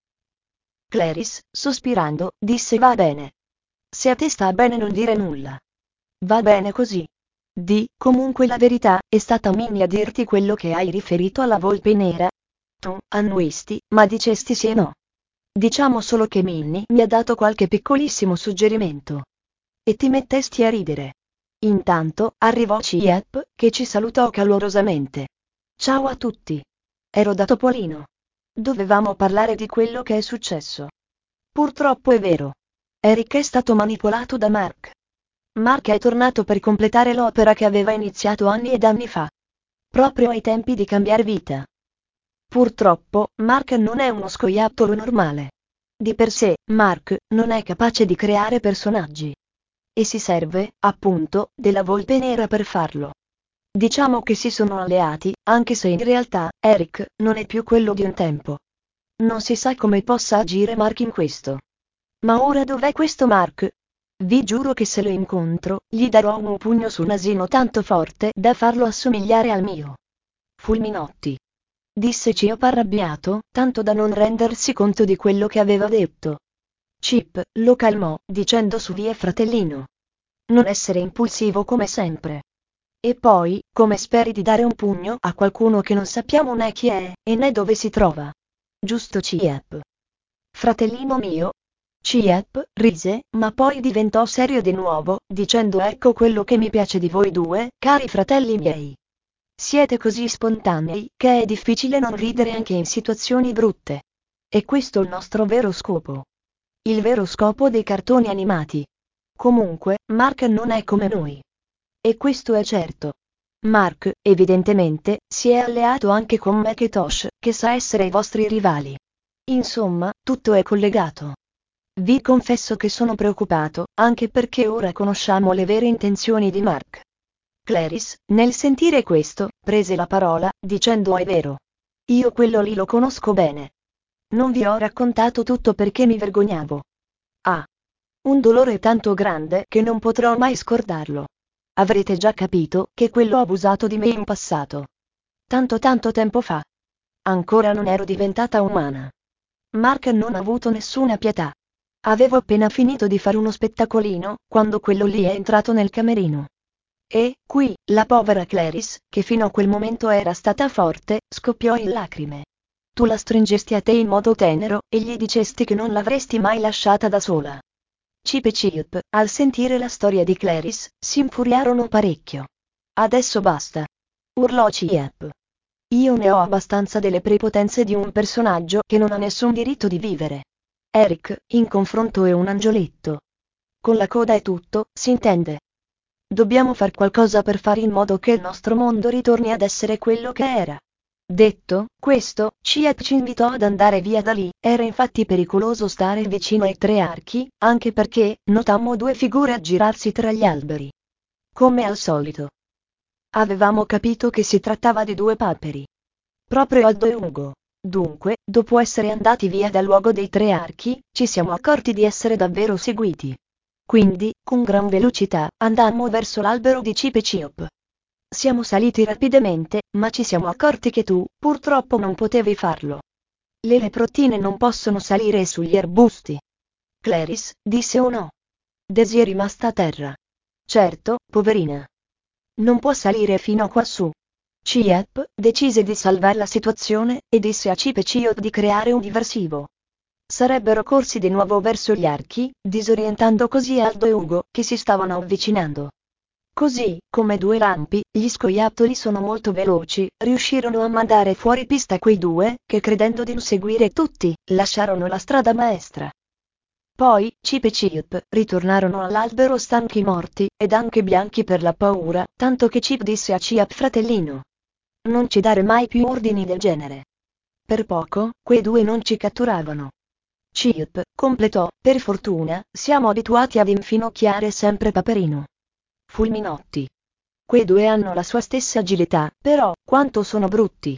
Speaker 1: Clarice, sospirando, disse va bene. Se a te sta bene non dire nulla. Va bene così. Di, comunque la verità, è stata Minnie a dirti quello che hai riferito alla volpe nera? Tu, annuisti, ma dicesti sì e no. Diciamo solo che Minnie mi ha dato qualche piccolissimo suggerimento. E ti mettesti a ridere. Intanto, arrivò Ciap, che ci salutò calorosamente. Ciao a tutti. Ero da Topolino. Dovevamo parlare di quello che è successo. Purtroppo è vero. Eric è stato manipolato da Mark. Mark è tornato per completare l'opera che aveva iniziato anni ed anni fa. Proprio ai tempi di Cambiar vita. Purtroppo, Mark non è uno scoiattolo normale. Di per sé, Mark non è capace di creare personaggi. E si serve, appunto, della volpe nera per farlo. Diciamo che si sono alleati, anche se in realtà Eric non è più quello di un tempo. Non si sa come possa agire Mark in questo. Ma ora dov'è questo Mark? Vi giuro che se lo incontro, gli darò un pugno sul nasino tanto forte da farlo assomigliare al mio. Fulminotti. Disse Chip arrabbiato, tanto da non rendersi conto di quello che aveva detto. Chip lo calmò, dicendo su via fratellino. Non essere impulsivo come sempre. E poi, come speri di dare un pugno a qualcuno che non sappiamo né chi è, e né dove si trova? Giusto Chip? Fratellino mio? Chip rise, ma poi diventò serio di nuovo, dicendo ecco quello che mi piace di voi due, cari fratelli miei. Siete così spontanei, che è difficile non ridere anche in situazioni brutte. E questo è il nostro vero scopo. Il vero scopo dei cartoni animati. Comunque, Mark non è come noi. E questo è certo. Mark, evidentemente, si è alleato anche con Mac e Tosh, che sa essere i vostri rivali. Insomma, tutto è collegato. Vi confesso che sono preoccupato, anche perché ora conosciamo le vere intenzioni di Mark. Clarice, nel sentire questo, prese la parola, dicendo è vero. Io quello lì lo conosco bene. Non vi ho raccontato tutto perché mi vergognavo. Ah. Un dolore tanto grande che non potrò mai scordarlo. Avrete già capito che quello ha abusato di me in passato. Tanto tanto tempo fa. Ancora non ero diventata umana. Mark non ha avuto nessuna pietà. Avevo appena finito di fare uno spettacolino, quando quello lì è entrato nel camerino. E, qui, la povera Clarice, che fino a quel momento era stata forte, scoppiò in lacrime. Tu la stringesti a te in modo tenero, e gli dicesti che non l'avresti mai lasciata da sola. Chip e Chip, al sentire la storia di Clarice, si infuriarono parecchio. Adesso basta. Urlò Chip. Io ne ho abbastanza delle prepotenze di un personaggio che non ha nessun diritto di vivere. Eric, in confronto, è un angioletto. Con la coda e tutto, si intende. Dobbiamo far qualcosa per fare in modo che il nostro mondo ritorni ad essere quello che era. Detto questo, Chip ci invitò ad andare via da lì, era infatti pericoloso stare vicino ai tre archi, anche perché notammo due figure aggirarsi tra gli alberi. Come al solito. Avevamo capito che si trattava di due paperi. Proprio Aldo e Ugo. Dunque, dopo essere andati via dal luogo dei tre archi, ci siamo accorti di essere davvero seguiti. Quindi, con gran velocità, andammo verso l'albero di Chip e Chip. Siamo saliti rapidamente, ma ci siamo accorti che tu, purtroppo, non potevi farlo. Le leprottine non possono salire sugli arbusti. Clarice, disse o no. Daisy è rimasta a terra. Certo, poverina. Non può salire fino a quassù. Chip decise di salvare la situazione, e disse a Chip e Chip di creare un diversivo. Sarebbero corsi di nuovo verso gli archi, disorientando così Aldo e Ugo, che si stavano avvicinando. Così, come due lampi, gli scoiattoli sono molto veloci, riuscirono a mandare fuori pista quei due, che credendo di inseguire tutti, lasciarono la strada maestra. Poi, Chip e Chip ritornarono all'albero stanchi morti, ed anche bianchi per la paura, tanto che Chip disse a Chip fratellino. Non ci dare mai più ordini del genere. Per poco, quei due non ci catturavano. Chip completò, per fortuna, siamo abituati ad infinocchiare sempre Paperino. Fulminotti. Quei due hanno la sua stessa agilità, però, quanto sono brutti.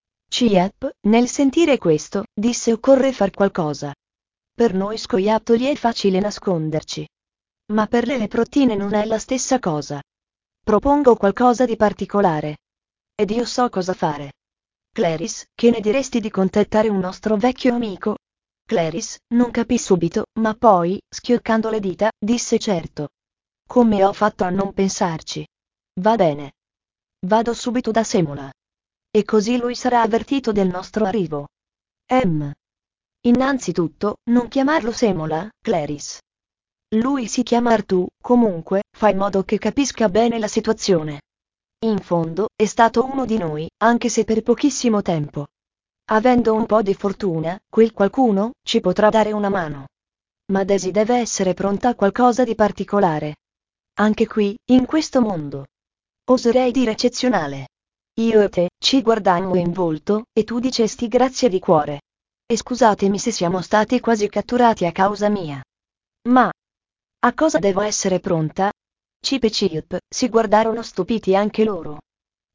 Speaker 1: Chip, nel sentire questo, disse occorre far qualcosa. Per noi scoiattoli è facile nasconderci. Ma per le leprottine non è la stessa cosa. Propongo qualcosa di particolare. Ed io so cosa fare. Clarice, che ne diresti di contattare un nostro vecchio amico? Clarice non capì subito, ma poi, schioccando le dita, disse certo. Come ho fatto a non pensarci? Va bene. Vado subito da Semola. E così lui sarà avvertito del nostro arrivo. Ehm. Innanzitutto, non chiamarlo Semola, Clarice. Lui si chiama Artù, comunque, fai in modo che capisca bene la situazione. In fondo, è stato uno di noi, anche se per pochissimo tempo. Avendo un po' di fortuna, quel qualcuno ci potrà dare una mano. Ma Daisy deve essere pronta a qualcosa di particolare. Anche qui, in questo mondo. Oserei dire eccezionale. Io e te ci guardammo in volto, e tu dicesti grazie di cuore. E scusatemi se siamo stati quasi catturati a causa mia. Ma a cosa devo essere pronta? Chip e Chip si guardarono stupiti anche loro.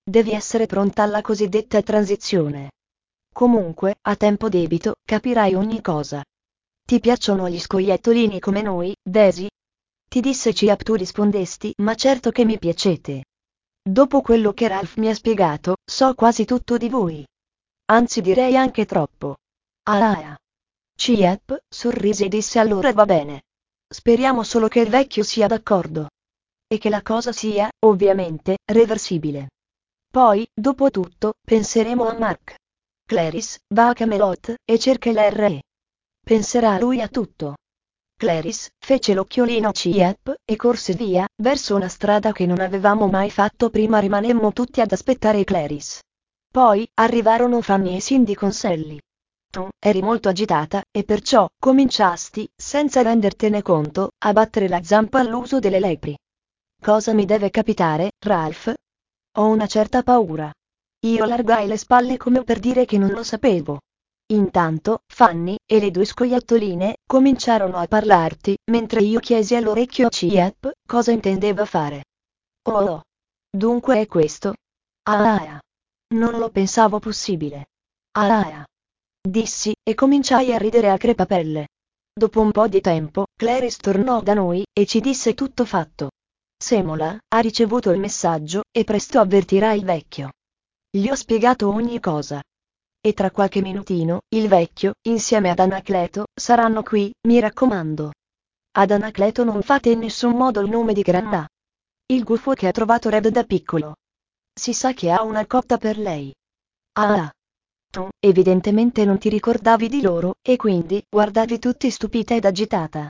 Speaker 1: Devi essere pronta alla cosiddetta transizione. Comunque, a tempo debito, capirai ogni cosa. Ti piacciono gli scoiattolini come noi, Daisy? Ti disse Chip, tu rispondesti, ma certo che mi piacete. Dopo quello che Ralph mi ha spiegato, so quasi tutto di voi. Anzi direi anche troppo. Ah ah. Chip sorrise e disse allora va bene. Speriamo solo che il vecchio sia d'accordo. E che la cosa sia, ovviamente, reversibile. Poi, dopo tutto, penseremo a Mark. Clarice va a Camelot e cerca l'R E. Penserà lui a tutto. Clarice fece l'occhiolino a Chip e corse via, verso una strada che non avevamo mai fatto prima. Rimanemmo tutti ad aspettare Clarice. Poi, arrivarono Fanny e Cindy con Sally. Tu eri molto agitata, e perciò, cominciasti, senza rendertene conto, a battere la zampa all'uso delle lepri. Cosa mi deve capitare, Ralph? Ho una certa paura. Io allargai le spalle come per dire che non lo sapevo. Intanto, Fanny e le due scoiattoline cominciarono a parlarti, mentre io chiesi all'orecchio a Chip cosa intendeva fare. Oh oh. Dunque è questo? Ah ah. Non lo pensavo possibile. Ah ah. Dissi, e cominciai a ridere a crepapelle. Dopo un po' di tempo, Clarice tornò da noi, e ci disse tutto fatto. Semola ha ricevuto il messaggio, e presto avvertirà il vecchio. Gli ho spiegato ogni cosa. E tra qualche minutino, il vecchio, insieme ad Anacleto, saranno qui, mi raccomando. Ad Anacleto non fate in nessun modo il nome di Granna. Il gufo che ha trovato Red da piccolo. Si sa che ha una cotta per lei. Ah! Tu, evidentemente non ti ricordavi di loro, e quindi, guardavi tutti stupita ed agitata.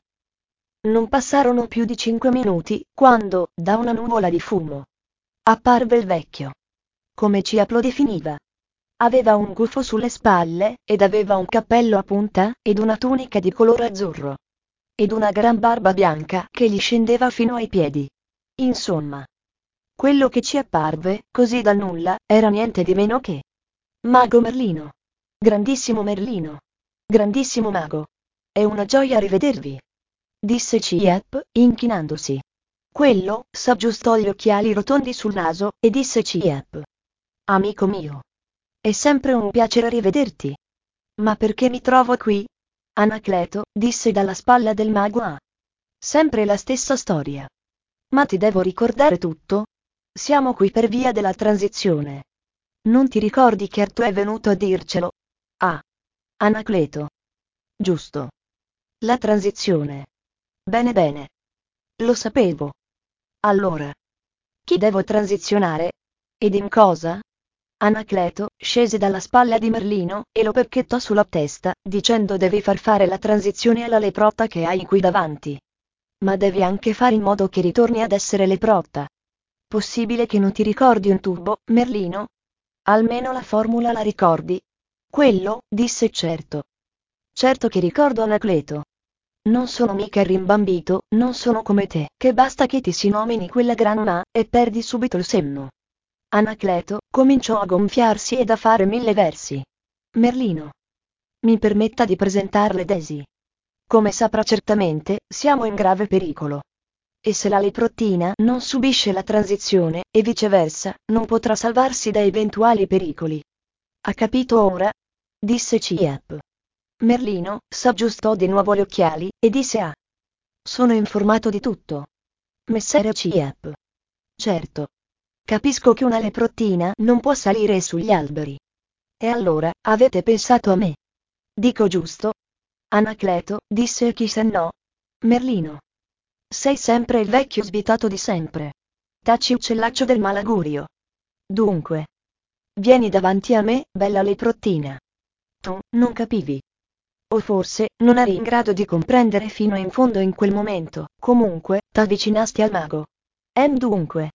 Speaker 1: Non passarono più di cinque minuti, quando, da una nuvola di fumo, apparve il vecchio. Come Chip lo definiva. Aveva un gufo sulle spalle, ed aveva un cappello a punta, ed una tunica di colore azzurro. Ed una gran barba bianca che gli scendeva fino ai piedi. Insomma, quello che ci apparve, così dal nulla, era niente di meno che Mago Merlino. Grandissimo Merlino. Grandissimo mago. È una gioia rivedervi, disse Chip, inchinandosi. Quello s'aggiustò gli occhiali rotondi sul naso, e disse Chip. Amico mio. È sempre un piacere rivederti. Ma perché mi trovo qui? Anacleto disse dalla spalla del mago. Ah. Sempre la stessa storia. Ma ti devo ricordare tutto? Siamo qui per via della transizione. Non ti ricordi che Artù è venuto a dircelo? Ah. Anacleto. Giusto. La transizione. Bene bene. Lo sapevo. Allora. Chi devo transizionare? Ed in cosa? Anacleto scese dalla spalla di Merlino, e lo pecchettò sulla testa, dicendo devi far fare la transizione alla leprotta che hai qui davanti. Ma devi anche fare in modo che ritorni ad essere leprotta. Possibile che non ti ricordi un tubo, Merlino? Almeno la formula la ricordi? Quello, disse certo. Certo che ricordo Anacleto. Non sono mica rimbambito, non sono come te, che basta che ti si nomini quella granna, e perdi subito il senno. Anacleto cominciò a gonfiarsi ed a fare mille versi. Merlino. Mi permetta di presentarle Daisy. Come saprà certamente, siamo in grave pericolo. E se la leprottina non subisce la transizione, e viceversa, non potrà salvarsi da eventuali pericoli. Ha capito ora? Disse Chip. Merlino s'aggiustò di nuovo gli occhiali, e disse ah. Sono informato di tutto. Messere Chip. Certo. Capisco che una leprottina non può salire sugli alberi. E allora, avete pensato a me? Dico giusto? Anacleto disse chi se no. Merlino. Sei sempre il vecchio svitato di sempre. Taci uccellaccio del malaugurio. Dunque. Vieni davanti a me, bella leprottina. Tu, non capivi. O forse, non eri in grado di comprendere fino in fondo in quel momento, comunque, t'avvicinasti al mago. Em dunque.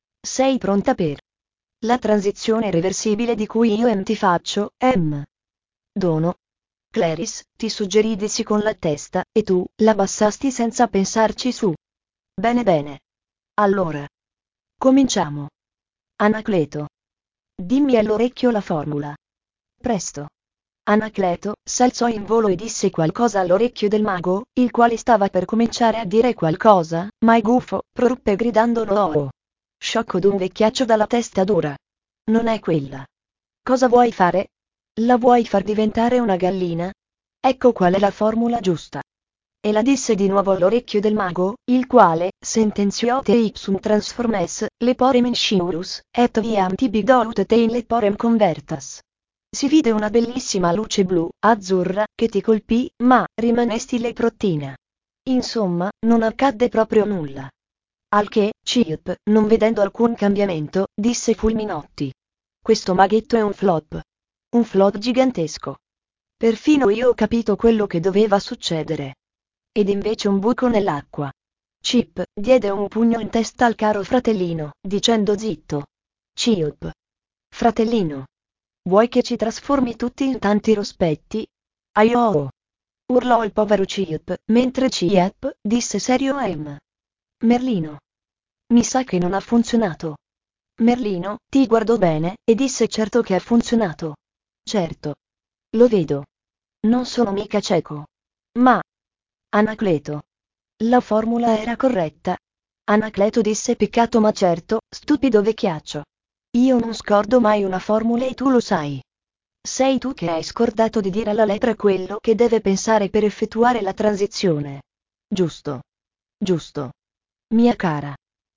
Speaker 1: Sei pronta per la transizione irreversibile di cui io em ti faccio, em. Dono. Clarice ti suggerì di sì con la testa, e tu la abbassasti senza pensarci su. Bene bene. Allora. Cominciamo. Anacleto. Dimmi all'orecchio la formula. Presto. Anacleto s'alzò in volo e disse qualcosa all'orecchio del mago, il quale stava per cominciare a dire qualcosa, ma il gufo proruppe gridando no. Sciocco d'un vecchiaccio dalla testa dura. non è quella. Cosa vuoi fare? La vuoi far diventare una gallina? Ecco qual è la formula giusta. E la disse di nuovo all'orecchio del mago, il quale, sentenziò te ipsum transformes, leporem insciurus, et viam tibi dolut te in leporem convertas. Si vide una bellissima luce blu, azzurra, che ti colpì, ma rimanesti leprottina. Insomma, non accadde proprio nulla. Al che, Chip, non vedendo alcun cambiamento, disse Fulminotti. Questo maghetto è un flop. Un flop gigantesco. Perfino io ho capito quello che doveva succedere. Ed invece un buco nell'acqua. Chip diede un pugno in testa al caro fratellino, dicendo zitto. Chip. Fratellino. Vuoi che ci trasformi tutti in tanti rospetti? Aiò! Urlò il povero Chip, mentre Chip disse serio Em. Merlino. Mi sa che non ha funzionato. Merlino ti guardò bene e disse certo che ha funzionato. Certo. Lo vedo. Non sono mica cieco. Ma... Anacleto. La formula era corretta. Anacleto disse peccato ma certo, stupido vecchiaccio. Io non scordo mai una formula e tu lo sai. Sei tu che hai scordato di dire alla lepre quello che deve pensare per effettuare la transizione. Giusto. Giusto. Mia cara.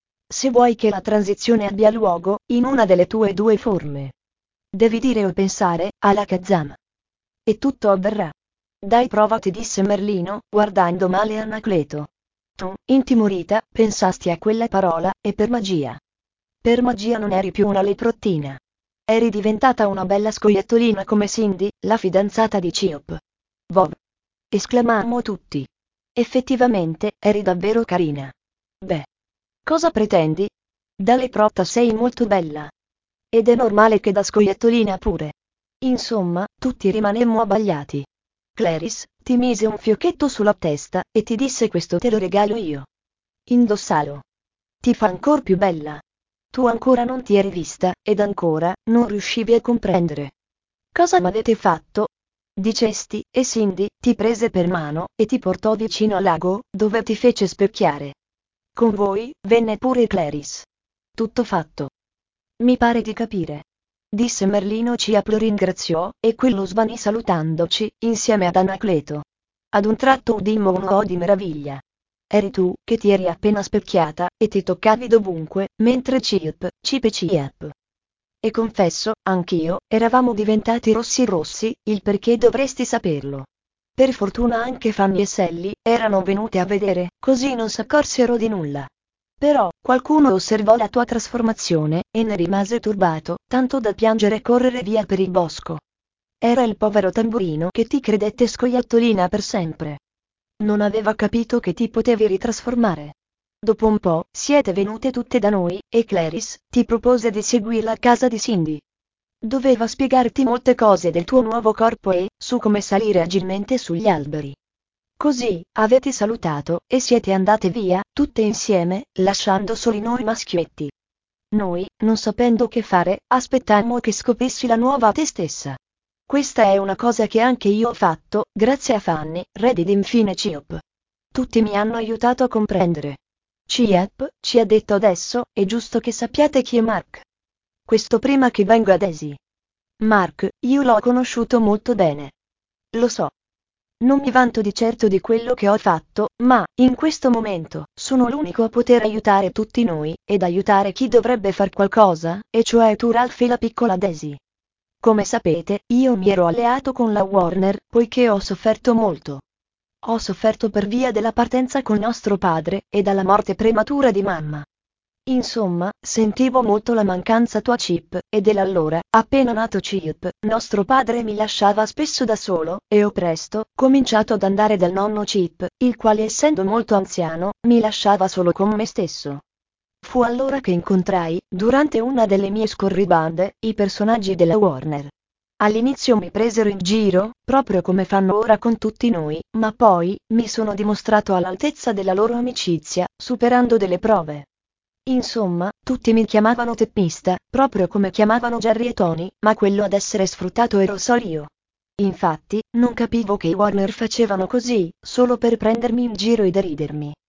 Speaker 1: Se vuoi che la transizione abbia luogo, in una delle tue due forme. Devi dire o pensare, alla Kazam. E tutto avverrà. Dai prova ti disse Merlino, guardando male Anacleto. Tu, intimorita, pensasti a quella parola, e per magia. Per magia non eri più una leprottina. Eri diventata una bella scoiattolina come Cindy, la fidanzata di Chip. Vov! Esclamammo tutti. Effettivamente, eri davvero carina. Beh. Cosa pretendi? Da leprotta sei molto bella. Ed è normale che da scoiattolina pure. Insomma, tutti rimanemmo abbagliati. Clarice ti mise un fiocchetto sulla testa e ti disse questo te lo regalo io. Indossalo. Ti fa ancor più bella. Tu ancora non ti eri vista, ed ancora, non riuscivi a comprendere. Cosa m'avete fatto? Dicesti, e Cindy ti prese per mano, e ti portò vicino al lago, dove ti fece specchiare. Con voi, venne pure Clarice. Tutto fatto. Mi pare di capire. Disse Merlino Ciap lo ringraziò, e quello svanì salutandoci, insieme ad Anacleto. Ad un tratto udimmo un oh di meraviglia. Eri tu, che ti eri appena specchiata, e ti toccavi dovunque, mentre Chip, Chip e Ciap. E confesso, anch'io, eravamo diventati rossi rossi, il perché dovresti saperlo. Per fortuna anche Fanny e Sally erano venute a vedere, così non s'accorsero di nulla. Però, qualcuno osservò la tua trasformazione, e ne rimase turbato, tanto da piangere e correre via per il bosco. Era il povero tamburino che ti credette scoiattolina per sempre. Non aveva capito che ti potevi ritrasformare. Dopo un po', siete venute tutte da noi, e Clarice ti propose di seguirla a casa di Cindy. Doveva spiegarti molte cose del tuo nuovo corpo e, su come salire agilmente sugli alberi. Così, avete salutato, e siete andate via, tutte insieme, lasciando soli noi maschietti. Noi, non sapendo che fare, aspettammo che scoprissi la nuova te stessa. Questa è una cosa che anche io ho fatto, grazie a Fanny, Red ed infine Chip. Tutti mi hanno aiutato a comprendere. Chip ci ha detto adesso, è giusto che sappiate chi è Mark. Questo prima che venga Daisy. Mark, io l'ho conosciuto molto bene. Lo so. Non mi vanto di certo di quello che ho fatto, ma, in questo momento, sono l'unico a poter aiutare tutti noi, ed aiutare chi dovrebbe far qualcosa, e cioè tu Ralph e la piccola Daisy. Come sapete, io mi ero alleato con la Warner, poiché ho sofferto molto. Ho sofferto per via della partenza con nostro padre, e dalla morte prematura di mamma. Insomma, sentivo molto la mancanza tua Chip, e dell'allora, appena nato Chip, nostro padre mi lasciava spesso da solo, e ho presto cominciato ad andare dal nonno Chip, il quale essendo molto anziano, mi lasciava solo con me stesso. Fu allora che incontrai, durante una delle mie scorribande, i personaggi della Warner. All'inizio mi presero in giro, proprio come fanno ora con tutti noi, ma poi, mi sono dimostrato all'altezza della loro amicizia, superando delle prove. Insomma, tutti mi chiamavano teppista, proprio come chiamavano Jerry e Tony, ma quello ad essere sfruttato ero solo io. Infatti, non capivo che i Warner facevano così, solo per prendermi in giro e deridermi.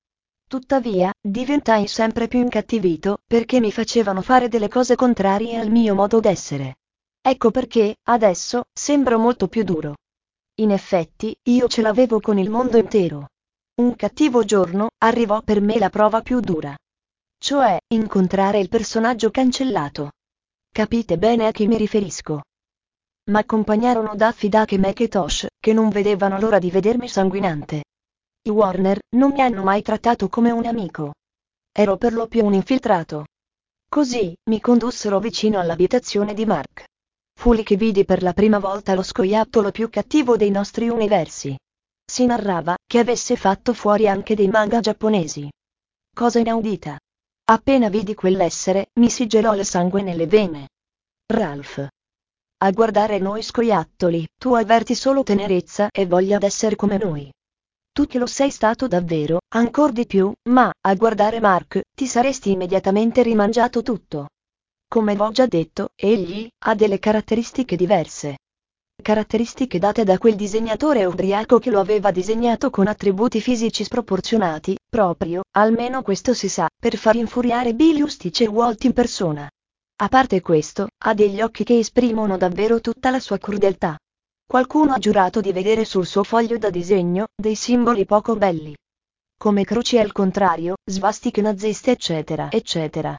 Speaker 1: Tuttavia, diventai sempre più incattivito perché mi facevano fare delle cose contrarie al mio modo d'essere. Ecco perché, adesso, sembro molto più duro. In effetti, io ce l'avevo con il mondo intero. Un cattivo giorno, arrivò per me la prova più dura. Cioè, incontrare il personaggio cancellato. Capite bene a chi mi riferisco. M'accompagnarono Daffy Duck e Macintosh, che non vedevano l'ora di vedermi sanguinante. I Warner non mi hanno mai trattato come un amico. Ero per lo più un infiltrato. Così, mi condussero vicino all'abitazione di Mark. Fu lì che vidi per la prima volta lo scoiattolo più cattivo dei nostri universi. Si narrava che avesse fatto fuori anche dei manga giapponesi. Cosa inaudita. Appena vidi quell'essere, mi si gelò il sangue nelle vene. Ralph. A guardare noi scoiattoli, tu avverti solo tenerezza e voglia d'essere come noi. Tu che lo sei stato davvero, ancor di più, ma, a guardare Mark, ti saresti immediatamente rimangiato tutto. Come v'ho già detto, egli ha delle caratteristiche diverse. Caratteristiche date da quel disegnatore ubriaco che lo aveva disegnato con attributi fisici sproporzionati, proprio, almeno questo si sa, per far infuriare Billy Ustic e Walt in persona. A parte questo, ha degli occhi che esprimono davvero tutta la sua crudeltà. Qualcuno ha giurato di vedere sul suo foglio da disegno dei simboli poco belli. Come croci al contrario, svastiche naziste eccetera eccetera.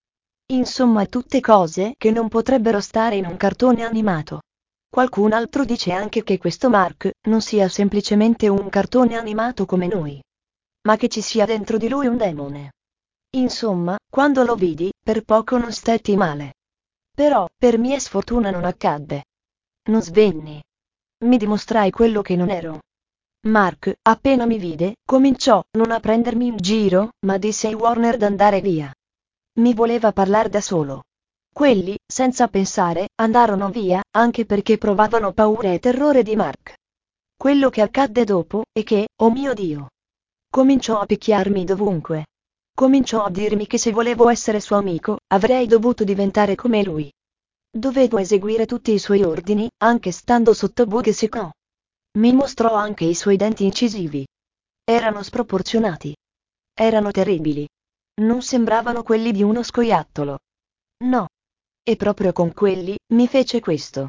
Speaker 1: Insomma tutte cose che non potrebbero stare in un cartone animato. Qualcun altro dice anche che questo Mark non sia semplicemente un cartone animato come noi, ma che ci sia dentro di lui un demone. Insomma, quando lo vidi, per poco non stetti male. Però, per mia sfortuna non accadde. Non svenni. Mi dimostrai quello che non ero. Mark, appena mi vide, cominciò non a prendermi in giro, ma disse ai Warner d'andare via. Mi voleva parlare da solo. Quelli, senza pensare, andarono via, anche perché provavano paura e terrore di Mark. Quello che accadde dopo è che, oh mio Dio, cominciò a picchiarmi dovunque. Cominciò a dirmi che se volevo essere suo amico, avrei dovuto diventare come lui. Dovevo eseguire tutti i suoi ordini, anche stando sotto bughe secco. Mi mostrò anche i suoi denti incisivi. Erano sproporzionati. Erano terribili. Non sembravano quelli di uno scoiattolo. No. E proprio con quelli, mi fece questo.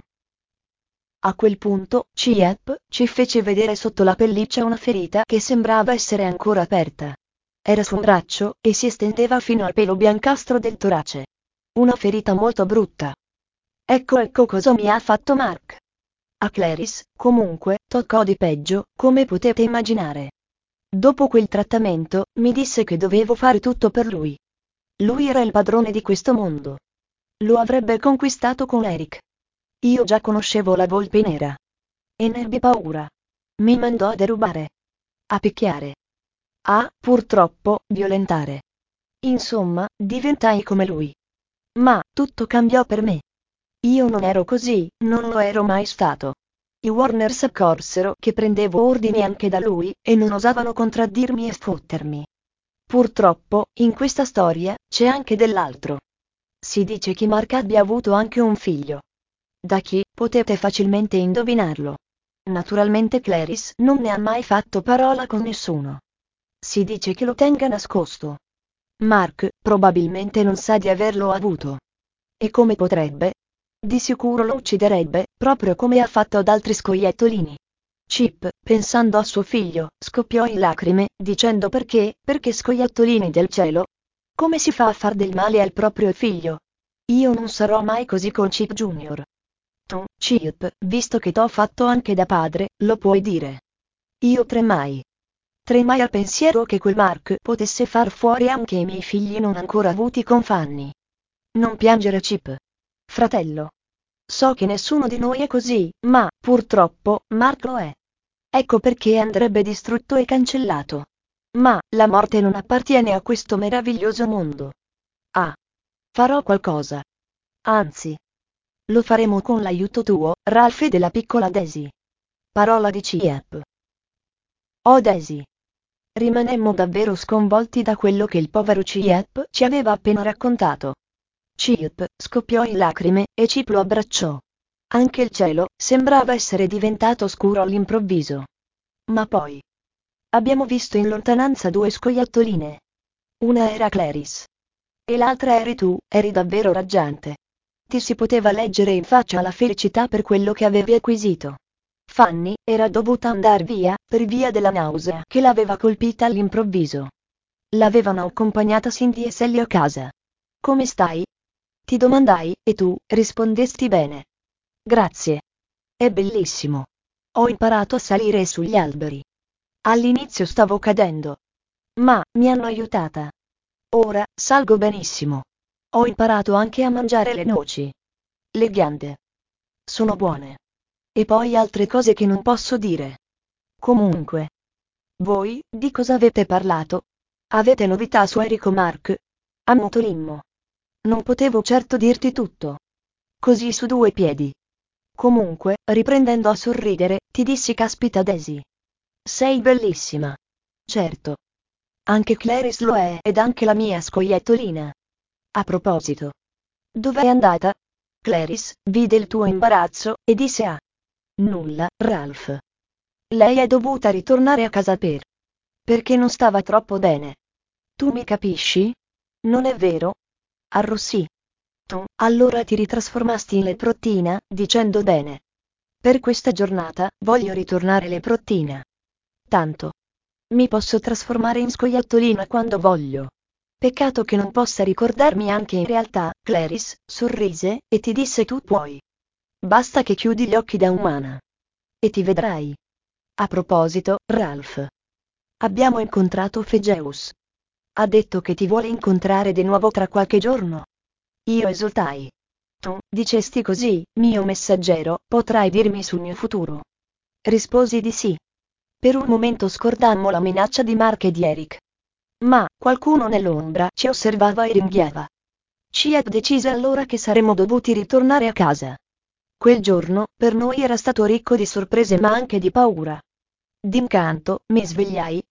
Speaker 1: A quel punto, Chip ci fece vedere sotto la pelliccia una ferita che sembrava essere ancora aperta. Era su un braccio, e si estendeva fino al pelo biancastro del torace. Una ferita molto brutta. Ecco ecco cosa mi ha fatto Mark. A Clarice, comunque, toccò di peggio, come potete immaginare. Dopo quel trattamento, mi disse che dovevo fare tutto per lui. Lui era il padrone di questo mondo. Lo avrebbe conquistato con Eric. Io già conoscevo la volpe nera. E ne ebbi paura. Mi mandò a derubare. A picchiare. A, purtroppo, violentare. Insomma, diventai come lui. Ma, tutto cambiò per me. Io non ero così, non lo ero mai stato. I Warner s'accorsero che prendevo ordini anche da lui, e non osavano contraddirmi e sfottermi. Purtroppo, in questa storia, c'è anche dell'altro. Si dice che Mark abbia avuto anche un figlio. Da chi, potete facilmente indovinarlo. Naturalmente Clarice non ne ha mai fatto parola con nessuno. Si dice che lo tenga nascosto. Mark, probabilmente non sa di averlo avuto. E come potrebbe? Di sicuro lo ucciderebbe, proprio come ha fatto ad altri scoiattolini. Chip, pensando a suo figlio, scoppiò in lacrime, dicendo perché, perché scoiattolini del cielo? Come si fa a far del male al proprio figlio? Io non sarò mai così con Chip Junior Tu, Chip, visto che t'ho fatto anche da padre, lo puoi dire. Io tremai. Tremai al pensiero che quel Mark potesse far fuori anche i miei figli non ancora avuti con Fanny. Non piangere Chip. Fratello. So che nessuno di noi è così, ma, purtroppo, Mark lo è. Ecco perché andrebbe distrutto e cancellato. Ma, la morte non appartiene a questo meraviglioso mondo. Ah. Farò qualcosa. Anzi. Lo faremo con l'aiuto tuo, Ralph e della piccola Daisy. Parola di Chip. Oh Daisy. Rimanemmo davvero sconvolti da quello che il povero Chip ci aveva appena raccontato. Chip scoppiò in lacrime, e Chip lo abbracciò. Anche il cielo sembrava essere diventato scuro all'improvviso. Ma poi abbiamo visto in lontananza due scoiattoline. Una era Clarice. E l'altra eri tu, eri davvero raggiante. Ti si poteva leggere in faccia la felicità per quello che avevi acquisito. Fanny era dovuta andar via, per via della nausea che l'aveva colpita all'improvviso. L'avevano accompagnata Cindy e Sally a casa. Come stai? Ti domandai, e tu rispondesti bene. Grazie. È bellissimo. Ho imparato a salire sugli alberi. All'inizio stavo cadendo. Ma mi hanno aiutata. Ora salgo benissimo. Ho imparato anche a mangiare le noci. Le ghiande. Sono buone. E poi altre cose che non posso dire. Comunque. Voi, di cosa avete parlato? Avete novità su Enrico Mark? Ammotolimmo. Non potevo certo dirti tutto. Così su due piedi. Comunque, riprendendo a sorridere, ti dissi caspita Daisy. Sei bellissima. Certo. Anche Clarice lo è, ed anche la mia scoiattolina. A proposito. Dov'è andata? Clarice vide il tuo imbarazzo, e disse ah. Nulla, Ralph. Lei è dovuta ritornare a casa per... perché non stava troppo bene. Tu mi capisci? Non è vero? Arrossì. Tu, allora ti ritrasformasti in leprottina, dicendo bene. Per questa giornata, voglio ritornare leprottina. Tanto. Mi posso trasformare in scoiattolina quando voglio. Peccato che non possa ricordarmi anche in realtà. Clarice sorrise, e ti disse tu puoi. Basta che chiudi gli occhi da umana. E ti vedrai. A proposito, Ralph. Abbiamo incontrato Fegeus. Ha detto che ti vuole incontrare di nuovo tra qualche giorno. Io esultai. Tu, dicesti così, mio messaggero, potrai dirmi sul mio futuro. Risposi di sì. Per un momento scordammo la minaccia di Mark e di Eric. Ma, qualcuno nell'ombra ci osservava e ringhiava. Chiat decise allora che saremmo dovuti ritornare a casa. Quel giorno, per noi era stato ricco di sorprese ma anche di paura. D'incanto, mi svegliai,